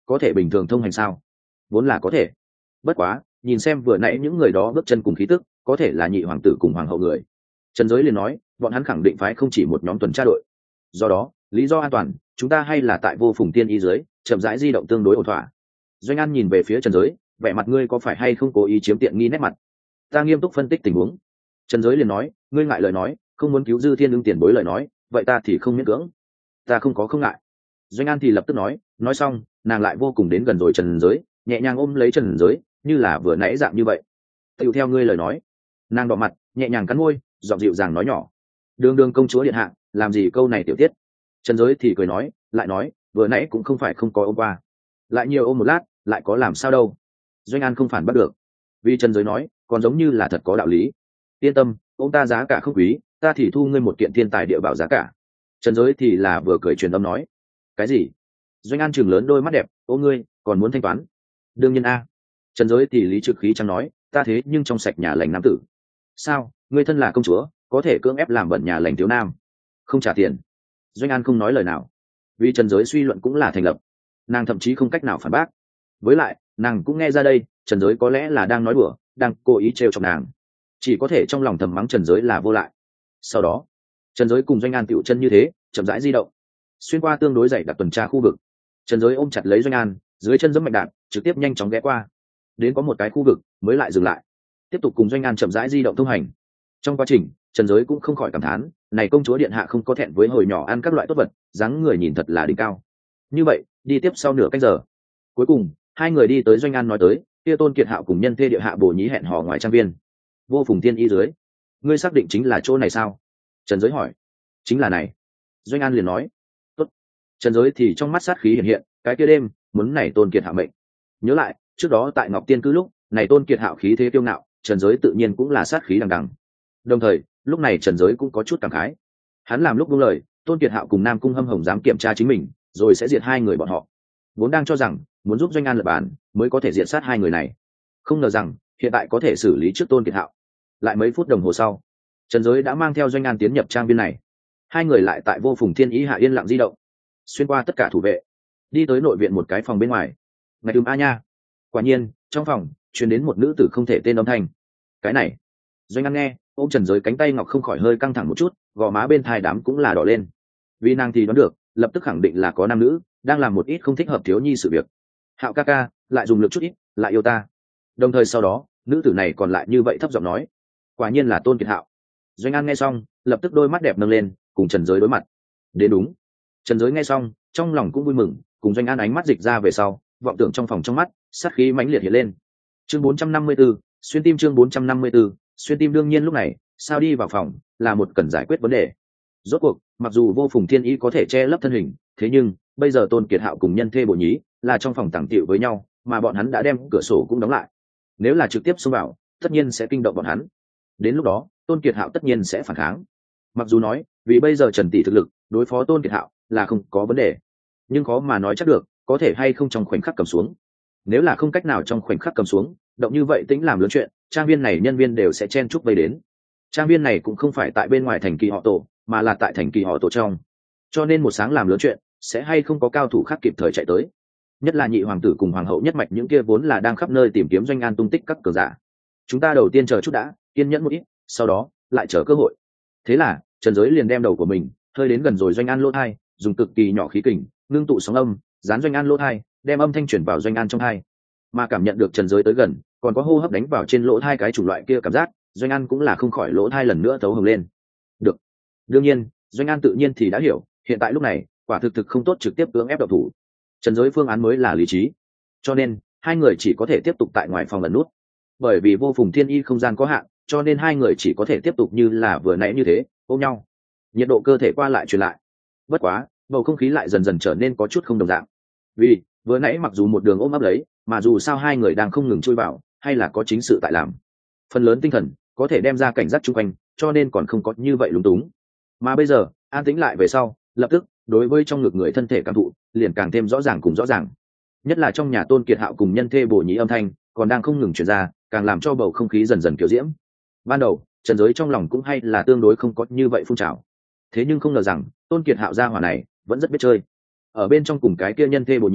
có thể bình thường thông hành sao? Vốn là có thể, bất quá nhìn xem vừa nãy những người đó bước chân cùng khí tức, có thể là nhị hoàng tử cùng hoàng hậu người. Trần Giới liền nói, bọn hắn khẳng định phái không chỉ một nhóm tuần tra đội, do đó lý do an toàn chúng ta hay là tại Vô Phùng Tiên Y dưới chậm rãi di động tương đối ổn thỏa. Doanh An nhìn về phía Trần Giới, vẻ mặt ngươi có phải hay không cố ý chiếm tiện nghi nét mặt? Ta nghiêm túc phân tích tình huống. Trần Giới liền nói, ngươi ngại lời nói, không muốn cứu Dư Thiên Ưng tiền bối lời nói, vậy ta thì không miễn cưỡng. Ta không có không ngại. Doanh An thì lập tức nói, nói xong nàng lại vô cùng đến gần rồi Trần Giới, nhẹ nhàng ôm lấy Trần Giới, như là vừa nãy dạng như vậy. Tùy theo ngươi lời nói. Nàng đỏ mặt, nhẹ nhàng cắn môi, giọng dịu dàng nói nhỏ, đường đường công chúa điện hạ, làm gì câu này tiểu tiết. Trần Giới thì cười nói, lại nói, vừa nãy cũng không phải không có ôm qua, lại nhiều ôm một lát, lại có làm sao đâu. Doanh An không phản bắt được, vì Trần Giới nói, còn giống như là thật có đạo lý. Yên tâm, ông ta giá cả không quý, ta thì thu ngươi một kiện thiên tài địa bảo giá cả. Trần Giới thì là vừa cười truyền âm nói, cái gì? Doanh An chừng lớn đôi mắt đẹp, ô ngươi còn muốn thanh toán? Đương nhiên a. Trần Giới thì lý trực khí chẳng nói, ta thế nhưng trong sạch nhà lành nam tử. Sao, ngươi thân là công chúa, có thể cưỡng ép làm bẩn nhà lành thiếu nam, không trả tiền? Doanh An không nói lời nào, vì Trần Giới suy luận cũng là thành lập, nàng thậm chí không cách nào phản bác. Với lại nàng cũng nghe ra đây, Trần Giới có lẽ là đang nói đùa, đang cố ý trêu chọc nàng, chỉ có thể trong lòng thầm mắng Trần Giới là vô lại. Sau đó Trần Giới cùng Doanh An tựu chân như thế chậm rãi di động, xuyên qua tương đối dày đặc tuần tra khu vực. Trần Giới ôm chặt lấy Doanh An, dưới chân giẫm mạnh đạp, trực tiếp nhanh chóng ghé qua, đến có một cái khu vực mới lại dừng lại, tiếp tục cùng Doanh An chậm rãi di động thông hành. Trong quá trình Trần Giới cũng không khỏi cảm thán, này công chúa điện hạ không có thẹn với hồi nhỏ ăn các loại tốt vật, dáng người nhìn thật là đỉnh cao. Như vậy đi tiếp sau nửa canh giờ, cuối cùng hai người đi tới Doanh An nói tới kia Tôn Kiệt Hạo cùng nhân thê địa hạ bổ nhí hẹn hò ngoài trang viên Vô Phùng Tiên Y dưới. Ngươi xác định chính là chỗ này sao? Trần Giới hỏi. Chính là này. Doanh An liền nói. Tốt. Trần Giới thì trong mắt sát khí hiện hiện, cái kia đêm muốn này Tôn Kiệt Hạo mệnh. Nhớ lại trước đó tại Ngọc Tiên Cư lúc này Tôn Kiệt Hạo khí thế kiêu ngạo, Trần Giới tự nhiên cũng là sát khí đằng đằng. Đồng thời lúc này Trần Giới cũng có chút cảm khái, hắn làm lúc buông lời, Tôn Kiệt Hạo cùng Nam Cung Hâm Hồng dám kiểm tra chính mình, rồi sẽ diệt hai người bọn họ. Vốn đang cho rằng muốn giúp Doanh An lập bản mới có thể diệt sát hai người này, không ngờ rằng hiện tại có thể xử lý trước Tôn Kiệt Hạo. Lại mấy phút đồng hồ sau, Trần Giới đã mang theo Doanh An tiến nhập trang viên này. Hai người lại tại Vô Phùng Thiên Ý hạ yên lặng di động, xuyên qua tất cả thủ vệ, đi tới nội viện một cái phòng bên ngoài. Ngài đừng a nha. Quả nhiên trong phòng truyền đến một nữ tử không thể tên âm thanh. Cái này. Doanh An nghe, ôm Trần Giới cánh tay ngọc không khỏi hơi căng thẳng một chút, gò má bên thai đám cũng là đỏ lên, vì nàng thì đoán được lập tức khẳng định là có nam nữ đang làm một ít không thích hợp thiếu nhi sự việc. Hạo ca ca lại dùng lực chút ít, lại yêu ta. Đồng thời sau đó nữ tử này còn lại như vậy thấp giọng nói, quả nhiên là Tôn Kiệt Hạo. Doanh An nghe xong lập tức đôi mắt đẹp nâng lên, cùng Trần Giới đối mặt. Đến đúng. Trần Giới nghe xong trong lòng cũng vui mừng, cùng Doanh An ánh mắt dịch ra về sau, vọng tưởng trong phòng trong mắt sát khí mãnh liệt hiện lên. Chương bốn trăm năm mươi 4, xuyên tim. Chương bốn trăm năm mươi 4, xuyên tim. Đương nhiên lúc này sao đi vào phòng là một cần giải quyết vấn đề. Rốt cuộc mặc dù Vô Phùng Thiên Ý có thể che lấp thân hình, thế nhưng bây giờ Tôn Kiệt Hạo cùng nhân thê Bổ Nhí là trong phòng tàng tiệu với nhau, mà bọn hắn đã đem cửa sổ cũng đóng lại. Nếu là trực tiếp xông vào, tất nhiên sẽ kinh động bọn hắn. Đến lúc đó Tôn Kiệt Hạo tất nhiên sẽ phản kháng. Mặc dù nói vì bây giờ Trần tỷ thực lực đối phó Tôn Kiệt Hạo là không có vấn đề, nhưng khó mà nói chắc được có thể hay không trong khoảnh khắc cầm xuống. Nếu là không cách nào trong khoảnh khắc cầm xuống, động như vậy tính làm lớn chuyện, trang viên này nhân viên đều sẽ chen chúc vây đến. Trang viên này cũng không phải tại bên ngoài thành Kỳ Họ Tổ, mà là tại thành Kỳ Họ Tổ trong, cho nên một sáng làm lớn chuyện sẽ hay không có cao thủ khác kịp thời chạy tới. Nhất là nhị hoàng tử cùng hoàng hậu nhất mạch những kia vốn là đang khắp nơi tìm kiếm Doanh An tung tích các cường giả. Chúng ta đầu tiên chờ chút đã, kiên nhẫn một ít, sau đó lại chờ cơ hội. Thế là Trần Giới liền đem đầu của mình hơi đến gần rồi Doanh An lỗ thai, dùng cực kỳ nhỏ khí kình ngưng tụ sóng âm dán Doanh An lỗ thai, đem âm thanh chuyển vào Doanh An trong thai. Mà cảm nhận được Trần Giới tới gần, còn có hô hấp đánh vào trên lỗ thai cái chủng loại kia cảm giác, Doanh An cũng là không khỏi lỗ thai lần nữa thấu hồng lên. Được. Đương nhiên Doanh An tự nhiên thì đã hiểu, hiện tại lúc này quả thực thực không tốt trực tiếp cưỡng ép độc thủ. Trần Giới phương án mới là lý trí, cho nên hai người chỉ có thể tiếp tục tại ngoài phòng lần nút. Bởi vì Vô Phùng Thiên Y không gian có hạn, cho nên hai người chỉ có thể tiếp tục như là vừa nãy như thế, ôm nhau, nhiệt độ cơ thể qua lại truyền lại. Bất quá bầu không khí lại dần dần trở nên có chút không đồng dạng, vì vừa nãy mặc dù một đường ôm ấp lấy, mà dù sao hai người đang không ngừng chui vào, hay là có chính sự tại làm, phần lớn tinh thần có thể đem ra cảnh giác chung quanh, cho nên còn không có như vậy lúng túng. Mà bây giờ an tĩnh lại về sau, lập tức đối với trong ngực người thân thể cảm thụ liền càng thêm rõ ràng cùng rõ ràng. Nhất là trong nhà Tôn Kiệt Hạo cùng nhân thê Bổ Nhí âm thanh còn đang không ngừng truyền ra, càng làm cho bầu không khí dần dần kiểu diễm. Ban đầu Trần Giới trong lòng cũng hay là tương đối không có như vậy phun trào, thế nhưng không ngờ rằng Tôn Kiệt Hạo gia hỏa này vẫn rất biết chơi. Ở bên trong cùng cái kia nhân thê Bổ Nhí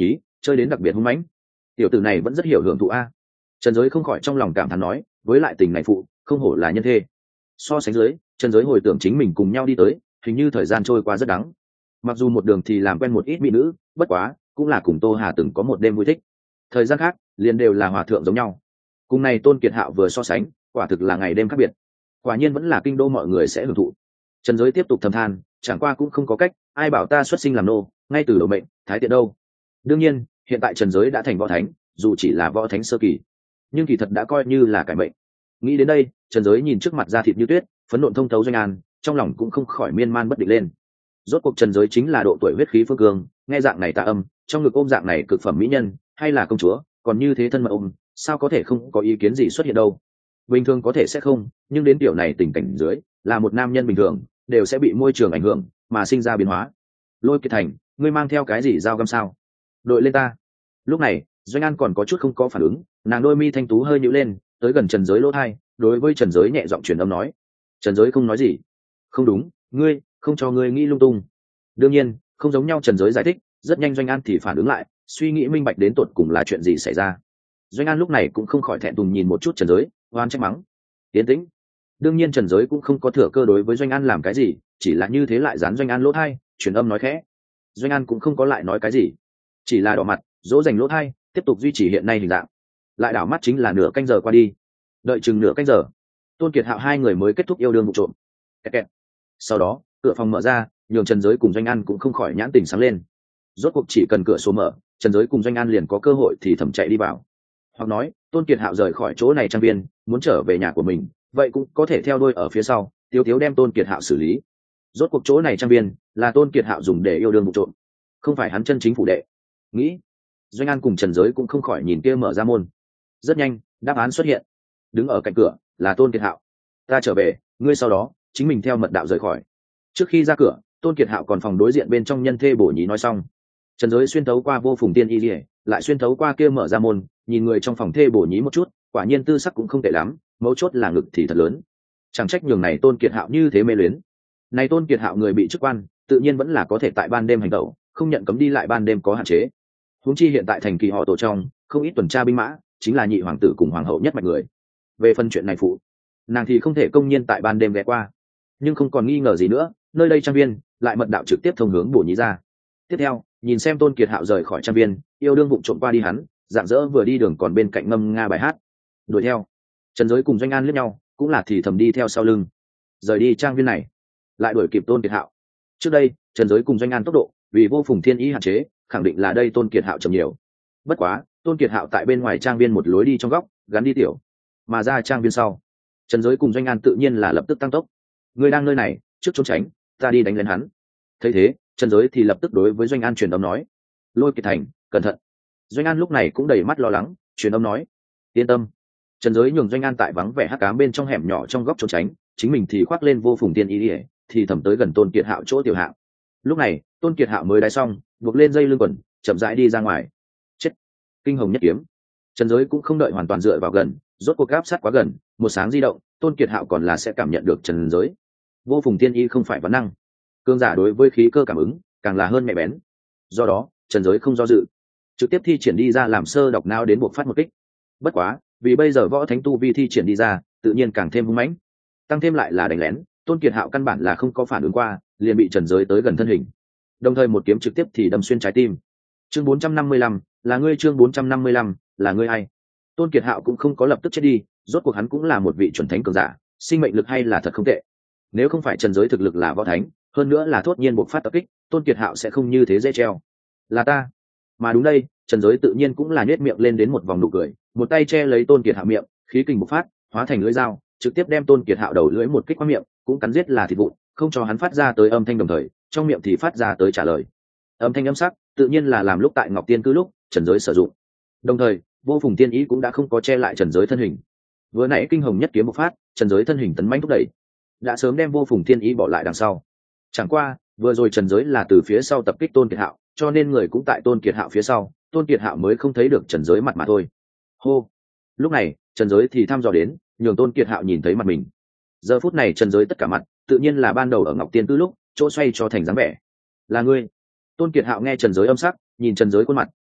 chơi đến đặc biệt hung mãnh. Tiểu tử này vẫn rất hiểu hưởng thụ a. Trần Giới không khỏi trong lòng cảm thán nói, với lại tình này phụ không hổ là nhân thê. So sánh dưới, Trần Giới hồi tưởng chính mình cùng nhau đi tới, hình như thời gian trôi qua rất đắng. Mặc dù một đường thì làm quen một ít mỹ nữ, bất quá cũng là cùng Tô Hà từng có một đêm vui thích. Thời gian khác liền đều là hòa thượng giống nhau. Cùng này Tôn Kiệt Hạo vừa so sánh, quả thực là ngày đêm khác biệt. Quả nhiên vẫn là kinh đô mọi người sẽ hưởng thụ. Trần Giới tiếp tục thầm than, chẳng qua cũng không có cách, ai bảo ta xuất sinh làm nô, ngay từ đầu mệnh, thái tiện đâu. Đương nhiên, hiện tại Trần Giới đã thành võ thánh, dù chỉ là võ thánh sơ kỳ, nhưng kỳ thật đã coi như là cải mệnh. Nghĩ đến đây, Trần Giới nhìn trước mặt da thịt như tuyết, phấn nộn thông thấu Doanh An, trong lòng cũng không khỏi miên man bất định lên. Rốt cuộc Trần Giới chính là độ tuổi huyết khí phương cương, nghe dạng này tạ âm, trong ngực ôm dạng này cực phẩm mỹ nhân, hay là công chúa, còn như thế thân mật ôm, sao có thể không có ý kiến gì xuất hiện đâu. Bình thường có thể sẽ không, nhưng đến tiểu này tình cảnh dưới, là một nam nhân bình thường, đều sẽ bị môi trường ảnh hưởng mà sinh ra biến hóa. Lôi Kiệt Thành, ngươi mang theo cái gì dao găm sao? Đội lên ta. Lúc này, Doanh An còn có chút không có phản ứng, nàng đôi mi thanh tú hơi nhíu lên, tới gần Trần Giới lỗ tai, đối với Trần Giới nhẹ giọng truyền âm nói. Trần Giới không nói gì. Không đúng, ngươi, không cho ngươi nghĩ lung tung. Đương nhiên, không giống nhau. Trần Giới giải thích, rất nhanh Doanh An thì phản ứng lại, suy nghĩ minh bạch đến tột cùng là chuyện gì xảy ra. Doanh An lúc này cũng không khỏi thẹn thùng nhìn một chút Trần Giới, oan trách mắng. Tiến tĩnh. Đương nhiên Trần Giới cũng không có thừa cơ đối với Doanh An làm cái gì, chỉ là như thế lại dán Doanh An lỗ tai, truyền âm nói khẽ. Doanh An cũng không có lại nói cái gì, chỉ là đỏ mặt, dỗ dành lỗ tai, tiếp tục duy trì hiện nay hình dạng. Lại đảo mắt chính là nửa canh giờ qua đi. Đợi chừng nửa canh giờ, Tôn Kiệt Hạo hai người mới kết thúc yêu đương vụ trộm. Kẹt kẹt. Sau đó, cửa phòng mở ra, nhường Trần Giới cùng Doanh An cũng không khỏi nhãn tình sáng lên. Rốt cuộc chỉ cần cửa số mở, Trần Giới cùng Doanh An liền có cơ hội thì thầm chạy đi vào. Hoặc nói, Tôn Kiệt Hạo rời khỏi chỗ này trang viên, muốn trở về nhà của mình, vậy cũng có thể theo đuôi ở phía sau, tiếu tiếu đem Tôn Kiệt Hạo xử lý. Rốt cuộc chỗ này trang viên là Tôn Kiệt Hạo dùng để yêu đương vụ trộm, không phải hắn chân chính phụ đệ. Nghĩ, Doanh An cùng Trần Giới cũng không khỏi nhìn kia mở ra môn. Rất nhanh, đáp án xuất hiện. Đứng ở cạnh cửa là Tôn Kiệt Hạo. Ta trở về, ngươi sau đó chính mình theo mật đạo rời khỏi. Trước khi ra cửa, Tôn Kiệt Hạo còn phòng đối diện bên trong nhân thê bổ nhí nói xong. Trần Giới xuyên thấu qua vô phùng tiên y liễu, lại xuyên thấu qua kia mở ra môn, nhìn người trong phòng thê bổ nhí một chút, quả nhiên tư sắc cũng không tệ lắm, mấu chốt là ngực thì thật lớn. Chẳng trách nhường này Tôn Kiệt Hạo như thế mê luyến. Này Tôn Kiệt Hạo người bị chức quan, tự nhiên vẫn là có thể tại ban đêm hành động, không nhận cấm đi lại ban đêm có hạn chế. Huống chi hiện tại thành kỳ họ tổ trong, không ít tuần tra binh mã, chính là nhị hoàng tử cùng hoàng hậu nhất mạch người. Về phần chuyện này phụ, nàng thì không thể công nhiên tại ban đêm ghé qua. Nhưng không còn nghi ngờ gì nữa, nơi đây trang viên lại mật đạo trực tiếp thông hướng bổ nhí ra. Tiếp theo, nhìn xem Tôn Kiệt Hạo rời khỏi trang viên, yêu đương vụng trộm qua đi hắn, dạng dỡ vừa đi đường còn bên cạnh ngâm nga bài hát. Đuổi theo, Trần Giới cùng Doanh An liếc nhau, cũng là thì thầm đi theo sau lưng. Rời đi trang viên này, lại đuổi kịp Tôn Kiệt Hạo. Trước đây, Trần Giới cùng Doanh An tốc độ, vì vô phùng thiên ý hạn chế, khẳng định là đây Tôn Kiệt Hạo chậm nhiều. Bất quá, Tôn Kiệt Hạo tại bên ngoài trang viên một lối đi trong góc, gắn đi tiểu, mà ra trang viên sau, Trần Giới cùng Doanh An tự nhiên là lập tức tăng tốc. Người đang nơi này, trước trốn tránh, ta đi đánh lên hắn. Thấy thế, Trần Giới thì lập tức đối với Doanh An truyền âm nói. Lôi Kiệt Thành, cẩn thận. Doanh An lúc này cũng đầy mắt lo lắng, truyền âm nói. Yên tâm. Trần Giới nhường Doanh An tại vắng vẻ hắc ám bên trong hẻm nhỏ trong góc trốn tránh, chính mình thì khoác lên vô phùng tiên y ỉa, thì thầm tới gần Tôn Kiệt Hạo chỗ tiểu hạo. Lúc này, Tôn Kiệt Hạo mới đái xong, buộc lên dây lưng quần, chậm rãi đi ra ngoài. Chết. Kinh hồng nhất kiếm. Trần Giới cũng không đợi hoàn toàn dựa vào gần, rốt cuộc áp sát quá gần, một sáng di động, Tôn Kiệt Hạo còn là sẽ cảm nhận được Trần Giới. Vô phùng tiên y không phải vấn năng, cương giả đối với khí cơ cảm ứng càng là hơn mẹ bén. Do đó, Trần Giới không do dự, trực tiếp thi triển đi ra làm sơ độc não đến buộc phát một kích. Bất quá, vì bây giờ võ thánh tu vi thi triển đi ra, tự nhiên càng thêm hung mãnh. Tăng thêm lại là đánh lén, Tôn Kiệt Hạo căn bản là không có phản ứng qua, liền bị Trần Giới tới gần thân hình. Đồng thời một kiếm trực tiếp thì đâm xuyên trái tim. Chương bốn trăm năm mươi lăm, là ngươi chương bốn trăm năm mươi lăm, là ngươi ai? Tôn Kiệt Hạo cũng không có lập tức chết đi, rốt cuộc hắn cũng là một vị chuẩn thánh cường giả, sinh mệnh lực hay là thật không tệ. Nếu không phải Trần Giới thực lực là võ thánh, hơn nữa là thốt nhiên bộc phát tập kích, Tôn Kiệt Hạo sẽ không như thế dễ treo. Là ta. Mà đúng đây, Trần Giới tự nhiên cũng là nhếch miệng lên đến một vòng nụ cười, một tay che lấy Tôn Kiệt Hạo miệng, khí kình bộc phát, hóa thành lưỡi dao, trực tiếp đem Tôn Kiệt Hạo đầu lưỡi một kích qua miệng, cũng cắn giết là thịt vụn, không cho hắn phát ra tới âm thanh đồng thời, trong miệng thì phát ra tới trả lời. Âm thanh âm sắc, tự nhiên là làm lúc tại Ngọc Tiên Cư lúc, Trần Giới sử dụng. Đồng thời, vô phùng tiên ý cũng đã không có che lại Trần Giới thân hình. Vừa nãy kinh hồng nhất kiếm bộc phát, Trần Giới thân hình tấn mãnh thúc đẩy, đã sớm đem vô phùng tiên ý bỏ lại đằng sau. Chẳng qua, vừa rồi Trần Giới là từ phía sau tập kích Tôn Kiệt Hạo, cho nên người cũng tại Tôn Kiệt Hạo phía sau, Tôn Kiệt Hạo mới không thấy được Trần Giới mặt mà thôi. Hô. Lúc này, Trần Giới thì thăm dò đến, nhường Tôn Kiệt Hạo nhìn thấy mặt mình. Giờ phút này Trần Giới tất cả mặt, tự nhiên là ban đầu ở Ngọc Tiên Cư lúc, chỗ xoay cho thành dáng vẻ. Là ngươi. Tôn Kiệt Hạo nghe Trần Giới âm sắc, nhìn Trần Giới khuôn mặt,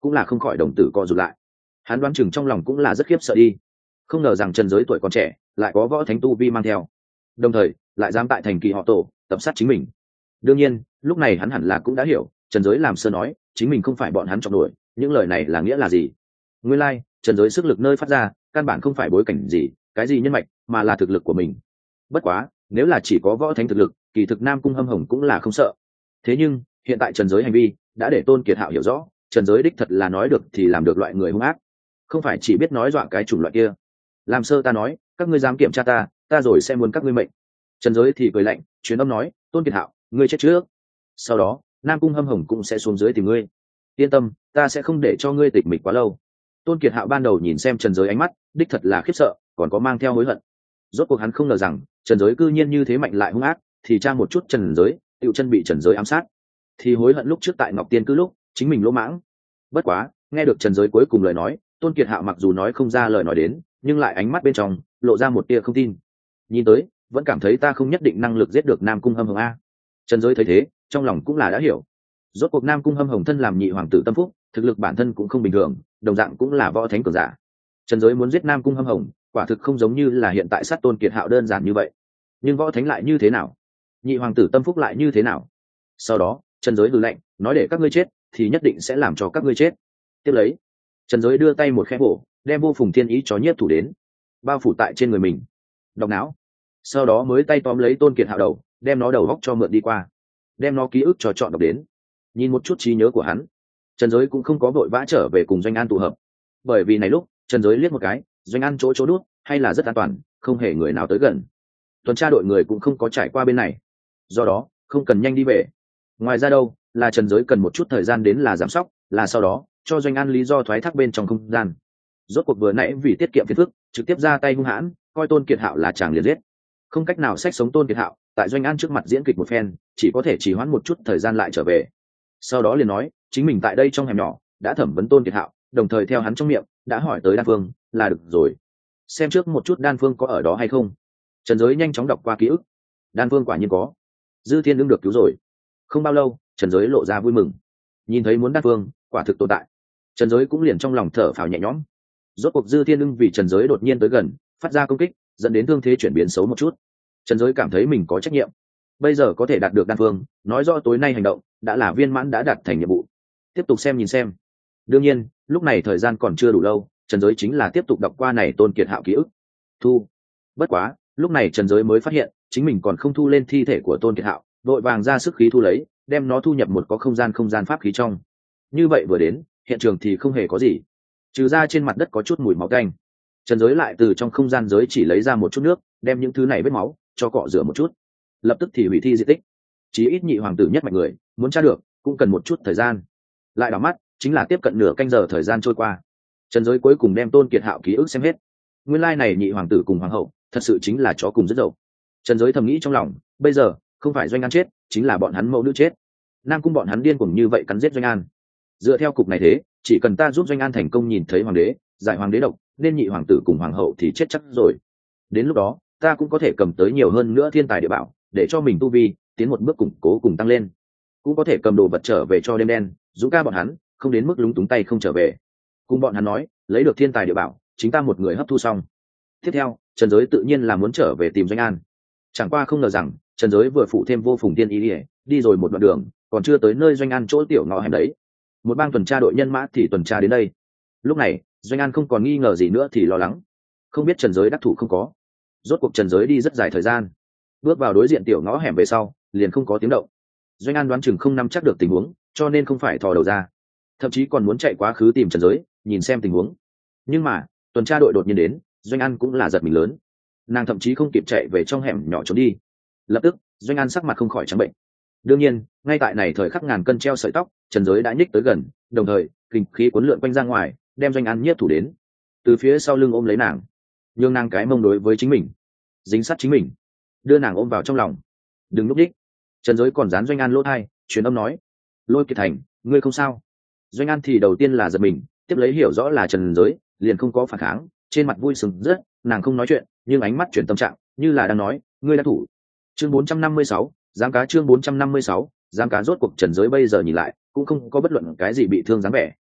cũng là không khỏi đồng tử co rụt lại. Hắn đoán chừng trong lòng cũng là rất khiếp sợ đi, không ngờ rằng trần giới tuổi còn trẻ lại có võ thánh tu vi mang theo, đồng thời lại dám tại thành kỳ họ tổ tập sát chính mình. Đương nhiên lúc này hắn hẳn là cũng đã hiểu trần giới làm sơ nói chính mình không phải bọn hắn chọc đuổi, những lời này là nghĩa là gì. Nguyên lai like, trần giới sức lực nơi phát ra căn bản không phải bối cảnh gì cái gì nhân mạch, mà là thực lực của mình. Bất quá nếu là chỉ có võ thánh thực lực, kỳ thực Nam Cung Hâm Hồng cũng là không sợ. Thế nhưng hiện tại trần giới hành vi đã để Tôn Kiệt Hạo hiểu rõ trần giới đích thật là nói được thì làm được loại người hung ác, không phải chỉ biết nói dọa cái chủng loại kia. Làm sơ ta nói các ngươi dám kiểm tra ta ta rồi sẽ muốn các ngươi mệnh. Trần giới thì cười lạnh truyền âm nói Tôn Kiệt Hạo ngươi chết trước, sau đó Nam Cung Hâm Hồng cũng sẽ xuống dưới tìm ngươi. Yên tâm, ta sẽ không để cho ngươi tịch mịch quá lâu. Tôn Kiệt Hạo ban đầu nhìn xem trần giới ánh mắt đích thật là khiếp sợ, còn có mang theo hối hận. Rốt cuộc hắn không ngờ rằng trần giới cư nhiên như thế mạnh lại hung ác, thì tra một chút trần giới tựu chân bị trần giới ám sát, thì hối hận lúc trước tại Ngọc Tiên Cư lúc chính mình lỗ mãng. Bất quá nghe được trần giới cuối cùng lời nói, Tôn Kiệt Hạo mặc dù nói không ra lời nói đến, nhưng lại ánh mắt bên trong lộ ra một tia không tin. Nhìn tới vẫn cảm thấy ta không nhất định năng lực giết được Nam Cung Hâm Hồng a. Trần giới thấy thế trong lòng cũng là đã hiểu. Rốt cuộc Nam Cung Hâm Hồng thân làm nhị hoàng tử tâm phúc, thực lực bản thân cũng không bình thường, đồng dạng cũng là võ thánh cường giả. Trần giới muốn giết Nam Cung Hâm Hồng quả thực không giống như là hiện tại sát Tôn Kiệt Hạo đơn giản như vậy. Nhưng võ thánh lại như thế nào, nhị hoàng tử tâm phúc lại như thế nào? Sau đó trần giới hừ lạnh nói để các ngươi chết thì nhất định sẽ làm cho các ngươi chết. Tiếp lấy trần giới đưa tay một khẽ bổ, đem vô phùng thiên ý cho nhiếp thủ đến, bao phủ tại trên người mình. Đọc não. Sau đó mới tay tóm lấy Tôn Kiệt Hạo đầu, đem nó đầu góc cho mượn đi qua, đem nó ký ức cho chọn đọc đến. Nhìn một chút trí nhớ của hắn, trần giới cũng không có vội vã trở về cùng Doanh An tụ hợp, bởi vì này lúc trần giới liếc một cái, Doanh An chỗ chỗ đút hay là rất an toàn, không hề người nào tới gần. Tuần tra đội người cũng không có trải qua bên này, do đó không cần nhanh đi về. Ngoài ra đâu là trần giới cần một chút thời gian đến là giảm sóc, là sau đó cho Doanh An lý do thoái thác bên trong không gian. Rốt cuộc vừa nãy vì tiết kiệm phiền phức trực tiếp ra tay hung hãn, coi Tôn Kiệt Hạo là chàng liền giết, không cách nào xách sống Tôn Kiệt Hạo tại Doanh An trước mặt diễn kịch một phen, chỉ có thể trì hoãn một chút thời gian lại trở về. Sau đó liền nói chính mình tại đây trong hẻm nhỏ đã thẩm vấn Tôn Kiệt Hạo, đồng thời theo hắn trong miệng đã hỏi tới đan phương là được rồi. Xem trước một chút đan phương có ở đó hay không. Trần giới nhanh chóng đọc qua ký ức, đan phương quả nhiên có. Dư Thiên Ưng được cứu rồi. Không bao lâu trần giới lộ ra vui mừng, nhìn thấy muốn đan phương quả thực tồn tại, trần giới cũng liền trong lòng thở phào nhẹ nhõm. Rốt cuộc Dư Thiên Ưng vì trần giới đột nhiên tới gần phát ra công kích, dẫn đến thương thế chuyển biến xấu một chút. Trần giới cảm thấy mình có trách nhiệm, bây giờ có thể đạt được đan phương nói rõ tối nay hành động đã là viên mãn, đã đạt thành nhiệm vụ. Tiếp tục xem nhìn xem. Đương nhiên lúc này thời gian còn chưa đủ lâu, trần giới chính là tiếp tục đọc qua này Tôn Kiệt Hạo ký ức. Thu. Bất quá lúc này trần giới mới phát hiện chính mình còn không thu lên thi thể của Tôn Kiệt Hạo, đội vàng ra sức khí thu lấy, đem nó thu nhập một có không gian không gian pháp khí trong. Như vậy vừa đến hiện trường thì không hề có gì, trừ ra trên mặt đất có chút mùi máu tanh. Trần giới lại từ trong không gian giới chỉ lấy ra một chút nước, đem những thứ này vết máu cho cọ rửa một chút, lập tức thì hủy thi di tích. Chí ít nhị hoàng tử nhất mạnh người muốn tra được cũng cần một chút thời gian. Lại đảo mắt chính là tiếp cận nửa canh giờ thời gian trôi qua, trần giới cuối cùng đem Tôn Kiệt Hạo ký ức xem hết. Nguyên lai này nhị hoàng tử cùng hoàng hậu thật sự chính là chó cùng rất dậu. Trần giới thầm nghĩ trong lòng, bây giờ không phải Doanh An chết chính là bọn hắn mẫu nữ chết. Nam Cung bọn hắn điên cuồng như vậy cắn giết Doanh An. Dựa theo cục này thế, chỉ cần ta giúp Doanh An thành công nhìn thấy hoàng đế, giải hoàng đế độc, nên nhị hoàng tử cùng hoàng hậu thì chết chắc rồi. Đến lúc đó ta cũng có thể cầm tới nhiều hơn nữa thiên tài địa bảo, để cho mình tu vi tiến một bước củng cố cùng tăng lên. Cũng có thể cầm đồ vật trở về cho đêm đen, Dũng ca bọn hắn không đến mức lúng túng tay không trở về. Cùng bọn hắn nói lấy được thiên tài địa bảo chính ta một người hấp thu xong. Tiếp theo trần giới tự nhiên là muốn trở về tìm Doanh An. Chẳng qua không ngờ rằng trần giới vừa phụ thêm vô phùng tiên ý ỉa đi rồi một đoạn đường, còn chưa tới nơi Doanh An chỗ tiểu ngõ hẻm đấy, một bang tuần tra đội nhân mã thì tuần tra đến đây. Lúc này Doanh An không còn nghi ngờ gì nữa thì lo lắng, không biết trần giới đắc thủ không có. Rốt cuộc trần giới đi rất dài thời gian, bước vào đối diện tiểu ngõ hẻm về sau liền không có tiếng động. Doanh An đoán chừng không nắm chắc được tình huống, cho nên không phải thò đầu ra, thậm chí còn muốn chạy quá khứ tìm trần giới nhìn xem tình huống. Nhưng mà tuần tra đội đột nhiên đến, Doanh An cũng là giật mình lớn, nàng thậm chí không kịp chạy về trong hẻm nhỏ trốn đi. Lập tức Doanh An sắc mặt không khỏi trắng bệnh. Đương nhiên ngay tại này thời khắc ngàn cân treo sợi tóc, trần giới đã nhích tới gần, đồng thời kinh khí cuốn lượn quanh ra ngoài, đem Doanh An nhiếp thủ đến, từ phía sau lưng ôm lấy nàng, nhường nàng cái mông đối với chính mình, dính sát chính mình, đưa nàng ôm vào trong lòng. Đừng núp đích. Trần giới còn dán Doanh An lỗ thai truyền âm nói, Lôi Kiệt Thành ngươi không sao? Doanh An thì đầu tiên là giật mình, tiếp lấy hiểu rõ là trần giới, liền không có phản kháng, trên mặt vui sướng rất, nàng không nói chuyện nhưng ánh mắt chuyển tâm trạng như là đang nói ngươi đã thủ. Chương bốn trăm năm mươi sáu, giáng cá. Chương bốn trăm năm mươi sáu, giáng cá. Rốt cuộc trần giới bây giờ nhìn lại cũng không có bất luận cái gì bị thương dáng vẻ.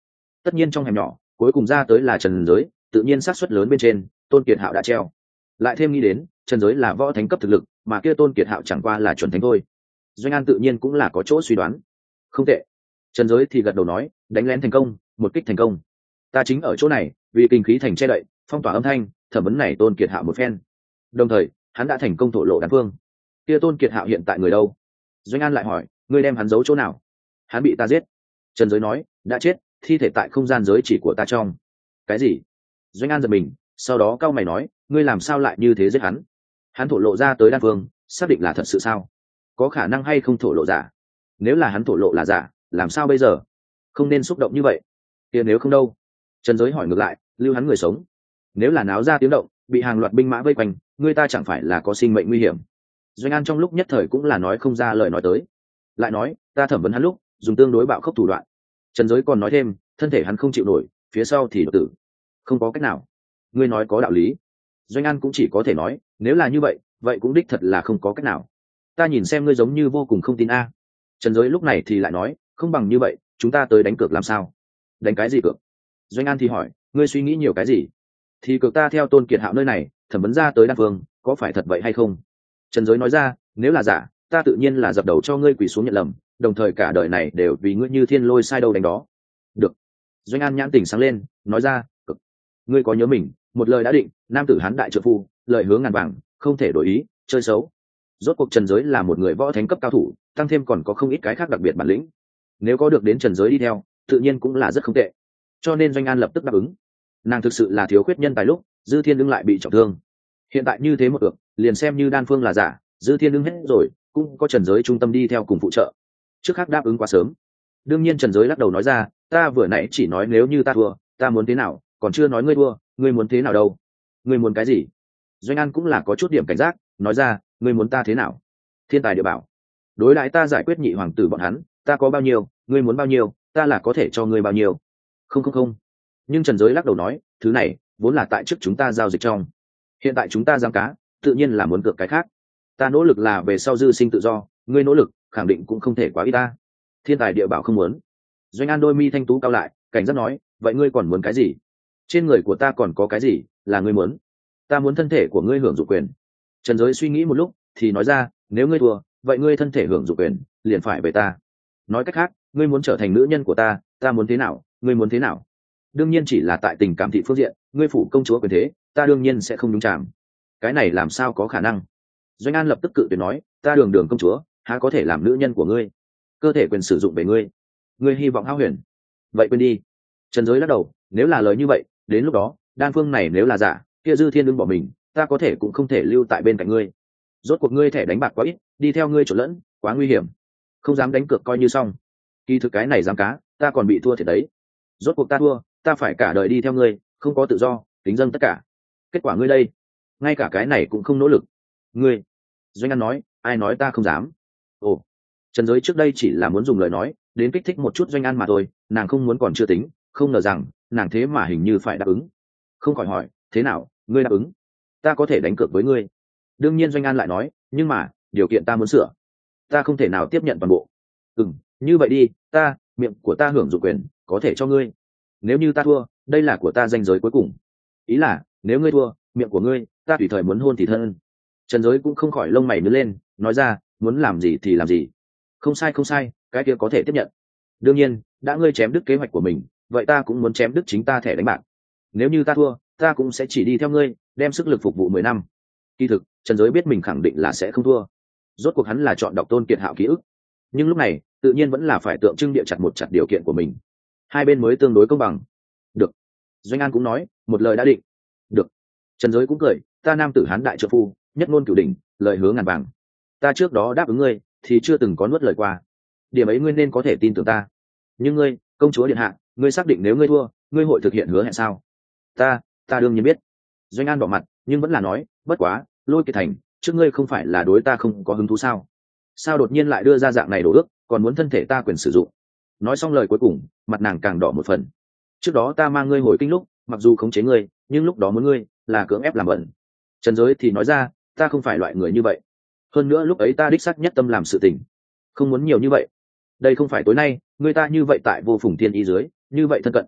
tất nhiên trong hẻm nhỏ cuối cùng ra tới là trần giới, tự nhiên xác suất lớn bên trên Tôn Kiệt Hạo đã treo. Lại thêm nghĩ đến trần giới là võ thánh cấp thực lực, mà kia Tôn Kiệt Hạo chẳng qua là chuẩn thánh thôi. Doanh An tự nhiên cũng là có chỗ suy đoán. Không tệ. Trần giới thì gật đầu nói, đánh lén thành công, một kích thành công. Ta chính ở chỗ này vì kinh khí thành che đậy, phong tỏa âm thanh, thẩm vấn này Tôn Kiệt Hạo một phen. Đồng thời hắn đã thành công thổ lộ đan phương. Kia Tôn Kiệt Hạo hiện tại người đâu? Doanh An lại hỏi, ngươi đem hắn giấu chỗ nào? Hắn bị ta giết. Trần giới nói, đã chết, thi thể tại không gian giới chỉ của ta trong. Cái gì? Doanh An giật mình, sau đó cau mày nói, ngươi làm sao lại như thế giết hắn? Hắn thổ lộ ra tới đan phương, xác định là thật sự sao? Có khả năng hay không thổ lộ giả? Nếu là hắn thổ lộ là giả, làm sao bây giờ? Không nên xúc động như vậy. Kia nếu không đâu? Trần giới hỏi ngược lại, lưu hắn người sống. Nếu là náo ra tiếng động, bị hàng loạt binh mã vây quanh, người ta chẳng phải là có sinh mệnh nguy hiểm? Doanh An trong lúc nhất thời cũng là nói không ra lời nói tới. Lại nói, ta thẩm vấn hắn lúc dùng tương đối bạo khốc thủ đoạn. Trần giới còn nói thêm, thân thể hắn không chịu nổi, phía sau thì đột tử. Không có cách nào. Ngươi nói có đạo lý. Doanh An cũng chỉ có thể nói, nếu là như vậy, vậy cũng đích thật là không có cách nào. Ta nhìn xem ngươi giống như vô cùng không tin a. Trần giới lúc này thì lại nói, không bằng như vậy, chúng ta tới đánh cược làm sao? Đánh cái gì cược? Doanh An thì hỏi, ngươi suy nghĩ nhiều cái gì? Thì cược ta theo Tôn Kiệt Hạo nơi này thẩm vấn ra tới đan phương, có phải thật vậy hay không? Trần giới nói ra, nếu là giả, ta tự nhiên là dập đầu cho ngươi quỳ xuống nhận lầm, đồng thời cả đời này đều vì ngươi như thiên lôi sai đâu đánh đó. Được. Doanh An nhãn tỉnh sáng lên, nói ra, cực. Ngươi có nhớ mình, một lời đã định, nam tử hán đại trợ phu, lời hướng ngàn vàng, không thể đổi ý, chơi xấu. Rốt cuộc Trần giới là một người võ thánh cấp cao thủ, tăng thêm còn có không ít cái khác đặc biệt bản lĩnh. Nếu có được đến Trần giới đi theo, tự nhiên cũng là rất không tệ. Cho nên Doanh An lập tức đáp ứng. Nàng thực sự là thiếu khuyết nhân tài lúc Dư Thiên Đương lại bị trọng thương. Hiện tại như thế một được, liền xem như đan phương là giả, Dư Thiên Đương hết rồi, cũng có Trần giới trung tâm đi theo cùng phụ trợ. Trước khác đáp ứng quá sớm. Đương nhiên Trần giới lắc đầu nói ra, ta vừa nãy chỉ nói nếu như ta thua, ta muốn thế nào, còn chưa nói ngươi thua, ngươi muốn thế nào đâu? Ngươi muốn cái gì? Doanh An cũng là có chút điểm cảnh giác, nói ra, ngươi muốn ta thế nào? Thiên tài địa bảo. Đối đãi ta giải quyết nhị hoàng tử bọn hắn, ta có bao nhiêu, ngươi muốn bao nhiêu, ta là có thể cho ngươi bao nhiêu. Không không không. Nhưng Trần giới lắc đầu nói, thứ này vốn là tại trước chúng ta giao dịch trong. Hiện tại chúng ta giam cá, tự nhiên là muốn cược cái khác. Ta nỗ lực là về sau dư sinh tự do, ngươi nỗ lực khẳng định cũng không thể quá ít ta. Thiên tài địa bảo không muốn. Doanh An đôi mi thanh tú cao lại, cảnh giác nói, vậy ngươi còn muốn cái gì? Trên người của ta còn có cái gì là ngươi muốn? Ta muốn thân thể của ngươi hưởng dụng quyền. Trần giới suy nghĩ một lúc thì nói ra, nếu ngươi thua, vậy ngươi thân thể hưởng dụng quyền liền phải về ta. Nói cách khác, ngươi muốn trở thành nữ nhân của ta, ta muốn thế nào, ngươi muốn thế nào? Đương nhiên chỉ là tại tình cảm thị phương diện, ngươi phủ công chúa quyền thế, ta đương nhiên sẽ không nhúng chàm. Cái này làm sao có khả năng? Doanh An lập tức cự tuyệt nói, ta đường đường công chúa, há có thể làm nữ nhân của ngươi? Cơ thể quyền sử dụng về ngươi, ngươi hy vọng hão huyền. Vậy quên đi. Trần giới lắc đầu, nếu là lời như vậy, đến lúc đó, đan phương này nếu là giả, kia Dư Thiên Đương bỏ mình, ta có thể cũng không thể lưu tại bên cạnh ngươi. Rốt cuộc ngươi thẻ đánh bạc quá ít, đi theo ngươi trộn lẫn, quá nguy hiểm. Không dám đánh cược coi như xong. Kỳ thực cái này dám cá, ta còn bị thua thiệt đấy. Rốt cuộc ta thua, ta phải cả đời đi theo ngươi, không có tự do, tính dâng tất cả. Kết quả ngươi đây, ngay cả cái này cũng không nỗ lực. Ngươi. Doanh An nói, ai nói ta không dám? Ồ. Trần giới trước đây chỉ là muốn dùng lời nói đến kích thích một chút Doanh An mà thôi, nàng không muốn còn chưa tính, không ngờ rằng nàng thế mà hình như phải đáp ứng. Không khỏi hỏi, thế nào, ngươi đáp ứng? Ta có thể đánh cược với ngươi. Đương nhiên Doanh An lại nói, nhưng mà điều kiện ta muốn sửa, ta không thể nào tiếp nhận toàn bộ. Ừm, như vậy đi, ta miệng của ta hưởng dụng quyền có thể cho ngươi. Nếu như ta thua, đây là của ta danh giới cuối cùng. Ý là nếu ngươi thua, miệng của ngươi ta tùy thời muốn hôn thì thân. Trần giới cũng không khỏi lông mày nhướng lên, nói ra, muốn làm gì thì làm gì. Không sai không sai, cái kia có thể tiếp nhận. Đương nhiên, đã ngươi chém đứt kế hoạch của mình, vậy ta cũng muốn chém đứt chính ta thẻ đánh bạc. Nếu như ta thua, ta cũng sẽ chỉ đi theo ngươi, đem sức lực phục vụ mười năm. Kỳ thực, Trần giới biết mình khẳng định là sẽ không thua. Rốt cuộc hắn là chọn đọc Tôn Kiệt Hạo ký ức, nhưng lúc này tự nhiên vẫn là phải tượng trưng địa chặt một chặt điều kiện của mình, hai bên mới tương đối công bằng. Được. Doanh An cũng nói, một lời đã định. Được. Trần giới cũng cười, ta nam tử hán đại trợ phu, nhất ngôn cửu đỉnh, lời hứa ngàn vàng. Ta trước đó đáp ứng ngươi thì chưa từng có nuốt lời qua, điểm ấy ngươi nên có thể tin tưởng ta. Nhưng ngươi, công chúa điện hạ, ngươi xác định nếu ngươi thua, ngươi hội thực hiện hứa hẹn sao? Ta, ta đương nhiên biết. Doanh An đỏ mặt, nhưng vẫn là nói, bất quá, Lôi Kiệt Thành, trước ngươi không phải là đối ta không có hứng thú sao? Sao đột nhiên lại đưa ra dạng này đồ ước, còn muốn thân thể ta quyền sử dụng? Nói xong lời cuối cùng, mặt nàng càng đỏ một phần. Trước đó ta mang ngươi hồi kinh lúc, mặc dù khống chế ngươi, nhưng lúc đó muốn ngươi là cưỡng ép làm bẩn. Trần giới thì nói ra, ta không phải loại người như vậy. Hơn nữa lúc ấy ta đích xác nhất tâm làm sự tình, không muốn nhiều như vậy. Đây không phải tối nay, người ta như vậy tại Vô Phùng Thiên Ý dưới, như vậy thân cận.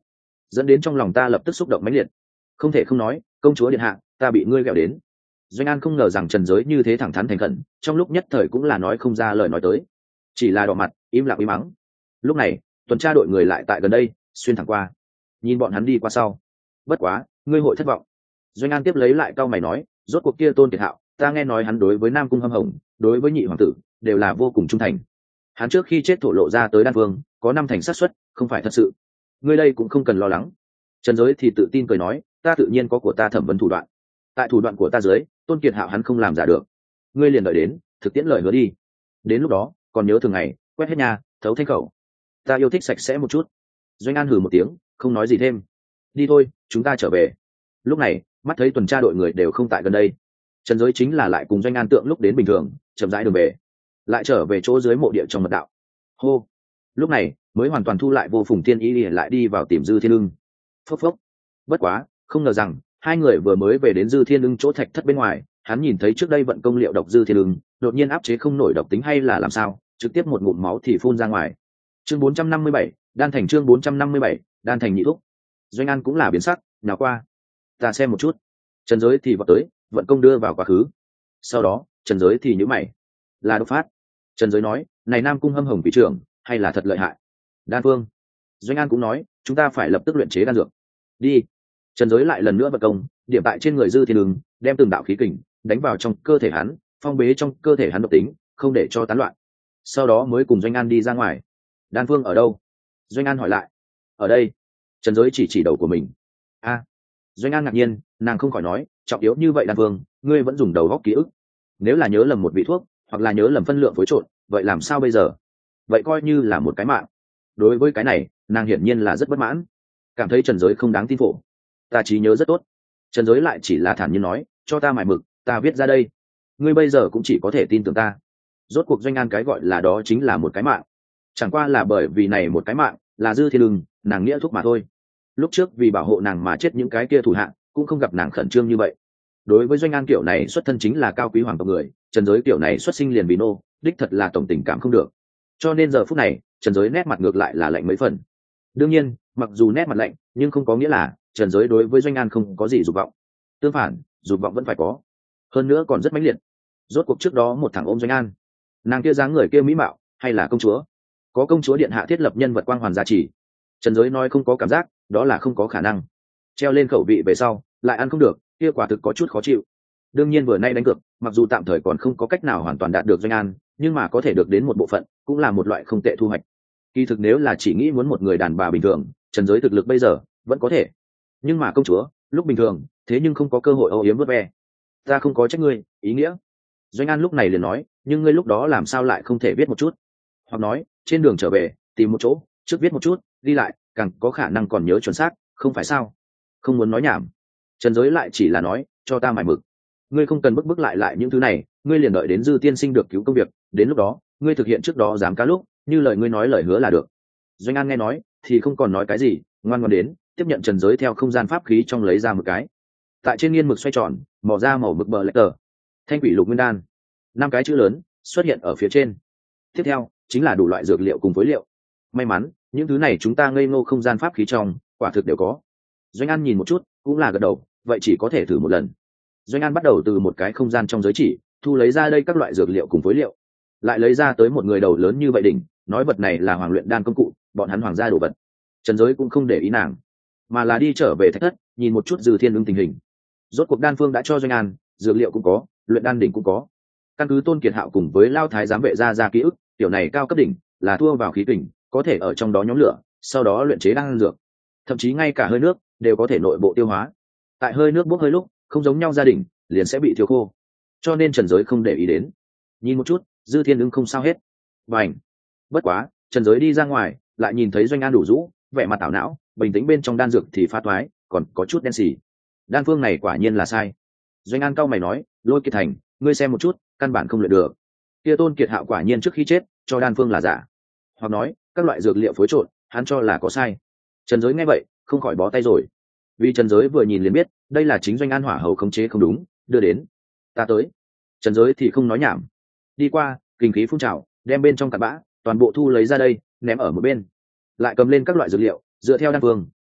dẫn đến trong lòng ta lập tức xúc động mãnh liệt. Không thể không nói, công chúa điện hạ, ta bị ngươi ghẹo đến. Doanh An không ngờ rằng Trần Giới như thế thẳng thắn thành khẩn, trong lúc nhất thời cũng là nói không ra lời nói tới, chỉ là đỏ mặt im lặng im mắng. Lúc này tuần tra đội người lại tại gần đây xuyên thẳng qua, nhìn bọn hắn đi qua sau. Bất quá ngươi hội thất vọng. Doanh An tiếp lấy lại cau mày nói, rốt cuộc kia Tôn Kiệt Hạo, ta nghe nói hắn đối với Nam Cung Hâm Hồng, đối với nhị hoàng tử đều là vô cùng trung thành. Hắn trước khi chết thổ lộ ra tới Đan Vương có năm thành xác suất không phải thật sự. Ngươi đây cũng không cần lo lắng. Trần Giới thì tự tin cười nói, ta tự nhiên có của ta thẩm vấn thủ đoạn, tại thủ đoạn của ta dưới, Tôn Kiệt Hạo hắn không làm giả được. Ngươi liền đợi đến thực tiễn lời hứa đi, đến lúc đó còn nhớ thường ngày quét hết nhà thấu thanh khẩu. Ta yêu thích sạch sẽ một chút. Doanh An hừ một tiếng không nói gì thêm. Đi thôi, chúng ta trở về. Lúc này mắt thấy tuần tra đội người đều không tại gần đây, Trần Giới chính là lại cùng Doanh An tượng lúc đến bình thường chậm rãi đường về, lại trở về chỗ dưới mộ địa trong mật đạo. Hô. Lúc này mới hoàn toàn thu lại Vô Phùng Thiên Ý, lại đi vào tìm Dư Thiên Ưng. Phốc phốc. Bất quá không ngờ rằng hai người vừa mới về đến Dư Thiên Ưng chỗ thạch thất bên ngoài, hắn nhìn thấy trước đây vận công liệu độc Dư Thiên Ưng đột nhiên áp chế không nổi độc tính hay là làm sao, trực tiếp một ngụm máu thì phun ra ngoài. Chương bốn trăm năm mươi bảy, đan thành chương bốn trăm năm mươi bảy, đan thành nhị thúc. Doanh An cũng là biến sắc, nhào qua. Ta xem một chút. Trần Giới thì vào tới, vận công đưa vào quá khứ. Sau đó Trần Giới thì nhíu mày, là độc phát. Trần Giới nói, này Nam Cung Hâm Hồng vị trưởng hay là thật lợi hại. Đan Phương. Doanh An cũng nói, chúng ta phải lập tức luyện chế đan dược. Đi. Trần Giới lại lần nữa vận công, điểm tại trên người Dư Thiên Ưng, đem từng đạo khí kình đánh vào trong cơ thể hắn, phong bế trong cơ thể hắn độc tính, không để cho tán loạn. Sau đó mới cùng Doanh An đi ra ngoài. Đan Phương ở đâu? Doanh An hỏi lại. Ở đây. Trần Giới chỉ chỉ đầu của mình. A. Doanh An ngạc nhiên, nàng không khỏi nói, trọng yếu như vậy Đan Phương, ngươi vẫn dùng đầu góc ký ức. Nếu là nhớ lầm một vị thuốc, hoặc là nhớ lầm phân lượng phối trộn, vậy làm sao bây giờ? Vậy coi như là một cái mạng. Đối với cái này, nàng hiển nhiên là rất bất mãn, cảm thấy Trần Giới không đáng tin phổ. Ta trí nhớ rất tốt. Trần Giới lại chỉ là thản nhiên nói, cho ta mải mực, ta viết ra đây. Ngươi bây giờ cũng chỉ có thể tin tưởng ta. Rốt cuộc Doanh An cái gọi là đó chính là một cái mạng, chẳng qua là bởi vì này một cái mạng là Dư Thiên Ưng, nàng nghĩa thúc mà thôi. Lúc trước vì bảo hộ nàng mà chết những cái kia thủ hạ, cũng không gặp nàng khẩn trương như vậy. Đối với Doanh An kiểu này xuất thân chính là cao quý hoàng tộc người, Trần Giới kiểu này xuất sinh liền vì nô, đích thật là tổng tình cảm không được. Cho nên giờ phút này Trần Giới nét mặt ngược lại là lạnh mấy phần. Đương nhiên mặc dù nét mặt lạnh, nhưng không có nghĩa là Trần Giới đối với Doanh An không có gì dục vọng. Tương phản, dục vọng vẫn phải có, hơn nữa còn rất mãnh liệt. Rốt cuộc trước đó một thằng ôm Doanh An, nàng kia dáng người kia mỹ mạo, hay là công chúa, có công chúa điện hạ thiết lập nhân vật quang hoàn gia trì. Trần Giới nói không có cảm giác, đó là không có khả năng. Treo lên khẩu vị về sau lại ăn không được, kia quả thực có chút khó chịu. Đương nhiên vừa nay đánh cược, mặc dù tạm thời còn không có cách nào hoàn toàn đạt được Doanh An, nhưng mà có thể được đến một bộ phận, cũng là một loại không tệ thu hoạch. Kỳ thực nếu là chỉ nghĩ muốn một người đàn bà bình thường, Trần Giới thực lực bây giờ vẫn có thể, nhưng mà công chúa lúc bình thường thế nhưng không có cơ hội âu yếm vớt ve. Ta không có trách ngươi, ý nghĩa. Doanh An lúc này liền nói, nhưng ngươi lúc đó làm sao lại không thể viết một chút, hoặc nói trên đường trở về tìm một chỗ trước viết một chút, đi lại càng có khả năng còn nhớ chuẩn xác, không phải sao? Không muốn nói nhảm. Trần Giới lại chỉ là nói, cho ta mải mực. Ngươi không cần bức bức lại lại những thứ này, ngươi liền đợi đến Dư tiên sinh được cứu công việc, đến lúc đó ngươi thực hiện trước đó dám cá lúc như lời ngươi nói lời hứa là được. Doanh An nghe nói thì không còn nói cái gì, ngoan ngoãn đến tiếp nhận Trần Giới theo không gian pháp khí trong lấy ra một cái. Tại trên nghiên mực xoay tròn mỏ ra màu mực bờ lệch tờ, thanh quỷ lục nguyên đan, năm cái chữ lớn xuất hiện ở phía trên. Tiếp theo chính là đủ loại dược liệu cùng phối liệu. May mắn những thứ này chúng ta ngây ngô không gian pháp khí trong quả thực đều có. Doanh An nhìn một chút cũng là gật đầu, vậy chỉ có thể thử một lần. Doanh An bắt đầu từ một cái không gian trong giới chỉ thu lấy ra đây các loại dược liệu cùng phối liệu, lại lấy ra tới một người đầu lớn như vậy đỉnh, nói vật này là hoàng luyện đan công cụ, bọn hắn hoàng gia đồ vật. Trần Giới cũng không để ý nàng, mà là đi trở về thạch thất nhìn một chút Dư Thiên Ưng tình hình. Rốt cuộc đan phương đã cho Doanh An, dược liệu cũng có, luyện đan đỉnh cũng có. Căn cứ Tôn Kiệt Hạo cùng với Lao Thái giám vệ ra ra ký ức, tiểu này cao cấp đỉnh là thua vào khí kình, có thể ở trong đó nhóm lửa, sau đó luyện chế đan dược, thậm chí ngay cả hơi nước đều có thể nội bộ tiêu hóa. Tại hơi nước bốc hơi lúc không giống nhau, gia đình liền sẽ bị thiếu khô, cho nên Trần Giới không để ý đến. Nhìn một chút Dư Thiên Ưng không sao hết. Bành. Bất quá Trần Giới đi ra ngoài lại nhìn thấy Doanh An đủ rũ, vẻ mặt tảo não, bình tĩnh bên trong đan dược thì pha toái, còn có chút đen xì. Đan phương này quả nhiên là sai. Doanh An cau mày nói, Lôi Kiệt Thành, ngươi xem một chút, căn bản không luyện được. Kia Tôn Kiệt Hạo quả nhiên trước khi chết cho đan phương là giả, hoặc nói các loại dược liệu phối trộn hắn cho là có sai. Trần Giới nghe vậy không khỏi bó tay rồi, vì Trần Giới vừa nhìn liền biết đây là chính Doanh An hỏa hầu khống chế không đúng, đưa đến. Ta tới. Trần Giới thì không nói nhảm, đi qua kinh khí phun trào, đem bên trong cặn bã toàn bộ thu lấy ra đây, ném ở một bên, lại cầm lên các loại dược liệu, dựa theo đan phương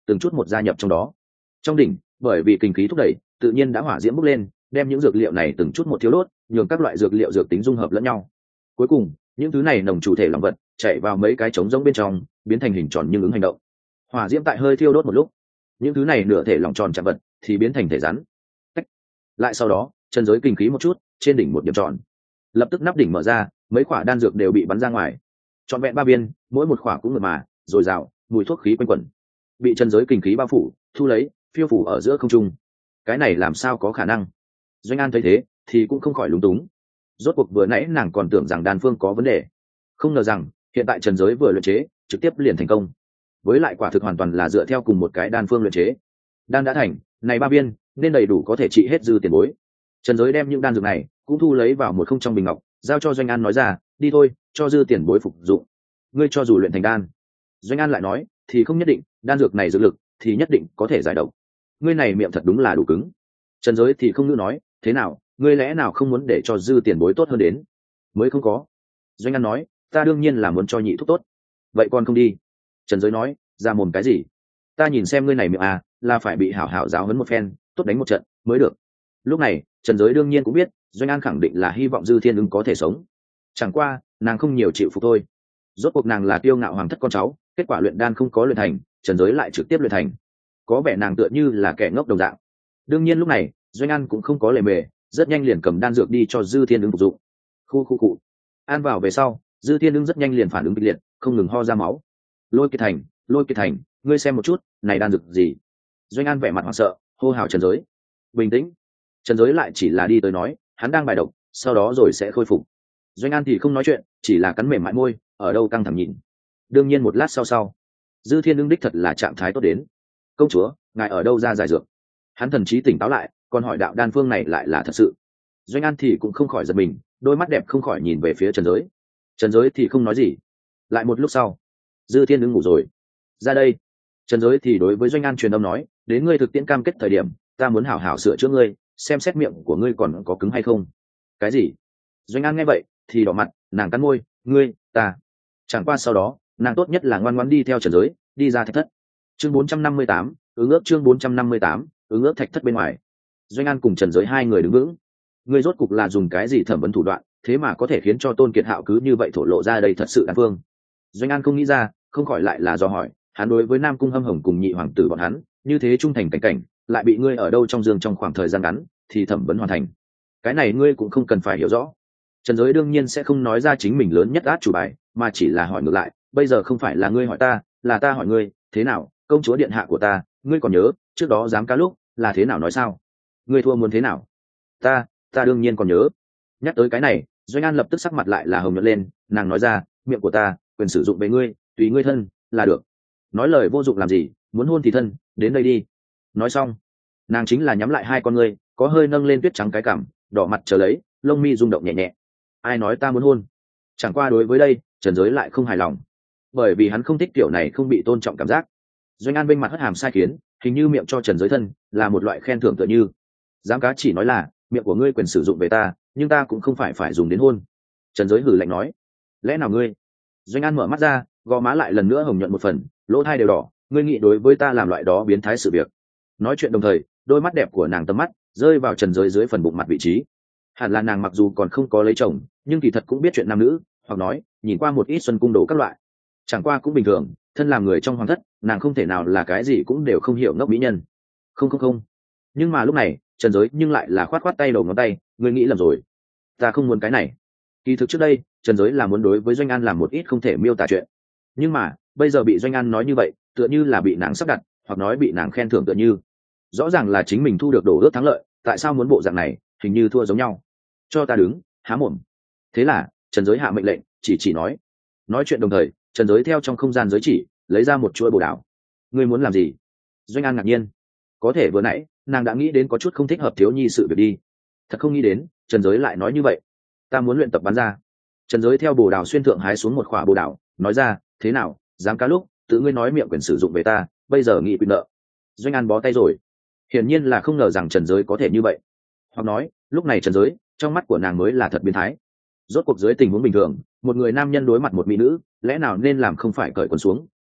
từng chút một gia nhập trong đó. Trong đỉnh, bởi vì kinh khí thúc đẩy, tự nhiên đã hỏa diễm bốc lên, đem những dược liệu này từng chút một thiếu đốt, nhường các loại dược liệu dược tính dung hợp lẫn nhau. Cuối cùng, những thứ này nồng chủ thể lòng vật chạy vào mấy cái trống rỗng bên trong, biến thành hình tròn nhưng ứng hành động. Hỏa diễm tại hơi thiêu đốt một lúc, những thứ này nửa thể lòng tròn chạm vật thì biến thành thể rắn. Cách. Lại sau đó, chân giới kinh khí một chút, trên đỉnh một điểm tròn. Lập tức nắp đỉnh mở ra, mấy quả đan dược đều bị bắn ra ngoài. Trọn vẹn ba viên, mỗi một quả cũng mượt mà, dồi dào, mùi thuốc khí quanh quẩn. Bị chân giới kinh khí bao phủ, thu lấy, phiêu phủ ở giữa không trung. Cái này làm sao có khả năng? Doanh An thấy thế, thì cũng không khỏi lúng túng. Rốt cuộc vừa nãy nàng còn tưởng rằng đan phương có vấn đề, không ngờ rằng hiện tại trần giới vừa luyện chế, trực tiếp liền thành công. Với lại quả thực hoàn toàn là dựa theo cùng một cái đan phương luyện chế. Đan đã thành, này ba viên nên đầy đủ có thể trị hết dư tiền bối. Trần giới đem những đan dược này cũng thu lấy vào một không trong bình ngọc, giao cho Doanh An nói ra, đi thôi, cho dư tiền bối phục dụng. Ngươi cho dù luyện thành đan, Doanh An lại nói, thì không nhất định, đan dược này dược lực thì nhất định có thể giải độc. Ngươi này miệng thật đúng là đủ cứng. Trần giới thì không ngữ nói, thế nào, ngươi lẽ nào không muốn để cho dư tiền bối tốt hơn đến? Mới không có. Doanh An nói, ta đương nhiên là muốn cho nhị thúc tốt. Vậy còn không đi? Trần giới nói, ra mồm cái gì? Ta nhìn xem ngươi này miệng à, là phải bị hảo hảo giáo huấn một phen, tốt đánh một trận mới được. Lúc này Trần giới đương nhiên cũng biết Doanh An khẳng định là hy vọng dư thiên ưng có thể sống, chẳng qua nàng không nhiều chịu phục thôi. Rốt cuộc nàng là kiêu ngạo hoàng thất con cháu, kết quả luyện đan không có luyện thành, Trần giới lại trực tiếp luyện thành, có vẻ nàng tựa như là kẻ ngốc đồng dạng. Đương nhiên lúc này Doanh An cũng không có lề mề, rất nhanh liền cầm đan dược đi cho dư thiên ưng phục dụng. Khu khu cụ ăn vào về sau, dư thiên ưng rất nhanh liền phản ứng kịch liệt, không ngừng ho ra máu. Lôi Kiệt Thành, Lôi Kiệt Thành, ngươi xem một chút, này đan dược gì? Doanh An vẻ mặt hoảng sợ, hô hào Trần giới. Bình tĩnh. Trần giới lại chỉ là đi tới nói, hắn đang bài độc, sau đó rồi sẽ khôi phục. Doanh An thì không nói chuyện, chỉ là cắn mềm mại môi, ở đâu căng thẳng nhìn. Đương nhiên một lát sau sau, dư thiên ưng đích thật là trạng thái tốt đến. Công chúa, ngài ở đâu ra giải dược? Hắn thần trí tỉnh táo lại, còn hỏi đạo đan phương này lại là thật sự. Doanh An thì cũng không khỏi giật mình, đôi mắt đẹp không khỏi nhìn về phía Trần giới. Trần giới thì không nói gì. Lại một lúc sau, dư thiên ưng ngủ rồi. Ra đây. Trần giới thì đối với Doanh An truyền âm nói, đến ngươi thực tiễn cam kết thời điểm, ta muốn hảo hảo sửa chữa ngươi, xem xét miệng của ngươi còn có cứng hay không. Cái gì? Doanh An nghe vậy thì đỏ mặt, nàng cắn môi, ngươi, ta. Chẳng qua sau đó, nàng tốt nhất là ngoan ngoãn đi theo Trần giới, đi ra thạch thất. Chương bốn trăm năm mươi tám, ứng ước chương bốn trăm năm mươi tám, ứng ước thạch thất bên ngoài. Doanh An cùng Trần giới hai người đứng vững. Ngươi rốt cục là dùng cái gì thẩm vấn thủ đoạn, thế mà có thể khiến cho Tôn Kiệt Hạo cứ như vậy thổ lộ ra đây thật sự đan phương? Doanh An không nghĩ ra, không khỏi lại là do hỏi, hắn đối với Nam Cung Hâm Hồng cùng nhị hoàng tử bọn hắn, như thế trung thành cảnh cảnh, lại bị ngươi ở đâu trong giường trong khoảng thời gian ngắn, thì thẩm vấn hoàn thành. Cái này ngươi cũng không cần phải hiểu rõ. Trần giới đương nhiên sẽ không nói ra chính mình lớn nhất át chủ bài, mà chỉ là hỏi ngược lại, bây giờ không phải là ngươi hỏi ta, là ta hỏi ngươi, thế nào, công chúa điện hạ của ta, ngươi còn nhớ, trước đó dám cá lúc, là thế nào nói sao? Ngươi thua muốn thế nào? Ta, ta đương nhiên còn nhớ. Nhắc tới cái này, Doanh An lập tức sắc mặt lại là hồng nhuận lên, nàng nói ra, miệng của ta, quyền sử dụng về ngươi, tùy ngươi thân, là được. Nói lời vô dụng làm gì, muốn hôn thì thân, đến đây đi. Nói xong, nàng chính là nhắm lại hai con ngươi, có hơi nâng lên tuyết trắng cái cằm, đỏ mặt chờ lấy, lông mi rung động nhẹ nhẹ. Ai nói ta muốn hôn? Chẳng qua đối với đây, Trần giới lại không hài lòng, bởi vì hắn không thích kiểu này không bị tôn trọng cảm giác. Doanh An bên mặt hất hàm sai khiến, hình như miệng cho Trần giới thân là một loại khen thưởng tựa như. Dám cá chỉ nói là miệng của ngươi quyền sử dụng về ta, nhưng ta cũng không phải phải dùng đến hôn. Trần giới hử lạnh nói, lẽ nào ngươi? Doanh An mở mắt ra, gò má lại lần nữa hồng nhuận một phần, lỗ tai đều đỏ, ngươi nghĩ đối với ta làm loại đó biến thái sự việc? Nói chuyện đồng thời, đôi mắt đẹp của nàng tầm mắt rơi vào Trần giới dưới phần bụng mặt vị trí. Hẳn là nàng mặc dù còn không có lấy chồng, nhưng kỳ thật cũng biết chuyện nam nữ, hoặc nói nhìn qua một ít xuân cung đồ các loại. Chẳng qua cũng bình thường, thân làm người trong hoàng thất, nàng không thể nào là cái gì cũng đều không hiểu ngốc mỹ nhân. Không không không. Nhưng mà lúc này, Trần giới nhưng lại là khoát khoát tay đầu ngón tay, ngươi nghĩ lầm rồi. Ta không muốn cái này. Kỳ thực trước đây, Trần giới là muốn đối với Doanh An làm một ít không thể miêu tả chuyện. Nhưng mà, bây giờ bị Doanh An nói như vậy, tựa như là bị nàng sắp đặt, hoặc nói bị nàng khen thưởng tựa như. Rõ ràng là chính mình thu được đổ ước thắng lợi, tại sao muốn bộ dạng này, hình như thua giống nhau. Cho ta đứng, há mồm. Thế là, Trần giới hạ mệnh lệnh, chỉ chỉ nói. Nói chuyện đồng thời, Trần giới theo trong không gian giới chỉ, lấy ra một chuỗi bồ đào. Ngươi muốn làm gì? Doanh An ngạc nhiên. Có thể vừa nãy, nàng đã nghĩ đến có chút không thích hợp thiếu nhi sự việc đi. Thật không nghĩ đến, Trần giới lại nói như vậy. Ta muốn luyện tập bắn ra. Trần giới theo bồ đào xuyên thượng hái xuống một khỏa bồ đào, nói ra, thế nào, dám cá lúc, tự ngươi nói miệng quyền sử dụng về ta, bây giờ nghị quyền nợ. Doanh An bó tay rồi. Hiển nhiên là không ngờ rằng Trần giới có thể như vậy. Hoặc nói, lúc này Trần giới, trong mắt của nàng mới là thật biến thái. Rốt cuộc dưới tình huống bình thường, một người nam nhân đối mặt một mỹ nữ, lẽ nào nên làm không phải cởi quần xuống,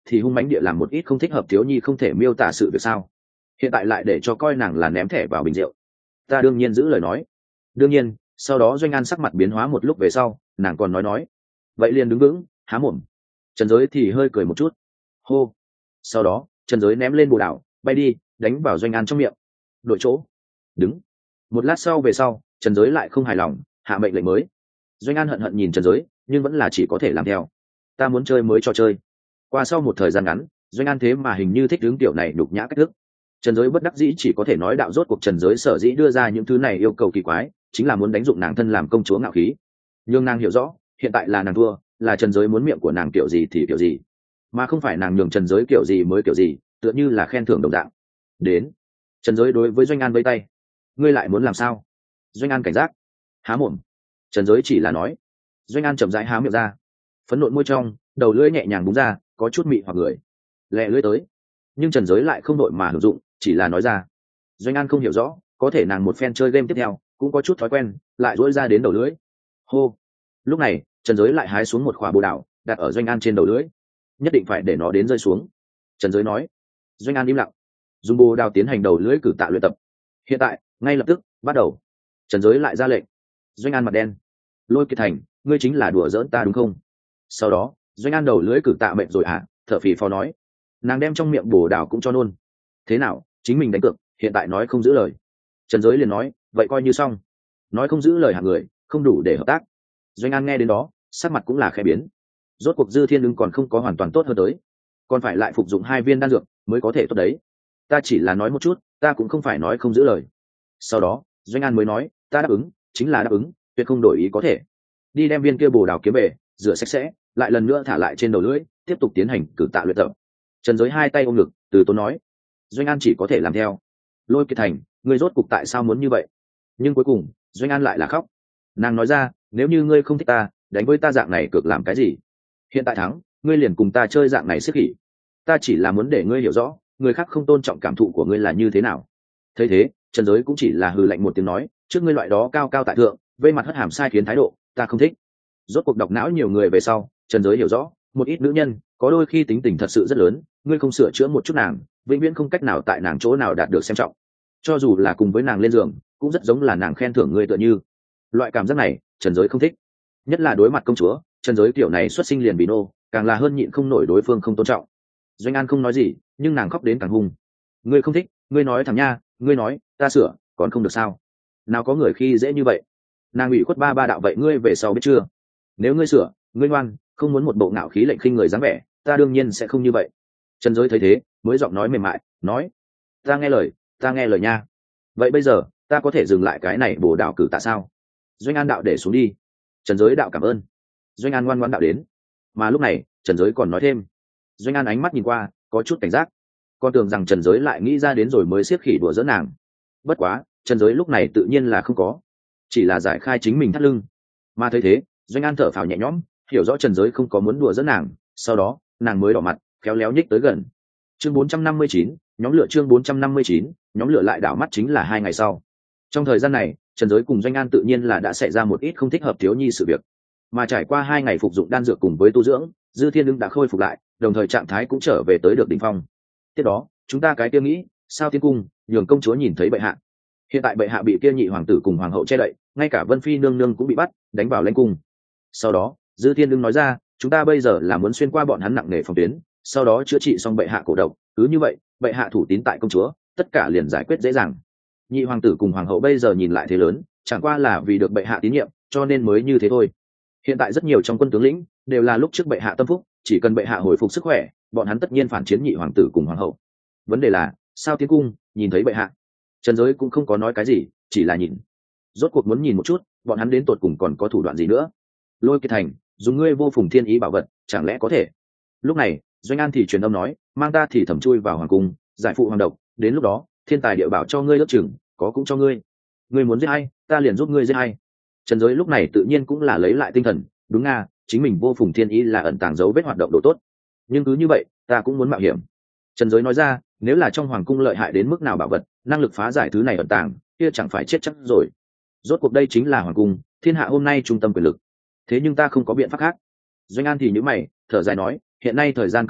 thì hung mãnh địa làm một ít không thích hợp thiếu nhi không thể miêu tả sự việc sao? Hiện tại lại để cho coi nàng là ném thẻ vào bình rượu. Ta đương nhiên giữ lời nói. Đương nhiên, sau đó Doanh An sắc mặt biến hóa một lúc về sau, nàng còn nói nói. Vậy liền đứng vững, há mồm. Trần Giới thì hơi cười một chút. Hô. Sau đó, Trần Giới ném lên bồ đảo, bay đi, đánh vào Doanh An trong miệng. Đổi chỗ. Đứng. Một lát sau về sau, Trần Giới lại không hài lòng, hạ mệnh lệnh mới. Doanh An hận hận nhìn Trần Giới, nhưng vẫn là chỉ có thể làm theo. Ta muốn chơi mới cho chơi. Qua sau một thời gian ngắn, Doanh An thế mà hình như thích hướng tiểu này đục nhã cách thức. Trần Giới bất đắc dĩ chỉ có thể nói đạo rốt cuộc Trần Giới sở dĩ đưa ra những thứ này yêu cầu kỳ quái, chính là muốn đánh dụng nàng thân làm công chúa ngạo khí. Nhưng nàng hiểu rõ, hiện tại là nàng thua, là Trần Giới muốn miệng của nàng kiểu gì thì kiểu gì, mà không phải nàng nhường Trần Giới kiểu gì mới kiểu gì, tựa như là khen thưởng đồng dạng. Đến. Trần Giới đối với Doanh An vẫy tay. Ngươi lại muốn làm sao? Doanh An cảnh giác. Há mồm. Trần Giới chỉ là nói. Doanh An chậm rãi há miệng ra. Phấn nộn môi trong, đầu lưỡi nhẹ nhàng búng ra, có chút mị hoặc người. Lẹ lưỡi tới. Nhưng Trần Giới lại không đội mà hưởng dụng, chỉ là nói ra. Doanh An không hiểu rõ, có thể nàng một phen chơi game tiếp theo, cũng có chút thói quen, lại duỗi ra đến đầu lưỡi. Hô. Lúc này, Trần Giới lại hái xuống một quả bồ đào, đặt ở Doanh An trên đầu lưỡi. Nhất định phải để nó đến rơi xuống. Trần Giới nói. Doanh An im lặng, dùng bồ đào tiến hành đầu lưỡi cử tạ luyện tập. Hiện tại, ngay lập tức, bắt đầu. Trần Giới lại ra lệnh. Doanh An mặt đen. Lôi Kiệt Thành, ngươi chính là đùa giỡn ta đúng không? Sau đó, Doanh An đầu lưỡi cử tạ mệnh rồi à? Thở phì phò nói. Nàng đem trong miệng bồ đào cũng cho nôn. Thế nào, chính mình đánh cược, hiện tại nói không giữ lời. Trần Giới liền nói, vậy coi như xong. Nói không giữ lời hạng người, không đủ để hợp tác. Doanh An nghe đến đó, sắc mặt cũng là khẽ biến. Rốt cuộc Dư Thiên Ưng còn không có hoàn toàn tốt hơn tới, còn phải lại phục dụng hai viên đan dược mới có thể tốt đấy. Ta chỉ là nói một chút, ta cũng không phải nói không giữ lời. Sau đó, Doanh An mới nói, ta đáp ứng, chính là đáp ứng, tuyệt không đổi ý có thể. Đi đem viên kia bồ đào kiếm về, rửa sạch sẽ, lại lần nữa thả lại trên đầu lưỡi, tiếp tục tiến hành cử tạ luyện tập. Trần Giới hai tay ôm ngực, từ tốn nói. Doanh An chỉ có thể làm theo. Lôi Kiệt Thành, ngươi rốt cục tại sao muốn như vậy? Nhưng cuối cùng, Doanh An lại là khóc. Nàng nói ra, nếu như ngươi không thích ta, đánh với ta dạng này cược làm cái gì? Hiện tại thắng, ngươi liền cùng ta chơi dạng này xếp khỉ. Ta chỉ là muốn để ngươi hiểu rõ, người khác không tôn trọng cảm thụ của ngươi là như thế nào. Thấy thế, Trần Giới cũng chỉ là hừ lạnh một tiếng nói, trước ngươi loại đó cao cao tại thượng, vây mặt hất hàm sai khiến thái độ, ta không thích. Rốt cuộc đọc não nhiều người về sau, Trần Giới hiểu rõ, một ít nữ nhân, có đôi khi tính tình thật sự rất lớn, ngươi không sửa chữa một chút nàng, vĩnh viễn không cách nào tại nàng chỗ nào đạt được xem trọng. Cho dù là cùng với nàng lên giường, cũng rất giống là nàng khen thưởng ngươi tựa như. Loại cảm giác này, Trần Giới không thích. Nhất là đối mặt công chúa, Trần Giới kiểu này xuất sinh liền bị nô, càng là hơn nhịn không nổi đối phương không tôn trọng. Doanh An không nói gì, nhưng nàng khóc đến càng hung. Ngươi không thích, ngươi nói thẳng nha, ngươi nói, ta sửa, còn không được sao? Nào có người khi dễ như vậy. Nàng ủy khuất ba ba đạo vậy ngươi về sau biết chưa? Nếu ngươi sửa, ngươi ngoan, không muốn một bộ ngạo khí lệnh khinh người dáng vẻ, ta đương nhiên sẽ không như vậy. Trần Giới thấy thế, mới giọng nói mềm mại, nói, ta nghe lời, ta nghe lời nha. Vậy bây giờ, ta có thể dừng lại cái này bổ đạo cử tạ sao? Doanh An đạo để xuống đi. Trần Giới đạo cảm ơn. Doanh An ngoan ngoãn đạo đến. Mà lúc này, Trần Giới còn nói thêm. Doanh An ánh mắt nhìn qua, có chút cảnh giác. Con tưởng rằng Trần Giới lại nghĩ ra đến rồi mới siết khỉ đùa giỡn nàng. Bất quá, Trần Giới lúc này tự nhiên là không có, chỉ là giải khai chính mình thắt lưng. Mà thấy thế, Doanh An thở phào nhẹ nhõm, hiểu rõ Trần Giới không có muốn đùa giỡn nàng, sau đó, nàng mới đỏ mặt, khéo léo nhích tới gần. Chương bốn trăm năm mươi chín, nhóm lửa chương bốn trăm năm mươi chín, nhóm lửa lại đảo mắt chính là hai ngày sau. Trong thời gian này, Trần Giới cùng Doanh An tự nhiên là đã xảy ra một ít không thích hợp thiếu nhi sự việc. Mà trải qua hai ngày phục dụng đan dược cùng với tu dưỡng, Dư Thiên Ưng đã khôi phục lại, đồng thời trạng thái cũng trở về tới được đỉnh phong. Tiếp đó, chúng ta cái kia nghĩ, sao Tiên cung, nhường công chúa nhìn thấy bệ hạ. Hiện tại bệ hạ bị kia nhị hoàng tử cùng hoàng hậu che đậy, ngay cả Vân Phi nương nương cũng bị bắt, đánh vào lãnh cung. Sau đó, Dư Thiên Ưng nói ra, chúng ta bây giờ là muốn xuyên qua bọn hắn nặng nề phòng tuyến, sau đó chữa trị xong bệ hạ cổ độc, cứ như vậy, bệ hạ thủ tín tại công chúa, tất cả liền giải quyết dễ dàng. Nhị hoàng tử cùng hoàng hậu bây giờ nhìn lại thế lớn, chẳng qua là vì được bệ hạ tín nhiệm, cho nên mới như thế thôi. Hiện tại rất nhiều trong quân tướng lĩnh đều là lúc trước bệ hạ tâm phúc, chỉ cần bệ hạ hồi phục sức khỏe, bọn hắn tất nhiên phản chiến nhị hoàng tử cùng hoàng hậu. Vấn đề là, sao Tiến cung nhìn thấy bệ hạ? Trần Giới cũng không có nói cái gì, chỉ là nhìn. Rốt cuộc muốn nhìn một chút, bọn hắn đến tột cùng còn có thủ đoạn gì nữa. Lôi Kiệt Thành, dùng ngươi vô phùng thiên ý bảo vật, chẳng lẽ có thể? Lúc này, Doanh An thì truyền âm nói, mang ta thì thẩm chui vào hoàng cung, giải phụ hoàng độc, đến lúc đó, thiên tài địa bảo cho ngươi ước chừng, có cũng cho ngươi. Ngươi muốn giết hay, ta liền giúp ngươi giết hay. Trần Giới lúc này tự nhiên cũng là lấy lại tinh thần, đúng nga, chính mình vô phùng thiên ý là ẩn tàng dấu vết hoạt động độ tốt. Nhưng cứ như vậy, ta cũng muốn mạo hiểm. Trần Giới nói ra, nếu là trong hoàng cung lợi hại đến mức nào bảo vật, năng lực phá giải thứ này ẩn tàng, kia chẳng phải chết chắc rồi. Rốt cuộc đây chính là hoàng cung, thiên hạ hôm nay trung tâm quyền lực. Thế nhưng ta không có biện pháp khác. Doanh An thì nhíu mày, thở dài nói, hiện nay thời gian cấp bách,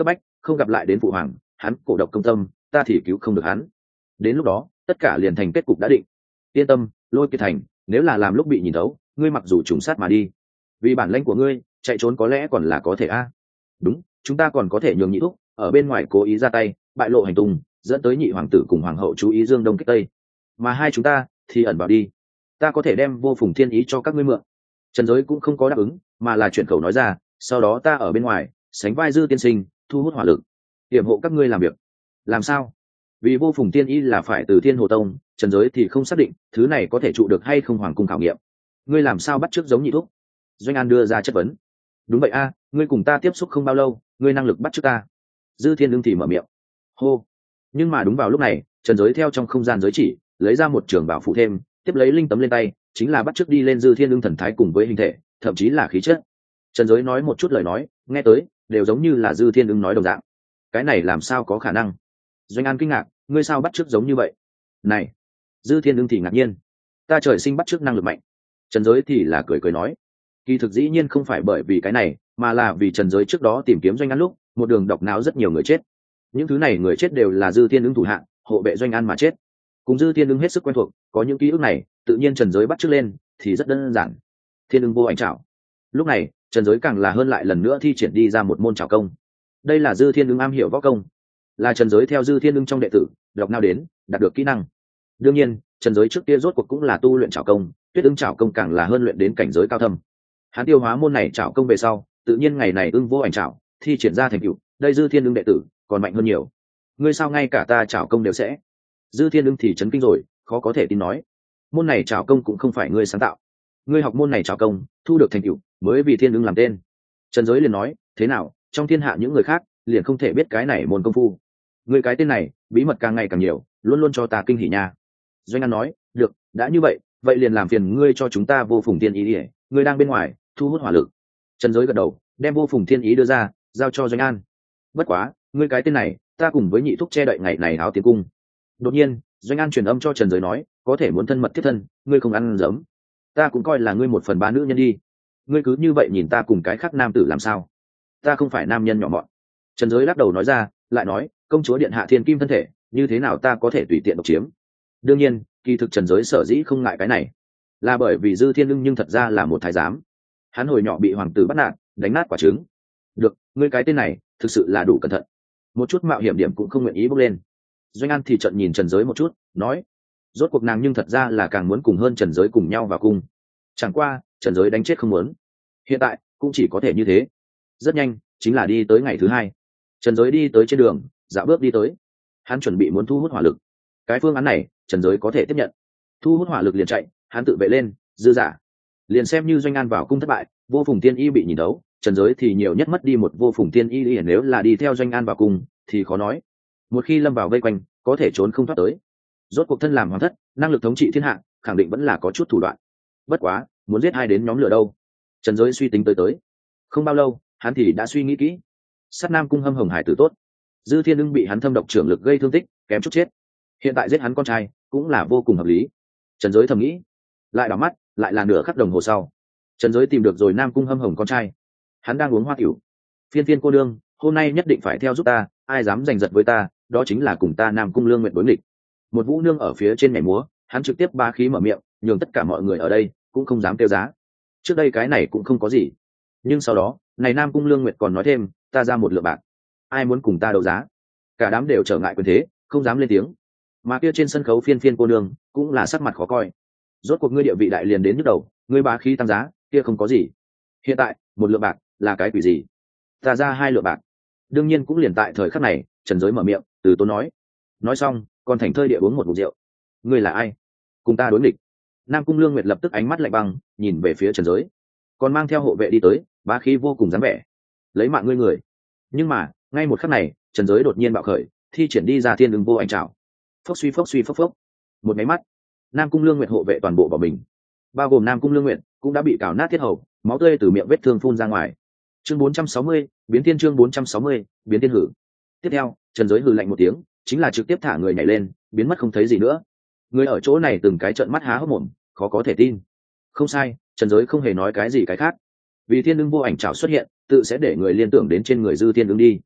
không gặp lại đến phụ hoàng, hắn cổ độc công tâm, ta thì cứu không được hắn. Đến lúc đó tất cả liền thành kết cục đã định. Yên tâm, Lôi Kiệt Thành, nếu là làm lúc bị nhìn thấu, ngươi mặc dù trùng sát mà đi, vì bản lãnh của ngươi chạy trốn có lẽ còn là có thể a. Đúng, chúng ta còn có thể nhường nhị thúc ở bên ngoài cố ý ra tay, bại lộ hành tung, dẫn tới nhị hoàng tử cùng hoàng hậu chú ý dương đông kích tây, mà hai chúng ta thì ẩn vào đi. Ta có thể đem Vô Phùng Thiên Ý cho các ngươi mượn. Trần Giới cũng không có đáp ứng, mà là chuyển khẩu nói ra, sau đó ta ở bên ngoài sánh vai Dư tiên sinh, thu hút hỏa lực, hiểm hộ các ngươi làm việc. Làm sao? Vì Vô Phùng Thiên Ý là phải từ Thiên Hồ Tông, Trần Giới thì không xác định thứ này có thể trụ được hay không hoàng cung khảo nghiệm. Ngươi làm sao bắt chước giống nhị thúc? Doanh An đưa ra chất vấn. Đúng vậy a, ngươi cùng ta tiếp xúc không bao lâu, ngươi năng lực bắt chước ta. Dư Thiên Lương thì mở miệng. Hô. Nhưng mà đúng vào lúc này, Trần Giới theo trong không gian giới chỉ lấy ra một trường bảo phụ thêm, tiếp lấy linh tấm lên tay, chính là bắt chước đi lên Dư Thiên Lương thần thái cùng với hình thể, thậm chí là khí chất. Trần Giới nói một chút lời nói, nghe tới đều giống như là Dư Thiên Lương nói đồng dạng. Cái này làm sao có khả năng? Doanh An kinh ngạc, ngươi sao bắt chước giống như vậy? Này, Dư Thiên Lương thì ngạc nhiên, ta trời sinh bắt chước năng lực mạnh. Trần Giới thì là cười cười nói, kỳ thực dĩ nhiên không phải bởi vì cái này, mà là vì Trần Giới trước đó tìm kiếm Doanh An lúc, một đường độc não rất nhiều người chết. Những thứ này người chết đều là Dư Thiên Lương thủ hạ, hộ vệ Doanh An mà chết. Cùng Dư Thiên Lương hết sức quen thuộc, có những ký ức này, tự nhiên Trần Giới bắt chước lên thì rất đơn giản. Thiên Lương vô ảnh trảo. Lúc này, Trần Giới càng là hơn lại lần nữa thi triển đi ra một môn trảo công. Đây là Dư Thiên Lương am hiểu võ công, là Trần Giới theo Dư Thiên Lương trong đệ tử độc não đến, đạt được kỹ năng. Đương nhiên, Trần Giới trước kia rốt cuộc cũng là tu luyện trảo công, Tuyết Ưng trảo công càng là hơn luyện đến cảnh giới cao thâm. Hắn tiêu hóa môn này trảo công về sau, tự nhiên ngày này ưng vô ảnh trảo thi triển ra thành tựu, đây Dư Thiên Ưng đệ tử còn mạnh hơn nhiều. Ngươi sao ngay cả ta trảo công đều sẽ? Dư Thiên Ưng thì chấn kinh rồi, khó có thể tin nói, môn này trảo công cũng không phải ngươi sáng tạo, ngươi học môn này trảo công, thu được thành tựu mới vì Thiên Ưng làm tên. Trần Giới liền nói, thế nào, trong thiên hạ những người khác liền không thể biết cái này môn công phu? Ngươi cái tên này bí mật càng ngày càng nhiều, luôn luôn cho ta kinh hỉ nha. Doanh An nói, được, đã như vậy, vậy liền làm phiền ngươi cho chúng ta Vô Phùng Thiên Ý ỉa, ngươi đang bên ngoài thu hút hỏa lực. Trần Giới gật đầu, đem Vô Phùng Thiên Ý đưa ra, giao cho Doanh An. Bất quá, ngươi cái tên này, ta cùng với nhị thúc che đậy ngày này áo tiến cung. Đột nhiên, Doanh An truyền âm cho Trần Giới nói, có thể muốn thân mật thiết thân, ngươi không ăn giấm, ta cũng coi là ngươi một phần ba nữ nhân đi. Ngươi cứ như vậy nhìn ta cùng cái khác nam tử làm sao? Ta không phải nam nhân nhỏ mọn. Trần Giới lắc đầu nói ra, lại nói, công chúa điện hạ thiên kim thân thể, như thế nào ta có thể tùy tiện độc chiếm? Đương nhiên, kỳ thực Trần Giới sở dĩ không ngại cái này, là bởi vì Dư Thiên Lương nhưng thật ra là một thái giám. Hắn hồi nhỏ bị hoàng tử bắt nạt, đánh nát quả trứng. Được, ngươi cái tên này thực sự là đủ cẩn thận, một chút mạo hiểm điểm cũng không nguyện ý bước lên. Doanh An thì trận nhìn Trần Giới một chút, nói, rốt cuộc nàng nhưng thật ra là càng muốn cùng hơn Trần Giới cùng nhau vào cung. Chẳng qua Trần Giới đánh chết không muốn, hiện tại cũng chỉ có thể như thế. Rất nhanh chính là đi tới ngày thứ hai, Trần Giới đi tới trên đường, dạo bước đi tới, hắn chuẩn bị muốn thu hút hỏa lực. Cái phương án này Trần Giới có thể tiếp nhận, thu hút hỏa lực liền chạy, hắn tự vệ lên, dư giả. Liền xem như Doanh An vào cung thất bại, Vô Phùng Tiên Y bị nhìn đấu, Trần Giới thì nhiều nhất mất đi một Vô Phùng Tiên Y, liền nếu là đi theo Doanh An vào cung thì khó nói. Một khi lâm vào vây quanh, có thể trốn không thoát tới. Rốt cuộc thân làm hoàng thất, năng lực thống trị thiên hạ, khẳng định vẫn là có chút thủ đoạn. Bất quá, muốn giết hai đến nhóm lửa đâu? Trần Giới suy tính tới tới. Không bao lâu, hắn thì đã suy nghĩ kỹ. Sát Nam cung Hâm Hồng hải tử tốt, Dư Thiên Ưng bị hắn thâm độc trưởng lực gây thương tích, kém chút chết. Hiện tại giết hắn con trai cũng là vô cùng hợp lý. Trần Giới thầm nghĩ. Lại đảo mắt, lại là nửa khắc đồng hồ sau, Trần Giới tìm được rồi Nam cung Hâm Hồng con trai. Hắn đang uống hoa tiểu. Phiên Phiên cô đương, hôm nay nhất định phải theo giúp ta, ai dám giành giật với ta, đó chính là cùng ta Nam cung Lương nguyện đối nghịch. Một vũ nương ở phía trên nhảy múa, hắn trực tiếp ba khí mở miệng, nhường tất cả mọi người ở đây cũng không dám kêu giá. Trước đây cái này cũng không có gì, nhưng sau đó, này Nam cung Lương Nguyệt còn nói thêm, ta ra một lượng bạc, ai muốn cùng ta đấu giá? Cả đám đều trở ngại quyền thế, không dám lên tiếng. Mà kia trên sân khấu Phiên Phiên cô nương cũng là sắc mặt khó coi. Rốt cuộc ngươi địa vị đại liền đến nhức đầu, ngươi bá khí tăng giá, kia không có gì. Hiện tại, một lượng bạc là cái quỷ gì? Ta ra hai lượng bạc. Đương nhiên cũng liền tại thời khắc này, Trần Giới mở miệng, từ tốn nói. Nói xong, còn thành thơi địa uống một ngụm rượu. Ngươi là ai? Cùng ta đối nghịch? Nam cung Lương Nguyệt lập tức ánh mắt lạnh băng, nhìn về phía Trần Giới, còn mang theo hộ vệ đi tới, bá khí vô cùng dáng vẻ. Lấy mạng ngươi người. Nhưng mà, ngay một khắc này, Trần Giới đột nhiên bạo khởi, thi triển đi ra Thiên Ưng vô ảnh trảo. Phốc suy phốc suy phốc phốc. Một máy mắt, Nam cung Lương Nguyệt hộ vệ toàn bộ bỏ mình, bao gồm Nam cung Lương Nguyệt cũng đã bị cào nát thiết hầu, máu tươi từ miệng vết thương phun ra ngoài. Chương bốn trăm sáu mươi, biến thiên chương bốn trăm sáu mươi, biến thiên hử. Tiếp theo, Trần Giới hừ lạnh một tiếng, chính là trực tiếp thả người nhảy lên, biến mất không thấy gì nữa. Người ở chỗ này từng cái trợn mắt há hốc mồm, khó có thể tin. Không sai, Trần Giới không hề nói cái gì cái khác. Vì Thiên Ưng vô ảnh trảo xuất hiện, tự sẽ để người liên tưởng đến trên người Dư Thiên Ưng đi.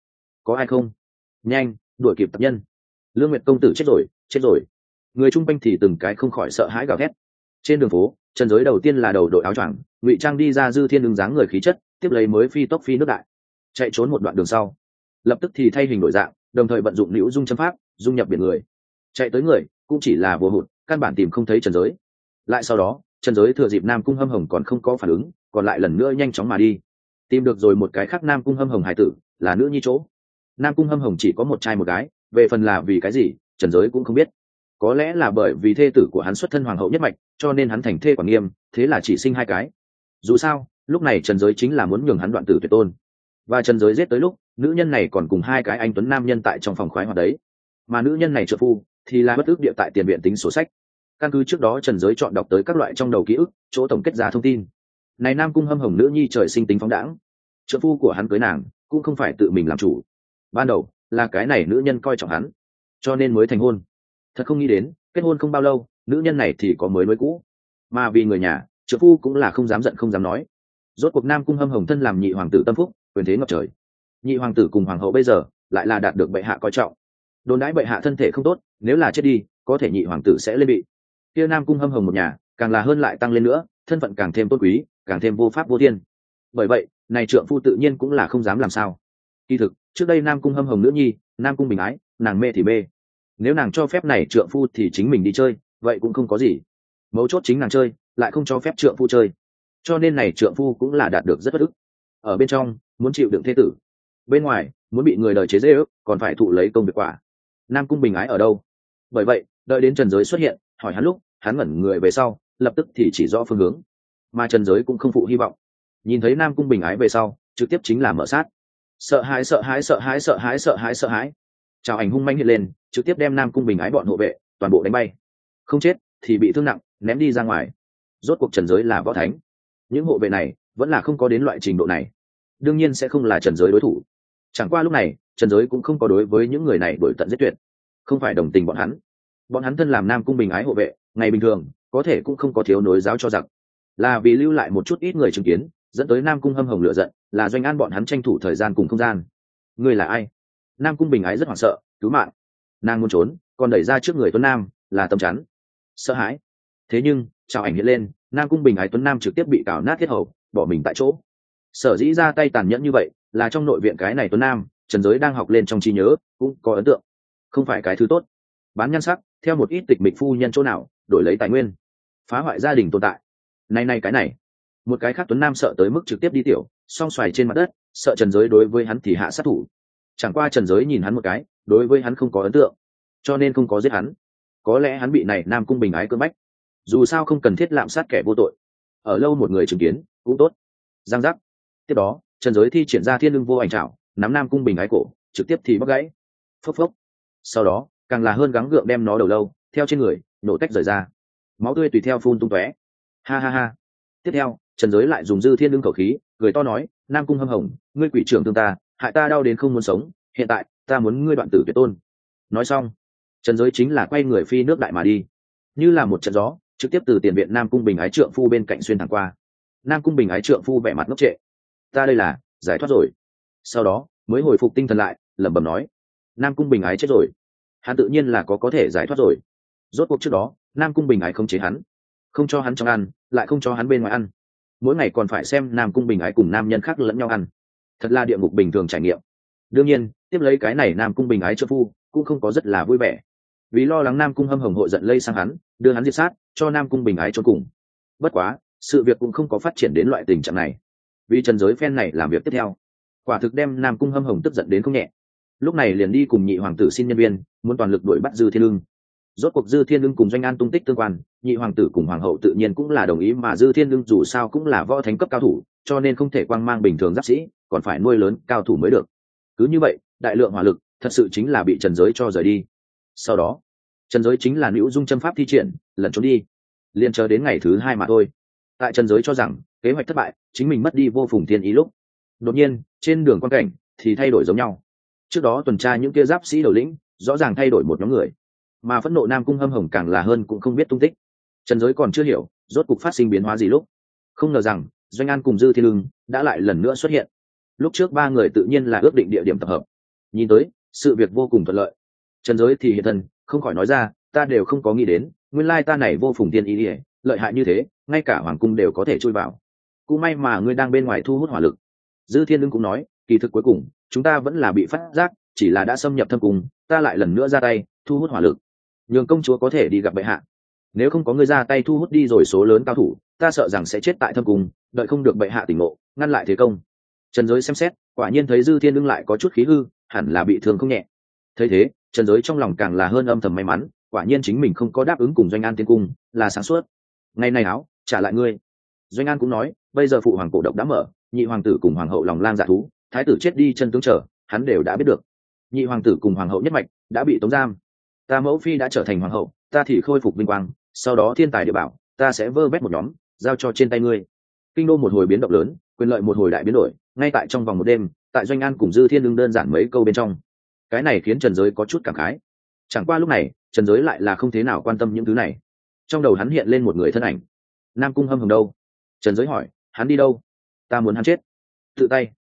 có ai không? Nhanh, đuổi kịp tập nhân. Lương Nguyệt công tử chết rồi, chết rồi. Người chung quanh thì từng cái không khỏi sợ hãi gào thét. Trên đường phố, Trần Giới đầu tiên là đầu đội áo choàng, ngụy trang đi ra Dư Thiên ứng dáng người khí chất, tiếp lấy mới phi tốc phi nước đại, chạy trốn một đoạn đường sau, lập tức thì thay hình đổi dạng, đồng thời vận dụng liễu dung châm pháp, dung nhập biển người. Chạy tới người, cũng chỉ là vô hụt, căn bản tìm không thấy Trần Giới. Lại sau đó, Trần Giới thừa dịp Nam Cung Hâm Hồng còn không có phản ứng, còn lại lần nữa nhanh chóng mà đi, tìm được rồi một cái khác Nam Cung Hâm Hồng hải tử, là nữ nhi chỗ. Nam Cung Hâm Hồng chỉ có một trai một gái, về phần là vì cái gì, Trần Giới cũng không biết. Có lẽ là bởi vì thê tử của hắn xuất thân hoàng hậu nhất mạch, cho nên hắn thành thê quản nghiêm, thế là chỉ sinh hai cái. Dù sao, lúc này Trần Giới chính là muốn nhường hắn đoạn tử tuyệt tôn. Và Trần Giới giết tới lúc, nữ nhân này còn cùng hai cái anh tuấn nam nhân tại trong phòng khoái hoạt đấy. Mà nữ nhân này trợ phu thì là bất ước địa tại tiền viện tính sổ sách. Căn cứ trước đó Trần Giới chọn đọc tới các loại trong đầu ký ức, chỗ tổng kết ra thông tin. Này Nam Cung Hâm Hồng nữ nhi trời sinh tính phóng đãng, trợ phu của hắn cưới nàng cũng không phải tự mình làm chủ. Ban đầu là cái này nữ nhân coi trọng hắn, cho nên mới thành hôn. Thật không nghĩ đến, kết hôn không bao lâu, nữ nhân này thì có mới nối cũ. Mà vì người nhà, trợ phu cũng là không dám giận không dám nói. Rốt cuộc Nam Cung Hâm Hồng thân làm nhị hoàng tử tâm phúc, quyền thế ngập trời. Nhị hoàng tử cùng hoàng hậu bây giờ lại là đạt được bệ hạ coi trọng. Đồn đãi bệ hạ thân thể không tốt, nếu là chết đi, có thể nhị hoàng tử sẽ lên bị. Kia Nam Cung Hâm Hồng một nhà, càng là hơn lại tăng lên nữa, thân phận càng thêm tôn quý, càng thêm vô pháp vô thiên. Bởi vậy, này trượng phu tự nhiên cũng là không dám làm sao. Kỳ thực, trước đây Nam Cung Hâm Hồng nữ nhi, Nam Cung Bình Ái, nàng mê thì mê. Nếu nàng cho phép này trượng phu thì chính mình đi chơi, vậy cũng không có gì. Mấu chốt chính nàng chơi, lại không cho phép trượng phu chơi. Cho nên này trượng phu cũng là đạt được rất bất ức. Ở bên trong, muốn chịu đựng thế tử. Bên ngoài, muốn bị người đời chế giễu, còn phải thụ lấy công việc quả. Nam Cung Bình Ái ở đâu? Bởi vậy, đợi đến Trần Giới xuất hiện, hỏi hắn lúc, hắn ngẩn người về sau, lập tức thì chỉ rõ phương hướng. Mà Trần Giới cũng không phụ hy vọng. Nhìn thấy Nam Cung Bình Ái về sau, trực tiếp chính là mở sát. Sợ hãi sợ hãi sợ hãi sợ hãi sợ hãi sợ hãi. Chào ảnh hung manh hiện lên, trực tiếp đem Nam Cung Bình Ái bọn hộ vệ toàn bộ đánh bay. Không chết thì bị thương nặng, ném đi ra ngoài. Rốt cuộc Trần Giới là võ thánh, những hộ vệ này vẫn là không có đến loại trình độ này, đương nhiên sẽ không là Trần Giới đối thủ. Chẳng qua lúc này Trần Giới cũng không có đối với những người này đuổi tận giết tuyệt, không phải đồng tình bọn hắn. Bọn hắn thân làm Nam Cung Bình Ái hộ vệ, ngày bình thường có thể cũng không có thiếu nối giáo cho giặc, là vì lưu lại một chút ít người chứng kiến, dẫn tới Nam Cung Hâm Hồng lựa giận, là Doanh An bọn hắn tranh thủ thời gian cùng không gian. Ngươi là ai? Nam Cung Bình Ái rất hoảng sợ, cứu mạng. Nàng muốn trốn, còn đẩy ra trước người Tuấn Nam là tấm chắn, sợ hãi. Thế nhưng chào ảnh hiện lên, Nam Cung Bình Ái Tuấn Nam trực tiếp bị cào nát thiết hầu, bỏ mình tại chỗ. Sở dĩ ra tay tàn nhẫn như vậy, là trong nội viện cái này Tuấn Nam, Trần Giới đang học lên trong trí nhớ, cũng có ấn tượng. Không phải cái thứ tốt. Bán nhan sắc, theo một ít tịch mịch phu nhân chỗ nào, đổi lấy tài nguyên, phá hoại gia đình tồn tại. Này này cái này. Một cái khác Tuấn Nam sợ tới mức trực tiếp đi tiểu, song xoài trên mặt đất, sợ Trần Giới đối với hắn thì hạ sát thủ. Chẳng qua Trần Giới nhìn hắn một cái, đối với hắn không có ấn tượng, cho nên không có giết hắn. Có lẽ hắn bị này Nam Cung Bình Ái cưỡng bách. Dù sao không cần thiết lạm sát kẻ vô tội, ở lâu một người chứng kiến cũng tốt. Giang giác. Tiếp đó Trần Giới thi triển ra Thiên Lưng Vô Ảnh Trảo, nắm Nam Cung Bình Ái cổ, trực tiếp thì bóc gãy. Phốc phốc. Sau đó càng là hơn gắng gượng đem nó đầu lâu theo trên người nổ tách rời ra, máu tươi tùy theo phun tung tóe. Ha ha ha. Tiếp theo Trần Giới lại dùng Dư Thiên Lưng khẩu khí cười to nói, Nam Cung Hâm Hồng, ngươi quỷ trưởng thương ta, hại ta đau đến không muốn sống, hiện tại ta muốn ngươi đoạn tử tuyệt tôn. Nói xong Trần Giới chính là quay người phi nước đại mà đi, như là một trận gió, trực tiếp từ tiền viện Nam Cung Bình Ái trượng phu bên cạnh xuyên thẳng qua. Nam Cung Bình Ái trượng phu vẻ mặt ngốc trệ, ta đây là giải thoát rồi. Sau đó mới hồi phục tinh thần lại, lẩm bẩm nói, Nam Cung Bình Ái chết rồi, hắn tự nhiên là có có thể giải thoát rồi. Rốt cuộc trước đó Nam Cung Bình Ái không chế hắn, không cho hắn trong ăn, lại không cho hắn bên ngoài ăn, mỗi ngày còn phải xem Nam Cung Bình Ái cùng nam nhân khác lẫn nhau ăn, thật là địa ngục bình thường trải nghiệm. Đương nhiên tiếp lấy cái này Nam Cung Bình Ái trượng phu cũng không có rất là vui vẻ, vì lo lắng Nam Cung Hâm Hồng hội giận lây sang hắn, đưa hắn diệt sát, cho Nam Cung Bình Ái trốn cùng. Bất quá sự việc cũng không có phát triển đến loại tình trạng này, vì Trần Giới phen này làm việc tiếp theo quả thực đem Nam Cung Hâm Hồng tức giận đến không nhẹ. Lúc này liền đi cùng nhị hoàng tử xin nhân viên, muốn toàn lực đuổi bắt Dư Thiên Lưng. Rốt cuộc Dư Thiên Lưng cùng Doanh An tung tích tương quan, nhị hoàng tử cùng hoàng hậu tự nhiên cũng là đồng ý, mà Dư Thiên Lưng dù sao cũng là võ thánh cấp cao thủ, cho nên không thể quang mang bình thường giáp sĩ, còn phải nuôi lớn cao thủ mới được. Cứ như vậy đại lượng hỏa lực thật sự chính là bị Trần Giới cho rời đi. Sau đó Trần Giới chính là Nữu Dung châm pháp thi triển, lẩn trốn đi, liền chờ đến ngày thứ hai mà thôi. Tại Trần Giới cho rằng kế hoạch thất bại, chính mình mất đi Vô Phùng Thiên Ý lúc, đột nhiên trên đường quan cảnh thì thay đổi giống nhau. Trước đó tuần tra những kia giáp sĩ đầu lĩnh rõ ràng thay đổi một nhóm người, mà phẫn nộ Nam Cung Hâm Hồng càng là hơn cũng không biết tung tích. Trần Giới còn chưa hiểu rốt cục phát sinh biến hóa gì lúc, không ngờ rằng Doanh An cùng Dư Thiên Lưng đã lại lần nữa xuất hiện. Lúc trước ba người tự nhiên là ước định địa điểm tập hợp, nhìn tới sự việc vô cùng thuận lợi. Trần Giới thì hiện thân, không khỏi nói ra, ta đều không có nghĩ đến, nguyên lai ta này vô phùng tiên ý ỉa lợi hại như thế, ngay cả hoàng cung đều có thể chui vào. Cũng may mà ngươi đang bên ngoài thu hút hỏa lực. Dư Thiên Lương cũng nói, kỳ thực cuối cùng chúng ta vẫn là bị phát giác, chỉ là đã xâm nhập thâm cung, ta lại lần nữa ra tay thu hút hỏa lực, nhường công chúa có thể đi gặp bệ hạ. Nếu không có ngươi ra tay thu hút đi rồi số lớn cao thủ, ta sợ rằng sẽ chết tại thâm cung, đợi không được bệ hạ tỉnh ngộ ngăn lại thế công. Trần Giới xem xét, quả nhiên thấy Dư Thiên Lương lại có chút khí hư, hẳn là bị thương không nhẹ. Thấy thế, Trần Giới trong lòng càng là hơn âm thầm may mắn, quả nhiên chính mình không có đáp ứng cùng Doanh An tiến cung, là sáng suốt. Ngày này áo, trả lại ngươi. Doanh An cũng nói, bây giờ phụ hoàng cổ độc đã mở, nhị hoàng tử cùng hoàng hậu lòng lang dạ thú, thái tử chết đi chân tướng trở, hắn đều đã biết được. Nhị hoàng tử cùng hoàng hậu nhất mạch đã bị tống giam, ta mẫu phi đã trở thành hoàng hậu, ta thì khôi phục vinh quang, sau đó thiên tài địa bảo, ta sẽ vơ vét một nhóm, giao cho trên tay ngươi. Kinh đô một hồi biến động lớn, quyền lợi một hồi đại biến đổi, ngay tại trong vòng một đêm, tại Doanh An cùng Dư Thiên Lương đơn giản mấy câu bên trong, cái này khiến Trần Giới có chút cảm khái. Chẳng qua lúc này, Trần Giới lại là không thế nào quan tâm những thứ này. Trong đầu hắn hiện lên một người thân ảnh. Nam Cung Hâm Hồng đâu? Trần Giới hỏi, hắn đi đâu? Ta muốn hắn chết. Tự tay.